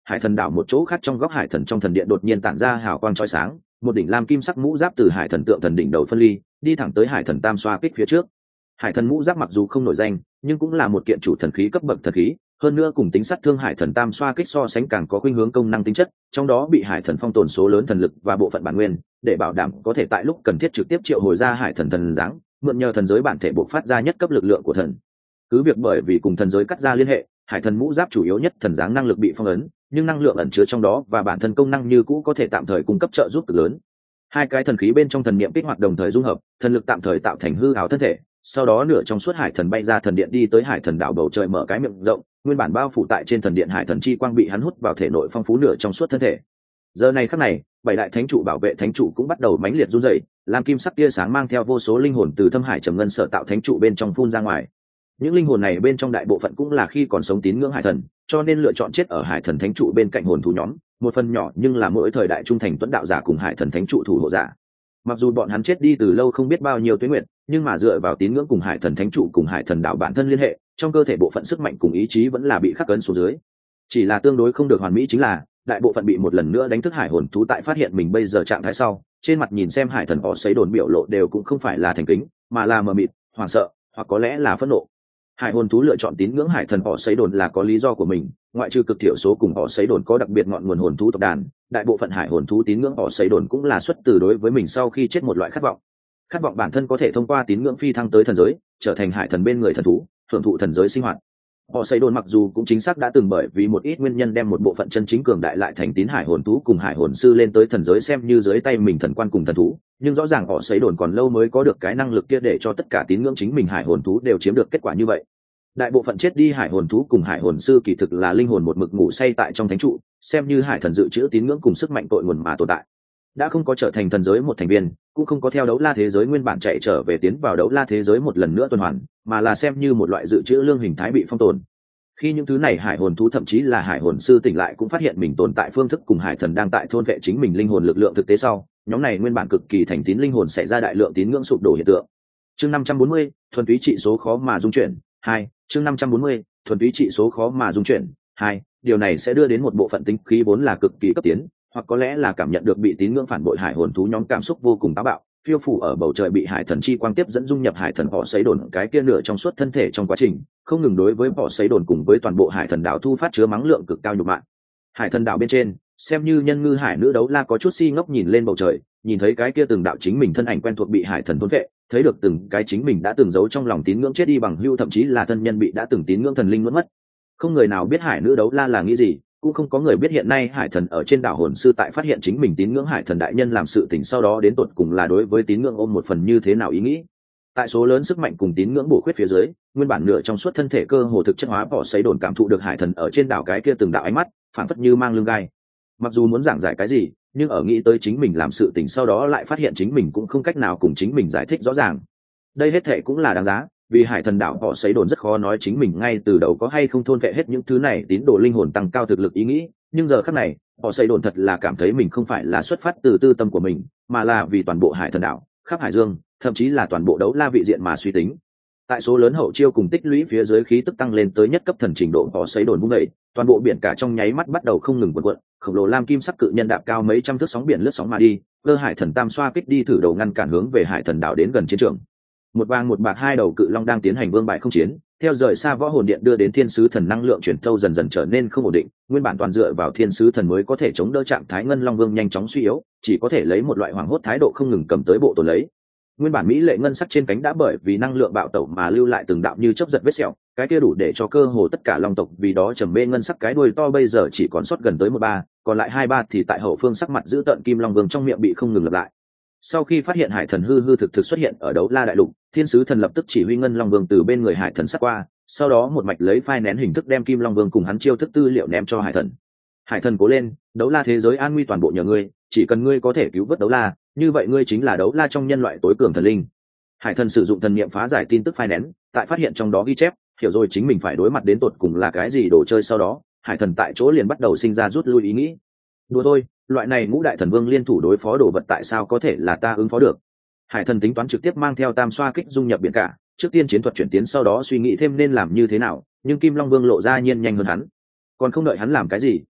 hải thần đảo một chỗ khác trong góc hải thần trong thần điện đột nhiên tản ra hào quang chói sáng, một đỉnh lam kim sắc mũ giáp từ hải thần tượng thần đỉnh đầu phân ly, đi thẳng tới hải thần tam xoa kích phía trước. Hải thần mũ giáp mặc dù không nổi danh, nhưng cũng là một kiện chủ thần khí cấp bậc thần khí, hơn nữa cùng tính sát thương hải thần tam xoa kích so sánh càng có khuynh hướng công năng tính chất, trong đó bị hải thần phong tồn số lớn thần lực và bộ phận bản nguyên, để bảo đảm có thể tại lúc cần thiết trực tiếp triệu hồi ra hải thần thần dáng, mượn nhờ thần giới bản thể bộc phát ra nhất cấp lực lượng của thần. Cứ việc bởi vì cùng thần giới cắt ra liên hệ, hải thần mũ giáp chủ yếu nhất thần dáng năng lực bị phong ấn, nhưng năng lượng ẩn chứa trong đó và bản thân công năng như cũ có thể tạm thời cung cấp trợ giúp cực lớn. Hai cái thần khí bên trong thần niệm kích hoạt đồng thời dung hợp, thần lực tạm thời tạo thành hư ảo thân thể, sau đó nửa trong suốt hải thần bay ra thần điện đi tới hải thần đảo bầu trời mở cái miệng rộng, nguyên bản bao phủ tại trên thần điện hải thần chi quang bị hắn hút vào thể nội phong phú nửa trong suốt thân thể. Giờ này khắc này, bảy đại thánh trụ bảo vệ thánh trụ cũng bắt đầu mãnh liệt run rẩy, lam kim sắc tia sáng mang theo vô số linh hồn từ thâm hải trầm ngân sở tạo thánh trụ bên trong phun ra ngoài. Những linh hồn này bên trong đại bộ phận cũng là khi còn sống tín ngưỡng hải thần, cho nên lựa chọn chết ở hải thần thánh trụ bên cạnh hồn thú nhóm, một phần nhỏ nhưng là mỗi thời đại trung thành tuấn đạo giả cùng hải thần thánh trụ thủ hộ giả. Mặc dù bọn hắn chết đi từ lâu không biết bao nhiêu tuế nguyệt, nhưng mà dựa vào tín ngưỡng cùng hải thần thánh trụ cùng hải thần đạo bản thân liên hệ, trong cơ thể bộ phận sức mạnh cùng ý chí vẫn là bị khắc ấn xuống dưới. Chỉ là tương đối không được hoàn mỹ chính là, đại bộ phận bị một lần nữa đánh thức hải hồn thú tại phát hiện mình bây giờ trạng thái sau, trên mặt nhìn xem hải thần họ sấy đồn biểu lộ đều cũng không phải là thành kính, mà là mờ mịt, hoảng sợ, hoặc có lẽ là phẫn nộ. Hải hồn thú lựa chọn tín ngưỡng hải thần họ sấy đồn là có lý do của mình, ngoại trừ cực thiểu số cùng họ sấy đồn có đặc biệt ngọn nguồn hồn thú tộc đàn, đại bộ phận hải hồn thú tín ngưỡng họ sấy đồn cũng là xuất từ đối với mình sau khi chết một loại khát vọng bản thân có thể thông qua tín ngưỡng phi thăng tới thần giới, trở thành hải thần bên người thần thú, hưởng thụ thần giới sinh hoạt. Họ sấy đồn mặc dù cũng chính xác đã từng bởi vì một ít nguyên nhân đem một bộ phận chân chính cường đại lại thành tín hải hồn thú cùng hải hồn sư lên tới thần giới xem như dưới tay mình thần quan cùng thần thú, nhưng rõ ràng họ sấy đồn còn lâu mới có được cái năng lực kia để cho tất cả tín ngưỡng chính mình hải hồn thú đều chiếm được kết quả như vậy. Đại bộ phận chết đi hải hồn thú cùng hải hồn sư kỳ thực là linh hồn một mực ngủ say tại trong thánh trụ, xem như hải thần dự trữ tín ngưỡng cùng sức mạnh tội nguồn mà tồn tại, đã không có trở thành thần giới một thành viên, cũng không có theo đấu la thế giới nguyên bản chạy trở về tiến vào đấu la thế giới một lần nữa tuần hoàn, mà là xem như một loại dự trữ lương hình thái bị phong tồn. Khi những thứ này hải hồn thú thậm chí là hải hồn sư tỉnh lại cũng phát hiện mình tồn tại phương thức cùng hải thần đang tại thôn vệ chính mình linh hồn lực lượng thực tế sau, nhóm này nguyên bản cực kỳ thành tín linh hồn xảy ra đại lượng tín ngưỡng sụp đổ hiện tượng. Chương 540, thuần túy trị số khó mà dung chuyển. 2, chương 540, thuần túy trị số khó mà dung chuyển. 2, điều này sẽ đưa đến một bộ phận tính khí vốn là cực kỳ cấp tiến, hoặc có lẽ là cảm nhận được bị tín ngưỡng phản bội hải hồn thú nhóm cảm xúc vô cùng táo bạo, phiêu phủ ở bầu trời bị hải thần chi quang tiếp dẫn dung nhập hải thần họ sấy đồn cái kia nửa trong suốt thân thể trong quá trình, không ngừng đối với họ sấy đồn cùng với toàn bộ hải thần đảo thu phát chứa mắng lượng cực cao nhục mạ. Hải thần đảo bên trên, xem như nhân ngư hải nữ đấu la có chút si ngốc nhìn lên bầu trời, nhìn thấy cái kia từng đạo chính mình thân ảnh quen thuộc bị hải thần thôn vệ, thấy được từng cái chính mình đã từng giấu trong lòng tín ngưỡng chết đi bằng hưu, thậm chí là thân nhân bị đã từng tín ngưỡng thần linh nuốt mất. Không người nào biết hải nữ đấu la là nghĩ gì, cũng không có người biết hiện nay hải thần ở trên đảo hồn sư tại phát hiện chính mình tín ngưỡng hải thần đại nhân làm sự tình sau đó đến tột cùng là đối với tín ngưỡng ôm một phần như thế nào ý nghĩ. Tại số lớn sức mạnh cùng tín ngưỡng bổ khuyết phía dưới, nguyên bản nửa trong suốt thân thể cơ hồ thực chất hóa bỏ sấy đồn cảm thụ được hải thần ở trên đảo cái kia từng đạo ánh mắt phảng phất như mang lưng gai. Mặc dù muốn giảng giải cái gì, nhưng ở nghĩ tới chính mình làm sự tình sau đó lại phát hiện chính mình cũng không cách nào cùng chính mình giải thích rõ ràng. Đây hết thệ cũng là đáng giá, vì hải thần đảo họ sấy đồn rất khó nói chính mình ngay từ đầu có hay không thôn vệ hết những thứ này tín đồ linh hồn tăng cao thực lực ý nghĩ, nhưng giờ khắc này họ sấy đồn thật là cảm thấy mình không phải là xuất phát từ tư tâm của mình, mà là vì toàn bộ hải thần đảo, khắp hải dương, thậm chí là toàn bộ đấu la vị diện mà suy tính. Tại số lớn hậu chiêu cùng tích lũy phía dưới khí tức tăng lên tới nhất cấp thần trình độ, họ sấy đồn vung dậy, toàn bộ biển cả trong nháy mắt bắt đầu không ngừng cuộn, khổng lồ lam kim sắc cự nhân đạp cao mấy trăm thước sóng biển lướt sóng mà đi, cơ hải thần tam xoa kích đi thử đầu ngăn cản hướng về hải thần đảo đến gần chiến trường. Một vàng một bạc hai đầu cự long đang tiến hành vương bại không chiến, theo rời xa võ hồn điện đưa đến thiên sứ thần năng lượng chuyển thâu dần dần trở nên không ổn định, nguyên bản toàn dựa vào thiên sứ thần mới có thể chống đỡ trạng thái ngân long vương nhanh chóng suy yếu, chỉ có thể lấy một loại hoảng hốt thái độ không ngừng cầm tới bộ tồn lấy. Nguyên bản mỹ lệ ngân sắc trên cánh đã bởi vì năng lượng bạo tẩu mà lưu lại từng đạo như chớp giật vết sẹo, cái kia đủ để cho cơ hồ tất cả long tộc vì đó trầm mê ngân sắc cái đuôi to bây giờ chỉ còn sót gần tới 1/3, còn lại 2/3 thì tại hậu phương sắc mặt giữ tợn kim long vương trong miệng bị không ngừng lặp lại. Sau khi phát hiện hải thần hư thực xuất hiện ở đấu la đại lục, thiên sứ thần lập tức chỉ huy ngân long vương từ bên người hải thần sát qua, sau đó một mạch lấy phai nén hình thức đem kim long vương cùng hắn chiêu thức tư liệu ném cho hải thần. Hải thần cố lên, đấu la thế giới an nguy toàn bộ nhờ ngươi, chỉ cần ngươi có thể cứu vớt đấu la, như vậy ngươi chính là đấu la trong nhân loại tối cường thần linh. Hải thần sử dụng thần niệm phá giải tin tức phai nén, tại phát hiện trong đó ghi chép, hiểu rồi chính mình phải đối mặt đến tột cùng là cái gì đồ chơi sau đó, hải thần tại chỗ liền bắt đầu sinh ra rút lui ý nghĩ. Đùa thôi, loại này ngũ đại thần vương liên thủ đối phó đồ vật tại sao có thể là ta ứng phó được. Hải thần tính toán trực tiếp mang theo tam xoa kích dung nhập biển cả, trước tiên chiến thuật chuyển tiến sau đó suy nghĩ thêm nên làm như thế nào, nhưng kim long vương lộ ra nhiên nhanh hơn hắn. Còn không đợi hắn làm cái gì,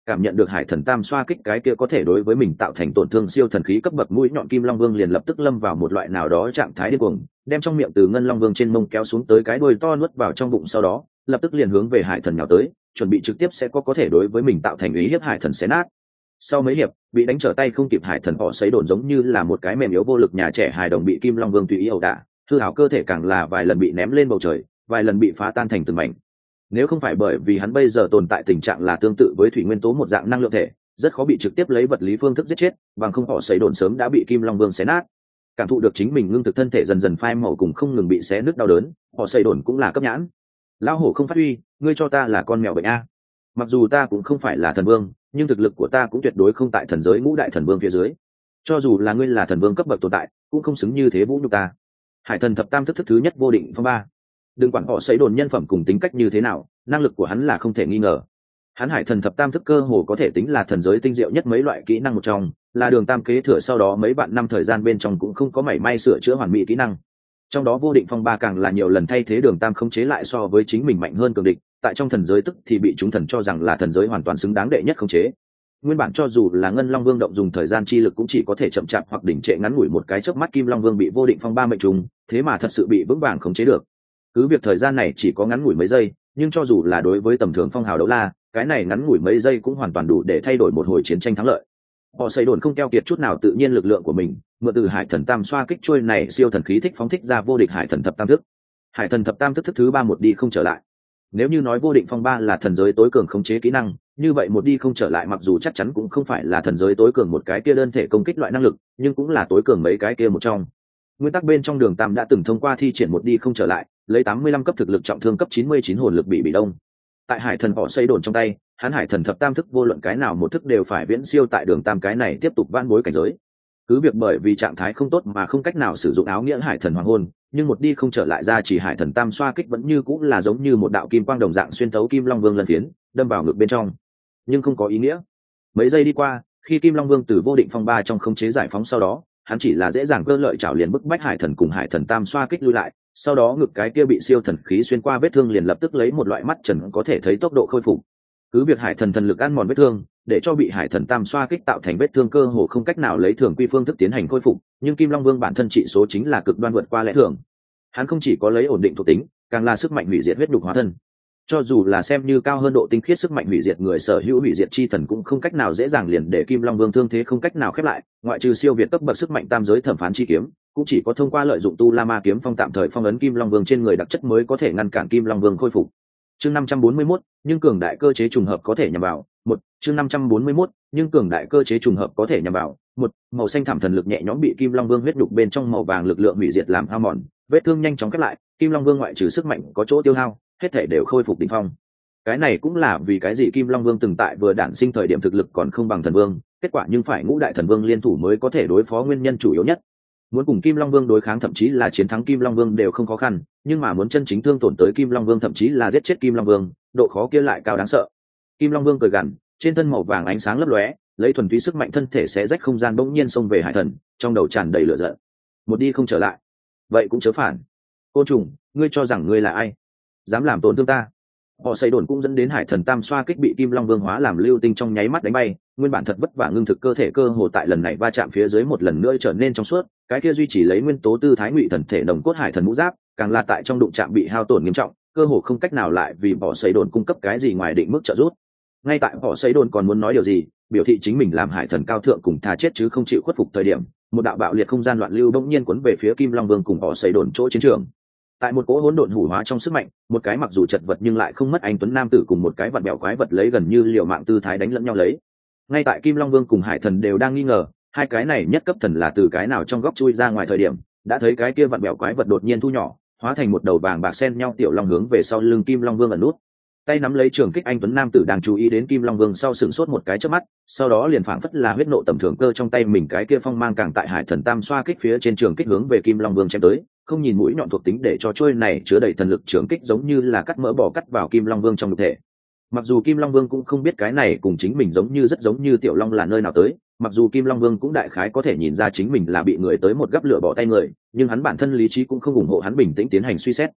cảm nhận được hải thần tam xoa kích cái kia có thể đối với mình tạo thành tổn thương siêu thần khí cấp bậc mũi nhọn, Kim Long Vương liền lập tức lâm vào một loại nào đó trạng thái điên cuồng, đem trong miệng từ Ngân Long Vương trên mông kéo xuống tới cái đuôi to nuốt vào trong bụng, sau đó lập tức liền hướng về hải thần nhào tới, chuẩn bị trực tiếp sẽ có thể đối với mình tạo thành uy hiếp hải thần xé nát. Sau mấy hiệp bị đánh trở tay không kịp, hải thần họ sấy đồn giống như là một cái mềm yếu vô lực nhà trẻ hài đồng bị Kim Long Vương tùy ý ẩu đả, hư hảo cơ thể càng là vài lần bị ném lên bầu trời, vài lần bị phá tan thành từng mảnh. Nếu không phải bởi vì hắn bây giờ tồn tại tình trạng là tương tự với thủy nguyên tố một dạng năng lượng thể, rất khó bị trực tiếp lấy vật lý phương thức giết chết, bằng không họ sấy đồn sớm đã bị Kim Long Vương xé nát. Cảm thụ được chính mình ngưng thực thân thể dần dần phai màu cùng không ngừng bị xé nứt đau đớn, họ sấy đồn cũng là cấp nhãn. Lão hổ không phát huy, ngươi cho ta là con mèo bệnh a. Mặc dù ta cũng không phải là thần vương, nhưng thực lực của ta cũng tuyệt đối không tại thần giới ngũ đại thần vương phía dưới. Cho dù là ngươi là thần vương cấp bậc tồn tại, cũng không xứng như thế vũ nhục ta. Hải thần thập tam thức thứ nhất vô định phong ba. Đừng quản họ sấy đồn nhân phẩm cùng tính cách như thế nào, năng lực của hắn là không thể nghi ngờ. Hắn hải thần thập tam thức cơ hồ có thể tính là thần giới tinh diệu nhất mấy loại kỹ năng một trong, là Đường Tam kế thừa sau đó mấy vạn năm thời gian bên trong cũng không có mảy may sửa chữa hoàn mỹ kỹ năng. Trong đó vô định phong ba càng là nhiều lần thay thế Đường Tam khống chế lại so với chính mình mạnh hơn cường địch, tại trong thần giới tức thì bị chúng thần cho rằng là thần giới hoàn toàn xứng đáng đệ nhất khống chế. Nguyên bản cho dù là Ngân Long Vương động dùng thời gian chi lực cũng chỉ có thể chậm chạp hoặc đỉnh trệ ngắn ngủi một cái chớp mắt, Kim Long Vương bị vô định phong ba mệnh trùng, thế mà thật sự bị vững vàng khống chế được. Cứ việc thời gian này chỉ có ngắn ngủi mấy giây, nhưng cho dù là đối với tầm thường phong hào đấu la, cái này ngắn ngủi mấy giây cũng hoàn toàn đủ để thay đổi một hồi chiến tranh thắng lợi. Họ xây đồn không keo kiệt chút nào tự nhiên lực lượng của mình, mượn từ hải thần tam xoa kích chuôi này siêu thần khí thích phóng thích ra vô địch hải thần thập tam thức. Hải thần thập tam thức thức thứ ba một đi không trở lại. Nếu như nói vô định phong ba là thần giới tối cường khống chế kỹ năng, như vậy một đi không trở lại mặc dù chắc chắn cũng không phải là thần giới tối cường một cái kia đơn thể công kích loại năng lực, nhưng cũng là tối cường mấy cái kia một trong. Nguyên tắc bên trong Đường Tam đã từng thông qua thi triển một đi không trở lại, lấy 85 cấp thực lực trọng thương cấp 99 hồn lực bị đông. Tại hải thần họ xây đồn trong tay, hắn hải thần thập tam thức vô luận cái nào một thức đều phải viễn siêu tại Đường Tam cái này tiếp tục van bối cảnh giới. Cứ việc bởi vì trạng thái không tốt mà không cách nào sử dụng áo nghĩa hải thần hoàng hôn, nhưng một đi không trở lại ra chỉ hải thần tam xoa kích vẫn như cũng là giống như một đạo kim quang đồng dạng xuyên thấu Kim Long Vương lần phiến, đâm vào ngực bên trong, nhưng không có ý nghĩa. Mấy giây đi qua, khi Kim Long Vương từ vô định phong ba trong khống chế giải phóng sau đó, hắn chỉ là dễ dàng cơ lợi chảo liền bức bách hải thần cùng hải thần tam xoa kích lui lại, sau đó ngực cái kia bị siêu thần khí xuyên qua vết thương liền lập tức lấy một loại mắt trần có thể thấy tốc độ khôi phục. Cứ việc hải thần thần lực ăn mòn vết thương, để cho bị hải thần tam xoa kích tạo thành vết thương cơ hồ không cách nào lấy thường quy phương thức tiến hành khôi phục, nhưng Kim Long Vương bản thân trị số chính là cực đoan vượt qua lẽ thường. Hắn không chỉ có lấy ổn định thuộc tính, càng là sức mạnh hủy diệt huyết nhục hóa thân. Cho dù là xem như cao hơn độ tinh khiết sức mạnh hủy diệt người sở hữu hủy diệt chi thần cũng không cách nào dễ dàng liền để Kim Long Vương thương thế không cách nào khép lại, ngoại trừ siêu việt cấp bậc sức mạnh tam giới thẩm phán chi kiếm, cũng chỉ có thông qua lợi dụng tu la ma kiếm phong tạm thời phong ấn Kim Long Vương trên người đặc chất mới có thể ngăn cản Kim Long Vương khôi phục. Chương 541, nhưng cường đại cơ chế trùng hợp có thể nhằm vào. Chương 541, nhưng cường đại cơ chế trùng hợp có thể nhằm vào. Màu xanh thảm thần lực nhẹ nhõm bị Kim Long Vương huyết nhục bên trong màu vàng lực lượng hủy diệt làm hao mòn, vết thương nhanh chóng khép lại, Kim Long Vương ngoại trừ sức mạnh có chỗ tiêu hao, hết thể đều khôi phục đỉnh phong. Cái này cũng là vì cái gì Kim Long Vương từng tại vừa đản sinh thời điểm thực lực còn không bằng thần vương, kết quả nhưng phải ngũ đại thần vương liên thủ mới có thể đối phó, nguyên nhân chủ yếu nhất. Muốn cùng Kim Long Vương đối kháng thậm chí là chiến thắng Kim Long Vương đều không khó khăn, nhưng mà muốn chân chính thương tổn tới Kim Long Vương thậm chí là giết chết Kim Long Vương, độ khó kia lại cao đáng sợ. Kim Long Vương cười gằn, trên thân màu vàng ánh sáng lấp lóe, lấy thuần túy sức mạnh thân thể xé rách không gian bỗng nhiên xông về hải thần, trong đầu tràn đầy lửa giận. Một đi không trở lại, vậy cũng chớ phản. Côn trùng, ngươi cho rằng ngươi là ai? Dám làm tổn thương ta? Họ xây đồn cũng dẫn đến hải thần tam xoa kích bị Kim Long Vương hóa làm lưu tinh trong nháy mắt đánh bay, nguyên bản thật vất vả ngưng thực cơ thể cơ hồ tại lần này va chạm phía dưới một lần nữa trở nên trong suốt, cái kia duy trì lấy nguyên tố tư thái ngụy thần thể đồng cốt hải thần mũ giáp, càng là tại trong đụng chạm bị hao tổn nghiêm trọng, cơ hồ không cách nào lại vì họ xây đồn cung cấp cái gì ngoài định mức trợ giúp. Ngay tại họ xây đồn còn muốn nói điều gì, biểu thị chính mình làm hải thần cao thượng cùng thà chết chứ không chịu khuất phục thời điểm, một đạo bạo liệt không gian loạn lưu bỗng nhiên cuốn về phía Kim Long Vương cùng họ xây đồn chỗ chiến trường. Tại một cỗ hỗn độn hủ hóa trong sức mạnh, một cái mặc dù chật vật nhưng lại không mất anh tuấn nam tử cùng một cái vặn bẹo quái vật lấy gần như liều mạng tư thái đánh lẫn nhau lấy. Ngay tại Kim Long Vương cùng hải thần đều đang nghi ngờ hai cái này nhất cấp thần là từ cái nào trong góc chui ra ngoài thời điểm, đã thấy cái kia vặn bẹo quái vật đột nhiên thu nhỏ, hóa thành một đầu vàng bạc xen nhau tiểu long hướng về sau lưng Kim Long Vương ẩn nút. Tay nắm lấy trường kích anh tuấn nam tử đang chú ý đến Kim Long Vương sau sửng sốt một cái chớp mắt, sau đó liền phảng phất là huyết nộ tầm thường cơ trong tay mình cái kia phong mang càng tại hải thần tam xoa kích phía trên trường kích hướng về Kim Long Vương chém tới, không nhìn mũi nhọn thuộc tính để cho trôi này chứa đầy thần lực trường kích giống như là cắt mỡ bò cắt vào Kim Long Vương trong nhục thể. Mặc dù Kim Long Vương cũng không biết cái này cùng chính mình giống như rất giống như tiểu long là nơi nào tới, mặc dù Kim Long Vương cũng đại khái có thể nhìn ra chính mình là bị người tới một gắp lửa bỏ tay người, nhưng hắn bản thân lý trí cũng không ủng hộ hắn bình tĩnh tiến hành suy xét.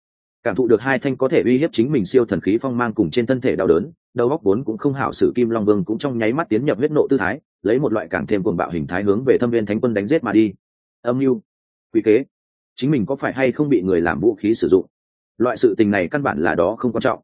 Cảm thụ được hai thanh có thể uy hiếp chính mình siêu thần khí phong mang cùng trên thân thể đau đớn, đầu óc vốn cũng không hảo sử Kim Long Vương cũng trong nháy mắt tiến nhập huyết nộ tư thái, lấy một loại càng thêm cuồng bạo hình thái hướng về Thâm Viên Thánh Quân đánh giết mà đi. Âm mưu, quỷ kế, chính mình có phải hay không bị người làm vũ khí sử dụng? Loại sự tình này căn bản là đó không quan trọng.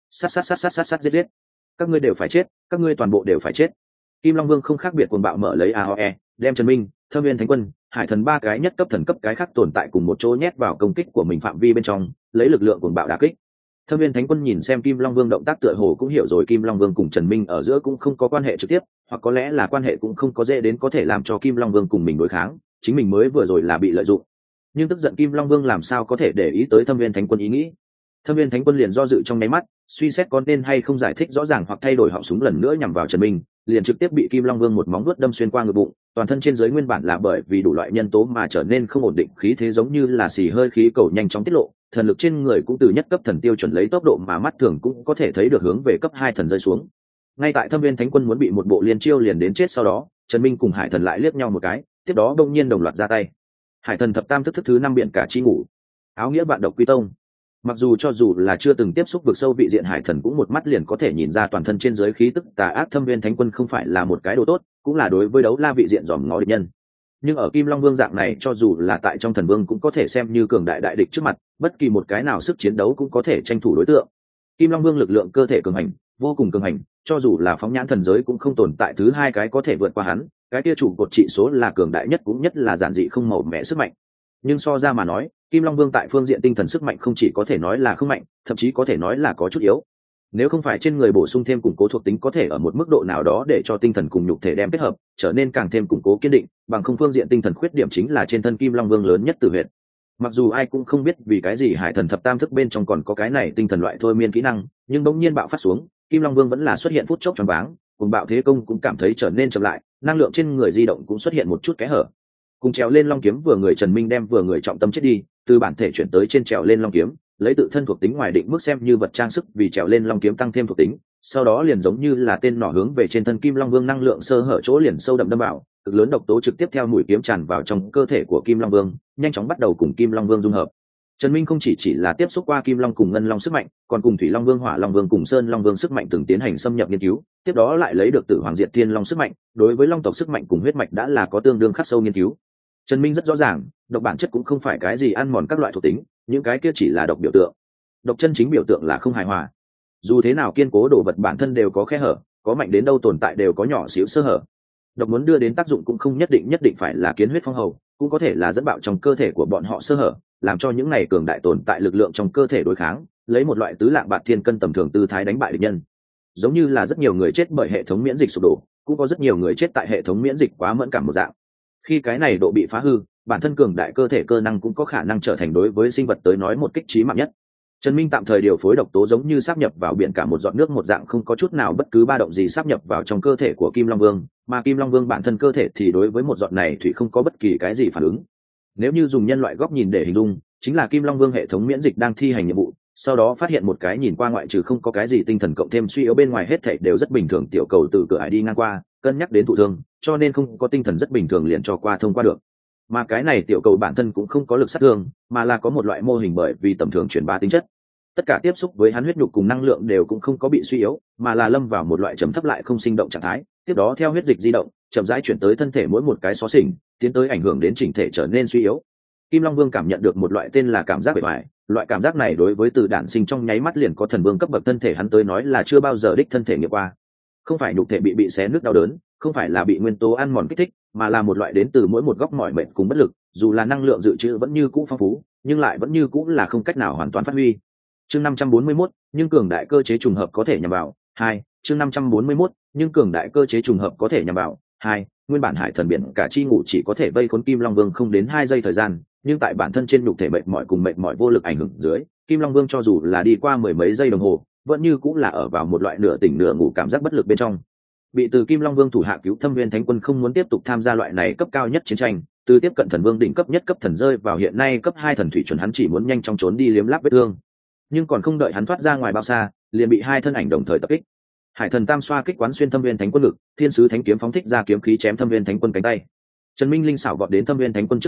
Sát giết, các ngươi đều phải chết, các ngươi toàn bộ đều phải chết. Kim Long Vương không khác biệt cuồng bạo mở lấy AOE, đem Trần Minh, Thâm Viên Thánh Quân, Hải Thần ba cái nhất cấp thần cấp cái khác tồn tại cùng một chỗ nhét vào công kích của mình phạm vi bên trong, lấy lực lượng cuồng bạo đả kích. Thâm Viên Thánh Quân nhìn xem Kim Long Vương động tác tựa hồ cũng hiểu rồi Kim Long Vương cùng Trần Minh ở giữa cũng không có quan hệ trực tiếp, hoặc có lẽ là quan hệ cũng không có dễ đến có thể làm cho Kim Long Vương cùng mình đối kháng, chính mình mới vừa rồi là bị lợi dụng. Nhưng tức giận Kim Long Vương làm sao có thể để ý tới Thâm Viên Thánh Quân ý nghĩ. Thâm Viên Thánh Quân liền do dự trong nháy mắt, suy xét có nên hay không giải thích rõ ràng hoặc thay đổi họng súng lần nữa nhằm vào Trần Minh, liền trực tiếp bị Kim Long Vương một móng vuốt đâm xuyên qua ngực bụng, toàn thân trên dưới nguyên bản là bởi vì đủ loại nhân tố mà trở nên không ổn định, khí thế giống như là xì hơi khí cầu nhanh chóng tiết lộ, thần lực trên người cũng từ nhất cấp thần tiêu chuẩn lấy tốc độ mà mắt thường cũng có thể thấy được hướng về cấp 2 thần rơi xuống. Ngay tại Thâm Viên Thánh Quân muốn bị một bộ liên chiêu liền đến chết sau đó, Trần Minh cùng Hải Thần lại liếc nhau một cái, tiếp đó đột nhiên đồng loạt ra tay. Hải Thần thập tam thức thứ 5 biển cả chi ngủ, áo nghĩa vạn độc quy tông. Mặc dù cho dù là chưa từng tiếp xúc vực sâu vị diện Hải Thần cũng một mắt liền có thể nhìn ra toàn thân trên dưới khí tức tà ác. Thâm Viên Thánh Quân không phải là một cái đồ tốt, cũng là đối với đấu la vị diện dòm ngó địch nhân. Nhưng ở Kim Long Vương dạng này cho dù là tại trong Thần Vương cũng có thể xem như cường đại đại địch trước mặt, bất kỳ một cái nào sức chiến đấu cũng có thể tranh thủ đối tượng. Kim Long Vương lực lượng cơ thể cường hành, vô cùng cường hành, cho dù là phóng nhãn thần giới cũng không tồn tại thứ hai cái có thể vượt qua hắn, cái kia chủ cột trị số là cường đại nhất cũng nhất là giản dị không màu mẻ sức mạnh. Nhưng so ra mà nói, Kim Long Vương tại phương diện tinh thần sức mạnh không chỉ có thể nói là không mạnh, thậm chí có thể nói là có chút yếu. Nếu không phải trên người bổ sung thêm củng cố thuộc tính có thể ở một mức độ nào đó để cho tinh thần cùng nhục thể đem kết hợp, trở nên càng thêm củng cố kiên định, bằng không phương diện tinh thần khuyết điểm chính là trên thân Kim Long Vương lớn nhất tử huyệt. Mặc dù ai cũng không biết vì cái gì Hải Thần thập tam thức bên trong còn có cái này tinh thần loại thôi miên kỹ năng, nhưng bỗng nhiên bạo phát xuống, Kim Long Vương vẫn là xuất hiện phút chốc choáng váng, cùng bạo thế công cũng cảm thấy trở nên chậm lại, năng lượng trên người di động cũng xuất hiện một chút kẽ hở. Cùng trèo lên long kiếm vừa người Trần Minh đem vừa người trọng tâm chết đi, từ bản thể chuyển tới trên trèo lên long kiếm, lấy tự thân thuộc tính ngoài định mức xem như vật trang sức vì trèo lên long kiếm tăng thêm thuộc tính, sau đó liền giống như là tên nỏ hướng về trên thân Kim Long Vương năng lượng sơ hở chỗ liền sâu đậm đâm vào, cực lớn độc tố trực tiếp theo mũi kiếm tràn vào trong cơ thể của Kim Long Vương, nhanh chóng bắt đầu cùng Kim Long Vương dung hợp. Trần Minh không chỉ là tiếp xúc qua Kim Long cùng Ngân Long sức mạnh, còn cùng Thủy Long Vương, Hỏa Long Vương cùng Sơn Long Vương sức mạnh từng tiến hành xâm nhập nghiên cứu, tiếp đó lại lấy được Tử Hoàng Diệt Thiên Long sức mạnh, đối với Long tộc sức mạnh cùng huyết mạch đã là có tương đương khắc sâu nghiên cứu. Trần Minh rất rõ ràng, độc bản chất cũng không phải cái gì ăn mòn các loại thuộc tính, những cái kia chỉ là độc biểu tượng. Độc chân chính biểu tượng là không hài hòa. Dù thế nào kiên cố đồ vật bản thân đều có khe hở, có mạnh đến đâu tồn tại đều có nhỏ xíu sơ hở. Độc muốn đưa đến tác dụng cũng không nhất định phải là kiến huyết phong hầu, cũng có thể là dẫn bạo trong cơ thể của bọn họ sơ hở, làm cho những này cường đại tồn tại lực lượng trong cơ thể đối kháng, lấy một loại tứ lạng bạt thiên cân tầm thường tư thái đánh bại địch nhân. Giống như là rất nhiều người chết bởi hệ thống miễn dịch sụp đổ, cũng có rất nhiều người chết tại hệ thống miễn dịch quá mẫn cảm một dạng. Khi cái này độ bị phá hư, bản thân cường đại cơ thể cơ năng cũng có khả năng trở thành đối với sinh vật tới nói một kích chí mạng nhất. Trần Minh tạm thời điều phối độc tố giống như sáp nhập vào biển cả một giọt nước một dạng, không có chút nào bất cứ ba động gì sáp nhập vào trong cơ thể của Kim Long Vương, mà Kim Long Vương bản thân cơ thể thì đối với một giọt này thủy không có bất kỳ cái gì phản ứng. Nếu như dùng nhân loại góc nhìn để hình dung, chính là Kim Long Vương hệ thống miễn dịch đang thi hành nhiệm vụ, sau đó phát hiện một cái nhìn qua ngoại trừ không có cái gì tinh thần cộng thêm suy yếu bên ngoài hết thảy đều rất bình thường tiểu cầu từ cửa ải đi ngang qua, cân nhắc đến thụ thương, cho nên không có tinh thần rất bình thường liền cho qua thông qua được. Mà cái này tiểu cầu bản thân cũng không có lực sát thương, mà là có một loại mô hình bởi vì tầm thường truyền bá tính chất. Tất cả tiếp xúc với hắn huyết nhục cùng năng lượng đều cũng không có bị suy yếu, mà là lâm vào một loại trầm thấp lại không sinh động trạng thái, tiếp đó theo huyết dịch di động, chậm rãi chuyển tới thân thể mỗi một cái xó xỉnh, tiến tới ảnh hưởng đến chỉnh thể trở nên suy yếu. Kim Long Vương cảm nhận được một loại tên là cảm giác bề ngoài, loại cảm giác này đối với từ đản sinh trong nháy mắt liền có thần vương cấp bậc thân thể hắn tới nói là chưa bao giờ đích thân thể nghiệm qua. Không phải nhục thể bị xé nứt đau đớn, không phải là bị nguyên tố ăn mòn kích thích, mà là một loại đến từ mỗi một góc mỏi mệt cùng bất lực, dù là năng lượng dự trữ vẫn như cũ phong phú, nhưng lại vẫn như cũ là không cách nào hoàn toàn phát huy. Chương 541, nhưng cường đại cơ chế trùng hợp có thể nhằm vào. 2, chương 541, nhưng cường đại cơ chế trùng hợp có thể nhằm vào. 2, nguyên bản Hải Thần biển cả chi ngủ chỉ có thể vây khốn Kim Long Vương không đến 2 giây thời gian, nhưng tại bản thân trên nhục thể mệt mỏi cùng mệt mỏi vô lực ảnh hưởng dưới, Kim Long Vương cho dù là đi qua mười mấy giây đồng hồ, vẫn như cũng là ở vào một loại nửa tỉnh nửa ngủ cảm giác bất lực bên trong. Bị từ Kim Long Vương thủ hạ cứu Thâm Viên Thánh Quân không muốn tiếp tục tham gia loại này cấp cao nhất chiến tranh, từ tiếp cận thần vương đỉnh cấp nhất cấp thần rơi vào hiện nay cấp 2 thần thủy chuẩn, hắn chỉ muốn nhanh chóng trốn đi liếm láp vết thương. Nhưng còn không đợi hắn thoát ra ngoài bao xa, liền bị hai thân ảnh đồng thời tập kích. Hải Thần tam xoa kích quán xuyên Thâm Viên Thánh Quân ngực, Thiên sứ thánh kiếm phóng thích ra kiếm khí chém Thâm Viên Thánh Quân cánh tay. Trần Minh linh xảo vọt đến Thâm Viên Thánh Quân trước người,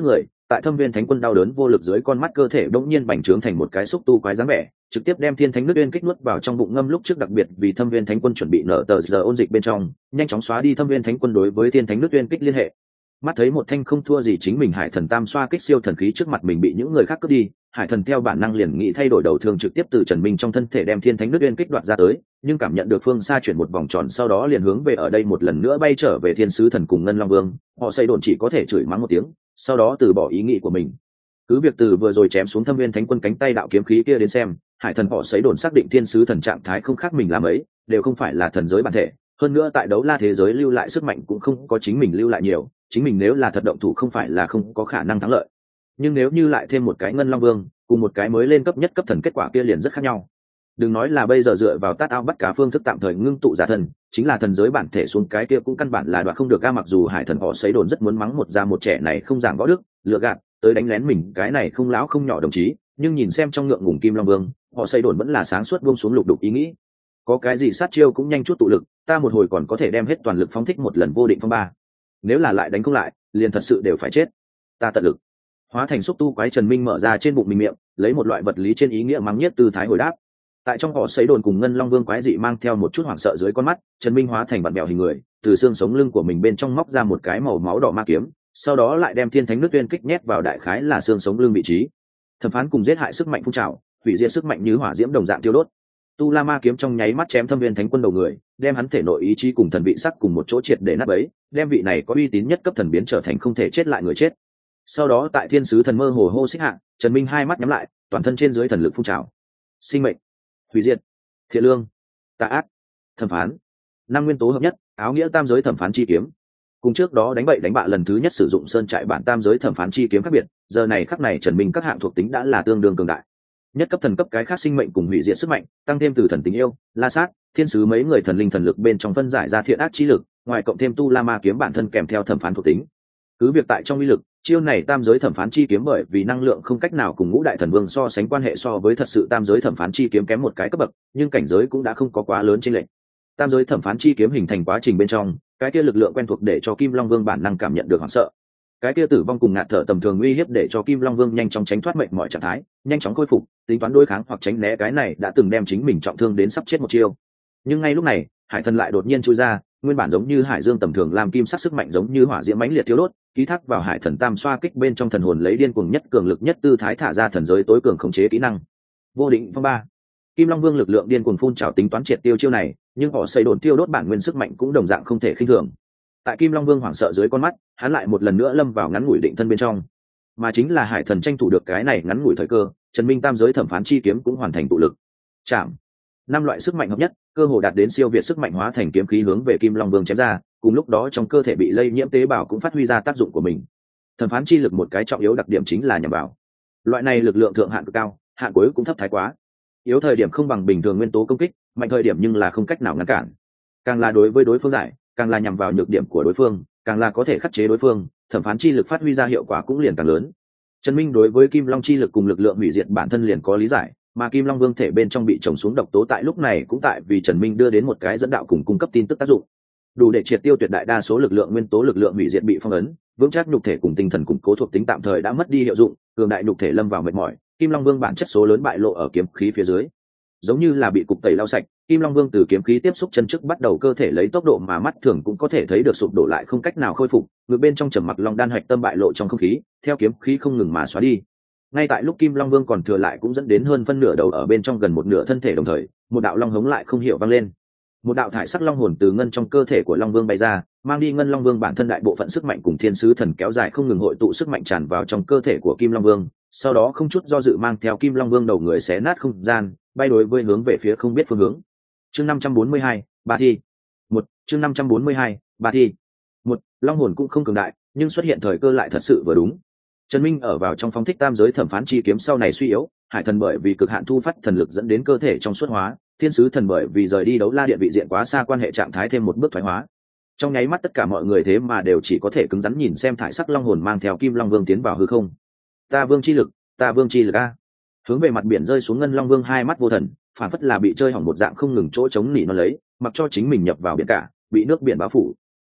tại Thâm Viên Thánh Quân đau đớn vô lực dưới con mắt cơ thể bỗng nhiên bành trướng thành một cái xúc tu quái dáng vẻ, trực tiếp đem Thiên Thánh Nước Uyên kích nuốt vào trong bụng ngâm lúc trước đặc biệt vì Thâm Viên Thánh Quân chuẩn bị nở tờ giờ ôn dịch bên trong, nhanh chóng xóa đi Thâm Viên Thánh Quân đối với Thiên Thánh Nước Uyên kích liên hệ. Mắt thấy một thanh không thua gì chính mình Hải Thần Tam xoa kích siêu thần khí trước mặt mình bị những người khác cướp đi, Hải Thần theo bản năng liền nghĩ thay đổi đầu thương trực tiếp từ Trần Minh trong thân thể đem Thiên Thánh Nước Uyên kích đoạt ra tới, nhưng cảm nhận được phương xa chuyển một vòng tròn sau đó liền hướng về ở đây một lần nữa bay trở về Thiên Sứ Thần cùng Ngân Long Vương, họ xây đồn chỉ có thể chửi mắng một tiếng, sau đó từ bỏ ý nghĩ của mình. Cứ việc từ vừa rồi chém xuống Thâm Viên Thánh Quân cánh tay đạo kiếm khí kia đến xem, Hải Thần họ xây đồn xác định Thiên Sứ Thần trạng thái không khác mình làm ấy, đều không phải là thần giới bản thể, hơn nữa tại đấu la thế giới lưu lại sức mạnh cũng không có chính mình lưu lại nhiều, chính mình nếu là thật động thủ không phải là không có khả năng thắng lợi, nhưng nếu như lại thêm một cái Ngân Long Vương cùng một cái mới lên cấp nhất cấp thần, kết quả kia liền rất khác nhau. Đừng nói là bây giờ dựa vào tát ao bắt cá phương thức tạm thời ngưng tụ giả thần, chính là thần giới bản thể xuống cái kia cũng căn bản là đoạt không được. Mặc dù Hải Thần họ xây đồn rất muốn mắng một già một trẻ này không giảng võ đức, lừa gạt tới đánh lén mình cái này không lão không nhỏ đồng chí, nhưng nhìn xem trong ngượng ngùng Kim Long Vương, họ xây đồn vẫn là sáng suốt buông xuống lục đục ý nghĩ. Có cái gì sát chiêu cũng nhanh chút tụ lực, ta một hồi còn có thể đem hết toàn lực phóng thích một lần vô định phong ba, nếu là lại đánh không lại liền thật sự đều phải chết. Ta tận lực. Hóa thành xúc tu quái Trần Minh mở ra trên bụng mình miệng, lấy một loại vật lý trên ý nghĩa mắng nhất tư thái hồi đáp. Tại trong họ sấy đồn cùng Ngân Long Vương quái dị mang theo một chút hoảng sợ dưới con mắt, Trần Minh hóa thành vặn bèo hình người, từ xương sống lưng của mình bên trong móc ra một cái màu máu đỏ ma kiếm, sau đó lại đem Thiên Thánh Nước Uyên kích nhét vào đại khái là xương sống lưng vị trí. Thẩm phán cùng giết hại sức mạnh phun trào, hủy diệt sức mạnh như hỏa diễm đồng dạng tiêu đốt. Tu La Ma kiếm trong nháy mắt chém Thâm Viên Thánh Quân đầu người, đem hắn thể nội ý chí cùng thần vị sắc cùng một chỗ triệt để nát bấy, đem vị này có uy tín nhất cấp thần biến trở thành không thể chết lại người chết. Sau đó tại Thiên Sứ Thần mơ hồ hô xích hạ, Trần Minh hai mắt nhắm lại, toàn thân trên dưới thần lực phun trào. Sinh mệnh, hủy diệt, thiện lương, tà ác, thẩm phán, năm nguyên tố hợp nhất, áo nghĩa tam giới thẩm phán chi kiếm. Cùng trước đó đánh bậy đánh bạ lần thứ nhất sử dụng sơn trại bản tam giới thẩm phán chi kiếm khác biệt, giờ này khắc này Trần Minh các hạng thuộc tính đã là tương đương cường đại. Nhất cấp thần cấp cái khác sinh mệnh cùng hủy diệt sức mạnh, tăng thêm từ thần tình yêu, la sát, thiên sứ mấy người thần linh thần lực bên trong phân giải ra thiện ác chi lực, ngoài cộng thêm tu la ma kiếm bản thân kèm theo thẩm phán thuộc tính. Cứ việc tại trong uy lực, chiêu này tam giới thẩm phán chi kiếm bởi vì năng lượng không cách nào cùng ngũ đại thần vương so sánh, quan hệ so với thật sự tam giới thẩm phán chi kiếm kém một cái cấp bậc, nhưng cảnh giới cũng đã không có quá lớn chênh lệch. Tam giới thẩm phán chi kiếm hình thành quá trình bên trong, cái kia lực lượng quen thuộc để cho Kim Long Vương bản năng cảm nhận được hoảng sợ. Cái kia tử vong cùng ngạt thở tầm thường uy hiếp để cho Kim Long Vương nhanh chóng tránh thoát mệnh mọi trạng thái, nhanh chóng khôi phục, tính toán đối kháng hoặc tránh né cái này đã từng đem chính mình trọng thương đến sắp chết một chiêu. Nhưng ngay lúc này, Hải Thần lại đột nhiên chui ra, nguyên bản giống như hải dương tầm thường làm kim sắc sức mạnh giống như hỏa diễm mãnh liệt thiêu đốt, ký thác vào Hải Thần tam xoa kích bên trong thần hồn, lấy điên cuồng nhất cường lực nhất tư thái thả ra thần giới tối cường khống chế kỹ năng vô định phong ba. Kim Long Vương lực lượng điên cuồng phun trào tính toán triệt tiêu chiêu này, nhưng họ xây đồn tiêu đốt bản nguyên sức mạnh cũng đồng dạng không thể khinh thường. Tại Kim Long Vương hoảng sợ dưới con mắt, hắn lại một lần nữa lâm vào ngắn ngủi định thân bên trong, mà chính là Hải Thần tranh thủ được cái này ngắn ngủi thời cơ, Trần Minh tam giới thẩm phán chi kiếm cũng hoàn thành tụ lực. Chạm. Năm loại sức mạnh hợp nhất, cơ hồ đạt đến siêu việt sức mạnh hóa thành kiếm khí hướng về Kim Long Vương chém ra, cùng lúc đó trong cơ thể bị lây nhiễm tế bào cũng phát huy ra tác dụng của mình. Thẩm phán chi lực một cái trọng yếu đặc điểm chính là nhằm vào. Loại này lực lượng thượng hạn cực cao, hạn cuối cũng thấp thái quá. Yếu thời điểm không bằng bình thường nguyên tố công kích, mạnh thời điểm nhưng là không cách nào ngăn cản. Càng là đối với đối phương giải, càng là nhằm vào nhược điểm của đối phương, càng là có thể khắc chế đối phương, thẩm phán chi lực phát huy ra hiệu quả cũng liền càng lớn. Trần Minh đối với Kim Long chi lực cùng lực lượng hủy diệt bản thân liền có lý giải, mà Kim Long Vương thể bên trong bị trồng xuống độc tố tại lúc này cũng tại vì Trần Minh đưa đến một cái dẫn đạo cùng cung cấp tin tức tác dụng, đủ để triệt tiêu tuyệt đại đa số lực lượng nguyên tố. Lực lượng hủy diệt bị phong ấn, vững chắc nhục thể cùng tinh thần củng cố thuộc tính tạm thời đã mất đi hiệu dụng, cường đại nhục thể lâm vào mệt mỏi. Kim Long Vương bản chất số lớn bại lộ ở kiếm khí phía dưới, giống như là bị cục tẩy lau sạch. Kim Long Vương từ kiếm khí tiếp xúc chân trước bắt đầu, cơ thể lấy tốc độ mà mắt thường cũng có thể thấy được sụp đổ lại không cách nào khôi phục, ngược bên trong trầm mặc long đan hạch tâm bại lộ trong không khí, theo kiếm khí không ngừng mà xóa đi. Ngay tại lúc Kim Long Vương còn thừa lại cũng dẫn đến hơn phân nửa đầu ở bên trong gần một nửa thân thể, đồng thời một đạo long hống lại không hiểu vang lên. Một đạo thải sắc long hồn từ ngân trong cơ thể của Long Vương bay ra, mang đi Ngân Long Vương bản thân đại bộ phận sức mạnh cùng Thiên Sứ Thần kéo dài không ngừng hội tụ sức mạnh tràn vào trong cơ thể của Kim Long Vương, sau đó không chút do dự mang theo Kim Long Vương đầu người xé nát không gian, bay đối với hướng về phía không biết phương hướng. Chương 542, Ba Thi. Chương 542, Ba Thi. Long hồn cũng không cường đại, nhưng xuất hiện thời cơ lại thật sự vừa đúng. Trần Minh ở vào trong phong thích tam giới thẩm phán chi kiếm sau này suy yếu, Hải Thần bởi vì cực hạn thu phát thần lực dẫn đến cơ thể trong suốt hóa, Thiên Sứ Thần bởi vì rời đi đấu la điện vị diện quá xa, quan hệ trạng thái thêm một bước thoái hóa. Trong nháy mắt tất cả mọi người thế mà đều chỉ có thể cứng rắn nhìn xem thải sắc long hồn mang theo Kim Long Vương tiến vào hư không. Ta vương chi lực, ta vương chi lực a. Hướng về mặt biển rơi xuống Ngân Long Vương hai mắt vô thần, phản phất là bị chơi hỏng một dạng, không ngừng chỗ chống nỉ nó lấy, mặc cho chính mình nhập vào biển cả, bị nước biển bao phủ.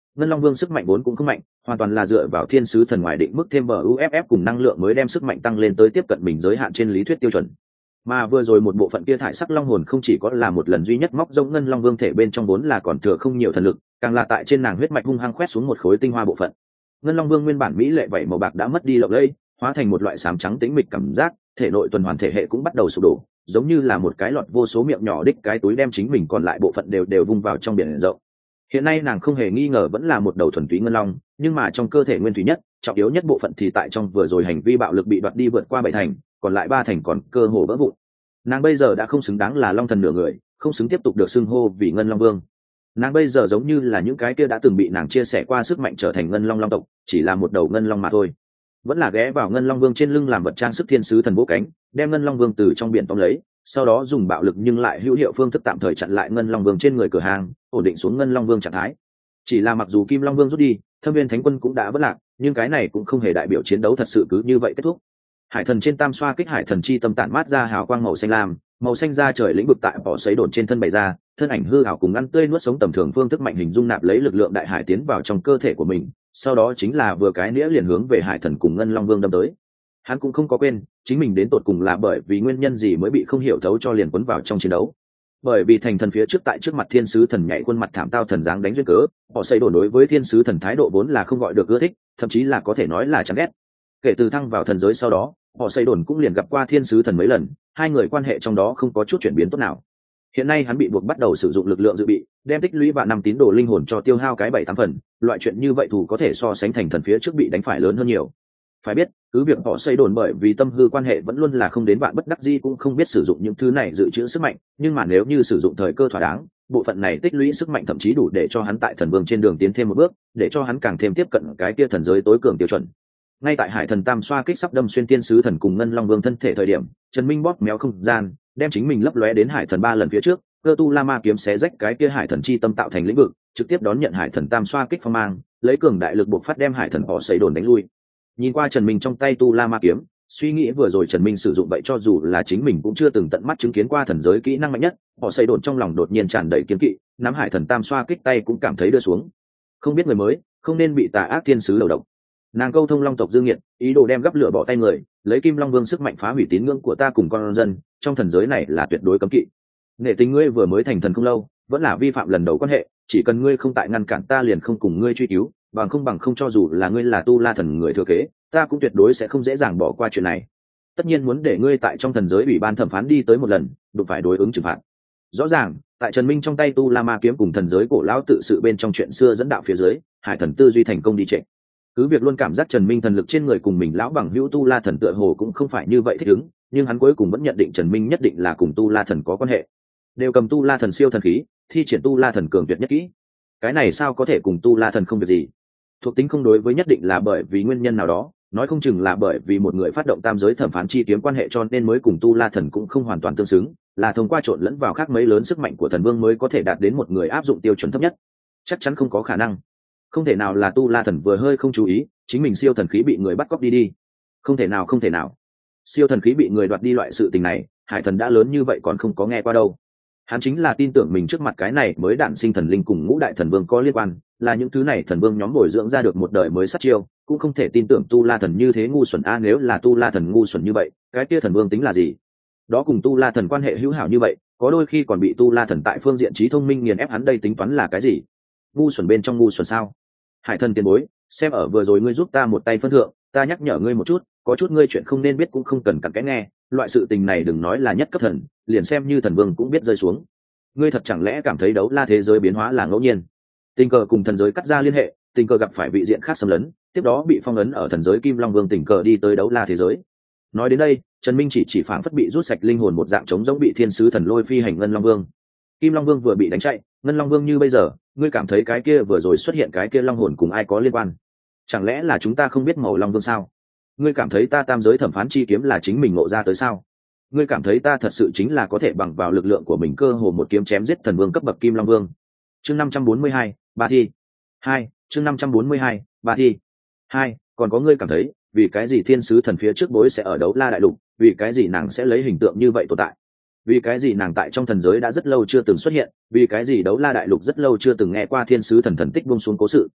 Ngân Long Vương sức mạnh vốn cũng không mạnh, hoàn toàn là dựa vào thiên sứ thần ngoài định mức thêm buff cùng năng lượng mới đem sức mạnh tăng lên tới tiếp cận mình giới hạn trên lý thuyết tiêu chuẩn. Mà vừa rồi một bộ phận kia thải sắc long hồn không chỉ có là một lần duy nhất móc rỗng Ngân Long Vương thể bên trong vốn là còn thừa không nhiều thần lực, càng là tại trên nàng huyết mạch hung hăng khoét xuống một khối tinh hoa bộ phận. Ngân Long Vương nguyên bản mỹ lệ vậy màu bạc đã mất đi lộng lẫy, hóa thành một loại xám trắng tĩnh mịch cảm giác, thể nội tuần hoàn thể hệ cũng bắt đầu sụp đổ, giống như là một cái lọt vô số miệng nhỏ đích cái túi đem chính mình còn lại bộ phận đều vung vào trong biển rộng. Hiện nay nàng không hề nghi ngờ vẫn là một đầu thuần túy ngân long, nhưng mà trong cơ thể nguyên thủy nhất, trọng yếu nhất bộ phận thì tại trong vừa rồi hành vi bạo lực bị đoạt đi vượt qua 7 thành, còn lại 3 thành còn cơ hồ vỡ vụn. Nàng bây giờ đã không xứng đáng là long thần nửa người, không xứng tiếp tục được xưng hô vì ngân long vương. Nàng bây giờ giống như là những cái kia đã từng bị nàng chia sẻ qua sức mạnh trở thành ngân long long tộc, chỉ là một đầu ngân long mà thôi. Vẫn là ghé vào ngân long vương trên lưng làm vật trang sức thiên sứ thần vỗ cánh, đem ngân long vương từ trong biển tóm lấy, sau đó dùng bạo lực nhưng lại hữu hiệu phương thức tạm thời chặn lại ngân long vương trên người cửa hàng, ổn định xuống ngân long vương trạng thái. Chỉ là mặc dù kim long vương rút đi, thâm viên thánh quân cũng đã vất lạc, nhưng cái này cũng không hề đại biểu chiến đấu thật sự cứ như vậy kết thúc. Hải thần trên tam xoa kích hải thần chi tâm tản mát ra hào quang màu xanh lam, màu xanh da trời lĩnh vực tại bỏ sấy đồn trên thân bày ra, thân ảnh hư ảo cùng ăn tươi nuốt sống tầm thường phương thức mạnh hình dung nạp lấy lực lượng đại hải tiến vào trong cơ thể của mình, sau đó chính là vừa cái nĩa liền hướng về hải thần cùng ngân long vương đâm tới. Hắn cũng không có quên chính mình đến tột cùng là bởi vì nguyên nhân gì mới bị không hiểu thấu cho liền quấn vào trong chiến đấu. Bởi vì thành thần phía trước tại trước mặt thiên sứ thần nhảy khuôn mặt thảm tao thần dáng đánh duyên cớ, họ xây đồn đối với thiên sứ thần thái độ vốn là không gọi được ưa thích, thậm chí là có thể nói là chán ghét. Kể từ thăng vào thần giới sau đó, họ xây đồn cũng liền gặp qua thiên sứ thần mấy lần, hai người quan hệ trong đó không có chút chuyển biến tốt nào. Hiện nay hắn bị buộc bắt đầu sử dụng lực lượng dự bị, đem tích lũy vạn năm tín đồ linh hồn cho tiêu hao cái 7-8 phần, loại chuyện như vậy thù có thể so sánh thành thần phía trước bị đánh phải lớn hơn nhiều. Phải biết, cứ việc họ xây đồn bởi vì tâm hư quan hệ vẫn luôn là không đến bạn bất đắc dĩ cũng không biết sử dụng những thứ này dự trữ sức mạnh, nhưng mà nếu như sử dụng thời cơ thỏa đáng, bộ phận này tích lũy sức mạnh thậm chí đủ để cho hắn tại thần vương trên đường tiến thêm một bước, để cho hắn càng thêm tiếp cận cái kia thần giới tối cường tiêu chuẩn. Ngay tại hải thần tam xoa kích sắp đâm xuyên thiên sứ thần cùng ngân long vương thân thể thời điểm, Trần Minh bóp méo không gian, đem chính mình lấp lóe đến hải thần 3 lần phía trước, cơ tu la ma kiếm xé rách cái kia hải thần chi tâm tạo thành lĩnh vực, trực tiếp đón nhận hải thần tam xoa kích phong mang, lấy cường đại lực buộc phát đem hải thần họ xây đồn đánh lui. Nhìn qua Trần Minh trong tay tu la ma kiếm, suy nghĩ vừa rồi Trần Minh sử dụng vậy cho dù là chính mình cũng chưa từng tận mắt chứng kiến qua thần giới kỹ năng mạnh nhất, họ xây đồn trong lòng đột nhiên tràn đầy kiên kỵ, nắm hải thần tam xoa kích tay cũng cảm thấy đưa xuống. Không biết người mới, không nên bị tà ác thiên sứ đầu độc. Nàng câu thông long tộc dương nghiệt, ý đồ đem gấp lửa bỏ tay người, lấy kim long vương sức mạnh phá hủy tín ngưỡng của ta cùng con dân, trong thần giới này là tuyệt đối cấm kỵ. Nghệ tình ngươi vừa mới thành thần không lâu, vẫn là vi phạm lần đầu quan hệ, chỉ cần ngươi không tại ngăn cản ta liền không cùng ngươi truy cứu, bằng không cho dù là ngươi là tu la thần người thừa kế, ta cũng tuyệt đối sẽ không dễ dàng bỏ qua chuyện này. Tất nhiên muốn để ngươi tại trong thần giới ủy ban thẩm phán đi tới một lần, đụng phải đối ứng trừng phạt. Rõ ràng, tại Trần Minh trong tay tu la ma kiếm cùng thần giới cổ lão tự sự bên trong chuyện xưa dẫn đạo phía dưới, hải thần tư duy thành công đi trệ. Cứ việc luôn cảm giác Trần Minh thần lực trên người cùng mình lão bằng hữu tu la thần tựa hồ cũng không phải như vậy thích ứng, nhưng hắn cuối cùng vẫn nhận định Trần Minh nhất định là cùng tu la thần có quan hệ. Đều cầm tu la thần siêu thần khí, thi triển tu la thần cường tuyệt nhất kỹ. Cái này sao có thể cùng tu la thần không việc gì? Thuộc tính không đối với nhất định là bởi vì nguyên nhân nào đó, nói không chừng là bởi vì một người phát động tam giới thẩm phán chi kiếm quan hệ cho nên mới cùng tu la thần cũng không hoàn toàn tương xứng, là thông qua trộn lẫn vào khác mấy lớn sức mạnh của thần vương mới có thể đạt đến một người áp dụng tiêu chuẩn thấp nhất. Chắc chắn không có khả năng. Không thể nào là tu la thần vừa hơi không chú ý, chính mình siêu thần khí bị người bắt cóc đi. Không thể nào. Siêu thần khí bị người đoạt đi loại sự tình này, hải thần đã lớn như vậy còn không có nghe qua đâu. Hắn chính là tin tưởng mình trước mặt cái này mới đản sinh thần linh cùng ngũ đại thần vương có liên quan, là những thứ này thần vương nhóm bồi dưỡng ra được một đời mới sát chiêu, cũng không thể tin tưởng tu la thần như thế ngu xuẩn a. Nếu là tu la thần ngu xuẩn như vậy, cái kia thần vương tính là gì? Đó cùng tu la thần quan hệ hữu hảo như vậy, có đôi khi còn bị tu la thần tại phương diện trí thông minh nghiền ép, hắn đây tính toán là cái gì? Ngu xuẩn bên trong ngu xuẩn sao? Hải thần tiền bối, xem ở vừa rồi ngươi giúp ta một tay phân thượng, ta nhắc nhở ngươi một chút, có chút ngươi chuyện không nên biết cũng không cần cặn kẽ nghe, loại sự tình này đừng nói là nhất cấp thần, liền xem như thần vương cũng biết rơi xuống. Ngươi thật chẳng lẽ cảm thấy đấu la thế giới biến hóa là ngẫu nhiên? Tình cờ cùng thần giới cắt ra liên hệ, tình cờ gặp phải vị diện khác xâm lấn, tiếp đó bị phong ấn ở thần giới Kim Long Vương, tình cờ đi tới đấu la thế giới. Nói đến đây, Trần Minh chỉ phảng phất bị rút sạch linh hồn một dạng trống giống bị thiên sứ thần lôi phi hành Ngân Long Vương. Kim Long Vương vừa bị đánh chạy, Ngân Long Vương như bây giờ, ngươi cảm thấy cái kia vừa rồi xuất hiện cái kia long hồn cùng ai có liên quan? Chẳng lẽ là chúng ta không biết màu Long Vương sao? Ngươi cảm thấy ta tam giới thẩm phán chi kiếm là chính mình ngộ ra tới sao? Ngươi cảm thấy ta thật sự chính là có thể bằng vào lực lượng của mình cơ hồ một kiếm chém giết thần vương cấp bậc Kim Long Vương? Chương 542, Ba thi 2, chương 542, Ba thi 2, còn có ngươi cảm thấy, vì cái gì thiên sứ thần phía trước bối sẽ ở đấu la đại lục, vì cái gì nàng sẽ lấy hình tượng như vậy tồn tại? Vì cái gì nàng tại trong thần giới đã rất lâu chưa từng xuất hiện, vì cái gì đấu la đại lục rất lâu chưa từng nghe qua thiên sứ thần thần tích buông xuống cố sự,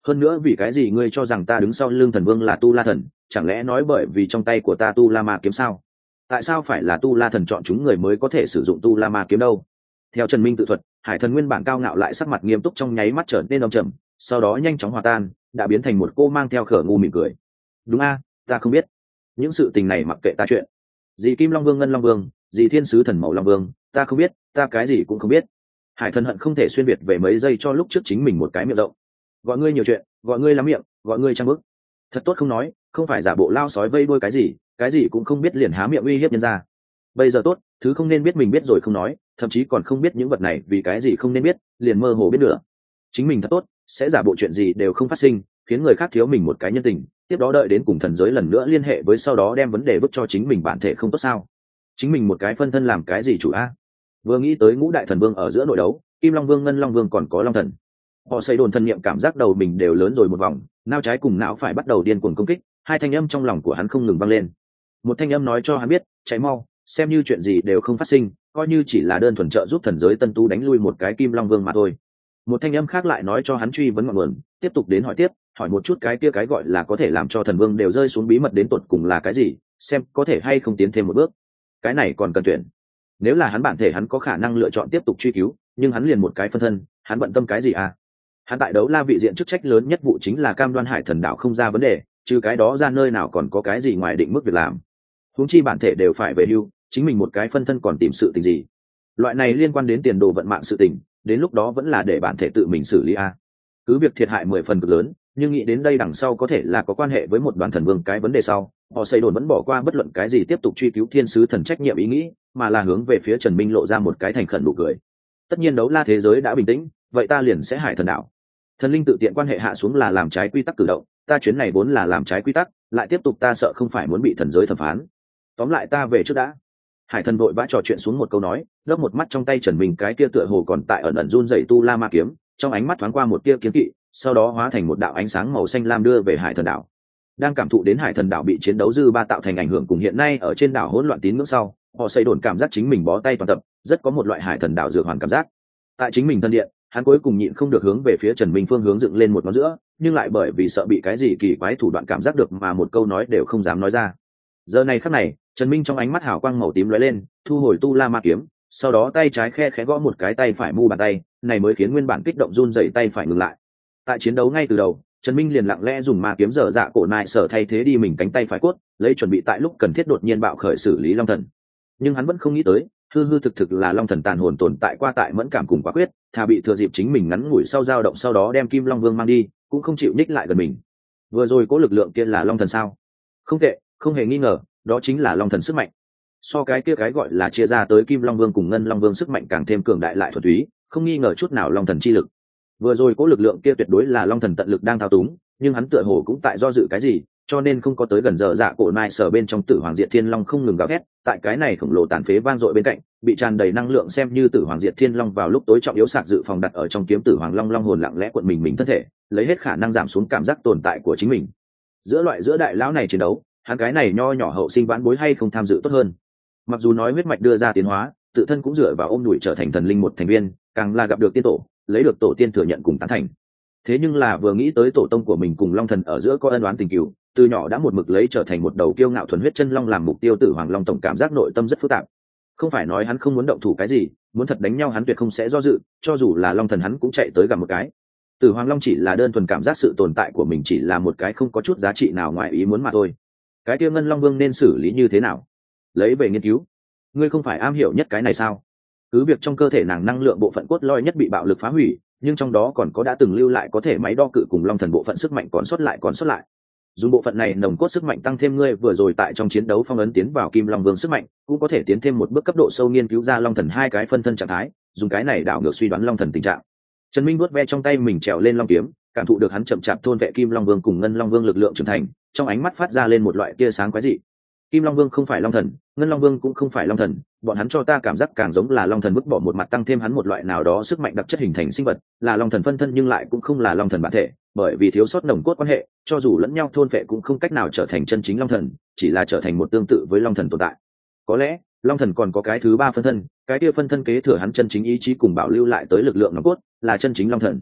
Hơn nữa vì cái gì ngươi cho rằng ta đứng sau lưng thần vương là tu la thần, chẳng lẽ nói bởi vì trong tay của ta tu la ma kiếm sao? Tại sao phải là tu la thần chọn chúng người mới có thể sử dụng tu la ma kiếm đâu? Theo Trần Minh tự thuật, hải thần nguyên bản cao ngạo lại sắc mặt nghiêm túc trong nháy mắt trở nên âm trầm, sau đó nhanh chóng hòa tan, đã biến thành một cô mang theo khở ngu mỉm cười. Đúng a, ta không biết. Những sự tình này mặc kệ ta chuyện. Gì Kim Long Vương Ngân Long Vương, gì Thiên Sứ Thần Mẫu Long Vương, ta không biết, ta cái gì cũng không biết. Hải thần hận không thể xuyên việt về mấy giây cho lúc trước chính mình một cái miệng rộng. Gọi ngươi nhiều chuyện, gọi ngươi lắm miệng, gọi ngươi trang bức. Thật tốt không nói, không phải giả bộ lao sói vây đuôi cái gì cũng không biết liền há miệng uy hiếp nhân ra. Bây giờ tốt, thứ không nên biết mình biết rồi không nói, thậm chí còn không biết những vật này vì cái gì không nên biết, liền mơ hồ biết nữa. Chính mình thật tốt, sẽ giả bộ chuyện gì đều không phát sinh, khiến người khác thiếu mình một cái nhân tình, tiếp đó đợi đến cùng thần giới lần nữa liên hệ với sau đó đem vấn đề vứt cho chính mình bản thể không tốt sao? Chính mình một cái phân thân làm cái gì chủ a? Vừa nghĩ tới ngũ đại thần vương ở giữa nội đấu, Kim Long Vương Ngân Long Vương còn có Long Thần. Họ xây đồn thần niệm cảm giác đầu mình đều lớn rồi một vòng, não trái cùng não phải bắt đầu điên cuồng công kích, hai thanh âm trong lòng của hắn không ngừng vang lên. Một thanh âm nói cho hắn biết, cháy mau, xem như chuyện gì đều không phát sinh, coi như chỉ là đơn thuần trợ giúp thần giới tân tu đánh lui một cái Kim Long Vương mà thôi. Một thanh âm khác lại nói cho hắn truy vấn ngọn nguồn, tiếp tục đến hỏi một chút cái kia cái gọi là có thể làm cho thần vương đều rơi xuống bí mật đến tột cùng là cái gì, xem có thể hay không tiến thêm một bước. Cái này còn cần tuyển. Nếu là hắn bản thể hắn có khả năng lựa chọn tiếp tục truy cứu, nhưng hắn liền một cái phân thân, hắn bận tâm cái gì à? Hắn tại đấu la vị diện chức trách lớn nhất vụ chính là cam đoan hải thần đạo không ra vấn đề, trừ cái đó ra nơi nào còn có cái gì ngoài định mức việc làm. Huống chi bản thể đều phải về hưu, chính mình một cái phân thân còn tìm sự tình gì? Loại này liên quan đến tiền đồ vận mạng sự tình, đến lúc đó vẫn là để bản thể tự mình xử lý a. Cứ việc thiệt hại 10 phần cực lớn, nhưng nghĩ đến đây đằng sau có thể là có quan hệ với một đoàn thần vương cái vấn đề sau, họ xây đồn vẫn bỏ qua bất luận cái gì tiếp tục truy cứu thiên sứ thần trách nhiệm ý nghĩ, mà là hướng về phía Trần Minh lộ ra một cái thành khẩn nụ cười. Tất nhiên đấu la thế giới đã bình tĩnh, vậy ta liền sẽ hải thần đảo. Thần linh tự tiện quan hệ hạ xuống là làm trái quy tắc cử động, ta chuyến này vốn là làm trái quy tắc, lại tiếp tục ta sợ không phải muốn bị thần giới thẩm phán. Tóm lại ta về trước đã. Hải thần vội vã trò chuyện xuống một câu nói, lấp một mắt trong tay Trần Minh cái kia tựa hồ còn tại ẩn ẩn run rẩy tu la ma kiếm, trong ánh mắt thoáng qua một tia kiến kỵ, sau đó hóa thành một đạo ánh sáng màu xanh lam đưa về hải thần đảo. Đang cảm thụ đến hải thần đảo bị chiến đấu dư ba tạo thành ảnh hưởng cùng hiện nay ở trên đảo hỗn loạn tín ngưỡng sau, họ xây đồn cảm giác chính mình bó tay toàn tập, rất có một loại hải thần đảo dược hoàn cảm giác. Tại chính mình thân điện, hắn cuối cùng nhịn không được hướng về phía Trần Minh phương hướng dựng lên một ngón giữa, nhưng lại bởi vì sợ bị cái gì kỳ quái thủ đoạn cảm giác được mà một câu nói đều không dám nói ra. Giờ này khắc này, Trần Minh trong ánh mắt hào quang màu tím lóe lên, thu hồi tu la ma kiếm, sau đó tay trái khe khẽ gõ một cái tay phải mu bàn tay, này mới khiến nguyên bản kích động run rẩy tay phải ngừng lại. Tại chiến đấu ngay từ đầu, Trần Minh liền lặng lẽ dùng ma kiếm dở dạ cổ nại sở thay thế đi mình cánh tay phải cốt, lấy chuẩn bị tại lúc cần thiết đột nhiên bạo khởi xử lý Long Thần. Nhưng hắn vẫn không nghĩ tới, hư hư thực thực là Long Thần tàn hồn tồn tại qua tại mẫn cảm cùng quả quyết, thà bị thừa dịp chính mình ngắn ngủi sau dao động sau đó đem Kim Long Vương mang đi, cũng không chịu nhích lại gần mình. Vừa rồi có lực lượng kia là Long Thần sao? Không tệ, không hề nghi ngờ, đó chính là Long Thần sức mạnh. So cái kia cái gọi là chia ra tới Kim Long Vương cùng Ngân Long Vương sức mạnh càng thêm cường đại lại thuần túy, không nghi ngờ chút nào Long Thần chi lực. Vừa rồi có lực lượng kia tuyệt đối là Long Thần tận lực đang thao túng, nhưng hắn tựa hồ cũng tại do dự cái gì, cho nên không có tới gần giờ dạ cổ nai sở bên trong Tử Hoàng Diệt Thiên Long không ngừng gào thét, tại cái này khổng lồ tàn phế vang dội bên cạnh, bị tràn đầy năng lượng xem như Tử Hoàng Diệt Thiên Long vào lúc tối trọng yếu sạc dự phòng đặt ở trong kiếm Tử Hoàng Long Long hồn lặng lẽ cuộn mình thân thể, lấy hết khả năng giảm xuống cảm giác tồn tại của chính mình. Giữa đại lão này chiến đấu, hắn cái này nho nhỏ hậu sinh vãn bối hay không tham dự tốt hơn. Mặc dù nói huyết mạch đưa ra tiến hóa, tự thân cũng dựa vào ôm đùi trở thành thần linh một thành viên, càng là gặp được tiên tổ, lấy được tổ tiên thừa nhận cùng tán thành. Thế nhưng là vừa nghĩ tới tổ tông của mình cùng Long Thần ở giữa có ân oán tình cừu, từ nhỏ đã một mực lấy trở thành một đầu kiêu ngạo thuần huyết chân long làm mục tiêu, Tử Hoàng Long tổng cảm giác nội tâm rất phức tạp. Không phải nói hắn không muốn động thủ cái gì, muốn thật đánh nhau hắn tuyệt không sẽ do dự, cho dù là Long Thần hắn cũng chạy tới gặp một cái. Tử Hoàng Long chỉ là đơn thuần cảm giác sự tồn tại của mình chỉ là một cái không có chút giá trị nào ngoài ý muốn mà thôi. Cái kia Ngân Long Vương nên xử lý như thế nào? Lấy về nghiên cứu. Ngươi không phải am hiểu nhất cái này sao? Cứ việc trong cơ thể nàng năng lượng bộ phận cốt lõi nhất bị bạo lực phá hủy, nhưng trong đó còn có đã từng lưu lại có thể máy đo cự cùng Long Thần bộ phận sức mạnh còn sót lại. Dùng bộ phận này nồng cốt sức mạnh tăng thêm ngươi vừa rồi tại trong chiến đấu phong ấn tiến vào Kim Long Vương sức mạnh, cũng có thể tiến thêm một bước cấp độ sâu nghiên cứu ra Long Thần hai cái phân thân trạng thái, dùng cái này đảo ngược suy đoán Long Thần tình trạng. Trần Minh vuốt ve trong tay mình trèo lên long kiếm, cảm thụ được hắn chậm chạp thôn vệ Kim Long Vương cùng Ngân Long Vương lực lượng trưởng thành, trong ánh mắt phát ra lên một loại tia sáng quái dị. Kim Long Vương không phải Long Thần, Ngân Long Vương cũng không phải Long Thần, bọn hắn cho ta cảm giác càng giống là Long Thần vứt bỏ một mặt tăng thêm hắn một loại nào đó sức mạnh đặc chất hình thành sinh vật, là Long Thần phân thân nhưng lại cũng không là Long Thần bản thể, bởi vì thiếu sót nồng cốt quan hệ, cho dù lẫn nhau thôn vệ cũng không cách nào trở thành chân chính Long Thần, chỉ là trở thành một tương tự với Long Thần tồn tại. Có lẽ, Long Thần còn có cái thứ ba phân thân, cái kia phân thân kế thừa hắn chân chính ý chí cùng bảo lưu lại tới lực lượng nòng cốt, là chân chính Long Thần.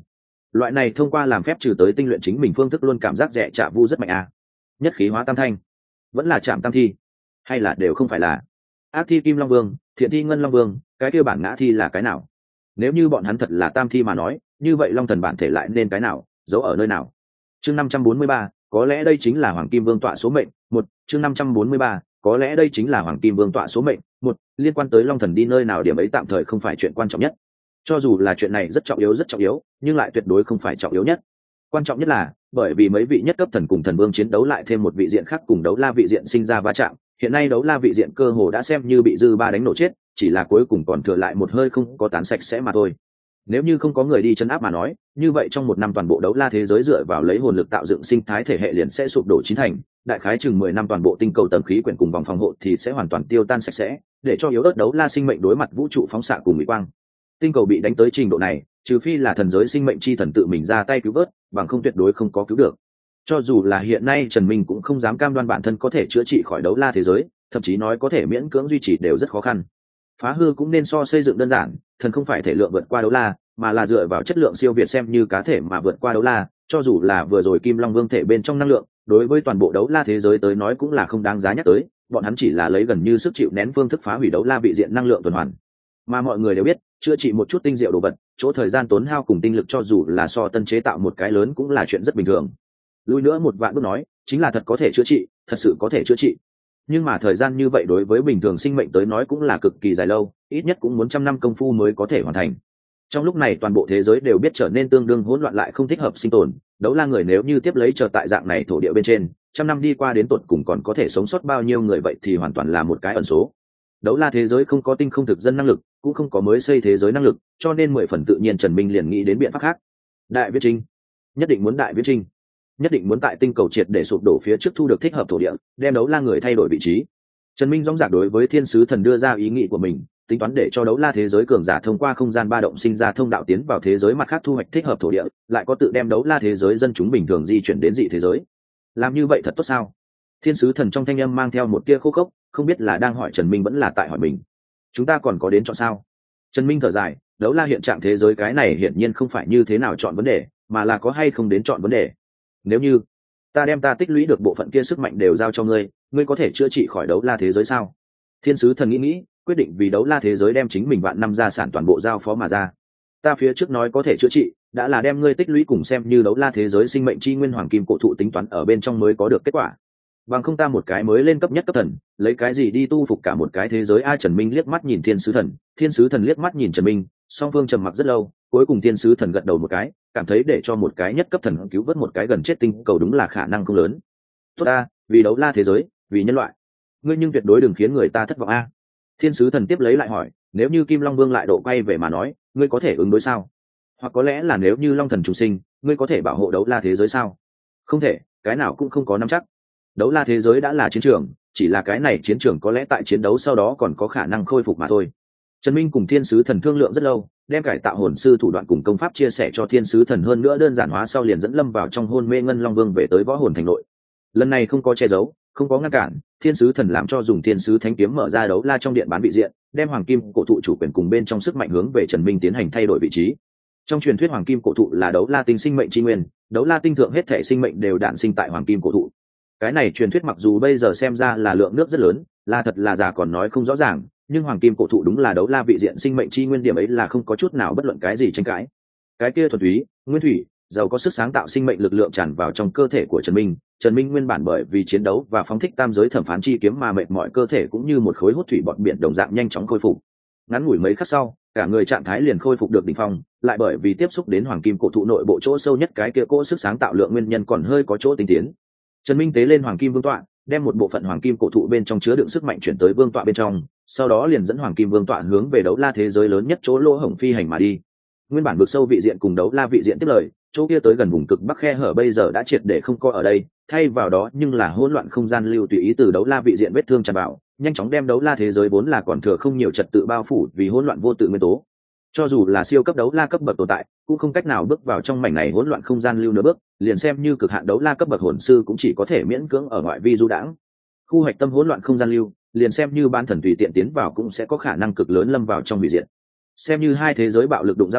Loại này thông qua làm phép trừ tới tinh luyện chính mình phương thức luôn cảm giác rẻ trả vu rất mạnh à. Nhất khí hóa tam thanh, vẫn là chạm tam thi, hay là đều không phải là ác thi kim long vương, thiện thi ngân long vương, cái kia bản ngã thi là cái nào? Nếu như bọn hắn thật là tam thi mà nói, như vậy long thần bản thể lại nên cái nào, giấu ở nơi nào? Chương 543, có lẽ đây chính là hoàng kim vương tọa số mệnh. Một, chương 543, có lẽ đây chính là hoàng kim vương tọa số mệnh. Một, liên quan tới long thần đi nơi nào điểm ấy tạm thời không phải chuyện quan trọng nhất. Cho dù là chuyện này rất trọng yếu, nhưng lại tuyệt đối không phải trọng yếu nhất. Quan trọng nhất là bởi vì mấy vị nhất cấp thần cùng thần vương chiến đấu lại thêm một vị diện khác cùng đấu la vị diện sinh ra va chạm, hiện nay đấu la vị diện cơ hồ đã xem như bị dư ba đánh nổ chết, chỉ là cuối cùng còn thừa lại một hơi không có tán sạch sẽ mà thôi. Nếu như không có người đi chấn áp mà nói, như vậy trong một năm toàn bộ đấu la thế giới dựa vào lấy hồn lực tạo dựng sinh thái thể hệ liền sẽ sụp đổ chín thành, đại khái chừng 10 năm toàn bộ tinh cầu tầng khí quyển cùng vòng phòng hộ thì sẽ hoàn toàn tiêu tan sạch sẽ, để cho yếu ớt đấu la sinh mệnh đối mặt vũ trụ phóng xạ cùng mỹ quang. Tinh cầu bị đánh tới trình độ này, trừ phi là thần giới sinh mệnh chi thần tự mình ra tay cứu vớt, bằng không tuyệt đối không có cứu được. Cho dù là hiện nay Trần Minh cũng không dám cam đoan bản thân có thể chữa trị khỏi đấu la thế giới, thậm chí nói có thể miễn cưỡng duy trì đều rất khó khăn. Phá hư cũng nên so xây dựng đơn giản, thần không phải thể lượng vượt qua đấu la, mà là dựa vào chất lượng siêu việt xem như cá thể mà vượt qua đấu la. Cho dù là vừa rồi Kim Long Vương thể bên trong năng lượng, đối với toàn bộ đấu la thế giới tới nói cũng là không đáng giá nhắc tới, bọn hắn chỉ là lấy gần như sức chịu nén phương thức phá hủy đấu la vị diện năng lượng tuần hoàn. Mà mọi người đều biết, chữa trị một chút tinh diệu đồ vật, chỗ thời gian tốn hao cùng tinh lực cho dù là so tân chế tạo một cái lớn cũng là chuyện rất bình thường. Lui nữa một vạn bước nói, chính là thật có thể chữa trị, thật sự có thể chữa trị. Nhưng mà thời gian như vậy đối với bình thường sinh mệnh tới nói cũng là cực kỳ dài lâu, ít nhất cũng muốn trăm năm công phu mới có thể hoàn thành. Trong lúc này toàn bộ thế giới đều biết trở nên tương đương hỗn loạn lại không thích hợp sinh tồn, đấu la người nếu như tiếp lấy chờ tại dạng này thổ địa bên trên, trăm năm đi qua đến tột cùng còn có thể sống sót bao nhiêu người vậy thì hoàn toàn là một cái ẩn số. Đấu la thế giới không có tinh không thực dân năng lực, cũng không có mới xây thế giới năng lực, cho nên 10 phần tự nhiên Trần Minh liền nghĩ đến biện pháp khác. Đại viễn trinh, nhất định muốn đại viễn trinh, nhất định muốn tại tinh cầu triệt để sụp đổ phía trước thu được thích hợp thổ địa, đem đấu la người thay đổi vị trí. Trần Minh rõ ràng đối với thiên sứ thần đưa ra ý nghĩ của mình, tính toán để cho đấu la thế giới cường giả thông qua không gian ba động sinh ra thông đạo tiến vào thế giới mặt khác thu hoạch thích hợp thổ địa, lại có tự đem đấu la thế giới dân chúng bình thường di chuyển đến dị thế giới. Làm như vậy thật tốt sao? Thiên sứ thần trong thanh âm mang theo một tia khô khốc, không biết là đang hỏi Trần Minh vẫn là tại hỏi mình. Chúng ta còn có đến chọn sao? Trần Minh thở dài, đấu la hiện trạng thế giới cái này hiển nhiên không phải như thế nào chọn vấn đề, mà là có hay không đến chọn vấn đề. Nếu như ta đem ta tích lũy được bộ phận kia sức mạnh đều giao cho ngươi, ngươi có thể chữa trị khỏi đấu la thế giới sao? Thiên sứ thần nghĩ, quyết định vì đấu la thế giới đem chính mình vạn năm gia sản toàn bộ giao phó mà ra. Ta phía trước nói có thể chữa trị, đã là đem ngươi tích lũy cùng xem như đấu la thế giới sinh mệnh chi nguyên hoàng kim cổ thụ tính toán ở bên trong mới có được kết quả. Bằng không ta một cái mới lên cấp nhất cấp thần, lấy cái gì đi tu phục cả một cái thế giới? Trần Minh liếc mắt nhìn thiên sứ thần liếc mắt nhìn Trần Minh, song phương trầm mặc rất lâu, cuối cùng thiên sứ thần gật đầu một cái, cảm thấy để cho một cái nhất cấp thần cứu vớt một cái gần chết tinh cầu đúng là khả năng không lớn. Tốt ta, vì đấu la thế giới, vì nhân loại, ngươi nhưng tuyệt đối đừng khiến người ta thất vọng a. Thiên sứ thần tiếp lấy lại hỏi, nếu như Kim Long Vương lại độ quay về mà nói, ngươi có thể ứng đối sao? Hoặc có lẽ là nếu như Long Thần trùng sinh, ngươi có thể bảo hộ đấu la thế giới sao? Không thể, cái nào cũng không có nắm chắc. Đấu la thế giới đã là chiến trường, chỉ là cái này chiến trường có lẽ tại chiến đấu sau đó còn có khả năng khôi phục mà thôi. Trần Minh cùng thiên sứ thần thương lượng rất lâu, đem cải tạo hồn sư thủ đoạn cùng công pháp chia sẻ cho thiên sứ thần, hơn nữa đơn giản hóa sau liền dẫn lâm vào trong hôn mê ngân long vương về tới võ hồn thành nội. Lần này không có che giấu, không có ngăn cản, thiên sứ thần làm cho dùng thiên sứ thánh kiếm mở ra đấu la trong điện bán vị diện, đem hoàng kim cổ thụ chủ quyền cùng bên trong sức mạnh hướng về Trần Minh tiến hành thay đổi vị trí. Trong truyền thuyết hoàng kim cổ thụ là đấu la tinh sinh mệnh chi nguyên, đấu la tinh thượng hết thể sinh mệnh đều đản sinh tại hoàng kim cổ thụ. Cái này truyền thuyết mặc dù bây giờ xem ra là lượng nước rất lớn, là thật là giả còn nói không rõ ràng, nhưng hoàng kim cổ thụ đúng là đấu la vị diện sinh mệnh chi nguyên, điểm ấy là không có chút nào bất luận cái gì tranh cãi. Cái kia thuần túy, nguyên thủy, giàu có sức sáng tạo sinh mệnh lực lượng tràn vào trong cơ thể của Trần Minh. Trần Minh nguyên bản bởi vì chiến đấu và phóng thích tam giới thẩm phán chi kiếm mà mệt mỏi, cơ thể cũng như một khối hút thủy bọt biển đồng dạng nhanh chóng khôi phục. Ngắn ngủi mấy khắc sau, cả người trạng thái liền khôi phục được đỉnh phong, lại bởi vì tiếp xúc đến hoàng kim cổ thụ nội bộ chỗ sâu nhất cái kia cỗ sức sáng tạo lượng nguyên nhân còn hơi có chỗ tinh tiến. Trần Minh tế lên hoàng kim vương tọa, đem một bộ phận hoàng kim cổ thụ bên trong chứa đựng sức mạnh chuyển tới vương tọa bên trong, sau đó liền dẫn hoàng kim vương tọa hướng về đấu la thế giới lớn nhất chỗ lỗ hổng phi hành mà đi. Nguyên bản vực sâu vị diện cùng đấu la vị diện tiếp lời, chỗ kia tới gần vùng cực bắc khe hở bây giờ đã triệt để không có ở đây, thay vào đó nhưng là hỗn loạn không gian lưu tùy ý từ đấu la vị diện vết thương tràn vào, nhanh chóng đem đấu la thế giới vốn là còn thừa không nhiều trật tự bao phủ vì hỗn loạn vô tự nguyên tố. Cho dù là siêu cấp đấu la cấp bậc tồn tại, cũng không cách nào bước vào trong mảnh này hỗn loạn không gian lưu nửa bước, liền xem như cực hạn đấu la cấp bậc hồn sư cũng chỉ có thể miễn cưỡng ở ngoại vi du đãng. Khu hoạch tâm hỗn loạn không gian lưu, liền xem như bán thần tùy tiện tiến vào cũng sẽ có khả năng cực lớn lâm vào trong hủy diệt. Xem như hai thế giới bạo lực đụng giao điểm,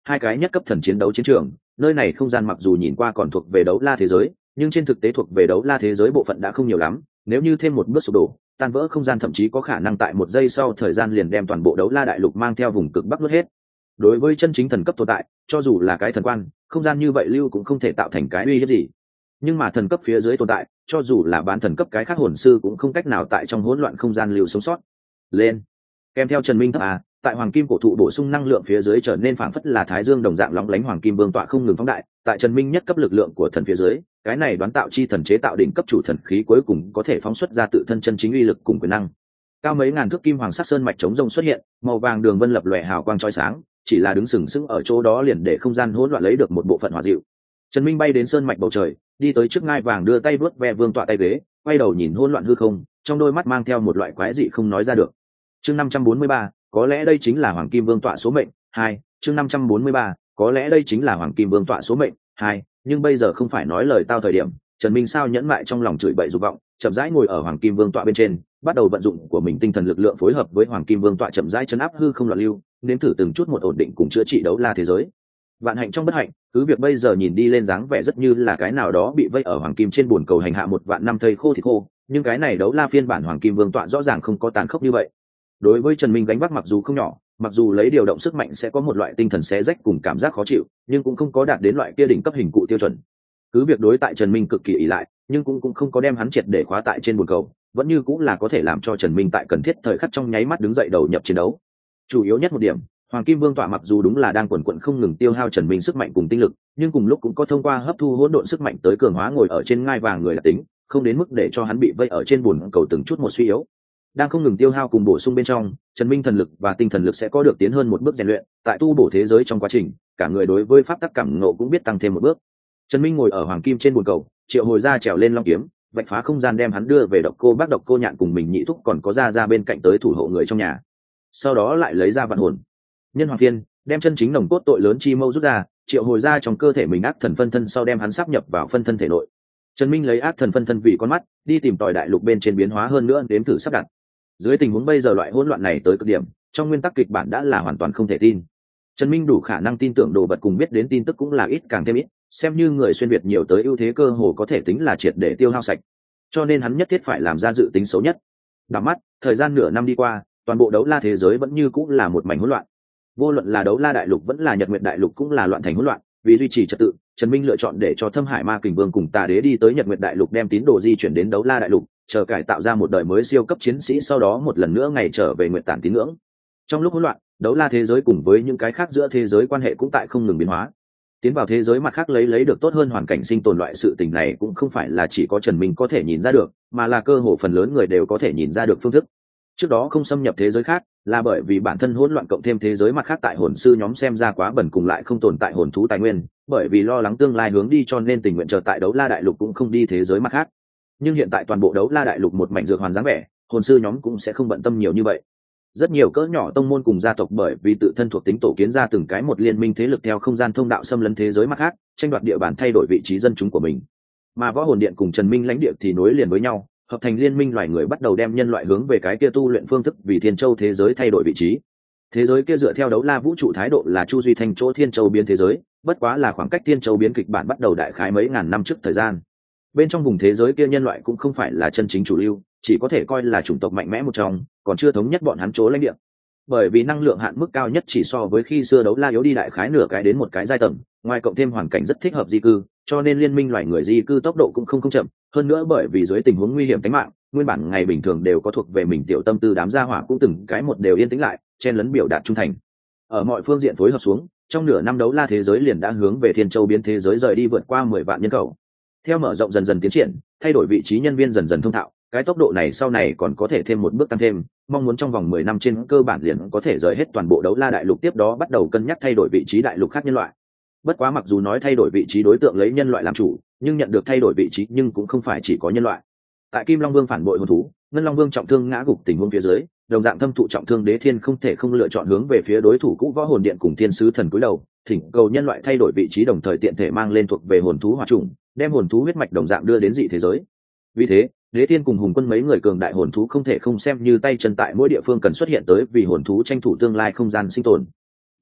hai cái nhất cấp thần chiến đấu chiến trường. Nơi này không gian mặc dù nhìn qua còn thuộc về đấu la thế giới, nhưng trên thực tế thuộc về đấu la thế giới bộ phận đã không nhiều lắm. Nếu như thêm một bước sụp đổ, tan vỡ không gian thậm chí có khả năng tại một giây sau thời gian liền đem toàn bộ đấu la đại lục mang theo vùng cực bắc nuốt hết. Đối với chân chính thần cấp tồn tại, cho dù là cái thần quan, không gian như vậy lưu cũng không thể tạo thành cái uy hiếp gì. Nhưng mà thần cấp phía dưới tồn tại, cho dù là bán thần cấp cái khác hồn sư cũng không cách nào tại trong hỗn loạn không gian lưu sống sót. Lên, kèm theo Trần Minh thấp tại hoàng kim cổ thụ bổ sung năng lượng phía dưới trở nên phảng phất là thái dương đồng dạng lóng lánh hoàng kim vương tọa không ngừng phóng đại. Tại Trần Minh nhất cấp lực lượng của thần phía dưới, cái này đoán tạo chi thần chế tạo đỉnh cấp chủ thần khí cuối cùng có thể phóng xuất ra tự thân chân chính uy lực cùng quyền năng. Cao mấy ngàn thước kim hoàng sắc sơn mạch chống rông xuất hiện, màu vàng đường vân lập lòe hào quang chói sáng, chỉ là đứng sừng sững ở chỗ đó liền để không gian hỗn loạn lấy được một bộ phận hòa dịu. Trần Minh bay đến sơn mạch bầu trời, đi tới trước ngai vàng đưa tay vuốt ve vương tọa tay ghế, quay đầu nhìn hỗn loạn hư không, trong đôi mắt mang theo một loại quái dị không nói ra được. Chương 543, có lẽ đây chính là hoàng kim vương tọa số mệnh 2. Chương 543, có lẽ đây chính là hoàng kim vương tọa số mệnh 2. Nhưng bây giờ không phải nói lời tao thời điểm. Trần Minh sao nhẫn mại trong lòng chửi bậy dục vọng, chậm rãi ngồi ở hoàng kim vương tọa bên trên, bắt đầu vận dụng của mình tinh thần lực lượng phối hợp với hoàng kim vương tọa chậm rãi chấn áp hư không loạn lưu, nếm thử từng chút một ổn định cùng chữa trị đấu la thế giới. Vạn hạnh trong bất hạnh, cứ việc bây giờ nhìn đi lên dáng vẻ rất như là cái nào đó bị vây ở hoàng kim trên buồn cầu hành hạ một vạn năm thây khô thì khô, nhưng cái này đấu la phiên bản hoàng kim vương tọa rõ ràng không có tàn khốc như vậy. Đối với Trần Minh gánh vác mặc dù không nhỏ, mặc dù lấy điều động sức mạnh sẽ có một loại tinh thần xé rách cùng cảm giác khó chịu, nhưng cũng không có đạt đến loại kia đỉnh cấp hình cụ tiêu chuẩn. Cứ việc đối tại Trần Minh cực kỳ ỷ lại, nhưng cũng không có đem hắn triệt để khóa tại trên buồn cầu, vẫn như cũng là có thể làm cho Trần Minh tại cần thiết thời khắc trong nháy mắt đứng dậy đầu nhập chiến đấu. Chủ yếu nhất một điểm, hoàng kim vương tọa mặc dù đúng là đang quần quật không ngừng tiêu hao Trần Minh sức mạnh cùng tinh lực, nhưng cùng lúc cũng có thông qua hấp thu hỗn độn sức mạnh tới cường hóa ngồi ở trên ngai vàng người đặc tính, không đến mức để cho hắn bị vây ở trên buồn cầu từng chút một suy yếu. Đang không ngừng tiêu hao cùng bổ sung bên trong, Trần Minh thần lực và tinh thần lực sẽ có được tiến hơn một bước rèn luyện, tại tu bổ thế giới trong quá trình, cả người đối với pháp tắc cảm ngộ cũng biết tăng thêm một bước. Trần Minh ngồi ở hoàng kim trên buồn cầu, triệu hồi ra trèo lên long kiếm, vạch phá không gian đem hắn đưa về độc cô bác độc cô nhạn cùng mình nhị thúc còn có ra bên cạnh tới thủ hộ người trong nhà. Sau đó lại lấy ra vạn hồn nhân hoàng phiên, đem chân chính nồng cốt tội lớn chi mâu rút ra, triệu hồi ra trong cơ thể mình ác thần phân thân sau đem hắn sáp nhập vào phân thân thể nội. Trần Minh lấy ác thần phân thân vì con mắt, đi tìm tòi đại lục bên trên biến hóa hơn nữa đếm thử sắp đặt. Dưới tình huống bây giờ loại hỗn loạn này tới cực điểm, trong nguyên tắc kịch bản đã là hoàn toàn không thể tin. Trần Minh đủ khả năng tin tưởng đồ vật cùng biết đến tin tức cũng là ít càng thêm ít, xem như người xuyên việt nhiều tới ưu thế cơ hồ có thể tính là triệt để tiêu hao sạch. Cho nên hắn nhất thiết phải làm ra dự tính xấu nhất. Đảo mắt, thời gian nửa năm đi qua, toàn bộ đấu la thế giới vẫn như cũng là một mảnh hỗn loạn. Vô luận là đấu la đại lục vẫn là nhật nguyệt đại lục cũng là loạn thành hỗn loạn. Vì duy trì trật tự, Trần Minh lựa chọn để cho Thâm Hải Ma Kình Vương cùng Tà Đế đi tới nhật nguyệt đại lục đem tín đồ di chuyển đến đấu la đại lục, chờ cải tạo ra một đời mới siêu cấp chiến sĩ, sau đó một lần nữa ngày trở về nguyệt tản tín ngưỡng. Trong lúc hỗn loạn, đấu la thế giới cùng với những cái khác giữa thế giới quan hệ cũng tại không ngừng biến hóa. Tiến vào thế giới mặt khác lấy được tốt hơn hoàn cảnh sinh tồn, loại sự tình này cũng không phải là chỉ có Trần Minh có thể nhìn ra được, mà là cơ hồ phần lớn người đều có thể nhìn ra được phương thức. Trước đó không xâm nhập thế giới khác là bởi vì bản thân hỗn loạn cộng thêm thế giới mặt khác tại hồn sư nhóm xem ra quá bẩn cùng lại không tồn tại hồn thú tài nguyên, bởi vì lo lắng tương lai hướng đi cho nên tình nguyện chờ tại đấu la đại lục cũng không đi thế giới mặt khác. Nhưng hiện tại toàn bộ đấu la đại lục một mảnh dược hoàn dáng vẻ, hồn sư nhóm cũng sẽ không bận tâm nhiều như vậy. Rất nhiều cỡ nhỏ tông môn cùng gia tộc bởi vì tự thân thuộc tính tổ kiến ra từng cái một liên minh thế lực theo không gian thông đạo xâm lấn thế giới mặt khác, tranh đoạt địa bàn thay đổi vị trí dân chúng của mình. Mà võ hồn điện cùng Trần Minh lãnh địa thì nối liền với nhau, hợp thành liên minh loài người bắt đầu đem nhân loại hướng về cái kia tu luyện phương thức vì Thiên Châu thế giới thay đổi vị trí. Thế giới kia dựa theo đấu la vũ trụ thái độ là Chu Duy Thanh chỗ Thiên Châu biến thế giới, bất quá là khoảng cách Thiên Châu biến kịch bản bắt đầu đại khái mấy ngàn năm trước thời gian. Bên trong vùng thế giới kia nhân loại cũng không phải là chân chính chủ lưu, chỉ có thể coi là chủng tộc mạnh mẽ một trong, còn chưa thống nhất bọn hắn chỗ lãnh địa. Bởi vì năng lượng hạn mức cao nhất chỉ so với khi xưa đấu la yếu đi đại khái nửa cái đến một cái giai tầng, ngoài cộng thêm hoàn cảnh rất thích hợp di cư, cho nên liên minh loài người di cư tốc độ cũng không chậm. Hơn nữa bởi vì dưới tình huống nguy hiểm tính mạng, nguyên bản ngày bình thường đều có thuộc về mình tiểu tâm tư đám gia hỏa cũng từng cái một đều yên tĩnh lại, chen lấn biểu đạt trung thành. Ở mọi phương diện phối hợp xuống, trong nửa năm đấu la thế giới liền đã hướng về Thiên Châu biến thế giới rời đi vượt qua 10 vạn nhân khẩu. Theo mở rộng dần dần tiến triển, thay đổi vị trí nhân viên dần dần thông thạo, cái tốc độ này sau này còn có thể thêm một bước tăng thêm, mong muốn trong vòng 10 năm trên cơ bản liền có thể rời hết toàn bộ đấu la đại lục, tiếp đó bắt đầu cân nhắc thay đổi vị trí đại lục khác nhân loại. Bất quá mặc dù nói thay đổi vị trí đối tượng lấy nhân loại làm chủ, nhưng nhận được thay đổi vị trí nhưng cũng không phải chỉ có nhân loại. Tại Kim Long Vương phản bội hồn thú, Ngân Long Vương trọng thương ngã gục tình huống phía dưới, đồng dạng thâm thụ trọng thương Đế Thiên không thể không lựa chọn hướng về phía đối thủ cũ Võ Hồn Điện cùng Thiên Sứ Thần cúi đầu, thỉnh cầu nhân loại thay đổi vị trí đồng thời tiện thể mang lên thuộc về hồn thú hỏa chủng, đem hồn thú huyết mạch đồng dạng đưa đến dị thế giới. Vì thế, Đế Thiên cùng Hùng Quân mấy người cường đại hồn thú không thể không xem như tay chân tại mỗi địa phương cần xuất hiện tới vì hồn thú tranh thủ tương lai không gian sinh tồn.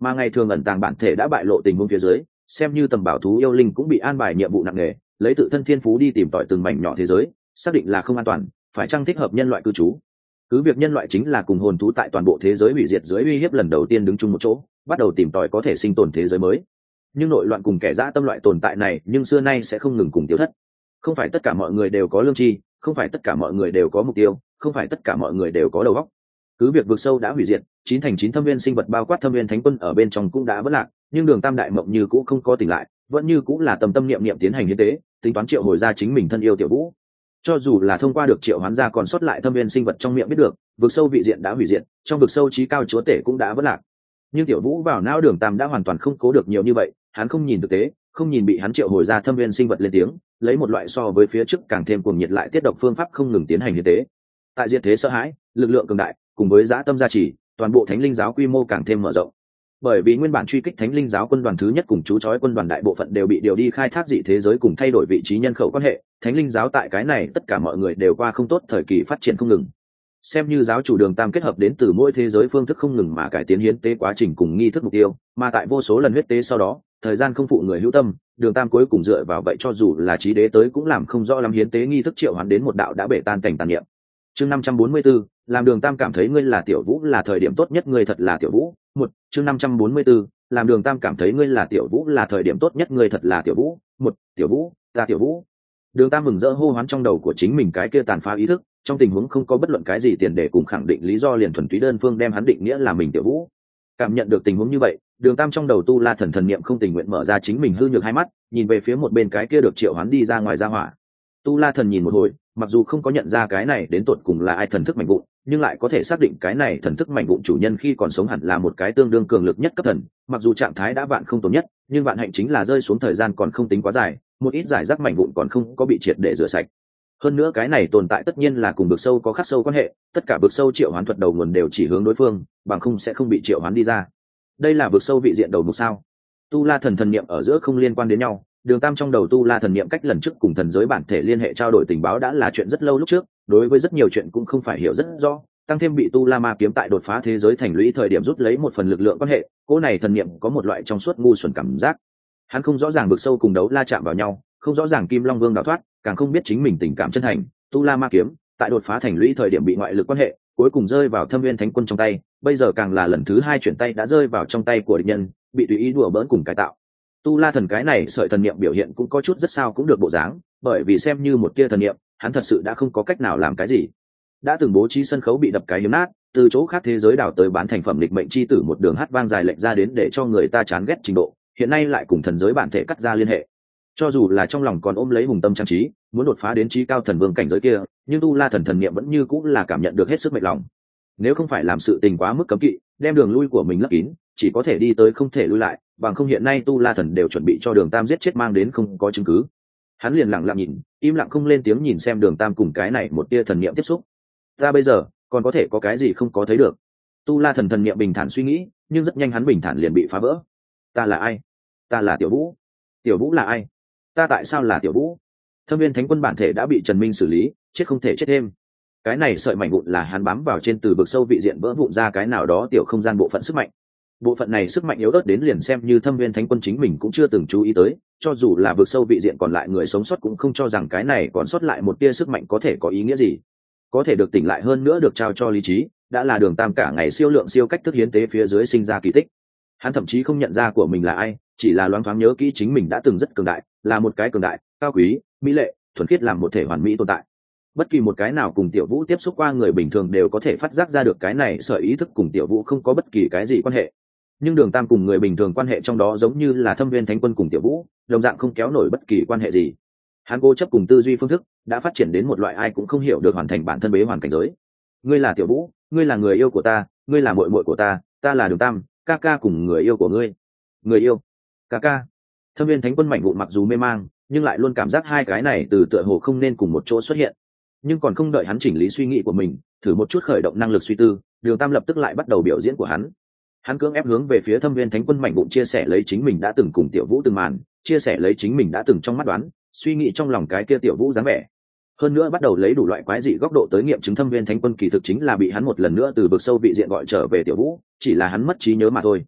mà ngày thường ẩn tàng bản thể đã bại lộ tình huống phía dưới, xem như tầm bảo thú yêu linh cũng bị an bài nhiệm vụ nặng nề, lấy tự thân thiên phú đi tìm tòi từng mảnh nhỏ thế giới, xác định là không an toàn, phải chăng thích hợp nhân loại cư trú. Cứ việc nhân loại chính là cùng hồn thú tại toàn bộ thế giới hủy diệt dưới uy hiếp lần đầu tiên đứng chung một chỗ, bắt đầu tìm tòi có thể sinh tồn thế giới mới, nhưng nội loạn cùng kẻ dã tâm loại tồn tại này nhưng xưa nay sẽ không ngừng cùng tiêu thất. Không phải tất cả mọi người đều có lương tri, không phải tất cả mọi người đều có mục tiêu, không phải tất cả mọi người đều có đầu óc. Cứ việc vực sâu đã hủy diệt, 9 thành 9 thâm viên sinh vật bao quát thâm viên thánh quân ở bên trong cũng đã vỡ lạc, nhưng Đường Tam đại mộng như cũ không có tỉnh lại, vẫn như cũ là tâm tâm niệm niệm tiến hành hiến tế, tính toán triệu hồi ra chính mình thân yêu Tiểu Vũ. Cho dù là thông qua được triệu hoán ra còn sót lại thâm viên sinh vật trong miệng biết được, vực sâu vị diện đã hủy diệt, trong vực sâu trí cao chúa tể cũng đã vỡ lạc. Nhưng Tiểu Vũ vào não Đường Tam đã hoàn toàn không cố được nhiều như vậy, hắn không nhìn thực tế, không nhìn bị hắn triệu hồi ra thâm viên sinh vật lên tiếng, lấy một loại so với phía trước càng thêm cuồng nhiệt lại tiết độc phương pháp không ngừng tiến hành hiến tế. Tại diệt thế sợ hãi, lực lượng cường đại cùng với dã tâm gia trì, toàn bộ thánh linh giáo quy mô càng thêm mở rộng. Bởi vì nguyên bản truy kích thánh linh giáo quân đoàn thứ nhất cùng chú chói quân đoàn đại bộ phận đều bị điều đi khai thác dị thế giới cùng thay đổi vị trí nhân khẩu quan hệ, thánh linh giáo tại cái này tất cả mọi người đều qua không tốt thời kỳ phát triển không ngừng. Xem như giáo chủ Đường Tam kết hợp đến từ mỗi thế giới phương thức không ngừng mà cải tiến hiến tế quá trình cùng nghi thức mục tiêu, mà tại vô số lần huyết tế sau đó, thời gian không phụ người hữu tâm, Đường Tam cuối cùng dựa vào vậy cho dù là chí đế tới cũng làm không rõ lắm hiến tế nghi thức triệu hoán đến một đạo đã bể tan cảnh tàn niệm. Chương 544, làm Đường Tam cảm thấy ngươi là Tiểu Vũ là thời điểm tốt nhất, ngươi thật là Tiểu Vũ. Một, chương 544, làm Đường Tam cảm thấy ngươi là Tiểu Vũ là thời điểm tốt nhất, ngươi thật là Tiểu Vũ. Một, Tiểu Vũ, ta Tiểu Vũ. Đường Tam mừng rỡ hô hoán trong đầu của chính mình cái kia tàn phá ý thức, trong tình huống không có bất luận cái gì tiền để cùng khẳng định lý do, liền thuần túy đơn phương đem hắn định nghĩa là mình Tiểu Vũ. Cảm nhận được tình huống như vậy, Đường Tam trong đầu tu la thần niệm không tình nguyện mở ra chính mình hư nhược hai mắt, nhìn về phía một bên cái kia được triệu hoán đi ra ngoài ra hỏa. Tu la thần nhìn một hồi, mặc dù không có nhận ra cái này đến tột cùng là ai thần thức mạnh vụn, nhưng lại có thể xác định cái này thần thức mạnh vụn chủ nhân khi còn sống hẳn là một cái tương đương cường lực nhất cấp thần, mặc dù trạng thái đã vạn không tốt nhất, nhưng vạn hạnh chính là rơi xuống thời gian còn không tính quá dài, một ít giải rác mạnh vụn còn không có bị triệt để rửa sạch. Hơn nữa cái này tồn tại tất nhiên là cùng vực sâu có khắc sâu quan hệ, tất cả vực sâu triệu hoán thuật đầu nguồn đều chỉ hướng đối phương, bằng không sẽ không bị triệu hoán đi ra. Đây là vực sâu vị diện đầu mục sao? Tu la thần niệm ở giữa không liên quan đến nhau, Đường Tam trong đầu tu la thần niệm cách lần trước cùng thần giới bản thể liên hệ trao đổi tình báo đã là chuyện rất lâu lúc trước, đối với rất nhiều chuyện cũng không phải hiểu rất rõ, tăng thêm bị tu la ma kiếm tại đột phá thế giới thành lũy thời điểm rút lấy một phần lực lượng quan hệ, cô này thần niệm có một loại trong suốt ngu xuẩn cảm giác. Hắn không rõ ràng vực sâu cùng đấu la chạm vào nhau, không rõ ràng Kim Long Vương đào thoát, càng không biết chính mình tình cảm chân thành, tu la ma kiếm tại đột phá thành lũy thời điểm bị ngoại lực quan hệ, cuối cùng rơi vào Thâm Viên Thánh Quân trong tay, bây giờ càng là lần thứ hai chuyển tay đã rơi vào trong tay của địch nhân, bị tùy ý đùa bỡn cùng cải tạo. Tu la thần cái này sợi thần niệm biểu hiện cũng có chút rất sao cũng được bộ dáng, bởi vì xem như một tia thần niệm, hắn thật sự đã không có cách nào làm cái gì. Đã từng bố trí sân khấu bị đập cái hiếm nát, từ chỗ khác thế giới đảo tới bán thành phẩm lịch mệnh chi tử một đường hát vang dài lệnh ra đến để cho người ta chán ghét trình độ, hiện nay lại cùng thần giới bản thể cắt ra liên hệ. Cho dù là trong lòng còn ôm lấy hùng tâm trang trí, muốn đột phá đến trí cao thần vương cảnh giới kia, nhưng tu la thần niệm vẫn như cũng là cảm nhận được hết sức mệt lòng. Nếu không phải làm sự tình quá mức cấm kỵ, đem đường lui của mình lấp kín, chỉ có thể đi tới không thể lui lại, bằng không hiện nay tu la thần đều chuẩn bị cho Đường Tam giết chết mang đến không có chứng cứ. Hắn liền lặng lặng nhìn, im lặng không lên tiếng nhìn xem Đường Tam cùng cái này một tia thần niệm tiếp xúc. Ta bây giờ còn có thể có cái gì không có thấy được? Tu la thần niệm bình thản suy nghĩ, nhưng rất nhanh hắn bình thản liền bị phá vỡ. Ta là ai? Ta là Tiểu Vũ. Tiểu Vũ là ai? Ta tại sao là Tiểu Vũ? Thâm Viên Thánh Quân bản thể đã bị Trần Minh xử lý, chết không thể chết thêm. Cái này sợi mảnh vụn là hắn bám vào trên từ vực sâu vị diện vỡ vụn ra cái nào đó tiểu không gian bộ phận sức mạnh. Bộ phận này sức mạnh yếu ớt đến liền xem như Thâm Viên Thánh Quân chính mình cũng chưa từng chú ý tới, cho dù là vực sâu vị diện còn lại người sống sót cũng không cho rằng cái này còn sót lại một tia sức mạnh có thể có ý nghĩa gì. Có thể được tỉnh lại hơn nữa được trao cho lý trí, đã là Đường Tam cả ngày siêu lượng siêu cách thức hiến tế phía dưới sinh ra kỳ tích. Hắn thậm chí không nhận ra của mình là ai, chỉ là loáng thoáng nhớ kỹ chính mình đã từng rất cường đại, là một cái cường đại, cao quý, mỹ lệ, thuần khiết làm một thể hoàn mỹ tồn tại. Bất kỳ một cái nào cùng Tiểu Vũ tiếp xúc qua người bình thường đều có thể phát giác ra được cái này sợi ý thức cùng Tiểu Vũ không có bất kỳ cái gì quan hệ. Nhưng Đường Tam cùng người bình thường quan hệ trong đó giống như là Thâm Viên Thánh Quân cùng Tiểu Vũ, đồng dạng không kéo nổi bất kỳ quan hệ gì. Hắn cố chấp cùng tư duy phương thức đã phát triển đến một loại ai cũng không hiểu được hoàn thành bản thân bế hoàn cảnh giới. Ngươi là Tiểu Vũ, ngươi là người yêu của ta, ngươi là muội muội của ta, ta là Đường Tam, ca ca cùng người yêu của ngươi. Người yêu, ca ca. Thâm Viên Thánh Quân mạnh vụn mặc dù mê mang, nhưng lại luôn cảm giác hai cái này từ tựa hồ không nên cùng một chỗ xuất hiện. Nhưng còn không đợi hắn chỉnh lý suy nghĩ của mình, thử một chút khởi động năng lực suy tư, Đường Tam lập tức lại bắt đầu biểu diễn của hắn. Hắn cưỡng ép hướng về phía Thâm Viên Thánh Quân mạnh bụng chia sẻ lấy chính mình đã từng cùng Tiểu Vũ từng màn, chia sẻ lấy chính mình đã từng trong mắt đoán, suy nghĩ trong lòng cái kia Tiểu Vũ dáng vẻ. Hơn nữa bắt đầu lấy đủ loại quái dị góc độ tới nghiệm chứng Thâm Viên Thánh Quân kỳ thực chính là bị hắn một lần nữa từ vực sâu vị diện gọi trở về Tiểu Vũ, chỉ là hắn mất trí nhớ mà thôi.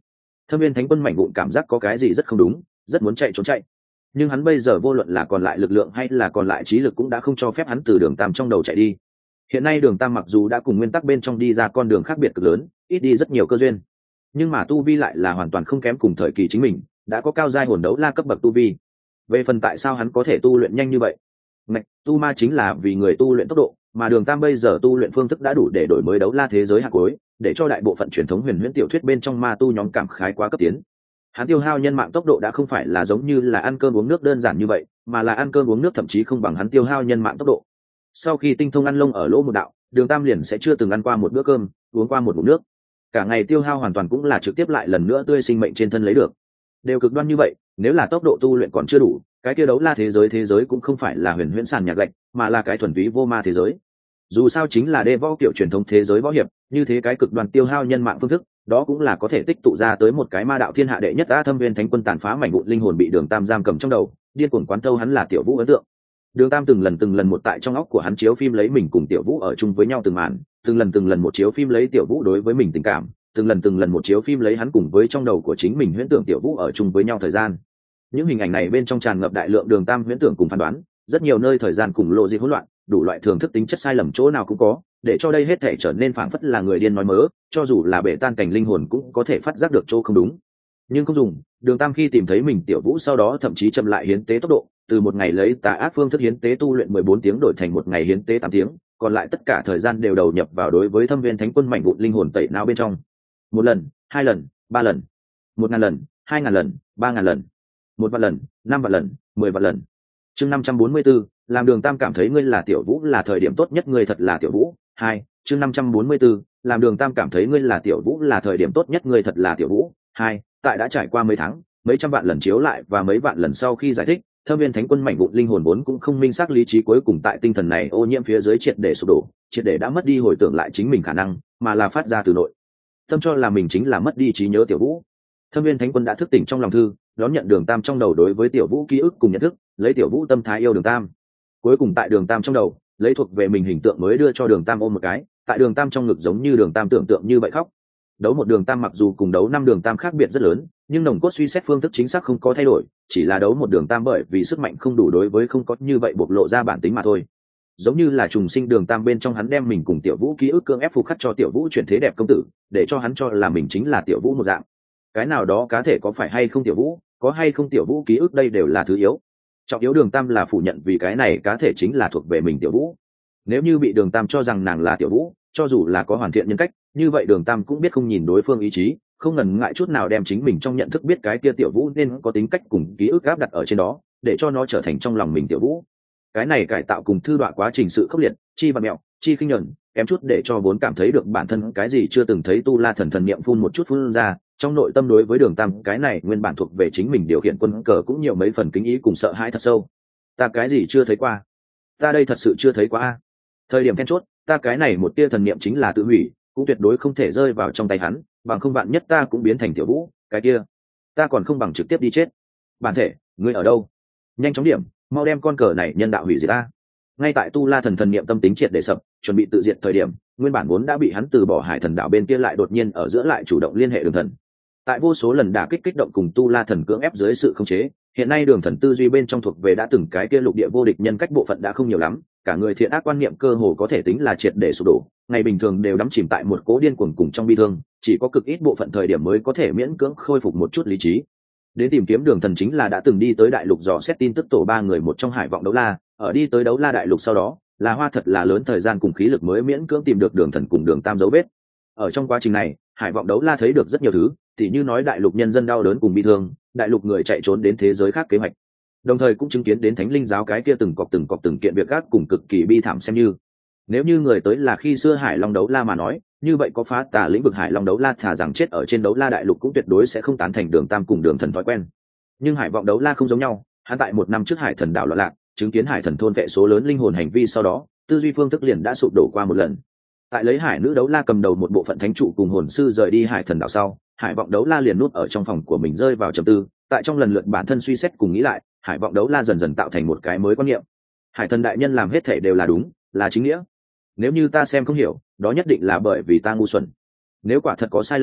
Thâm viên thánh quân mảnh vụn cảm giác có cái gì rất không đúng, rất muốn chạy trốn chạy, nhưng hắn bây giờ vô luận là còn lại lực lượng hay là còn lại trí lực cũng đã không cho phép hắn từ đường tam trong đầu chạy đi. Hiện nay đường tam mặc dù đã cùng nguyên tắc bên trong đi ra con đường khác biệt cực lớn, ít đi rất nhiều cơ duyên, nhưng mà tu vi lại là hoàn toàn không kém cùng thời kỳ chính mình, đã có cao giai hồn đấu la cấp bậc tu vi. Về phần tại sao hắn có thể tu luyện nhanh như vậy, ngạch, tu ma chính là vì người tu luyện tốc độ, mà đường tam bây giờ tu luyện phương thức đã đủ để đổi mới đấu la thế giới hạng cuối, để cho đại bộ phận truyền thống huyền huyễn tiểu thuyết bên trong ma tu nhóm cảm khái quá cấp tiến. Hắn tiêu hao nhân mạng tốc độ đã không phải là giống như là ăn cơm uống nước đơn giản như vậy, mà là ăn cơm uống nước thậm chí không bằng hắn tiêu hao nhân mạng tốc độ. Sau khi tinh thông ăn lông ở lỗ một đạo, đường tam liền sẽ chưa từng ăn qua một bữa cơm, uống qua một ngụm nước. Cả ngày tiêu hao hoàn toàn cũng là trực tiếp lại lần nữa tươi sinh mệnh trên thân lấy được. Đều cực đoan như vậy, nếu là tốc độ tu luyện còn chưa đủ, cái kia đấu la thế giới cũng không phải là huyền huyễn sàn nhạc gạch, mà là cái thuần túy vô ma thế giới. Dù sao chính là đê võ kiểu truyền thống thế giới võ hiệp, như thế cái cực đoan tiêu hao nhân mạng phương thức, đó cũng là có thể tích tụ ra tới một cái ma đạo thiên hạ đệ nhất. Thâm viên thánh quân tàn phá mảnh vụn linh hồn bị đường tam giam cầm trong đầu, điên cuồng quán thâu hắn là Tiểu Vũ ấn tượng. Đường tam từng lần một tại trong óc của hắn chiếu phim lấy mình cùng Tiểu Vũ ở chung với nhau từng màn, từng lần một chiếu phim lấy Tiểu Vũ đối với mình tình cảm, từng lần một chiếu phim lấy hắn cùng với trong đầu của chính mình huyễn tưởng Tiểu Vũ ở chung với nhau thời gian. Những hình ảnh này bên trong tràn ngập đại lượng đường tam huyễn tưởng cùng phán đoán, rất nhiều nơi thời gian cùng lộ dị hỗn loạn, đủ loại thường thức tính chất sai lầm chỗ nào cũng có, để cho đây hết thể trở nên phảng phất là người điên nói mớ, cho dù là bể tan cảnh linh hồn cũng có thể phát giác được chỗ không đúng. Nhưng không dùng, đường tam khi tìm thấy mình Tiểu Vũ sau đó thậm chí chậm lại hiến tế tốc độ, từ một ngày lấy tà ác phương thức hiến tế tu luyện 14 tiếng đổi thành một ngày hiến tế 8 tiếng, còn lại tất cả thời gian đều đầu nhập vào đối với thâm viên thánh quân mảnh vụn linh hồn tẩy não bên trong. 1 lần, 2 lần, 3 lần, 1000 lần, 2000 lần, 3000 lần, 1 vạn lần, 5 vạn lần, 10 vạn lần. Chương 544, làm đường tam cảm thấy ngươi là Tiểu Vũ là thời điểm tốt nhất, ngươi thật là Tiểu Vũ. 2. Chương 544, làm đường tam cảm thấy ngươi là Tiểu Vũ là thời điểm tốt nhất, ngươi thật là Tiểu Vũ. 2. Tại đã trải qua mấy tháng, mấy trăm vạn lần chiếu lại và mấy vạn lần sau khi giải thích, thâm viên thánh quân mảnh vụn linh hồn vốn cũng không minh xác lý trí cuối cùng tại tinh thần này ô nhiễm phía dưới triệt để sụp đổ, triệt để đã mất đi hồi tưởng lại chính mình khả năng, mà là phát ra từ nội tâm cho là mình chính là mất đi trí nhớ Tiểu Vũ. Thâm viên thánh quân đã thức tỉnh trong lòng thư, đón nhận đường tam trong đầu đối với Tiểu Vũ ký ức cùng nhận thức, lấy Tiểu Vũ tâm thái yêu đường tam. Cuối cùng tại đường tam trong đầu, lấy thuộc về mình hình tượng mới đưa cho đường tam ôm một cái, tại đường tam trong ngực giống như đường tam tưởng tượng như vậy khóc. Đấu một đường tam mặc dù cùng đấu 5 đường tam khác biệt rất lớn, nhưng nồng cốt suy xét phương thức chính xác không có thay đổi, chỉ là đấu một đường tam bởi vì sức mạnh không đủ đối với không có như vậy bộc lộ ra bản tính mà thôi. Giống như là trùng sinh đường tam bên trong hắn đem mình cùng Tiểu Vũ ký ức cưỡng ép phục khắc cho Tiểu Vũ chuyển thế đẹp công tử, để cho hắn cho là mình chính là Tiểu Vũ một dạng. Cái nào đó cá thể có phải hay không Tiểu Vũ, có hay không Tiểu Vũ ký ức, đây đều là thứ yếu. Trọng yếu đường tam là phủ nhận vì cái này cá thể chính là thuộc về mình Tiểu Vũ. Nếu như bị đường tam cho rằng nàng là Tiểu Vũ, cho dù là có hoàn thiện nhân cách, như vậy đường tam cũng biết không nhìn đối phương ý chí, không ngần ngại chút nào đem chính mình trong nhận thức biết cái kia Tiểu Vũ nên có tính cách cùng ký ức áp đặt ở trên đó, để cho nó trở thành trong lòng mình Tiểu Vũ. Cái này cải tạo cùng thư đoạn quá trình sự khốc liệt, chi và mẹo, chi khinh nhẫn, kém chút để cho vốn cảm thấy được bản thân cái gì chưa từng thấy tu la thần niệm phun một chút phun ra, trong nội tâm đối với đường tam cái này nguyên bản thuộc về chính mình điều khiển quân cờ cũng nhiều mấy phần kính ý cùng sợ hãi thật sâu. Ta cái gì chưa thấy qua, ta đây thật sự chưa thấy qua a. Thời điểm then chốt, ta cái này một tia thần niệm chính là tự hủy, cũng tuyệt đối không thể rơi vào trong tay hắn, bằng không vạn nhất ta cũng biến thành Tiểu Vũ, cái kia ta còn không bằng trực tiếp đi chết. Bản thể, ngươi ở đâu? Nhanh chóng điểm, mau đem con cờ này nhân đạo hủy diệt ta. Ngay tại tu la thần niệm tâm tính triệt để sập, chuẩn bị tự diệt thời điểm, nguyên bản vốn đã bị hắn từ bỏ hải thần đạo bên kia lại đột nhiên ở giữa lại chủ động liên hệ đường thần. Tại vô số lần đả kích kích động cùng tu la thần cưỡng ép dưới sự khống chế, hiện nay đường thần tư duy bên trong thuộc về đã từng cái kia lục địa vô địch nhân cách bộ phận đã không nhiều lắm, cả người thiện ác quan niệm cơ hồ có thể tính là triệt để sụp đổ, ngày bình thường đều đắm chìm tại một cố điên cuồng cùng trong bi thương, chỉ có cực ít bộ phận thời điểm mới có thể miễn cưỡng khôi phục một chút lý trí. Đến tìm kiếm đường thần chính là đã từng đi tới đại lục dò xét tin tức tổ 3 người một trong Hải vọng đấu la, ở đi tới đấu la đại lục sau đó, là hoa thật là lớn thời gian cùng khí lực mới miễn cưỡng tìm được đường thần cùng đường tam dấu vết. Ở trong quá trình này, Hải vọng đấu la thấy được rất nhiều thứ, tỉ như nói đại lục nhân dân đau đớn cùng bi thương, đại lục người chạy trốn đến thế giới khác kế hoạch, đồng thời cũng chứng kiến đến thánh linh giáo cái kia từng cọc từng kiện việc gác cùng cực kỳ bi thảm, xem như nếu như người tới là khi xưa Hải Long đấu la mà nói, như vậy có phá tà lĩnh vực Hải Long đấu la thà rằng chết ở trên đấu la đại lục cũng tuyệt đối sẽ không tán thành đường tam cùng đường thần thói quen. Nhưng Hải vọng đấu la không giống nhau, hắn tại 1 năm trước Hải thần đảo loạn lạc, chứng kiến Hải thần thôn vệ số lớn linh hồn hành vi sau đó, tư duy phương thức liền đã sụp đổ qua một lần. Tại lấy Hải nữ đấu la cầm đầu một bộ phận thánh trụ cùng hồn sư rời đi Hải thần đảo sau, Hải vọng đấu la liền nuốt ở trong phòng của mình rơi vào trầm tư, tại trong lần lượt bản thân suy xét cùng nghĩ lại, Hải vọng đấu la dần dần tạo thành một cái mới quan niệm. Hải thần đại nhân làm hết thể đều là đúng, là chính nghĩa. Nếu như ta xem không hiểu, đó nhất định là bởi vì ta ngu xuẩn. Nếu quả thật có sai lầm,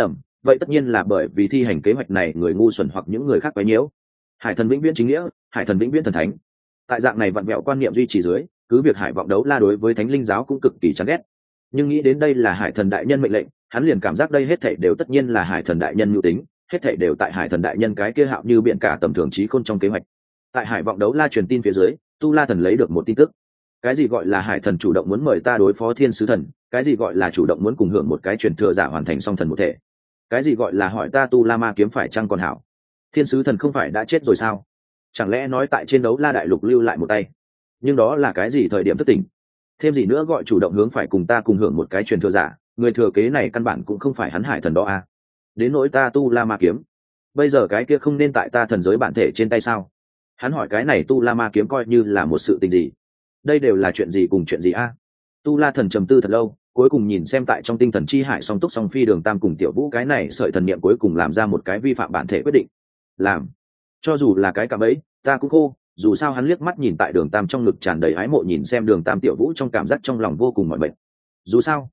vậy tất nhiên là bởi vì thi hành kế hoạch này người ngu xuẩn hoặc những người khác quấy nhiễu. Hải thần vĩnh viễn chính nghĩa, hải thần vĩnh viễn thần thánh. Tại dạng này vặn vẹo quan niệm duy trì dưới, cứ việc hải vọng đấu la đối với thánh linh giáo cũng cực kỳ chán ghét, nhưng nghĩ đến đây là hải thần đại nhân mệnh lệnh, hắn liền cảm giác đây hết thảy đều tất nhiên là hải thần đại nhân mưu tính, hết thảy đều tại hải thần đại nhân cái kia hạo như biển cả tầm thường trí khôn trong kế hoạch. Tại hải vọng đấu la truyền tin phía dưới, tu la thần lấy được một tin tức. Cái gì gọi là hải thần chủ động muốn mời ta đối phó thiên sứ thần, cái gì gọi là chủ động muốn cùng hưởng một cái truyền thừa giả hoàn thành song thần một thể, cái gì gọi là hỏi ta tu la ma kiếm phải chăng còn hảo. Thiên sứ thần không phải đã chết rồi sao? Chẳng lẽ nói tại trên đấu la đại lục lưu lại một tay? Nhưng đó là cái gì thời điểm thất tình? Thêm gì nữa gọi chủ động hướng phải cùng ta cùng hưởng một cái truyền thừa giả, người thừa kế này căn bản cũng không phải hắn hải thần đó à? Đến nỗi ta tu la ma kiếm, bây giờ cái kia không nên tại ta thần giới bản thể trên tay sao? Hắn hỏi cái này tu la ma kiếm coi như là một sự tình gì? Đây đều là chuyện gì cùng chuyện gì a? Tu la thần trầm tư thật lâu, cuối cùng nhìn xem tại trong tinh thần chi hải song túc song phi đường tam cùng tiểu vũ cái này sợi thần niệm cuối cùng làm ra một cái vi phạm bản thể quyết định. Làm, cho dù là cái cạm bẫy ta cũng khô. Dù sao hắn liếc mắt nhìn tại đường tam trong ngực tràn đầy ái mộ, nhìn xem đường tam tiểu vũ trong cảm giác trong lòng vô cùng mỏi mệt. Dù sao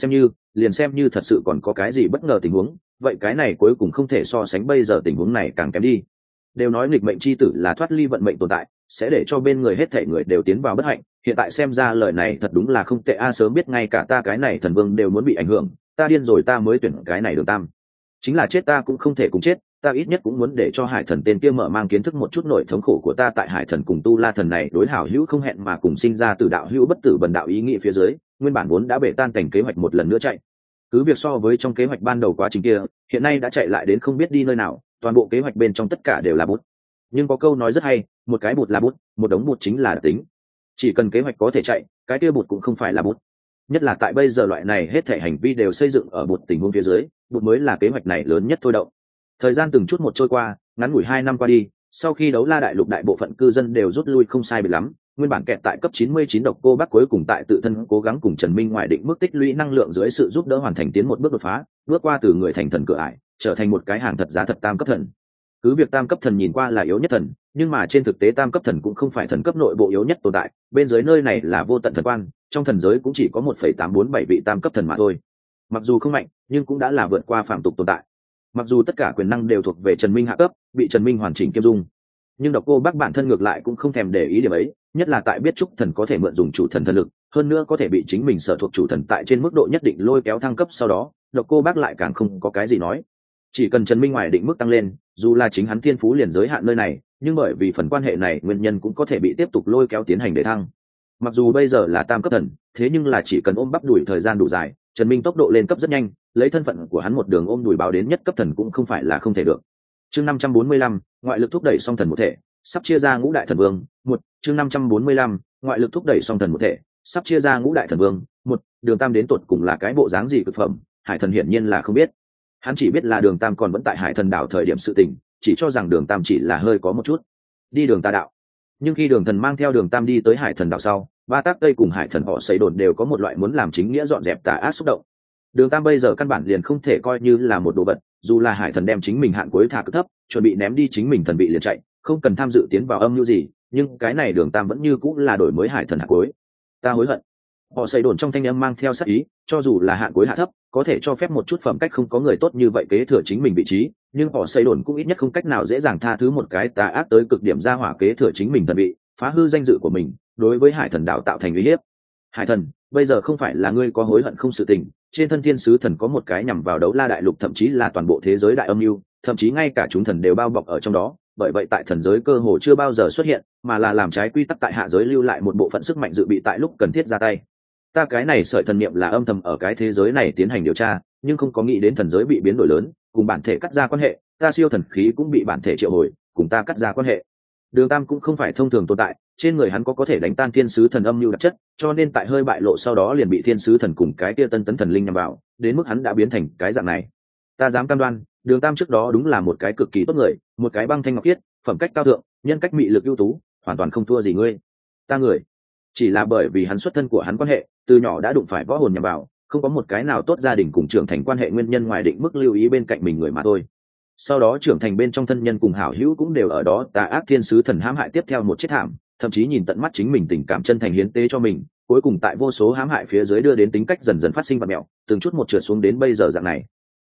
liền xem như thật sự còn có cái gì bất ngờ tình huống, vậy cái này cuối cùng không thể so sánh bây giờ tình huống này càng kém đi. Đều nói nghịch mệnh chi tử là thoát ly vận mệnh tồn tại, sẽ để cho bên người hết thảy người đều tiến vào bất hạnh, hiện tại xem ra lời này thật đúng là không tệ a. Sớm biết ngay cả ta cái này thần vương đều muốn bị ảnh hưởng, ta điên rồi, ta mới tuyển cái này đường tam. Chính là chết ta cũng không thể cùng chết, ta ít nhất cũng muốn để cho hải thần tên kia mở mang kiến thức một chút nỗi thống khổ của ta. Tại hải thần cùng tu la thần này đối hảo hữu không hẹn mà cùng sinh ra từ đạo hữu bất tử bần đạo ý nghĩ phía dưới, nguyên bản vốn đã bể tan cảnh kế hoạch một lần nữa chạy. Cứ việc so với trong kế hoạch ban đầu quá trình kia, hiện nay đã chạy lại đến không biết đi nơi nào, toàn bộ kế hoạch bên trong tất cả đều là bút. Nhưng có câu nói rất hay, một cái bút là bút, một đống bút chính là tính. Chỉ cần kế hoạch có thể chạy, cái kia bút cũng không phải là bút. Nhất là tại bây giờ loại này hết thể hành vi đều xây dựng ở bút tình huống phía dưới, bút mới là kế hoạch này lớn nhất thôi động. Thời gian từng chút một trôi qua, ngắn ngủi 2 năm qua đi, sau khi đấu la đại lục đại bộ phận cư dân đều rút lui không sai biệt lắm, nguyên bản kẹt tại cấp 99 độc cô bác cuối cùng tại tự thân cố gắng cùng Trần Minh ngoài định mức tích lũy năng lượng dưới sự giúp đỡ hoàn thành tiến một bước đột phá, bước qua từ người thành thần cửa ải, trở thành một cái hàng thật giá thật tam cấp thần. Cứ việc tam cấp thần nhìn qua là yếu nhất thần, nhưng mà trên thực tế tam cấp thần cũng không phải thần cấp nội bộ yếu nhất tồn tại, bên dưới nơi này là vô tận thần quan, trong thần giới cũng chỉ có 1,847 vị tam cấp thần mà thôi. Mặc dù không mạnh, nhưng cũng đã là vượt qua phàm tục tồn tại. Mặc dù tất cả quyền năng đều thuộc về Trần Minh hạ cấp, bị Trần Minh hoàn chỉnh kiêm dung, nhưng độc cô bác bản thân ngược lại cũng không thèm để ý điểm ấy, nhất là tại biết trúc thần có thể mượn dùng chủ thần thần lực, hơn nữa có thể bị chính mình sở thuộc chủ thần tại trên mức độ nhất định lôi kéo thăng cấp sau đó, độc cô bác lại càng không có cái gì nói. Chỉ cần Trần Minh ngoài định mức tăng lên, dù là chính hắn thiên phú liền giới hạn nơi này, nhưng bởi vì phần quan hệ này nguyên nhân cũng có thể bị tiếp tục lôi kéo tiến hành để thăng. Mặc dù bây giờ là tam cấp thần, thế nhưng là chỉ cần ôm bắp đuổi thời gian đủ dài, Trần Minh tốc độ lên cấp rất nhanh, lấy thân phận của hắn một đường ôm đuổi báo đến nhất cấp thần cũng không phải là không thể được. Chương 545, ngoại lực thúc đẩy song thần một thể, sắp chia ra ngũ đại thần vương. Một, chương 545, ngoại lực thúc đẩy song thần một thể, sắp chia ra ngũ đại thần vương. Một, đường tam đến tột cùng là cái bộ dáng gì cực phẩm, hải thần hiển nhiên là không biết. Hắn chỉ biết là đường tam còn vẫn tại hải thần đảo thời điểm sự tình, chỉ cho rằng đường tam chỉ là hơi có một chút đi đường tà đạo. Nhưng khi đường thần mang theo đường tam đi tới hải thần đảo sau, ba tác tây cùng hải thần họ xây đồn đều có một loại muốn làm chính nghĩa dọn dẹp tà ác xúc động. Đường tam bây giờ căn bản liền không thể coi như là một đồ vật, dù là hải thần đem chính mình hạn cuối thả cực thấp, chuẩn bị ném đi chính mình thần bị liền chạy, không cần tham dự tiến vào âm mưu gì, nhưng cái này đường tam vẫn như cũng là đổi mới hải thần hạn cuối. Ta hối hận. Họ xây đồn trong thanh âm mang theo sát ý, cho dù là hạn cuối hạ thấp, có thể cho phép một chút phẩm cách không có người tốt như vậy kế thừa chính mình vị trí, nhưng họ xây đồn cũng ít nhất không cách nào dễ dàng tha thứ một cái tà ác tới cực điểm ra hỏa kế thừa chính mình thần bị, phá hư danh dự của mình, đối với hải thần đạo tạo thành uy hiếp. Hải thần, bây giờ không phải là ngươi có hối hận không sự tình, trên thân thiên sứ thần có một cái nhằm vào đấu la đại lục, thậm chí là toàn bộ thế giới đại âm mưu, thậm chí ngay cả chúng thần đều bao bọc ở trong đó, bởi vậy tại thần giới cơ hồ chưa bao giờ xuất hiện, mà là làm trái quy tắc tại hạ giới lưu lại một bộ phận sức mạnh dự bị tại lúc cần thiết ra tay. Ta cái này sợi thần niệm là âm thầm ở cái thế giới này tiến hành điều tra, nhưng không có nghĩ đến thần giới bị biến đổi lớn, cùng bản thể cắt ra quan hệ, ta siêu thần khí cũng bị bản thể triệu hồi, cùng ta cắt ra quan hệ. Đường tam cũng không phải thông thường tồn tại, trên người hắn có thể đánh tan thiên sứ thần âm mưu đặc chất, cho nên tại hơi bại lộ sau đó liền bị thiên sứ thần cùng cái kia tân tấn thần linh nhằm vào, đến mức hắn đã biến thành cái dạng này. Ta dám cam đoan, đường tam trước đó đúng là một cái cực kỳ tốt người, một cái băng thanh ngọc khiết, phẩm cách cao thượng, nhân cách mị lực ưu tú, hoàn toàn không thua gì ngươi. Ta người, chỉ là bởi vì hắn xuất thân của hắn quan hệ, từ nhỏ đã đụng phải võ hồn nhằm vào, không có một cái nào tốt gia đình cùng trưởng thành quan hệ nguyên nhân ngoài định mức lưu ý bên cạnh mình người mà thôi. Sau đó trưởng thành bên trong thân nhân cùng hảo hữu cũng đều ở đó tà ác thiên sứ thần hãm hại tiếp theo một chết thảm, thậm chí nhìn tận mắt chính mình tình cảm chân thành hiến tế cho mình, cuối cùng tại vô số hãm hại phía dưới đưa đến tính cách dần dần phát sinh vật mẹo, từng chút một trượt xuống đến bây giờ dạng này.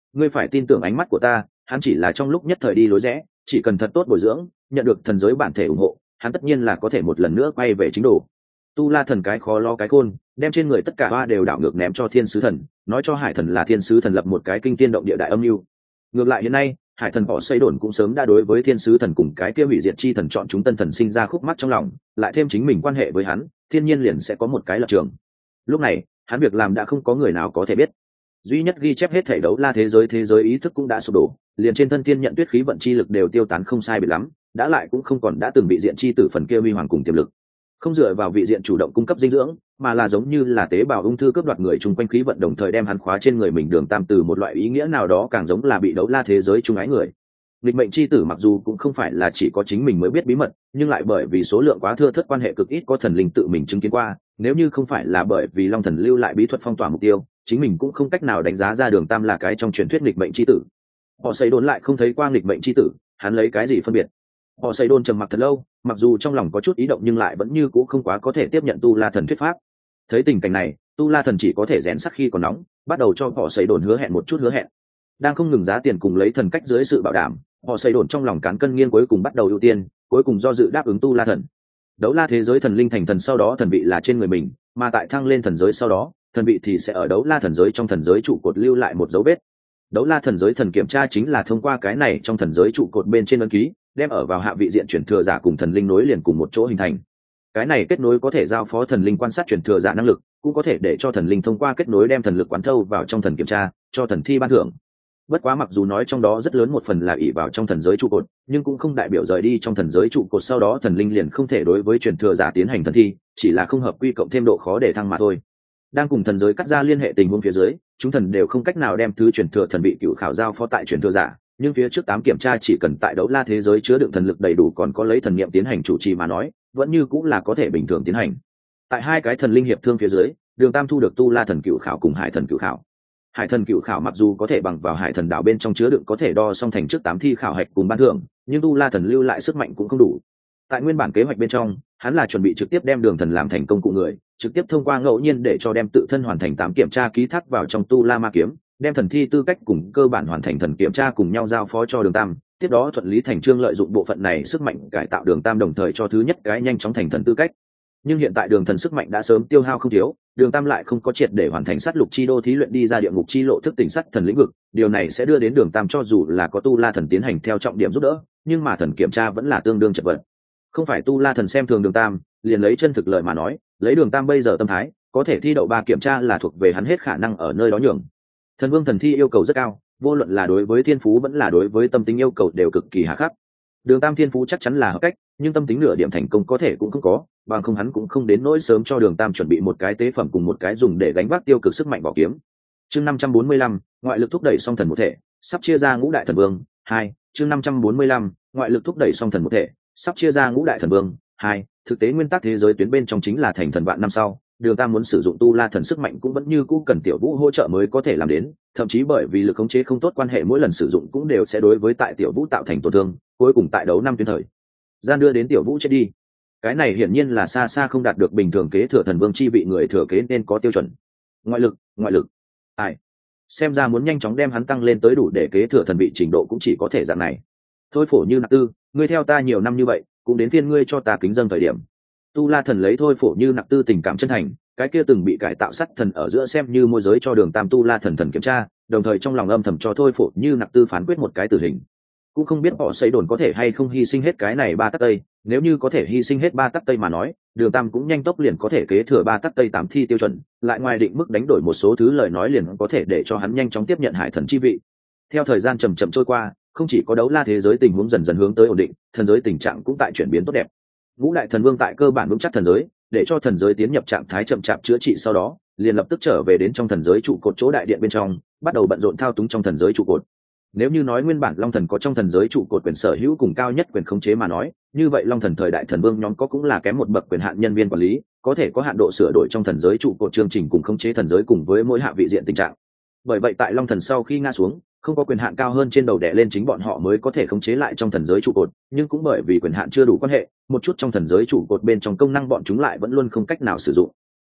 ngươi phải tin tưởng ánh mắt của ta, hắn chỉ là trong lúc nhất thời đi lối rẽ, chỉ cần thật tốt bồi dưỡng, nhận được thần giới bản thể ủng hộ, hắn tất nhiên là có thể một lần nữa quay về chính đồ. Tu La thần cái khó lo cái khôn, đem trên người tất cả hoa đều đảo ngược ném cho thiên sứ thần, nói cho hải thần là thiên sứ thần lập một cái kinh thiên động địa đại âm mưu. Ngược lại hiện nay, hải thần họ xây đồn cũng sớm đã đối với thiên sứ thần cùng cái kia hủy diệt chi thần chọn chúng tân thần sinh ra khúc mắc trong lòng, lại thêm chính mình quan hệ với hắn, thiên nhiên liền sẽ có một cái lập trường. Lúc này hắn việc làm đã không có người nào có thể biết, duy nhất ghi chép hết thể đấu la thế giới ý thức cũng đã sụp đổ, liền trên thân thiên nhận tuyết khí vận chi lực đều tiêu tán không sai biệt lắm, đã lại cũng không còn đã từng bị diện chi tử phần kia huy hoàng cùng tiềm lực, không dựa vào vị diện chủ động cung cấp dinh dưỡng, mà là giống như là tế bào ung thư cướp đoạt người chung quanh khí vận, đồng thời đem hắn khóa trên người mình. Đường Tam từ một loại ý nghĩa nào đó càng giống là bị đấu la thế giới chung ái người. Nghịch mệnh chi tử mặc dù cũng không phải là chỉ có chính mình mới biết bí mật, nhưng lại bởi vì số lượng quá thưa thớt, quan hệ cực ít có thần linh tự mình chứng kiến qua, nếu như không phải là bởi vì Long Thần lưu lại bí thuật phong tỏa mục tiêu, chính mình cũng không cách nào đánh giá ra Đường Tam là cái trong truyền thuyết nghịch mệnh chi tử. Họ xây đồn lại không thấy qua nghịch mệnh chi tử, hắn lấy cái gì phân biệt? Họ xây đồn trầm mặc thật lâu, mặc dù trong lòng có chút ý động nhưng lại vẫn như cũ không quá có thể tiếp nhận Tu La thần thuyết pháp. Thấy tình cảnh này, Tu La thần chỉ có thể rén sắc khi còn nóng, bắt đầu cho họ xây đồn hứa hẹn một chút hứa hẹn. Đang không ngừng giá tiền cùng lấy thần cách dưới sự bảo đảm, họ xây đồn trong lòng cán cân nghiêng cuối cùng bắt đầu ưu tiên, cuối cùng do dự đáp ứng Tu La thần. Đấu la thế giới thần linh thành thần sau đó thần vị là trên người mình, mà tại thăng lên thần giới sau đó, thần vị thì sẽ ở đấu la thần giới trong thần giới trụ cột lưu lại một dấu vết. Đấu la thần giới thần kiểm tra chính là thông qua cái này trong thần giới trụ cột bên trên ấn ký, đem ở vào hạ vị diện chuyển thừa giả cùng thần linh nối liền cùng một chỗ hình thành. Cái này kết nối có thể giao phó thần linh quan sát chuyển thừa giả năng lực, cũng có thể để cho thần linh thông qua kết nối đem thần lực quán thâu vào trong thần kiểm tra, cho thần thi ban thưởng. Bất quá mặc dù nói trong đó rất lớn một phần là ỷ vào trong thần giới trụ cột, nhưng cũng không đại biểu rời đi trong thần giới trụ cột sau đó thần linh liền không thể đối với chuyển thừa giả tiến hành thần thi, chỉ là không hợp quy cộng thêm độ khó để thăng mà thôi. Đang cùng thần giới cắt ra liên hệ tình huống phía dưới, chúng thần đều không cách nào đem thứ chuyển thừa thần bị cựu khảo giao phó tại chuyển thừa giả, nhưng phía trước 8 kiểm tra chỉ cần tại đấu la thế giới chứa đựng thần lực đầy đủ còn có lấy thần niệm tiến hành chủ trì mà nói, vẫn như cũng là có thể bình thường tiến hành. Tại hai cái thần linh hiệp thương phía dưới, Đường Tam thu được Tu La thần cựu khảo cùng Hải thần cựu khảo. Hải thần cựu khảo mặc dù có thể bằng vào Hải thần đảo bên trong chứa đựng có thể đo song thành trước 8 thi khảo hạch cùng ban thưởng, nhưng Tu La thần lưu lại sức mạnh cũng không đủ. Tại nguyên bản kế hoạch bên trong, hắn là chuẩn bị trực tiếp đem Đường thần làm thành công cụ người, trực tiếp thông qua ngẫu nhiên để cho đem tự thân hoàn thành 8 kiểm tra ký thác vào trong Tu La ma kiếm, đem thần thi tư cách cùng cơ bản hoàn thành thần kiểm tra cùng nhau giao phó cho Đường Tam, tiếp đó thuận lý thành chương lợi dụng bộ phận này sức mạnh cải tạo Đường Tam, đồng thời cho thứ nhất cái nhanh chóng thành thần tư cách. Nhưng hiện tại Đường thần sức mạnh đã sớm tiêu hao không thiếu, Đường Tam lại không có triệt để hoàn thành sát lục chi đô thí luyện đi ra địa ngục chi lộ thức tỉnh sát thần lĩnh vực, điều này sẽ đưa đến Đường Tam cho dù là có Tu La thần tiến hành theo trọng điểm giúp đỡ, nhưng mà thần kiểm tra vẫn là tương đương chật vật. Không phải Tu La thần xem thường Đường Tam, liền lấy chân thực lời mà nói, lấy Đường Tam bây giờ tâm thái, có thể thi đậu 3 kiểm tra là thuộc về hắn hết khả năng ở nơi đó nhường. Thần vương thần thi yêu cầu rất cao, vô luận là đối với thiên phú vẫn là đối với tâm tính yêu cầu đều cực kỳ hà khắc. Đường Tam thiên phú chắc chắn là hợp cách, nhưng tâm tính nửa điểm thành công có thể cũng không có, bằng không hắn cũng không đến nỗi sớm cho Đường Tam chuẩn bị một cái tế phẩm cùng một cái dùng để đánh vác tiêu cực sức mạnh bảo kiếm. Chương 545, ngoại lực thúc đẩy song thần một thể, sắp chia ra ngũ đại thần vương 2. Chương 545, ngoại lực thúc đẩy song thần một thể, sắp chia ra ngũ đại thần vương 2. Thực tế nguyên tắc thế giới tuyến bên trong chính là thành thần vạn năm sau, Đường Tam muốn sử dụng Tu La thần sức mạnh cũng vẫn như cũ cần Tiểu Vũ hỗ trợ mới có thể làm đến, thậm chí bởi vì lực khống chế không tốt quan hệ mỗi lần sử dụng cũng đều sẽ đối với tại Tiểu Vũ tạo thành tổn thương, cuối cùng tại đấu năm tuyến thời gian đưa đến Tiểu Vũ chết đi. Cái này hiển nhiên là xa xa không đạt được bình thường kế thừa thần vương chi vị người thừa kế nên có tiêu chuẩn. Ngoại lực. Ai? Xem ra muốn nhanh chóng đem hắn tăng lên tới đủ để kế thừa thần vị trình độ cũng chỉ có thể dạng này. Thôi Phổ Như Nặc Tư, ngươi theo ta nhiều năm như vậy, cũng đến phiên ngươi cho ta kính dâng thời điểm. Tu La thần lấy Thôi Phổ Như Nặc Tư tình cảm chân thành, cái kia từng bị cải tạo sắt thần ở giữa xem như môi giới cho Đường Tam Tu La thần kiểm tra, đồng thời trong lòng âm thầm cho Thôi Phổ Như Nặc Tư phán quyết một cái tử hình. Cũng không biết họ xây đồn có thể hay không hy sinh hết cái này 3 tắc tây, nếu như có thể hy sinh hết 3 tắc tây mà nói, Đường Tam cũng nhanh tốc liền có thể kế thừa 3 tắc tây 8 thi tiêu chuẩn, lại ngoài định mức đánh đổi một số thứ lời nói liền có thể để cho hắn nhanh chóng tiếp nhận Hải thần chi vị. Theo thời gian chậm chậm trôi qua, không chỉ có đấu la thế giới tình huống dần dần hướng tới ổn định, thần giới tình trạng cũng tại chuyển biến tốt đẹp. Ngũ đại thần vương tại cơ bản vững chắc thần giới, để cho thần giới tiến nhập trạng thái chậm chạp chữa trị sau đó, liền lập tức trở về đến trong thần giới trụ cột chỗ đại điện bên trong, bắt đầu bận rộn thao túng trong thần giới trụ cột. Nếu như nói nguyên bản Long thần có trong thần giới trụ cột quyền sở hữu cùng cao nhất quyền khống chế mà nói, như vậy Long thần thời đại thần vương nhóm có cũng là kém một bậc quyền hạn nhân viên quản lý, có thể có hạn độ sửa đổi trong thần giới trụ cột chương trình cùng khống chế thần giới cùng với mỗi hạ vị diện tình trạng. Bởi vậy tại Long thần sau khi ngã xuống, không có quyền hạn cao hơn trên đầu đè lên chính bọn họ mới có thể khống chế lại trong thần giới trụ cột, nhưng cũng bởi vì quyền hạn chưa đủ quan hệ, một chút trong thần giới trụ cột bên trong công năng bọn chúng lại vẫn luôn không cách nào sử dụng.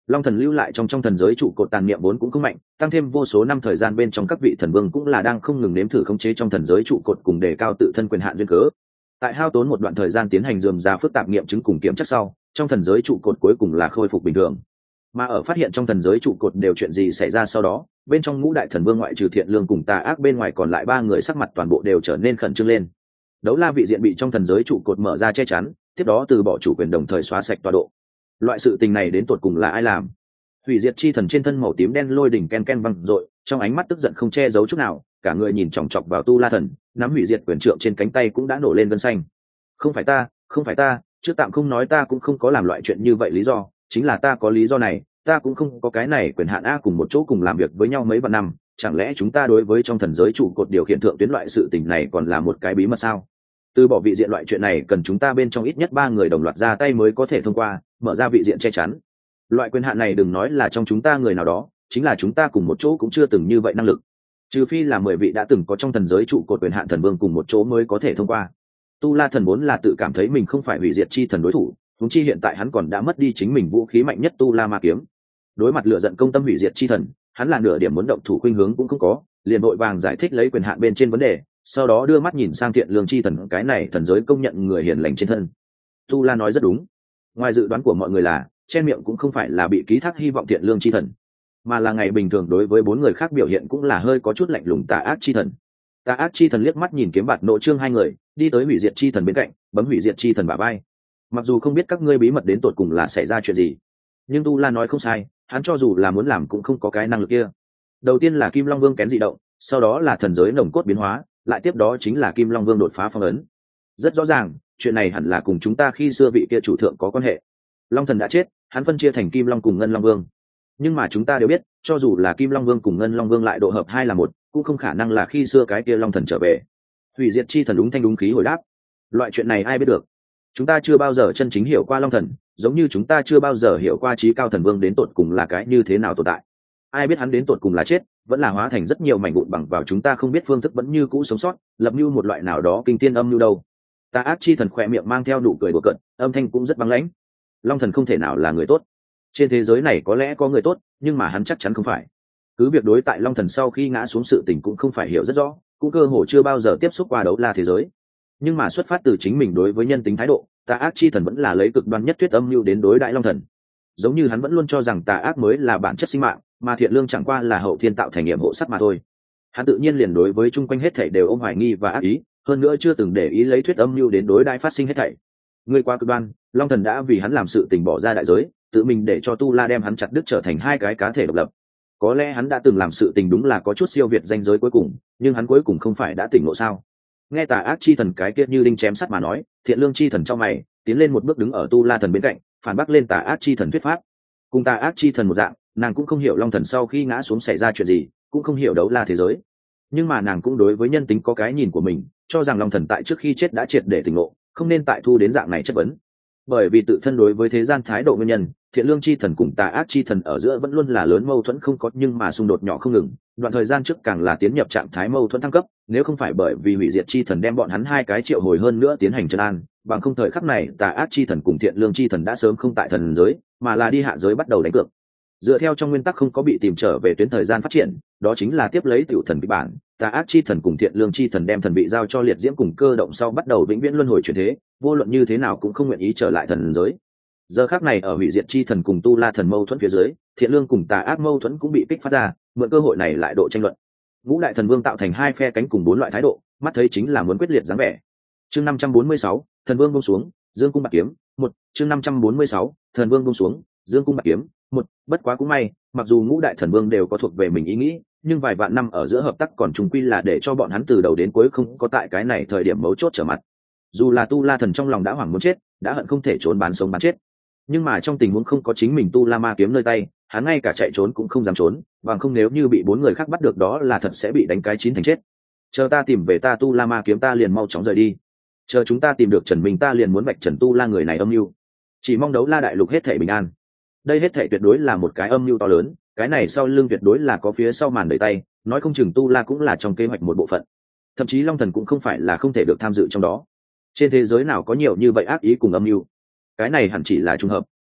Long thần lưu lại trong thần giới trụ cột tàn niệm vốn cũng không mạnh, tăng thêm vô số năm thời gian bên trong các vị thần vương cũng là đang không ngừng nếm thử khống chế trong thần giới trụ cột cùng đề cao tự thân quyền hạn duyên cớ. Tại hao tốn một đoạn thời gian tiến hành rườm rà phức tạp nghiệm chứng cùng kiểm chắc sau, trong thần giới trụ cột cuối cùng là khôi phục bình thường. Mà ở phát hiện trong thần giới trụ cột đều chuyện gì xảy ra sau đó, bên trong ngũ đại thần vương ngoại trừ Thiện Lương cùng Tà Ác bên ngoài còn lại ba người sắc mặt toàn bộ đều trở nên khẩn trương lên. Đấu la vị diện bị trong thần giới trụ cột mở ra che chắn, tiếp đó từ bỏ chủ quyền đồng thời xóa sạch tọa độ. Loại sự tình này đến tột cùng là ai làm? Hủy diệt chi thần trên thân màu tím đen lôi đỉnh ken ken văng dội, trong ánh mắt tức giận không che giấu chút nào, cả người nhìn chòng chọc vào Tu La thần, nắm hủy diệt quyền trượng trên cánh tay cũng đã nổ lên gân xanh. Không phải ta, trước tạm không nói ta cũng không có làm loại chuyện như vậy lý do, chính là ta có lý do này, ta cũng không có cái này quyền hạn a cùng một chỗ cùng làm việc với nhau mấy vạn năm, chẳng lẽ chúng ta đối với trong thần giới trụ cột điều khiển thượng tuyến loại sự tình này còn là một cái bí mật sao? Từ bỏ vị diện loại chuyện này cần chúng ta bên trong ít nhất 3 người đồng loạt ra tay mới có thể thông qua, mở ra vị diện che chắn. Loại quyền hạn này đừng nói là trong chúng ta người nào đó, chính là chúng ta cùng một chỗ cũng chưa từng như vậy năng lực. Trừ phi là 10 vị đã từng có trong thần giới trụ cột quyền hạn thần vương cùng một chỗ mới có thể thông qua. Tu La thần vốn là tự cảm thấy mình không phải hủy diệt chi thần đối thủ, huống chi hiện tại hắn còn đã mất đi chính mình vũ khí mạnh nhất Tu La ma kiếm. Đối mặt lửa giận công tâm hủy diệt chi thần, hắn là nửa điểm muốn động thủ khuynh hướng cũng không có, liền vội vàng giải thích lấy quyền hạn bên trên vấn đề, sau đó đưa mắt nhìn sang Thiện Lương chi thần, cái này thần giới công nhận người hiền lành trên thân. Tu La nói rất đúng. Ngoài dự đoán của mọi người là, trên miệng cũng không phải là bị ký thác hy vọng Thiện Lương chi thần, mà là ngày bình thường đối với 4 người khác biểu hiện cũng là hơi có chút lạnh lùng Tà Ác chi thần. Tà Ác chi thần liếc mắt nhìn kiếm bạt nộ trương hai người, đi tới hủy diệt chi thần bên cạnh, bấm hủy diệt chi thần bả vai. Mặc dù không biết các ngươi bí mật đến tột cùng là xảy ra chuyện gì, nhưng Tu La nói không sai, hắn cho dù là muốn làm cũng không có cái năng lực kia. Đầu tiên là Kim Long Vương kén dị động, sau đó là thần giới nồng cốt biến hóa, lại tiếp đó chính là Kim Long Vương đột phá phong ấn. Rất rõ ràng, chuyện này hẳn là cùng chúng ta khi xưa vị kia chủ thượng có quan hệ. Long thần đã chết, hắn phân chia thành Kim Long cùng Ngân Long Vương. Nhưng mà chúng ta đều biết, cho dù là Kim Long Vương cùng Ngân Long Vương lại độ hợp 2 là 1, cũng không khả năng là khi xưa cái kia Long thần trở về. Hủy diệt chi thần đúng thanh đúng khí hồi đáp. Loại chuyện này ai biết được? Chúng ta chưa bao giờ chân chính hiểu qua Long thần, giống như chúng ta chưa bao giờ hiểu qua Chí Cao thần vương đến tột cùng là cái như thế nào tồn tại. Ai biết hắn đến tột cùng là chết, vẫn là hóa thành rất nhiều mảnh vụn bằng vào chúng ta không biết phương thức vẫn như cũ sống sót, lập mưu một loại nào đó kinh tiên âm mưu đâu. Tà Ác chi thần khỏe miệng mang theo nụ cười đùa cợt, âm thanh cũng rất băng lãnh. Long thần không thể nào là người tốt. Trên thế giới này có lẽ có người tốt, nhưng mà hắn chắc chắn không phải. Cứ việc đối tại Long thần sau khi ngã xuống sự tình cũng không phải hiểu rất rõ, cũng cơ hồ chưa bao giờ tiếp xúc qua đấu la thế giới. Nhưng mà xuất phát từ chính mình đối với nhân tính thái độ, Tà Ác chi thần vẫn là lấy cực đoan nhất thuyết âm mưu đến đối đại Long thần. Giống như hắn vẫn luôn cho rằng tà ác mới là bản chất sinh mạng, mà thiện lương chẳng qua là hậu thiên tạo thành nghiệm hộ sắt mà thôi. Hắn tự nhiên liền đối với chung quanh hết thảy đều ôm hoài nghi và ác ý, hơn nữa chưa từng để ý lấy thuyết âm mưu đến đối đại phát sinh hết thảy. Người qua cực đoan, Long thần đã vì hắn làm sự tình bỏ ra đại giới, tự mình để cho Tu La đem hắn chặt đứt trở thành 2 cái cá thể độc lập. Có lẽ hắn đã từng làm sự tình đúng là có chút siêu việt danh giới cuối cùng, nhưng hắn cuối cùng không phải đã tỉnh ngộ sao? Nghe Tà Ác chi thần cái kia như đinh chém sắt mà nói, thiện lương chi thần trong mày tiến lên một bước đứng ở Tu La thần bên cạnh, phản bác lên Tà Ác chi thần thuyết pháp. Cùng Tà Ác chi thần một dạng, nàng cũng không hiểu Long thần sau khi ngã xuống xảy ra chuyện gì, cũng không hiểu đấu la thế giới, nhưng mà nàng cũng đối với nhân tính có cái nhìn của mình, cho rằng Long thần tại trước khi chết đã triệt để tỉnh ngộ, không nên tại thu đến dạng này chất vấn. Bởi vì tự thân đối với thế gian thái độ nguyên nhân, thiện lương chi thần cùng Tà Ác chi thần ở giữa vẫn luôn là lớn mâu thuẫn không có, nhưng mà xung đột nhỏ không ngừng, đoạn thời gian trước càng là tiến nhập trạng thái mâu thuẫn thăng cấp. Nếu không phải bởi vì hủy diệt chi thần đem bọn hắn 2 cái triệu hồi hơn nữa tiến hành trấn an, bằng không thời khắc này Tà Ác chi thần cùng thiện lương chi thần đã sớm không tại thần giới, mà là đi hạ giới bắt đầu đánh cược. Dựa theo trong nguyên tắc không có bị tìm trở về tuyến thời gian phát triển, đó chính là tiếp lấy tiểu thần kịch bản, Tà Ác chi thần cùng thiện lương chi thần đem thần vị giao cho liệt diễm cùng cơ động sau bắt đầu vĩnh viễn luân hồi chuyển thế, vô luận như thế nào cũng không nguyện ý trở lại thần giới. Giờ khắc này ở hủy diệt chi thần cùng Tu La thần mâu thuẫn phía dưới, thiện lương cùng Tà Ác mâu thuẫn cũng bị kích phát ra, mượn cơ hội này lại độ tranh luận. Ngũ đại thần vương tạo thành 2 phe cánh cùng 4 loại thái độ, mắt thấy chính là muốn quyết liệt dáng vẻ. Chương 546, thần vương buông xuống, dương cung bạc kiếm. 1, chương 546, thần vương buông xuống, dương cung bạc kiếm. 1, bất quá cũng may, mặc dù ngũ đại thần vương đều có thuộc về mình ý nghĩ, nhưng vài vạn năm ở giữa hợp tác còn trùng quy là để cho bọn hắn từ đầu đến cuối không có tại cái này thời điểm mấu chốt trở mặt. Dù là Tu La thần trong lòng đã hoảng muốn chết, đã hận không thể trốn bán sống bán chết, nhưng mà trong tình huống không có chính mình Tu La ma kiếm nơi tay, hắn ngay cả chạy trốn cũng không dám trốn, bằng không nếu như bị 4 người khác bắt được đó là thật sẽ bị đánh cái chín thành chết. Chờ ta tìm về ta Tu La ma kiếm ta liền mau chóng rời đi, chờ chúng ta tìm được Trần Minh ta liền muốn vạch trần Tu La người này âm mưu, chỉ mong đấu la đại lục hết thảy bình an. Đây hết thảy tuyệt đối là một cái âm mưu to lớn, cái này sau lưng tuyệt đối là có phía sau màn đẩy tay, nói không chừng Tu La cũng là trong kế hoạch một bộ phận, thậm chí Long thần cũng không phải là không thể được tham dự trong đó. Trên thế giới nào có nhiều như vậy ác ý cùng âm mưu? Cái này hẳn chỉ là trùng hợp,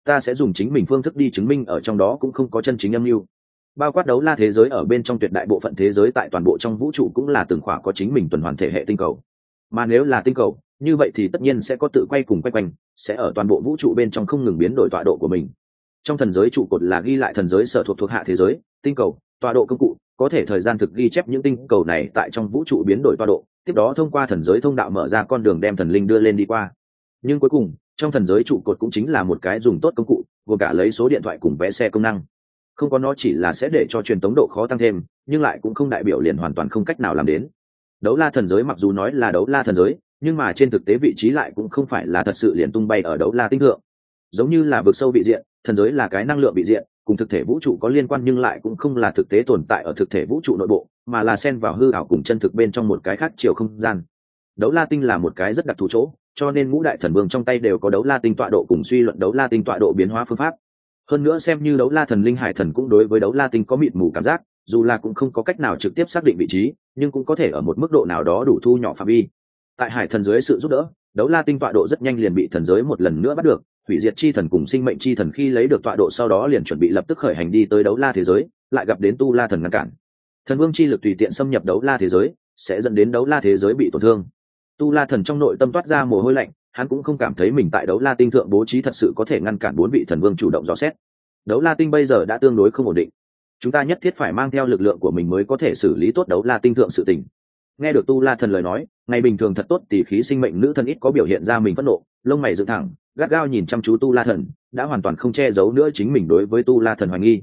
ta sẽ dùng chính mình phương thức đi chứng minh ở trong đó cũng không có chân chính âm mưu. Bao quát đấu la thế giới ở bên trong tuyệt đại bộ phận thế giới tại toàn bộ trong vũ trụ cũng là từng khỏa có chính mình tuần hoàn thể hệ tinh cầu, mà nếu là tinh cầu như vậy thì tất nhiên sẽ có tự quay cùng quay quanh, sẽ ở toàn bộ vũ trụ bên trong không ngừng biến đổi tọa độ của mình. Trong thần giới trụ cột là ghi lại thần giới sở thuộc hạ thế giới tinh cầu tọa độ công cụ, có thể thời gian thực ghi chép những tinh cầu này tại trong vũ trụ biến đổi tọa độ, tiếp đó thông qua thần giới thông đạo mở ra con đường đem thần linh đưa lên đi qua. Nhưng cuối cùng trong thần giới trụ cột cũng chính là một cái dùng tốt công cụ, gồm cả lấy số điện thoại cùng vé xe công năng. Không có nó chỉ là sẽ để cho truyền tống độ khó tăng thêm, nhưng lại cũng không đại biểu liền hoàn toàn không cách nào làm đến. Đấu la thần giới mặc dù nói là đấu la thần giới, nhưng mà trên thực tế vị trí lại cũng không phải là thật sự liền tung bay ở đấu la tinh thượng. Giống như là vực sâu vị diện, thần giới là cái năng lượng vị diện, cùng thực thể vũ trụ có liên quan nhưng lại cũng không là thực tế tồn tại ở thực thể vũ trụ nội bộ, mà là xen vào hư ảo cùng chân thực bên trong một cái khác chiều không gian. Đấu la tinh là một cái rất đặc thù chỗ, cho nên ngũ đại thần vương trong tay đều có đấu la tinh tọa độ cùng suy luận đấu la tinh tọa độ biến hóa phương pháp. Hơn nữa xem như đấu la thần linh hải thần cũng đối với đấu la tinh có mịt mù cảm giác, dù là cũng không có cách nào trực tiếp xác định vị trí, nhưng cũng có thể ở một mức độ nào đó đủ thu nhỏ phạm vi. Tại hải thần dưới sự giúp đỡ, đấu la tinh tọa độ rất nhanh liền bị thần giới một lần nữa bắt được. Hủy diệt chi thần cùng sinh mệnh chi thần khi lấy được tọa độ sau đó liền chuẩn bị lập tức khởi hành đi tới đấu la thế giới, lại gặp đến tu la thần ngăn cản. Thần vương chi lực tùy tiện xâm nhập đấu la thế giới sẽ dẫn đến đấu la thế giới bị tổn thương. Tu la thần trong nội tâm toát ra mồ hôi lạnh, hắn cũng không cảm thấy mình tại đấu la tinh thượng bố trí thật sự có thể ngăn cản 4 vị thần vương chủ động dò xét. Đấu la tinh bây giờ đã tương đối không ổn định, chúng ta nhất thiết phải mang theo lực lượng của mình mới có thể xử lý tốt đấu la tinh thượng sự tình. Nghe được tu la thần lời nói, ngày bình thường thật tốt tỉ khí sinh mệnh nữ thần ít có biểu hiện ra mình phẫn nộ, lông mày dựng thẳng, gắt gao nhìn chăm chú tu la thần, đã hoàn toàn không che giấu nữa chính mình đối với tu la thần hoài nghi.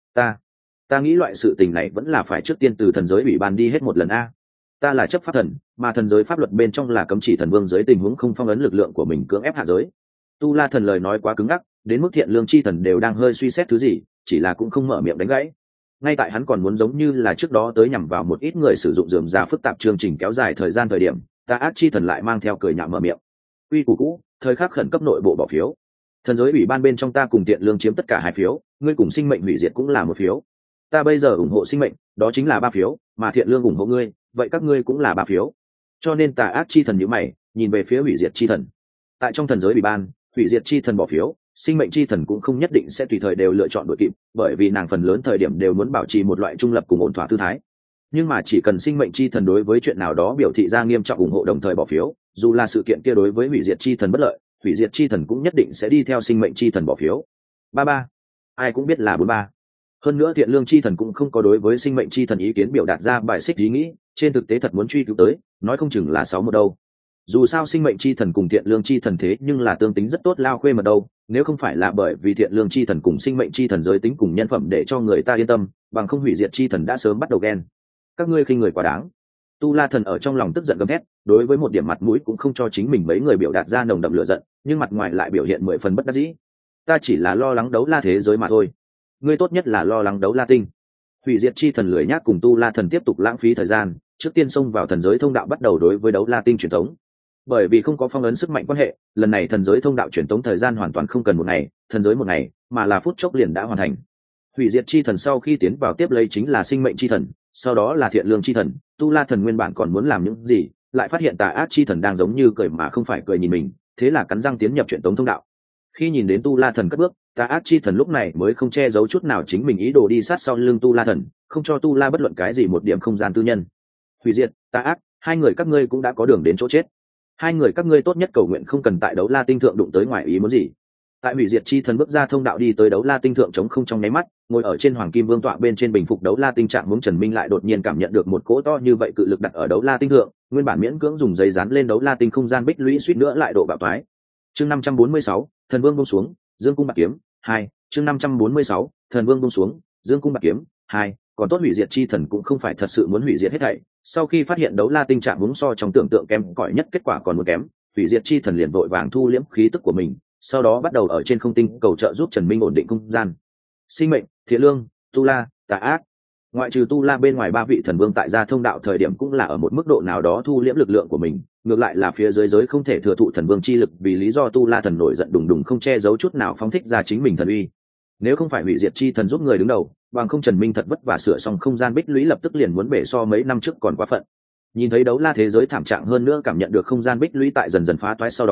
Ta nghĩ loại sự tình này vẫn là phải trước tiên từ thần giới ủy ban đi hết một lần a. Ta là chấp pháp thần, mà thần giới pháp luật bên trong là cấm chỉ thần vương dưới tình huống không phong ấn lực lượng của mình cưỡng ép hạ giới. Tu la thần lời nói quá cứng ngắc, đến mức thiện lương chi thần đều đang hơi suy xét thứ gì, chỉ là cũng không mở miệng đánh gãy. Ngay tại hắn còn muốn giống như là trước đó tới nhằm vào một ít người sử dụng rườm rà phức tạp chương trình kéo dài thời gian thời điểm, ta ác chi thần lại mang theo cười nhạo mở miệng. Quy củ cũ, thời khắc khẩn cấp nội bộ bỏ phiếu. Thần giới ủy ban bên trong ta cùng thiện lương chiếm tất cả 2 phiếu, ngươi cùng sinh mệnh hủy diệt cũng là 1 phiếu. Ta bây giờ ủng hộ sinh mệnh, đó chính là 3 phiếu, mà thiện lương ủng hộ ngươi, vậy các ngươi cũng là 3 phiếu. Cho nên tà ác chi thần nhíu mày, nhìn về phía hủy diệt chi thần. Tại trong thần giới ủy ban, hủy diệt chi thần bỏ phiếu, sinh mệnh chi thần cũng không nhất định sẽ tùy thời đều lựa chọn đội kịp, bởi vì nàng phần lớn thời điểm đều muốn bảo trì một loại trung lập cùng ổn thỏa tư thái. Nhưng mà chỉ cần sinh mệnh chi thần đối với chuyện nào đó biểu thị ra nghiêm trọng ủng hộ đồng thời bỏ phiếu, dù là sự kiện kia đối với hủy diệt chi thần bất lợi, hủy diệt chi thần cũng nhất định sẽ đi theo sinh mệnh chi thần bỏ phiếu. 33. Ai cũng biết là 43. Hơn nữa thiện lương chi thần cũng không có đối với sinh mệnh chi thần ý kiến biểu đạt ra bài xích ý nghĩ, trên thực tế thật muốn truy cứu tới, nói không chừng là 6-1 đâu. Dù sao sinh mệnh chi thần cùng thiện lương chi thần thế nhưng là tương tính rất tốt lao khuê mật đâu, nếu không phải là bởi vì thiện lương chi thần cùng sinh mệnh chi thần giới tính cùng nhân phẩm để cho người ta yên tâm, bằng không hủy diệt chi thần đã sớm bắt đầu ghen. Các ngươi khinh người quá đáng. Tu la thần ở trong lòng tức giận gầm thét, đối với một điểm mặt mũi cũng không cho chính mình mấy người biểu đạt ra nồng đậm lửa giận, nhưng mặt ngoài lại biểu hiện 10 phần bất đắc dĩ. Ta chỉ là lo lắng đấu la thế giới mà thôi, ngươi tốt nhất là lo lắng đấu la tinh. Hủy diệt chi thần lười nhác cùng tu la thần tiếp tục lãng phí thời gian, trước tiên xông vào thần giới thông đạo bắt đầu đối với đấu la tinh truyền thống. Bởi vì không có phong ấn sức mạnh quan hệ, lần này thần giới thông đạo truyền tống thời gian hoàn toàn không cần 1 ngày, thần giới 1 ngày, mà là phút chốc liền đã hoàn thành. Hủy diệt chi thần sau khi tiến vào tiếp lấy chính là sinh mệnh chi thần, sau đó là thiện lương chi thần. Tu la thần nguyên bản còn muốn làm những gì, lại phát hiện tà ác chi thần đang giống như cười mà không phải cười nhìn mình, thế là cắn răng tiến nhập truyền tống thông đạo. Khi nhìn đến tu la thần cất bước, tà ác chi thần lúc này mới không che giấu chút nào chính mình ý đồ đi sát sau lưng tu la thần, không cho tu la bất luận cái gì một điểm không gian tư nhân. Hủy diệt, tà ác, 2 người các ngươi cũng đã có đường đến chỗ chết. 2 người các ngươi tốt nhất cầu nguyện không cần tại đấu la tinh thượng đụng tới ngoài ý muốn gì. Tại hủy diệt chi thần bước ra thông đạo đi tới đấu la tinh thượng chống không trong nháy mắt, ngồi ở trên hoàng kim vương tọa bên trên bình phục đấu la tinh trạng hướng Trần Minh lại đột nhiên cảm nhận được một cỗ to như vậy cự lực đặt ở đấu la tinh thượng, nguyên bản miễn cưỡng dùng giấy dán lên đấu la tinh không gian bích lũy suýt nữa lại độ bạo toái. Chương 546, thần vương buông xuống, dương cung bạc kiếm 2. Chương 546, thần vương buông xuống, dương cung bạc kiếm 2. Còn tốt hủy diệt chi thần cũng không phải thật sự muốn hủy diệt hết thảy. Sau khi phát hiện đấu la tinh trạng hướng so trong tưởng tượng kém cỏi nhất kết quả còn muốn kém, hủy diệt chi thần liền vội vàng thu liễm khí tức của mình, sau đó bắt đầu ở trên không tinh cầu trợ giúp Trần Minh ổn định không gian. Sinh mệnh, thiện lương, tu la, tà ác, ngoại trừ tu la bên ngoài 3 vị thần vương tại ra thông đạo thời điểm cũng là ở một mức độ nào đó thu liễm lực lượng của mình, ngược lại là phía dưới giới không thể thừa thụ thần vương chi lực vì lý do tu la thần nổi giận đùng đùng không che giấu chút nào phóng thích ra chính mình thần uy. Nếu không phải hủy diệt chi thần giúp người đứng đầu, bằng không Trần Minh thật vất vả sửa xong không gian bích lũy lập tức liền muốn bể so mấy năm trước còn quá phận. Nhìn thấy đấu la thế giới thảm trạng hơn nữa cảm nhận được không gian bích lũy tại dần dần phá toái sau đó,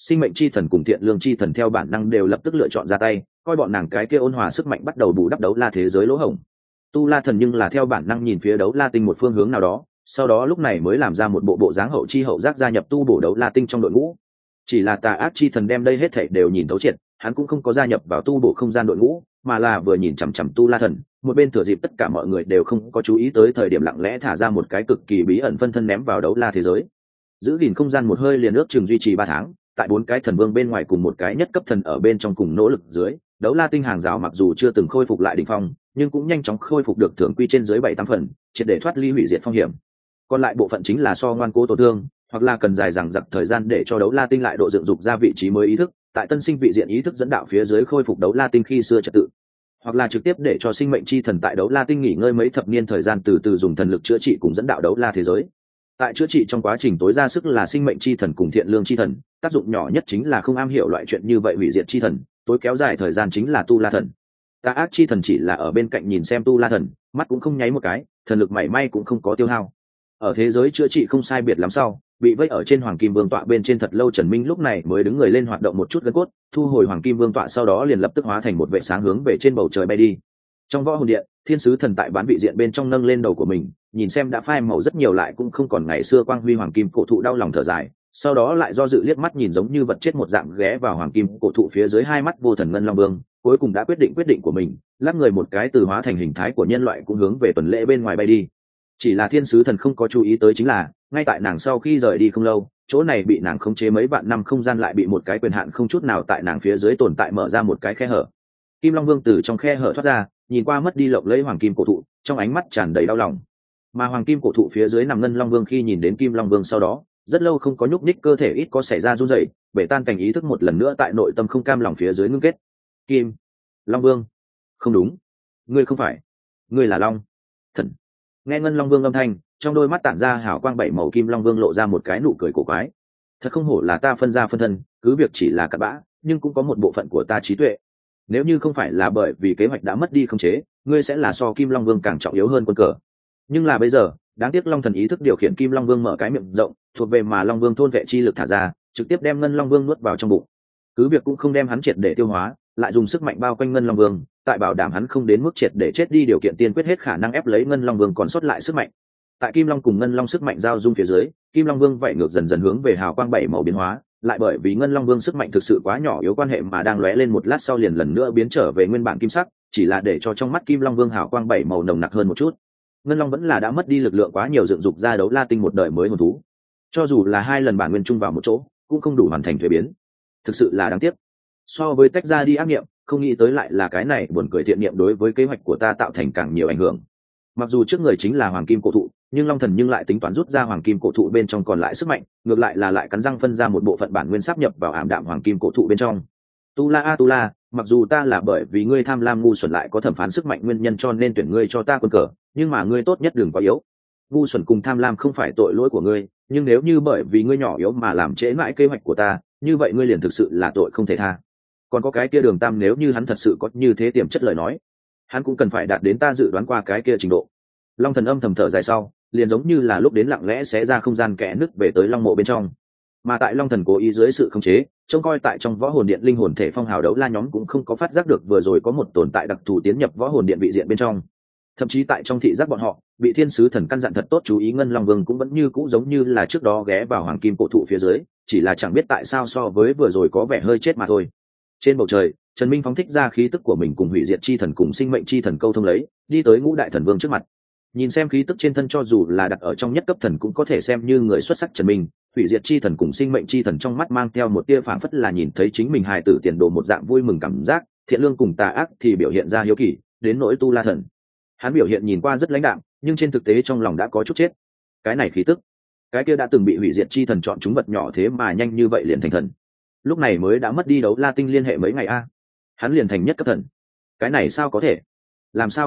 sinh mệnh chi thần cùng thiện lương chi thần theo bản năng đều lập tức lựa chọn ra tay, coi bọn nàng cái kia ôn hòa sức mạnh bắt đầu bù đắp đấu la thế giới lỗ hổng. Tu La thần nhưng là theo bản năng nhìn phía đấu la tinh một phương hướng nào đó, sau đó lúc này mới làm ra một bộ dáng hậu chi hậu giác gia nhập tu bổ đấu la tinh trong đội ngũ. Chỉ là tà ác chi thần đem đây hết thảy đều nhìn thấu triệt, hắn cũng không có gia nhập vào tu bổ không gian đội ngũ, mà là vừa nhìn chằm chằm Tu La thần, một bên thừa dịp tất cả mọi người đều không có chú ý tới thời điểm lặng lẽ thả ra một cái cực kỳ bí ẩn phân thân ném vào đấu la thế giới. Giữ gìn không gian một hơi liền ước chừng duy trì 3 tháng, tại 4 cái thần vương bên ngoài cùng một cái nhất cấp thần ở bên trong cùng nỗ lực dưới, đấu la tinh hàng rào mặc dù chưa từng khôi phục lại đỉnh phong, nhưng cũng nhanh chóng khôi phục được thượng quy trên dưới 7-8 phần, triệt để thoát ly hủy diệt phong hiểm. Còn lại bộ phận chính là so ngoan cố tổn thương, hoặc là cần dài dằng dặc thời gian để cho đấu la tinh lại độ dựng dục ra vị trí mới ý thức, tại tân sinh vị diện ý thức dẫn đạo phía dưới khôi phục đấu la tinh khi xưa trật tự, hoặc là trực tiếp để cho sinh mệnh chi thần tại đấu la tinh nghỉ ngơi mấy thập niên thời gian từ từ dùng thần lực chữa trị cùng dẫn đạo đấu la thế giới. Tại chữa trị trong quá trình tối ra sức là sinh mệnh chi thần cùng thiện lương chi thần, tác dụng nhỏ nhất chính là không am hiểu loại chuyện như vậy hủy diệt chi thần, tối kéo dài thời gian chính là Tu La thần. Tà ác chi thần chỉ là ở bên cạnh nhìn xem Tu La thần, mắt cũng không nháy một cái, thần lực mảy may cũng không có tiêu hao. Ở thế giới chữa trị không sai biệt lắm sau, bị vây ở trên hoàng kim vương tọa bên trên thật lâu Trần Minh lúc này mới đứng người lên hoạt động một chút gân cốt, thu hồi hoàng kim vương tọa sau đó liền lập tức hóa thành một vệ sáng hướng về trên bầu trời bay đi. Trong võ hồn điện, thiên sứ thần tại bán vị diện bên trong nâng lên đầu của mình, nhìn xem đã phai màu rất nhiều lại cũng không còn ngày xưa quang huy hoàng kim cổ thụ đau lòng thở dài, sau đó lại do dự liếc mắt nhìn giống như vật chết một dạng ghé vào hoàng kim cổ thụ phía dưới hai mắt vô thần ngân long vương, cuối cùng đã quyết định của mình, lắc người một cái từ hóa thành hình thái của nhân loại cũng hướng về tuần lễ bên ngoài bay đi. Chỉ là thiên sứ thần không có chú ý tới chính là, ngay tại nàng sau khi rời đi không lâu, chỗ này bị nàng khống chế mấy vạn năm không gian lại bị một cái quyền hạn không chút nào tại nàng phía dưới tồn tại mở ra một cái khe hở. Kim Long Vương từ trong khe hở thoát ra, nhìn qua mất đi lộng lẫy hoàng kim cổ thụ, trong ánh mắt tràn đầy đau lòng. Mà hoàng kim cổ thụ phía dưới nằm ngân Long Vương khi nhìn đến Kim Long Vương sau đó, rất lâu không có nhúc nhích cơ thể ít có xảy ra run rẩy, bể tan cảnh ý thức một lần nữa tại nội tâm không cam lòng phía dưới ngưng kết. Kim Long Vương, không đúng, ngươi không phải, ngươi là Long Thần. Nghe ngân Long Vương âm thanh, trong đôi mắt tản ra hào quang 7 màu Kim Long Vương lộ ra một cái nụ cười cổ quái. Thật không hổ là ta phân ra phân thân, cứ việc chỉ là cặn bã, nhưng cũng có một bộ phận của ta trí tuệ. Nếu như không phải là bởi vì kế hoạch đã mất đi khống chế, ngươi sẽ là so Kim Long Vương càng trọng yếu hơn quân cờ. Nhưng là bây giờ, đáng tiếc Long Thần ý thức điều khiển Kim Long Vương mở cái miệng rộng, thuộc về mà Long Vương thôn vệ chi lực thả ra, trực tiếp đem ngân Long Vương nuốt vào trong bụng. Cứ việc cũng không đem hắn triệt để tiêu hóa, lại dùng sức mạnh bao quanh ngân Long Vương, tại bảo đảm hắn không đến mức triệt để chết đi điều kiện tiên quyết hết khả năng ép lấy ngân Long Vương còn sót lại sức mạnh. Tại Kim Long cùng ngân Long sức mạnh giao dung phía dưới, Kim Long Vương vậy ngược dần dần hướng về hào quang 7 màu biến hóa, lại bởi vì ngân Long Vương sức mạnh thực sự quá nhỏ yếu quan hệ mà đang lóe lên một lát sau liền lần nữa biến trở về nguyên bản kim sắc, chỉ là để cho trong mắt Kim Long Vương hào quang 7 màu nồng nặc hơn một chút. Ngân Long vẫn là đã mất đi lực lượng quá nhiều dựng dục ra đấu la tinh một đời mới hồn thú, cho dù là 2 lần bản nguyên chung vào một chỗ cũng không đủ hoàn thành thuế biến, thực sự là đáng tiếc. So với tách ra đi ác nghiệm, không nghĩ tới lại là cái này buồn cười thiện niệm đối với kế hoạch của ta tạo thành càng nhiều ảnh hưởng. Mặc dù trước người chính là hoàng kim cổ thụ, nhưng Long Thần nhưng lại tính toán rút ra hoàng kim cổ thụ bên trong còn lại sức mạnh, ngược lại là lại cắn răng phân ra một bộ phận bản nguyên sáp nhập vào ảm đạm hoàng kim cổ thụ bên trong. Tu La, mặc dù ta là bởi vì ngươi tham lam ngu xuẩn lại có thẩm phán sức mạnh nguyên nhân cho nên tuyển ngươi cho ta quân cờ, nhưng mà ngươi tốt nhất đừng quá yếu. Ngu xuẩn cùng tham lam không phải tội lỗi của ngươi, nhưng nếu như bởi vì ngươi nhỏ yếu mà làm trễ mãi kế hoạch của ta, như vậy ngươi liền thực sự là tội không thể tha. Còn có cái kia Đường Tam, nếu như hắn thật sự có như thế tiềm chất lời nói, hắn cũng cần phải đạt đến ta dự đoán qua cái kia trình độ. Long Thần âm thầm thở dài sau, liền giống như là lúc đến lặng lẽ xé ra không gian kẽ nứt về tới Long mộ bên trong. Mà tại Long Thần cố ý dưới sự khống chế, trông coi tại trong võ hồn điện linh hồn thể phong hào đấu la nhóm cũng không có phát giác được vừa rồi có một tồn tại đặc thù tiến nhập võ hồn điện vị diện bên trong. Thậm chí tại trong thị giác bọn họ, bị thiên sứ thần căn dặn thật tốt chú ý ngân Long Vương cũng vẫn như cũ giống như là trước đó ghé vào hoàng kim cổ thụ phía dưới, chỉ là chẳng biết tại sao so với vừa rồi có vẻ hơi chết mà thôi. Trên bầu trời, Trần Minh phóng thích ra khí tức của mình cùng hủy diệt chi thần cùng sinh mệnh chi thần câu thông lấy, đi tới Ngũ Đại Thần Vương trước mặt. Nhìn xem khí tức trên thân cho dù là đặt ở trong nhất cấp thần cũng có thể xem như người xuất sắc Trần Minh, hủy diệt chi thần cùng sinh mệnh chi thần trong mắt mang theo một tia phảng phất là nhìn thấy chính mình hài tử tiền đồ một dạng vui mừng cảm giác, thiện lương cùng tà ác thì biểu hiện ra hiếu kỳ, đến nỗi Tu La thần, hắn biểu hiện nhìn qua rất lãnh đạm, nhưng trên thực tế trong lòng đã có chút chết. Cái này khí tức, cái kia đã từng bị hủy diệt chi thần chọn chúng vật nhỏ thế mà nhanh như vậy liền thành thần, lúc này mới đã mất đi đấu la tinh liên hệ mấy ngày a, hắn liền thành nhất cấp thần. Cái này sao có thể? Làm sao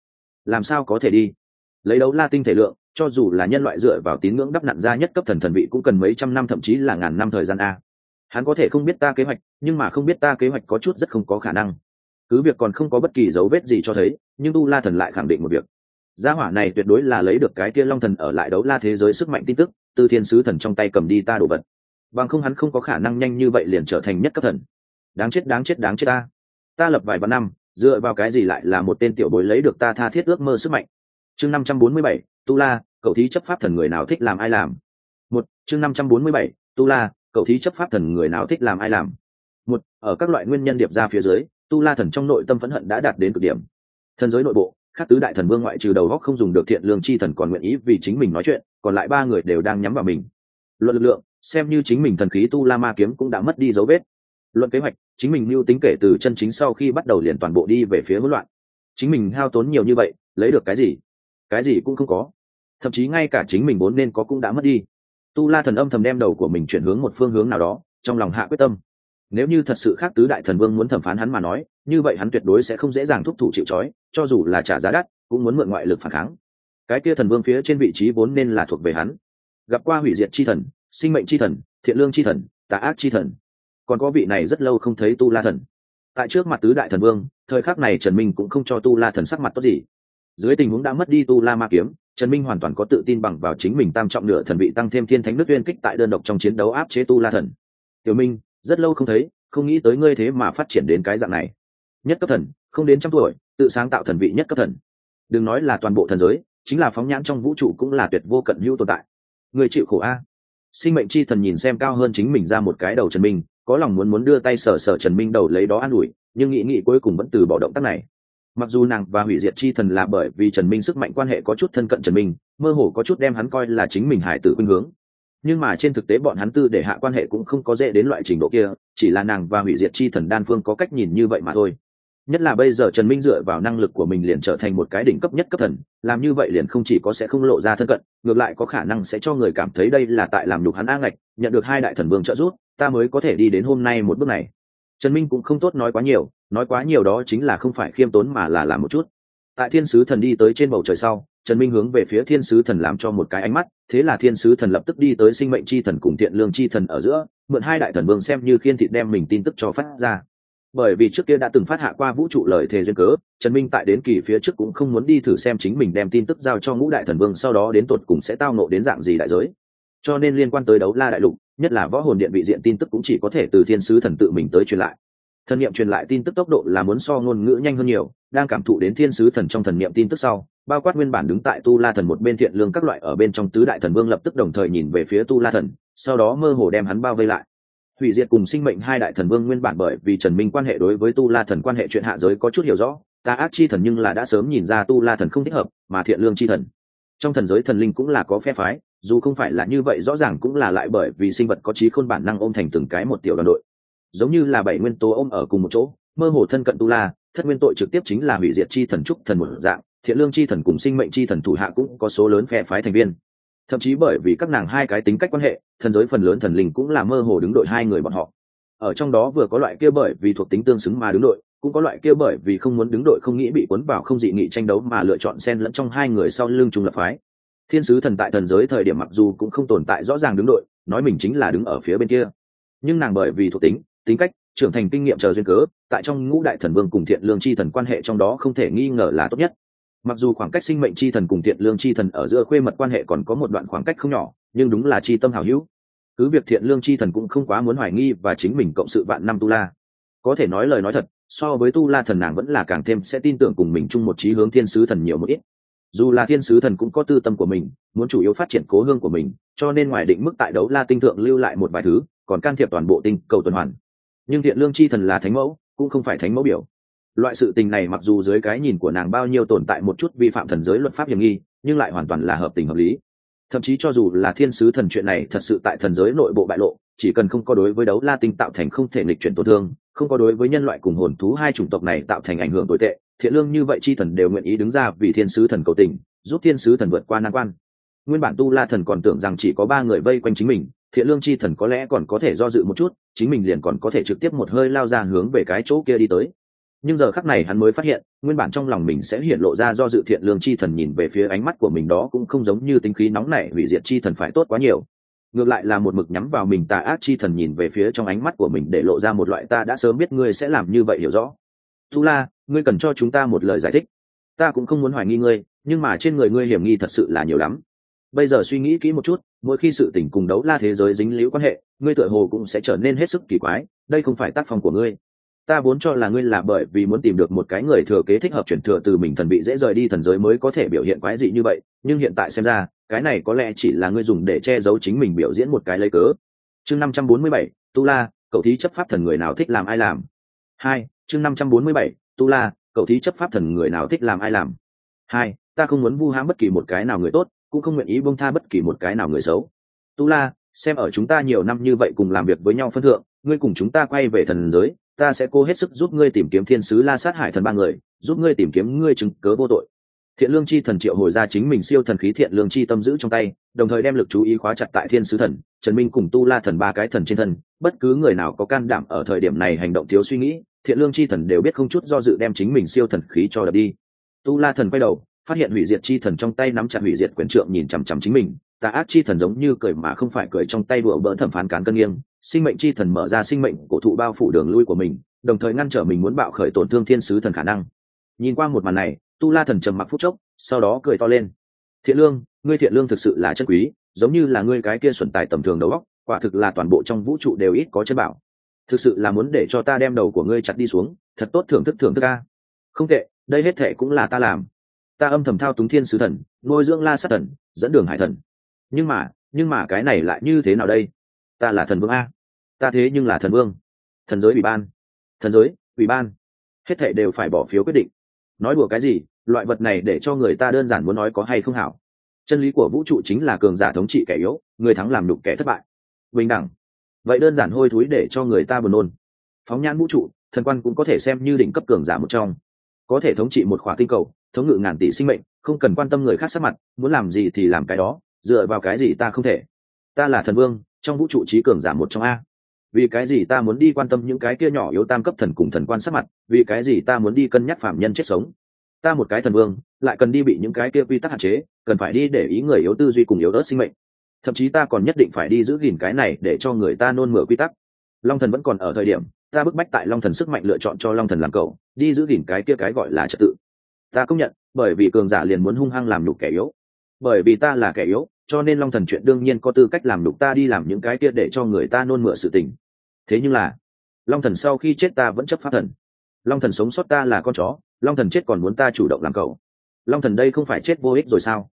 có thể đi? Lấy đấu la tinh thể lượng, cho dù là nhân loại dựa vào tín ngưỡng đắp nặn ra nhất cấp thần vị cũng cần mấy trăm năm thậm chí là ngàn năm thời gian a. Hắn có thể không biết ta kế hoạch, nhưng mà không biết ta kế hoạch có chút rất không có khả năng. Cứ việc còn không có bất kỳ dấu vết gì cho thấy, nhưng Tu La thần lại khẳng định một việc. Gia hỏa này tuyệt đối là lấy được cái kia Long thần ở lại đấu la thế giới sức mạnh tin tức, từ thiên sứ thần trong tay cầm đi ta đồ vật. bằng không hắn không có khả năng nhanh như vậy liền trở thành nhất cấp thần. Đáng chết đáng chết đáng chết ta lập vài vạn năm, dựa vào cái gì lại là một tên tiểu bối lấy được ta tha thiết ước mơ sức mạnh. Chương 547, Tu La, cậu thí chấp pháp thần người nào thích làm ai làm. Chương 547, Tu La, cậu thí chấp pháp thần người nào thích làm ai làm. Ở các loại nguyên nhân điệp ra phía dưới, Tu La thần trong nội tâm phẫn hận đã đạt đến cực điểm. Thần giới nội bộ, các tứ đại thần vương ngoại trừ đầu góc không dùng được thiện lương chi thần còn nguyện ý vì chính mình nói chuyện, còn lại ba người đều đang nhắm vào mình. Luận lực lượng, xem như chính mình thần khí Tu La ma kiếm cũng đã mất đi dấu vết. Luận kế hoạch, chính mình mưu tính kể từ chân chính sau khi bắt đầu liền toàn bộ đi về phía hỗn loạn. Chính mình hao tốn nhiều như vậy, lấy được cái gì? Cái gì cũng không có. Thậm chí ngay cả chính mình vốn nên có cũng đã mất đi. Tu La thần âm thầm đem đầu của mình chuyển hướng một phương hướng nào đó, trong lòng hạ quyết tâm. Nếu như thật sự khác tứ đại thần vương muốn thẩm phán hắn mà nói, như vậy hắn tuyệt đối sẽ không dễ dàng thúc thủ chịu trói, cho dù là trả giá đắt, cũng muốn mượn ngoại lực phản kháng. Cái kia thần vương phía trên vị trí vốn nên là thuộc về hắn. Gặp qua hủy diệt chi thần, sinh mệnh chi thần, thiện lương chi thần, tà ác chi thần, còn có vị này rất lâu không thấy Tu La thần. Tại trước mặt tứ đại thần vương, thời khắc này Trần Minh cũng không cho Tu La thần sắc mặt tốt gì. Dưới tình huống đã mất đi Tu La ma kiếm, Trần Minh hoàn toàn có tự tin bằng vào chính mình tam trọng nửa thần vị tăng thêm thiên thánh nước uyên kích tại đơn độc trong chiến đấu áp chế Tu La thần. Tiểu Minh, rất lâu không thấy, không nghĩ tới ngươi thế mà phát triển đến cái dạng này. Nhất cấp thần, không đến trăm tuổi, tự sáng tạo thần vị nhất cấp thần. Đừng nói là toàn bộ thần giới, chính là phóng nhãn trong vũ trụ cũng là tuyệt vô cận hữu tồn tại. Người chịu khổ a. Sinh mệnh chi thần nhìn xem cao hơn chính mình ra một cái đầu Trần Minh, có lòng muốn đưa tay sờ sờ Trần Minh đầu lấy đó an ủi, nhưng nghĩ cuối cùng vẫn từ bỏ động tác này. Mặc dù nàng và hủy diệt chi thần là bởi vì Trần Minh sức mạnh quan hệ có chút thân cận Trần Minh, mơ hồ có chút đem hắn coi là chính mình hải tử khuynh hướng, nhưng mà trên thực tế bọn hắn tư để hạ quan hệ cũng không có dễ đến loại trình độ kia, chỉ là nàng và hủy diệt chi thần đan phương có cách nhìn như vậy mà thôi. Nhất là bây giờ Trần Minh dựa vào năng lực của mình liền trở thành một cái đỉnh cấp nhất cấp thần, làm như vậy liền không chỉ có sẽ không lộ ra thân cận, ngược lại có khả năng sẽ cho người cảm thấy đây là tại làm nhục hắn a ngạch, nhận được hai đại thần vương trợ giúp, ta mới có thể đi đến hôm nay một bước này. Trần Minh cũng không tốt nói quá nhiều đó chính là không phải khiêm tốn mà là làm một chút. Tại thiên sứ thần đi tới trên bầu trời sau, Trần Minh hướng về phía thiên sứ thần làm cho một cái ánh mắt, thế là thiên sứ thần lập tức đi tới sinh mệnh chi thần cùng thiện lương chi thần ở giữa, mượn hai đại thần vương xem như khiên thịt đem mình tin tức cho phát ra. Bởi vì trước kia đã từng phát hạ qua vũ trụ lời thề duyên cớ, Trần Minh tại đến kỳ phía trước cũng không muốn đi thử xem chính mình đem tin tức giao cho ngũ đại thần vương sau đó đến tột cùng sẽ tao nộ đến dạng gì đại giới. Cho nên liên quan tới đấu la đại lục, nhất là võ hồn điện vị diện tin tức cũng chỉ có thể từ thiên sứ thần tự mình tới truyền lại. Thần niệm truyền lại tin tức tốc độ là muốn so ngôn ngữ nhanh hơn nhiều, đang cảm thụ đến thiên sứ thần trong thần niệm tin tức sau, bao quát nguyên bản đứng tại Tu La thần một bên thiện lương các loại ở bên trong tứ đại thần vương lập tức đồng thời nhìn về phía Tu La thần, sau đó mơ hồ đem hắn bao vây lại. Hủy diệt cùng sinh mệnh hai đại thần vương nguyên bản bởi vì Trần Minh quan hệ đối với Tu La thần quan hệ chuyện hạ giới có chút hiểu rõ, tà ác chi thần nhưng là đã sớm nhìn ra Tu La thần không thích hợp, mà thiện lương chi thần trong thần giới thần linh cũng là có phe phái, dù không phải là như vậy rõ ràng cũng là lại bởi vì sinh vật có trí khôn bản năng ôm thành từng cái một tiểu đoàn đội, giống như là bảy nguyên tố ôm ở cùng một chỗ, mơ hồ thân cận Tu La, thất nguyên tội trực tiếp chính là hủy diệt chi thần trúc thần một dạng, thiện lương chi thần cùng sinh mệnh chi thần thủ hạ cũng có số lớn phe phái thành viên. Thậm chí bởi vì các nàng hai cái tính cách quan hệ, thần giới phần lớn thần linh cũng là mơ hồ đứng đội hai người bọn họ. Ở trong đó vừa có loại kia bởi vì thuộc tính tương xứng mà đứng đội, cũng có loại kia bởi vì không muốn đứng đội không nghĩ bị cuốn vào không dị nghị tranh đấu mà lựa chọn xen lẫn trong hai người sau lưng trung lập phái. Thiên sứ thần tại thần giới thời điểm mặc dù cũng không tồn tại rõ ràng đứng đội, nói mình chính là đứng ở phía bên kia, nhưng nàng bởi vì thuộc tính, tính cách, trưởng thành kinh nghiệm chờ duyên cớ, tại trong ngũ đại thần vương cùng thiện lương chi thần quan hệ trong đó không thể nghi ngờ là tốt nhất. Mặc dù khoảng cách sinh mệnh chi thần cùng thiện lương chi thần ở giữa khuê mật quan hệ còn có một đoạn khoảng cách không nhỏ, nhưng đúng là chi tâm hảo hữu. Cứ việc thiện lương chi thần cũng không quá muốn hoài nghi và chính mình cộng sự vạn năm Tu La. Có thể nói lời nói thật, so với Tu La thần nàng vẫn là càng thêm sẽ tin tưởng cùng mình chung một chí hướng thiên sứ thần nhiều một ít. Dù là thiên sứ thần cũng có tư tâm của mình, muốn chủ yếu phát triển cố hương của mình, cho nên ngoài định mức tại đấu la tinh thượng lưu lại một vài thứ, còn can thiệp toàn bộ tinh cầu tuần hoàn. Nhưng thiện lương chi thần là thánh mẫu, cũng không phải thánh mẫu biểu. Loại sự tình này mặc dù dưới cái nhìn của nàng bao nhiêu tồn tại một chút vi phạm thần giới luật pháp hiểm nghi, nhưng lại hoàn toàn là hợp tình hợp lý. Thậm chí cho dù là thiên sứ thần chuyện này thật sự tại thần giới nội bộ bại lộ, chỉ cần không có đối với đấu la tinh tạo thành không thể nghịch chuyển tổn thương, không có đối với nhân loại cùng hồn thú hai chủng tộc này tạo thành ảnh hưởng tồi tệ, thiện lương như vậy chi thần đều nguyện ý đứng ra vì thiên sứ thần cầu tình, giúp thiên sứ thần vượt qua nan quan. Nguyên bản Tu La thần còn tưởng rằng chỉ có ba người vây quanh chính mình, thiện lương chi thần có lẽ còn có thể do dự một chút, chính mình liền còn có thể trực tiếp một hơi lao ra hướng về cái chỗ kia đi tới. Nhưng giờ khắc này hắn mới phát hiện, nguyên bản trong lòng mình sẽ hiện lộ ra do dự thiện lương chi thần nhìn về phía ánh mắt của mình đó cũng không giống như tính khí nóng nảy hủy diệt chi thần phải tốt quá nhiều. Ngược lại là một mực nhắm vào mình tà ác chi thần nhìn về phía trong ánh mắt của mình để lộ ra một loại ta đã sớm biết ngươi sẽ làm như vậy hiểu rõ. Tu La, ngươi cần cho chúng ta một lời giải thích. Ta cũng không muốn hoài nghi ngươi, nhưng mà trên người ngươi hiểm nghi thật sự là nhiều lắm. bây giờ suy nghĩ kỹ một chút, mỗi khi sự tình cùng đấu la thế giới dính líu quan hệ, ngươi tựa hồ cũng sẽ trở nên hết sức kỳ quái. Đây không phải tác phong của ngươi. Ta vốn cho là ngươi là bởi vì muốn tìm được một cái người thừa kế thích hợp chuyển thừa từ mình thần bị dễ rời đi thần giới mới có thể biểu hiện quái dị như vậy, nhưng hiện tại xem ra cái này có lẽ chỉ là ngươi dùng để che giấu chính mình biểu diễn một cái lấy cớ. Chương 547, Tu La, cậu thí chấp pháp thần người nào thích làm ai làm. 2. Chương 547, Tu La, cậu thí chấp pháp thần người nào thích làm ai làm. 2. Ta không muốn vu hãm bất kỳ một cái nào người tốt, cũng không nguyện ý buông tha bất kỳ một cái nào người xấu. Tu La, xem ở chúng ta nhiều năm như vậy cùng làm việc với nhau phân thượng, ngươi cùng chúng ta quay về thần giới, ta sẽ cố hết sức giúp ngươi tìm kiếm thiên sứ La Sát Hải thần ba người, giúp ngươi tìm kiếm ngươi chứng cớ vô tội. Thiện lương chi thần triệu hồi ra chính mình siêu thần khí thiện lương chi tâm giữ trong tay, đồng thời đem lực chú ý khóa chặt tại thiên sứ thần, Trần Minh cùng Tu La thần ba cái thần trên thân. Bất cứ người nào có can đảm ở thời điểm này hành động thiếu suy nghĩ, thiện lương chi thần đều biết không chút do dự đem chính mình siêu thần khí cho đập đi. Tu La thần quay đầu, phát hiện hủy diệt chi thần trong tay nắm chặt hủy diệt quyền trượng nhìn chằm chằm chính mình. Tà ác chi thần giống như cười mà không phải cười trong tay đùa bỡn thẩm phán cán cân nghiêng. Sinh mệnh chi thần mở ra sinh mệnh cổ thụ bao phủ đường lui của mình, đồng thời ngăn trở mình muốn bạo khởi tổn thương thiên sứ thần khả năng. Nhìn qua một màn này, Tu La thần trầm mặc phút chốc, sau đó cười to lên. Thiện lương, ngươi thiện lương thực sự là chất quý, giống như là ngươi cái kia xuẩn tài tầm thường đầu óc, quả thực là toàn bộ trong vũ trụ đều ít có chân bảo. Thực sự là muốn để cho ta đem đầu của ngươi chặt đi xuống, thật tốt thưởng thức a. Không tệ, đây hết thệ cũng là ta làm. Ta âm thầm thao túng thiên sứ thần, nuôi dưỡng La Sát thần, dẫn đường hải thần. Nhưng mà cái này lại như thế nào đây? Ta là thần vương a. Ta thế nhưng là thần vương. Thần giới ủy ban. Thần giới ủy ban. Hết thệ đều phải bỏ phiếu quyết định. Nói đùa cái gì, loại vật này để cho người ta đơn giản muốn nói có hay không hảo. Chân lý của vũ trụ chính là cường giả thống trị kẻ yếu, người thắng làm nhục kẻ thất bại. Bình đẳng. Vậy đơn giản hôi thối để cho người ta buồn nôn. Phóng nhãn vũ trụ, thần quan cũng có thể xem như đỉnh cấp cường giả một trong. Có thể thống trị một khỏa tinh cầu, thống ngự ngàn tỷ sinh mệnh, không cần quan tâm người khác sắc mặt, muốn làm gì thì làm cái đó, dựa vào cái gì ta không thể. Ta là thần vương, trong vũ trụ trí cường giả một trong a. Vì cái gì ta muốn đi quan tâm những cái kia nhỏ yếu tam cấp thần cùng thần quan sắc mặt, vì cái gì ta muốn đi cân nhắc phạm nhân chết sống. Ta một cái thần vương lại cần đi bị những cái kia quy tắc hạn chế, cần phải đi để ý người yếu tư duy cùng yếu ớt sinh mệnh, thậm chí ta còn nhất định phải đi giữ gìn cái này để cho người ta nôn mửa quy tắc. Long thần vẫn còn ở thời điểm, ta bức bách tại long thần sức mạnh lựa chọn cho long thần làm cậu đi giữ gìn cái kia cái gọi là trật tự. Ta công nhận, bởi vì cường giả liền muốn hung hăng làm nhục kẻ yếu, bởi vì ta là kẻ yếu cho nên long thần chuyện đương nhiên có tư cách làm nhục ta đi làm những cái kia để cho người ta nôn mửa sự tình. Thế nhưng là long thần sau khi chết ta vẫn chấp pháp thần, long thần sống sót ta là con chó, long thần chết còn muốn ta chủ động làm cậu. Long thần đây không phải chết vô ích rồi sao?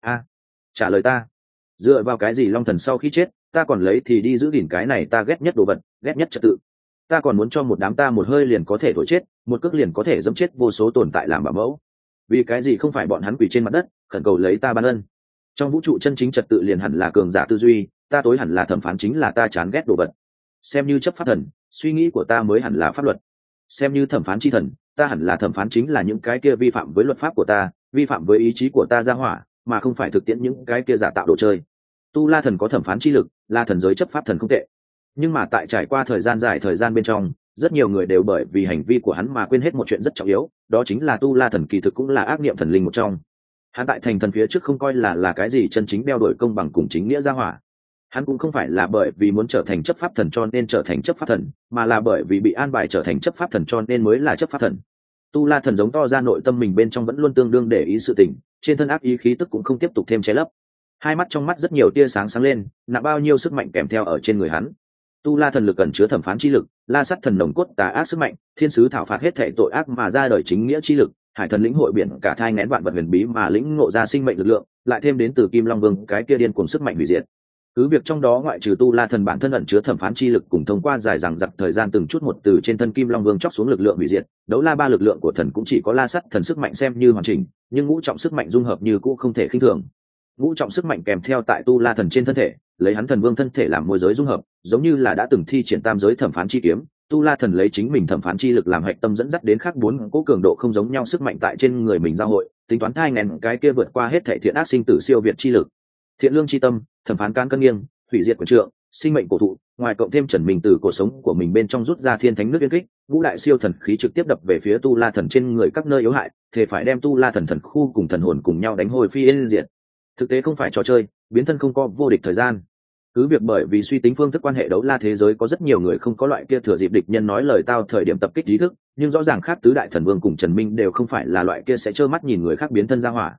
Trả lời ta, dựa vào cái gì long thần sau khi chết ta còn lấy thì đi giữ gìn cái này ta ghét nhất đồ vật, ghét nhất trật tự? Ta còn muốn cho một đám ta một hơi liền có thể thổi chết, một cước liền có thể dẫm chết vô số tồn tại làm bảo mẫu? Vì cái gì không phải bọn hắn quỳ trên mặt đất khẩn cầu lấy ta ban ân? Trong vũ trụ chân chính trật tự liền hẳn là cường giả tư duy, ta tối hẳn là thẩm phán chính là ta chán ghét đồ vật. Xem như chấp pháp thần, suy nghĩ của ta mới hẳn là pháp luật. Xem như thẩm phán chi thần, ta hẳn là thẩm phán chính là những cái kia vi phạm với luật pháp của ta, vi phạm với ý chí của ta ra hỏa, mà không phải thực tiễn những cái kia giả tạo đồ chơi. Tu La thần có thẩm phán chi lực, là thần giới chấp pháp thần không tệ. Nhưng mà tại trải qua thời gian dài thời gian bên trong, rất nhiều người đều bởi vì hành vi của hắn mà quên hết một chuyện rất trọng yếu, đó chính là Tu La thần kỳ thực cũng là ác niệm thần linh một trong. Hắn tại thành thần phía trước không coi là cái gì chân chính đeo đuổi công bằng cùng chính nghĩa ra hỏa. Hắn cũng không phải là bởi vì muốn trở thành chấp pháp thần cho nên trở thành chấp pháp thần, mà là bởi vì bị an bài trở thành chấp pháp thần cho nên mới là chấp pháp thần. Tu La thần giống to ra nội tâm mình bên trong vẫn luôn tương đương để ý sự tình, trên thân ác ý khí tức cũng không tiếp tục thêm che lấp. Hai mắt trong mắt rất nhiều tia sáng sáng lên, nặng bao nhiêu sức mạnh kèm theo ở trên người hắn. Tu La thần lực ẩn chứa thẩm phán chi lực, La Sát thần nồng cốt tà ác sức mạnh, thiên sứ thảo phạt hết thảy tội ác mà ra đời chính nghĩa chi lực, hải thần lĩnh hội biển cả thai nghén vạn vật huyền bí mà lĩnh ngộ ra sinh mệnh lực lượng, lại thêm đến từ Kim Long Vương cái kia điên cuồng sức mạnh hủy diệt. Cứ việc trong đó ngoại trừ Tu La thần bản thân ẩn chứa thẩm phán chi lực cùng thông qua dài dằng dặc thời gian từng chút một từ trên thân Kim Long Vương chóc xuống lực lượng hủy diệt, đấu la ba lực lượng của thần cũng chỉ có La Sát thần sức mạnh xem như hoàn chỉnh, nhưng ngũ trọng sức mạnh dung hợp như cũ không thể khinh thường. Ngũ trọng sức mạnh kèm theo tại Tu La thần trên thân thể, lấy hắn thần vương thân thể làm môi giới dung hợp, giống như là đã từng thi triển tam giới thẩm phán chi kiếm. Tu La thần lấy chính mình thẩm phán chi lực làm hạch tâm dẫn dắt đến khác bốn cỗ cường độ không giống nhau sức mạnh tại trên người mình giao hội, tính toán 2000 cái kia vượt qua hết thể thiện ác sinh tử siêu việt chi lực. Thiện lương chi tâm, thẩm phán cán cân nghiêng, hủy diệt quyền trượng, sinh mệnh cổ thụ, ngoài cộng thêm Trần Minh từ cổ sống của mình bên trong rút ra thiên thánh nước yên kích, ngũ đại siêu thần khí trực tiếp đập về phía Tu La thần trên người các nơi yếu hại, thể phải đem Tu La thần thần khu cùng thần hồn cùng nhau đánh hồi phi yên diệt. Thực tế không phải trò chơi, biến thân không có vô địch thời gian. Cứ việc bởi vì suy tính phương thức quan hệ đấu la thế giới có rất nhiều người không có loại kia thừa dịp địch nhân nói lời tao thời điểm tập kích trí thức, nhưng rõ ràng khác tứ đại thần vương cùng Trần Minh đều không phải là loại kia sẽ trơ mắt nhìn người khác biến thân ra hỏa.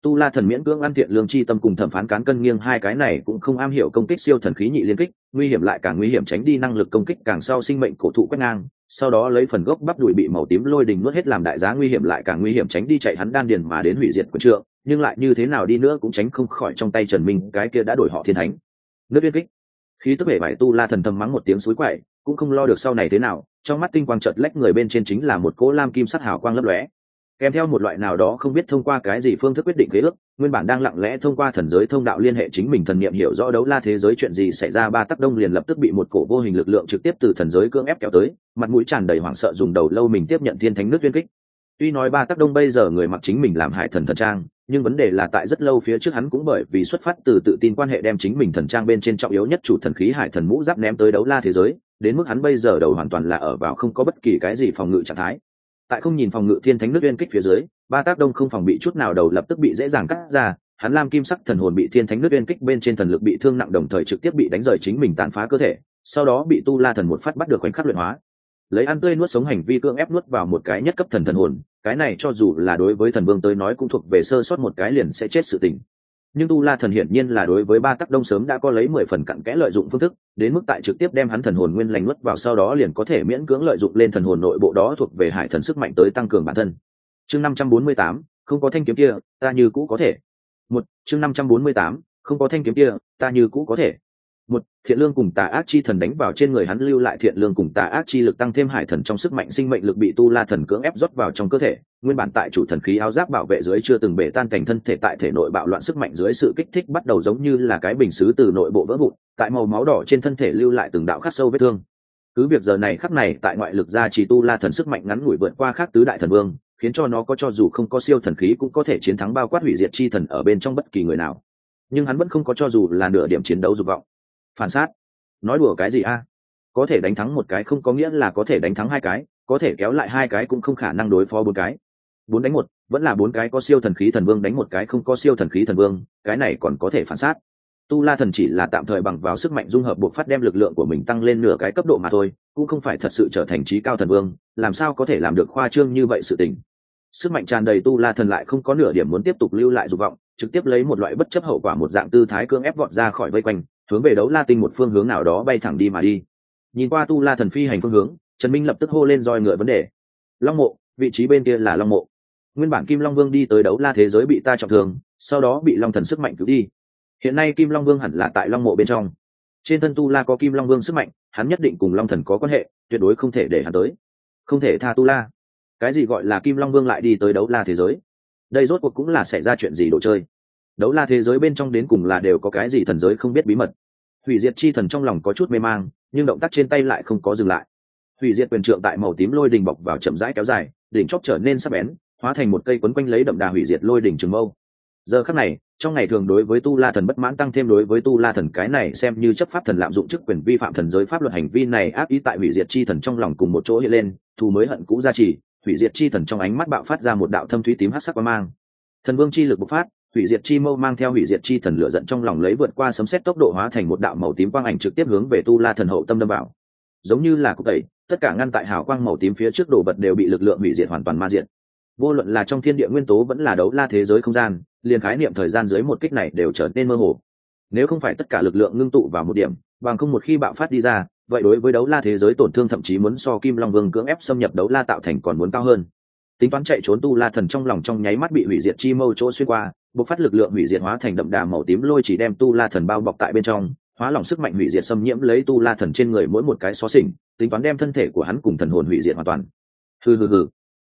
Tu La Thần miễn cưỡng ăn thiện lương chi tâm cùng thẩm phán cán cân nghiêng hai cái này cũng không am hiểu công kích siêu thần khí nhị liên kích, nguy hiểm lại càng nguy hiểm, tránh đi năng lực công kích càng sau sinh mệnh cổ thụ quét ngang, sau đó lấy phần gốc bắp đùi bị màu tím lôi đình nuốt hết làm đại giá, nguy hiểm lại càng nguy hiểm, tránh đi chạy hắn đan điền mà đến hủy diệt quân trượng, nhưng lại như thế nào đi nữa cũng tránh không khỏi trong tay Trần Minh cái kia đã đổi họ thiên thánh. Nước liên kích. Khí tức bể bại Tu La Thần thầm mắng một tiếng suối quậy, cũng không lo được sau này thế nào, trong mắt tinh quang chợt lách người bên trên chính là một cỗ lam kim sắc hào quang lấp lóe, kèm theo một loại nào đó không biết thông qua cái gì phương thức quyết định khế ước, nguyên bản đang lặng lẽ thông qua thần giới thông đạo liên hệ chính mình thần niệm hiểu rõ đấu la thế giới chuyện gì xảy ra, Ba Tắc Đông liền lập tức bị một cổ vô hình lực lượng trực tiếp từ thần giới cưỡng ép kéo tới, mặt mũi tràn đầy hoảng sợ dùng đầu lâu mình tiếp nhận thiên thánh nước duyên kích. Tuy nói Ba Tắc Đông bây giờ người mặc chính mình làm hải thần thần trang, nhưng vấn đề là tại rất lâu phía trước hắn cũng bởi vì xuất phát từ tự tin quan hệ đem chính mình thần trang bên trên trọng yếu nhất chủ thần khí hải thần mũ giáp ném tới đấu la thế giới, đến mức hắn bây giờ đầu hoàn toàn là ở vào không có bất kỳ cái gì phòng ngự trạng thái. Tại không nhìn phòng ngự thiên thánh nước uyên kích phía dưới, Ba Tác Đông không phòng bị chút nào, đầu lập tức bị dễ dàng cắt ra, hắn lam kim sắc thần hồn bị thiên thánh nước uyên kích bên trên thần lực bị thương nặng, đồng thời trực tiếp bị đánh rời chính mình tàn phá cơ thể, sau đó bị Tu La Thần một phát bắt được khoảnh khắc luyện hóa. Lấy ăn tươi nuốt sống hành vi cưỡng ép nuốt vào một cái nhất cấp thần thần hồn, cái này cho dù là đối với thần vương tới nói cũng thuộc về sơ sót một cái liền sẽ chết sự tình. Nhưng Tu La Thần hiển nhiên là đối với Ba Tắc Đông sớm đã có lấy 10 phần cặn kẽ lợi dụng phương thức, đến mức tại trực tiếp đem hắn thần hồn nguyên lành nuốt vào, sau đó liền có thể miễn cưỡng lợi dụng lên thần hồn nội bộ đó thuộc về hải thần sức mạnh tới tăng cường bản thân. Chương 548, không có thanh kiếm kia, ta như cũ có thể. Chương 548, không có thanh kiếm kia, ta như cũ có thể. Thiện lương cùng tà ác chi thần đánh vào trên người hắn, lưu lại thiện lương cùng tà ác chi lực tăng thêm hải thần trong sức mạnh sinh mệnh lực bị Tu La Thần cưỡng ép rót vào trong cơ thể, nguyên bản tại chủ thần khí áo giáp bảo vệ dưới chưa từng bể tan cảnh thân thể tại thể nội bạo loạn sức mạnh dưới sự kích thích bắt đầu giống như là cái bình sứ từ nội bộ vỡ vụn, tại màu máu đỏ trên thân thể lưu lại từng đạo khắc sâu vết thương. Cứ việc giờ này khắc này tại ngoại lực gia trì Tu La Thần sức mạnh ngắn ngủi vượt qua khác tứ đại thần vương, khiến cho nó có cho dù không có siêu thần khí cũng có thể chiến thắng bao quát hủy diệt chi thần ở bên trong bất kỳ người nào, nhưng hắn vẫn không có cho dù là nửa điểm chiến đấu dục vọng. Phản sát, nói đùa cái gì a? Có thể đánh thắng một cái không có nghĩa là có thể đánh thắng hai cái, có thể kéo lại hai cái cũng không khả năng đối phó bốn cái. 4 đánh 1, vẫn là 4 cái có siêu thần khí thần vương đánh một cái không có siêu thần khí thần vương, cái này còn có thể phản sát. Tu La Thần chỉ là tạm thời bằng vào sức mạnh dung hợp buộc phát đem lực lượng của mình tăng lên nửa cái cấp độ mà thôi, cũng không phải thật sự trở thành chí cao thần vương, làm sao có thể làm được khoa trương như vậy sự tình. Sức mạnh tràn đầy Tu La Thần lại không có nửa điểm muốn tiếp tục lưu lại dục vọng, trực tiếp lấy một loại bất chấp hậu quả một dạng tư thái cưỡng ép vọt ra khỏi vây quanh, hướng về đấu la tinh một phương hướng nào đó bay thẳng đi mà đi. Nhìn qua Tu La Thần phi hành phương hướng, Trần Minh lập tức hô lên roi ngựa vấn đề. Long mộ, vị trí bên kia là Long mộ. Nguyên bản Kim Long Vương đi tới đấu la thế giới bị ta trọng thương, sau đó bị Long Thần sức mạnh cứu đi. Hiện nay Kim Long Vương hẳn là tại Long mộ bên trong. Trên thân Tu La có Kim Long Vương sức mạnh, hắn nhất định cùng Long Thần có quan hệ, tuyệt đối không thể để hắn tới. Không thể tha Tu La. Cái gì gọi là Kim Long Vương lại đi tới đấu la thế giới? Đây rốt cuộc cũng là xảy ra chuyện gì đồ chơi? Đấu la thế giới bên trong đến cùng là đều có cái gì thần giới không biết bí mật? Hủy diệt chi thần trong lòng có chút mê mang, nhưng động tác trên tay lại không có dừng lại. Hủy diệt quyền trượng tại màu tím lôi đình bọc vào chậm rãi kéo dài, đỉnh chóp trở nên sắc bén, hóa thành một cây quấn quanh lấy đậm đà hủy diệt lôi đỉnh trường mâu. Giờ khắc này, trong ngày thường đối với Tu La Thần bất mãn tăng thêm đối với Tu La Thần cái này xem như chấp pháp thần lạm dụng chức quyền vi phạm thần giới pháp luật hành vi này ác ý tại hủy diệt chi thần trong lòng cùng một chỗ hiện lên, thù mới hận cũ gia trì, hủy diệt chi thần trong ánh mắt bạo phát ra một đạo thâm thúy tím hắc sắc quang mang. Thần vương chi lực bộc phát, hủy diệt chi mâu mang theo hủy diệt chi thần lửa giận trong lòng lấy vượt qua sấm sét tốc độ hóa thành một đạo màu tím quang ảnh trực tiếp hướng về Tu La Thần hậu tâm đâm vào. Giống như là cục tẩy, tất cả ngăn tại hào quang màu tím phía trước đồ vật đều bị lực lượng hủy diệt hoàn toàn ma diệt. Vô luận là trong thiên địa nguyên tố vẫn là đấu la thế giới không gian, liền khái niệm thời gian dưới một kích này đều trở nên mơ hồ. Nếu không phải tất cả lực lượng ngưng tụ vào một điểm, bằng không một khi bạo phát đi ra, vậy đối với đấu la thế giới tổn thương thậm chí muốn so Kim Long Vương cưỡng ép xâm nhập đấu la tạo thành còn muốn cao hơn. Tính toán chạy trốn Tu La Thần trong lòng trong nháy mắt bị hủy diệt chi mâu chỗ xuyên qua, bộc phát lực lượng hủy diệt hóa thành đậm đà màu tím lôi chỉ đem Tu La Thần bao bọc tại bên trong, hóa lỏng sức mạnh hủy diệt xâm nhiễm lấy Tu La Thần trên người mỗi một cái xó xỉnh, tính toán đem thân thể của hắn cùng thần hồn hủy diệt hoàn toàn. Hừ.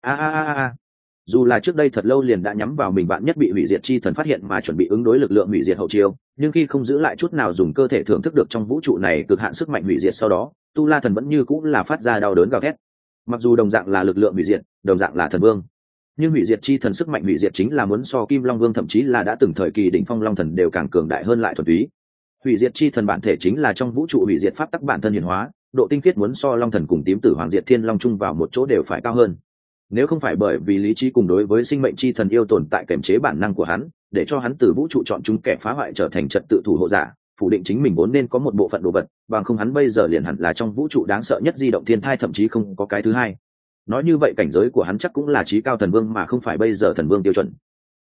A. Dù là trước đây thật lâu liền đã nhắm vào mình bạn nhất bị hủy diệt chi thần phát hiện mà chuẩn bị ứng đối lực lượng hủy diệt hậu chiêu, nhưng khi không giữ lại chút nào dùng cơ thể thưởng thức được trong vũ trụ này cực hạn sức mạnh hủy diệt sau đó, Tu La Thần vẫn như cũng là phát ra đau đớn gào thét. Mặc dù đồng dạng là lực lượng hủy diệt, đồng dạng là thần vương, nhưng hủy diệt chi thần sức mạnh hủy diệt chính là muốn so Kim Long Vương thậm chí là đã từng thời kỳ đỉnh phong Long Thần đều càng cường đại hơn lại thuần túy. Hủy diệt chi thần bản thể chính là trong vũ trụ hủy diệt pháp tắc bản thân hiển hóa, độ tinh khiết muốn so Long Thần cùng Tím Tử Hoàng Diệt Thiên Long chung vào một chỗ đều phải cao hơn. Nếu không phải bởi vì lý trí cùng đối với sinh mệnh chi thần yêu tồn tại kềm chế bản năng của hắn, để cho hắn từ vũ trụ chọn chúng kẻ phá hoại trở thành trật tự thủ hộ giả, phủ định chính mình vốn nên có một bộ phận đồ vật, bằng không hắn bây giờ liền hẳn là trong vũ trụ đáng sợ nhất di động thiên thai, thậm chí không có cái thứ hai. Nói như vậy cảnh giới của hắn chắc cũng là chí cao thần vương mà không phải bây giờ thần vương tiêu chuẩn.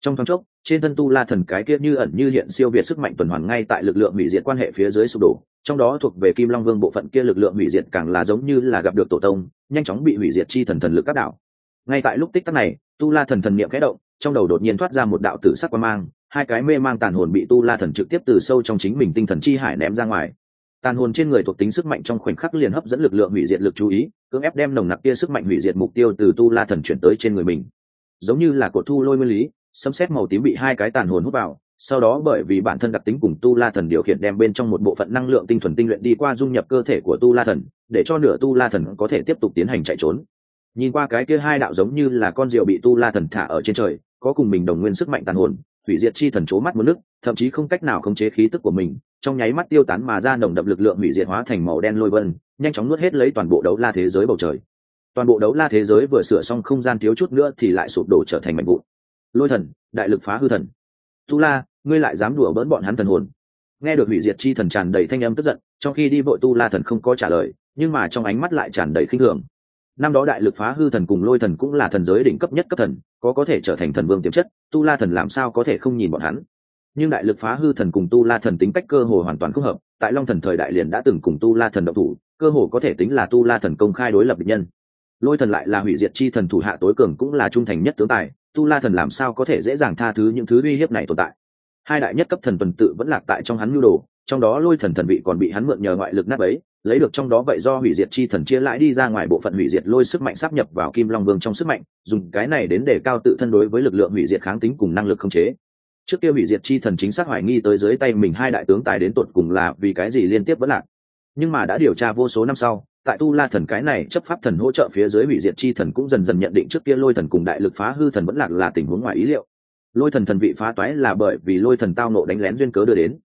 Trong thoáng chốc, trên thân tu la thần cái kia như ẩn như hiện siêu việt sức mạnh tuần hoàn ngay tại lực lượng hủy diệt quan hệ phía dưới sụp đổ, trong đó thuộc về Kim Long Vương bộ phận kia lực lượng hủy diệt càng là giống như là gặp được tổ tông, nhanh chóng bị hủy diệt chi thần thần lực áp đảo. Ngay tại lúc tích tắc này, tu la thần thần niệm khẽ động, trong đầu đột nhiên thoát ra một đạo tử sắc quang mang, hai cái mê mang tàn hồn bị tu la thần trực tiếp từ sâu trong chính mình tinh thần chi hải ném ra ngoài. Tàn hồn trên người thuộc tính sức mạnh trong khoảnh khắc liền hấp dẫn lực lượng hủy diệt lực chú ý, cưỡng ép đem nồng nặc kia sức mạnh hủy diệt mục tiêu từ tu la thần chuyển tới trên người mình. Giống như là cột thu lôi nguyên lý, sấm sét màu tím bị hai cái tàn hồn hút vào, sau đó bởi vì bản thân đặc tính cùng tu la thần điều khiển đem bên trong một bộ phận năng lượng tinh thuần tinh luyện đi qua dung nhập cơ thể của tu la thần, để cho nửa tu la thần có thể tiếp tục tiến hành chạy trốn. Nhìn qua cái kia hai đạo giống như là con diều bị tu la thần thả ở trên trời, có cùng mình đồng nguyên sức mạnh tàn hồn, hủy diệt chi thần chố mắt muốn nước, thậm chí không cách nào khống chế khí tức của mình, trong nháy mắt tiêu tán mà ra nồng đậm lực lượng hủy diệt hóa thành màu đen lôi vân, nhanh chóng nuốt hết lấy toàn bộ đấu la thế giới bầu trời. Toàn bộ đấu la thế giới vừa sửa xong không gian thiếu chút nữa thì lại sụp đổ trở thành mảnh vụn. Lôi thần, đại lực phá hư thần. Tu La, ngươi lại dám đùa bỡn bọn hắn thần hồn? Nghe được hủy diệt chi thần tràn đầy thanh âm tức giận, trong khi đi vội tu la thần không có trả lời, nhưng mà trong ánh mắt lại tràn đầy khinh thường. Năm đó đại lực phá hư thần cùng lôi thần cũng là thần giới đỉnh cấp nhất cấp thần, có thể trở thành thần vương tiềm chất, tu la thần làm sao có thể không nhìn bọn hắn. Nhưng đại lực phá hư thần cùng tu la thần tính cách cơ hồ hoàn toàn không hợp, tại long thần thời đại liền đã từng cùng tu la thần độc thủ, cơ hồ có thể tính là tu la thần công khai đối lập địch nhân. Lôi thần lại là hủy diệt chi thần thủ hạ tối cường cũng là trung thành nhất tướng tài, tu la thần làm sao có thể dễ dàng tha thứ những thứ uy hiếp này tồn tại. Hai đại nhất cấp thần tuần tự vẫn lạc tại trong hắn nhu đồ, trong đó lôi thần thần vị còn bị hắn mượn nhờ ngoại lực nát bấy, lấy được trong đó vậy do hủy diệt chi thần chia lại đi ra ngoài bộ phận hủy diệt lôi sức mạnh sáp nhập vào Kim Long Vương trong sức mạnh, dùng cái này đến để cao tự thân đối với lực lượng hủy diệt kháng tính cùng năng lực khống chế. Trước kia hủy diệt chi thần chính xác hoài nghi tới dưới tay mình hai đại tướng tài đến tột cùng là vì cái gì liên tiếp vẫn lạc, nhưng mà đã điều tra vô số năm sau, tại tu la thần cái này chấp pháp thần hỗ trợ phía dưới hủy diệt chi thần cũng dần dần nhận định trước kia lôi thần cùng đại lực phá hư thần vẫn lạc là tình huống ngoài ý liệu. Lôi thần thần vị phá toái là bởi vì lôi thần tao nộ đánh lén duyên cớ đưa đến,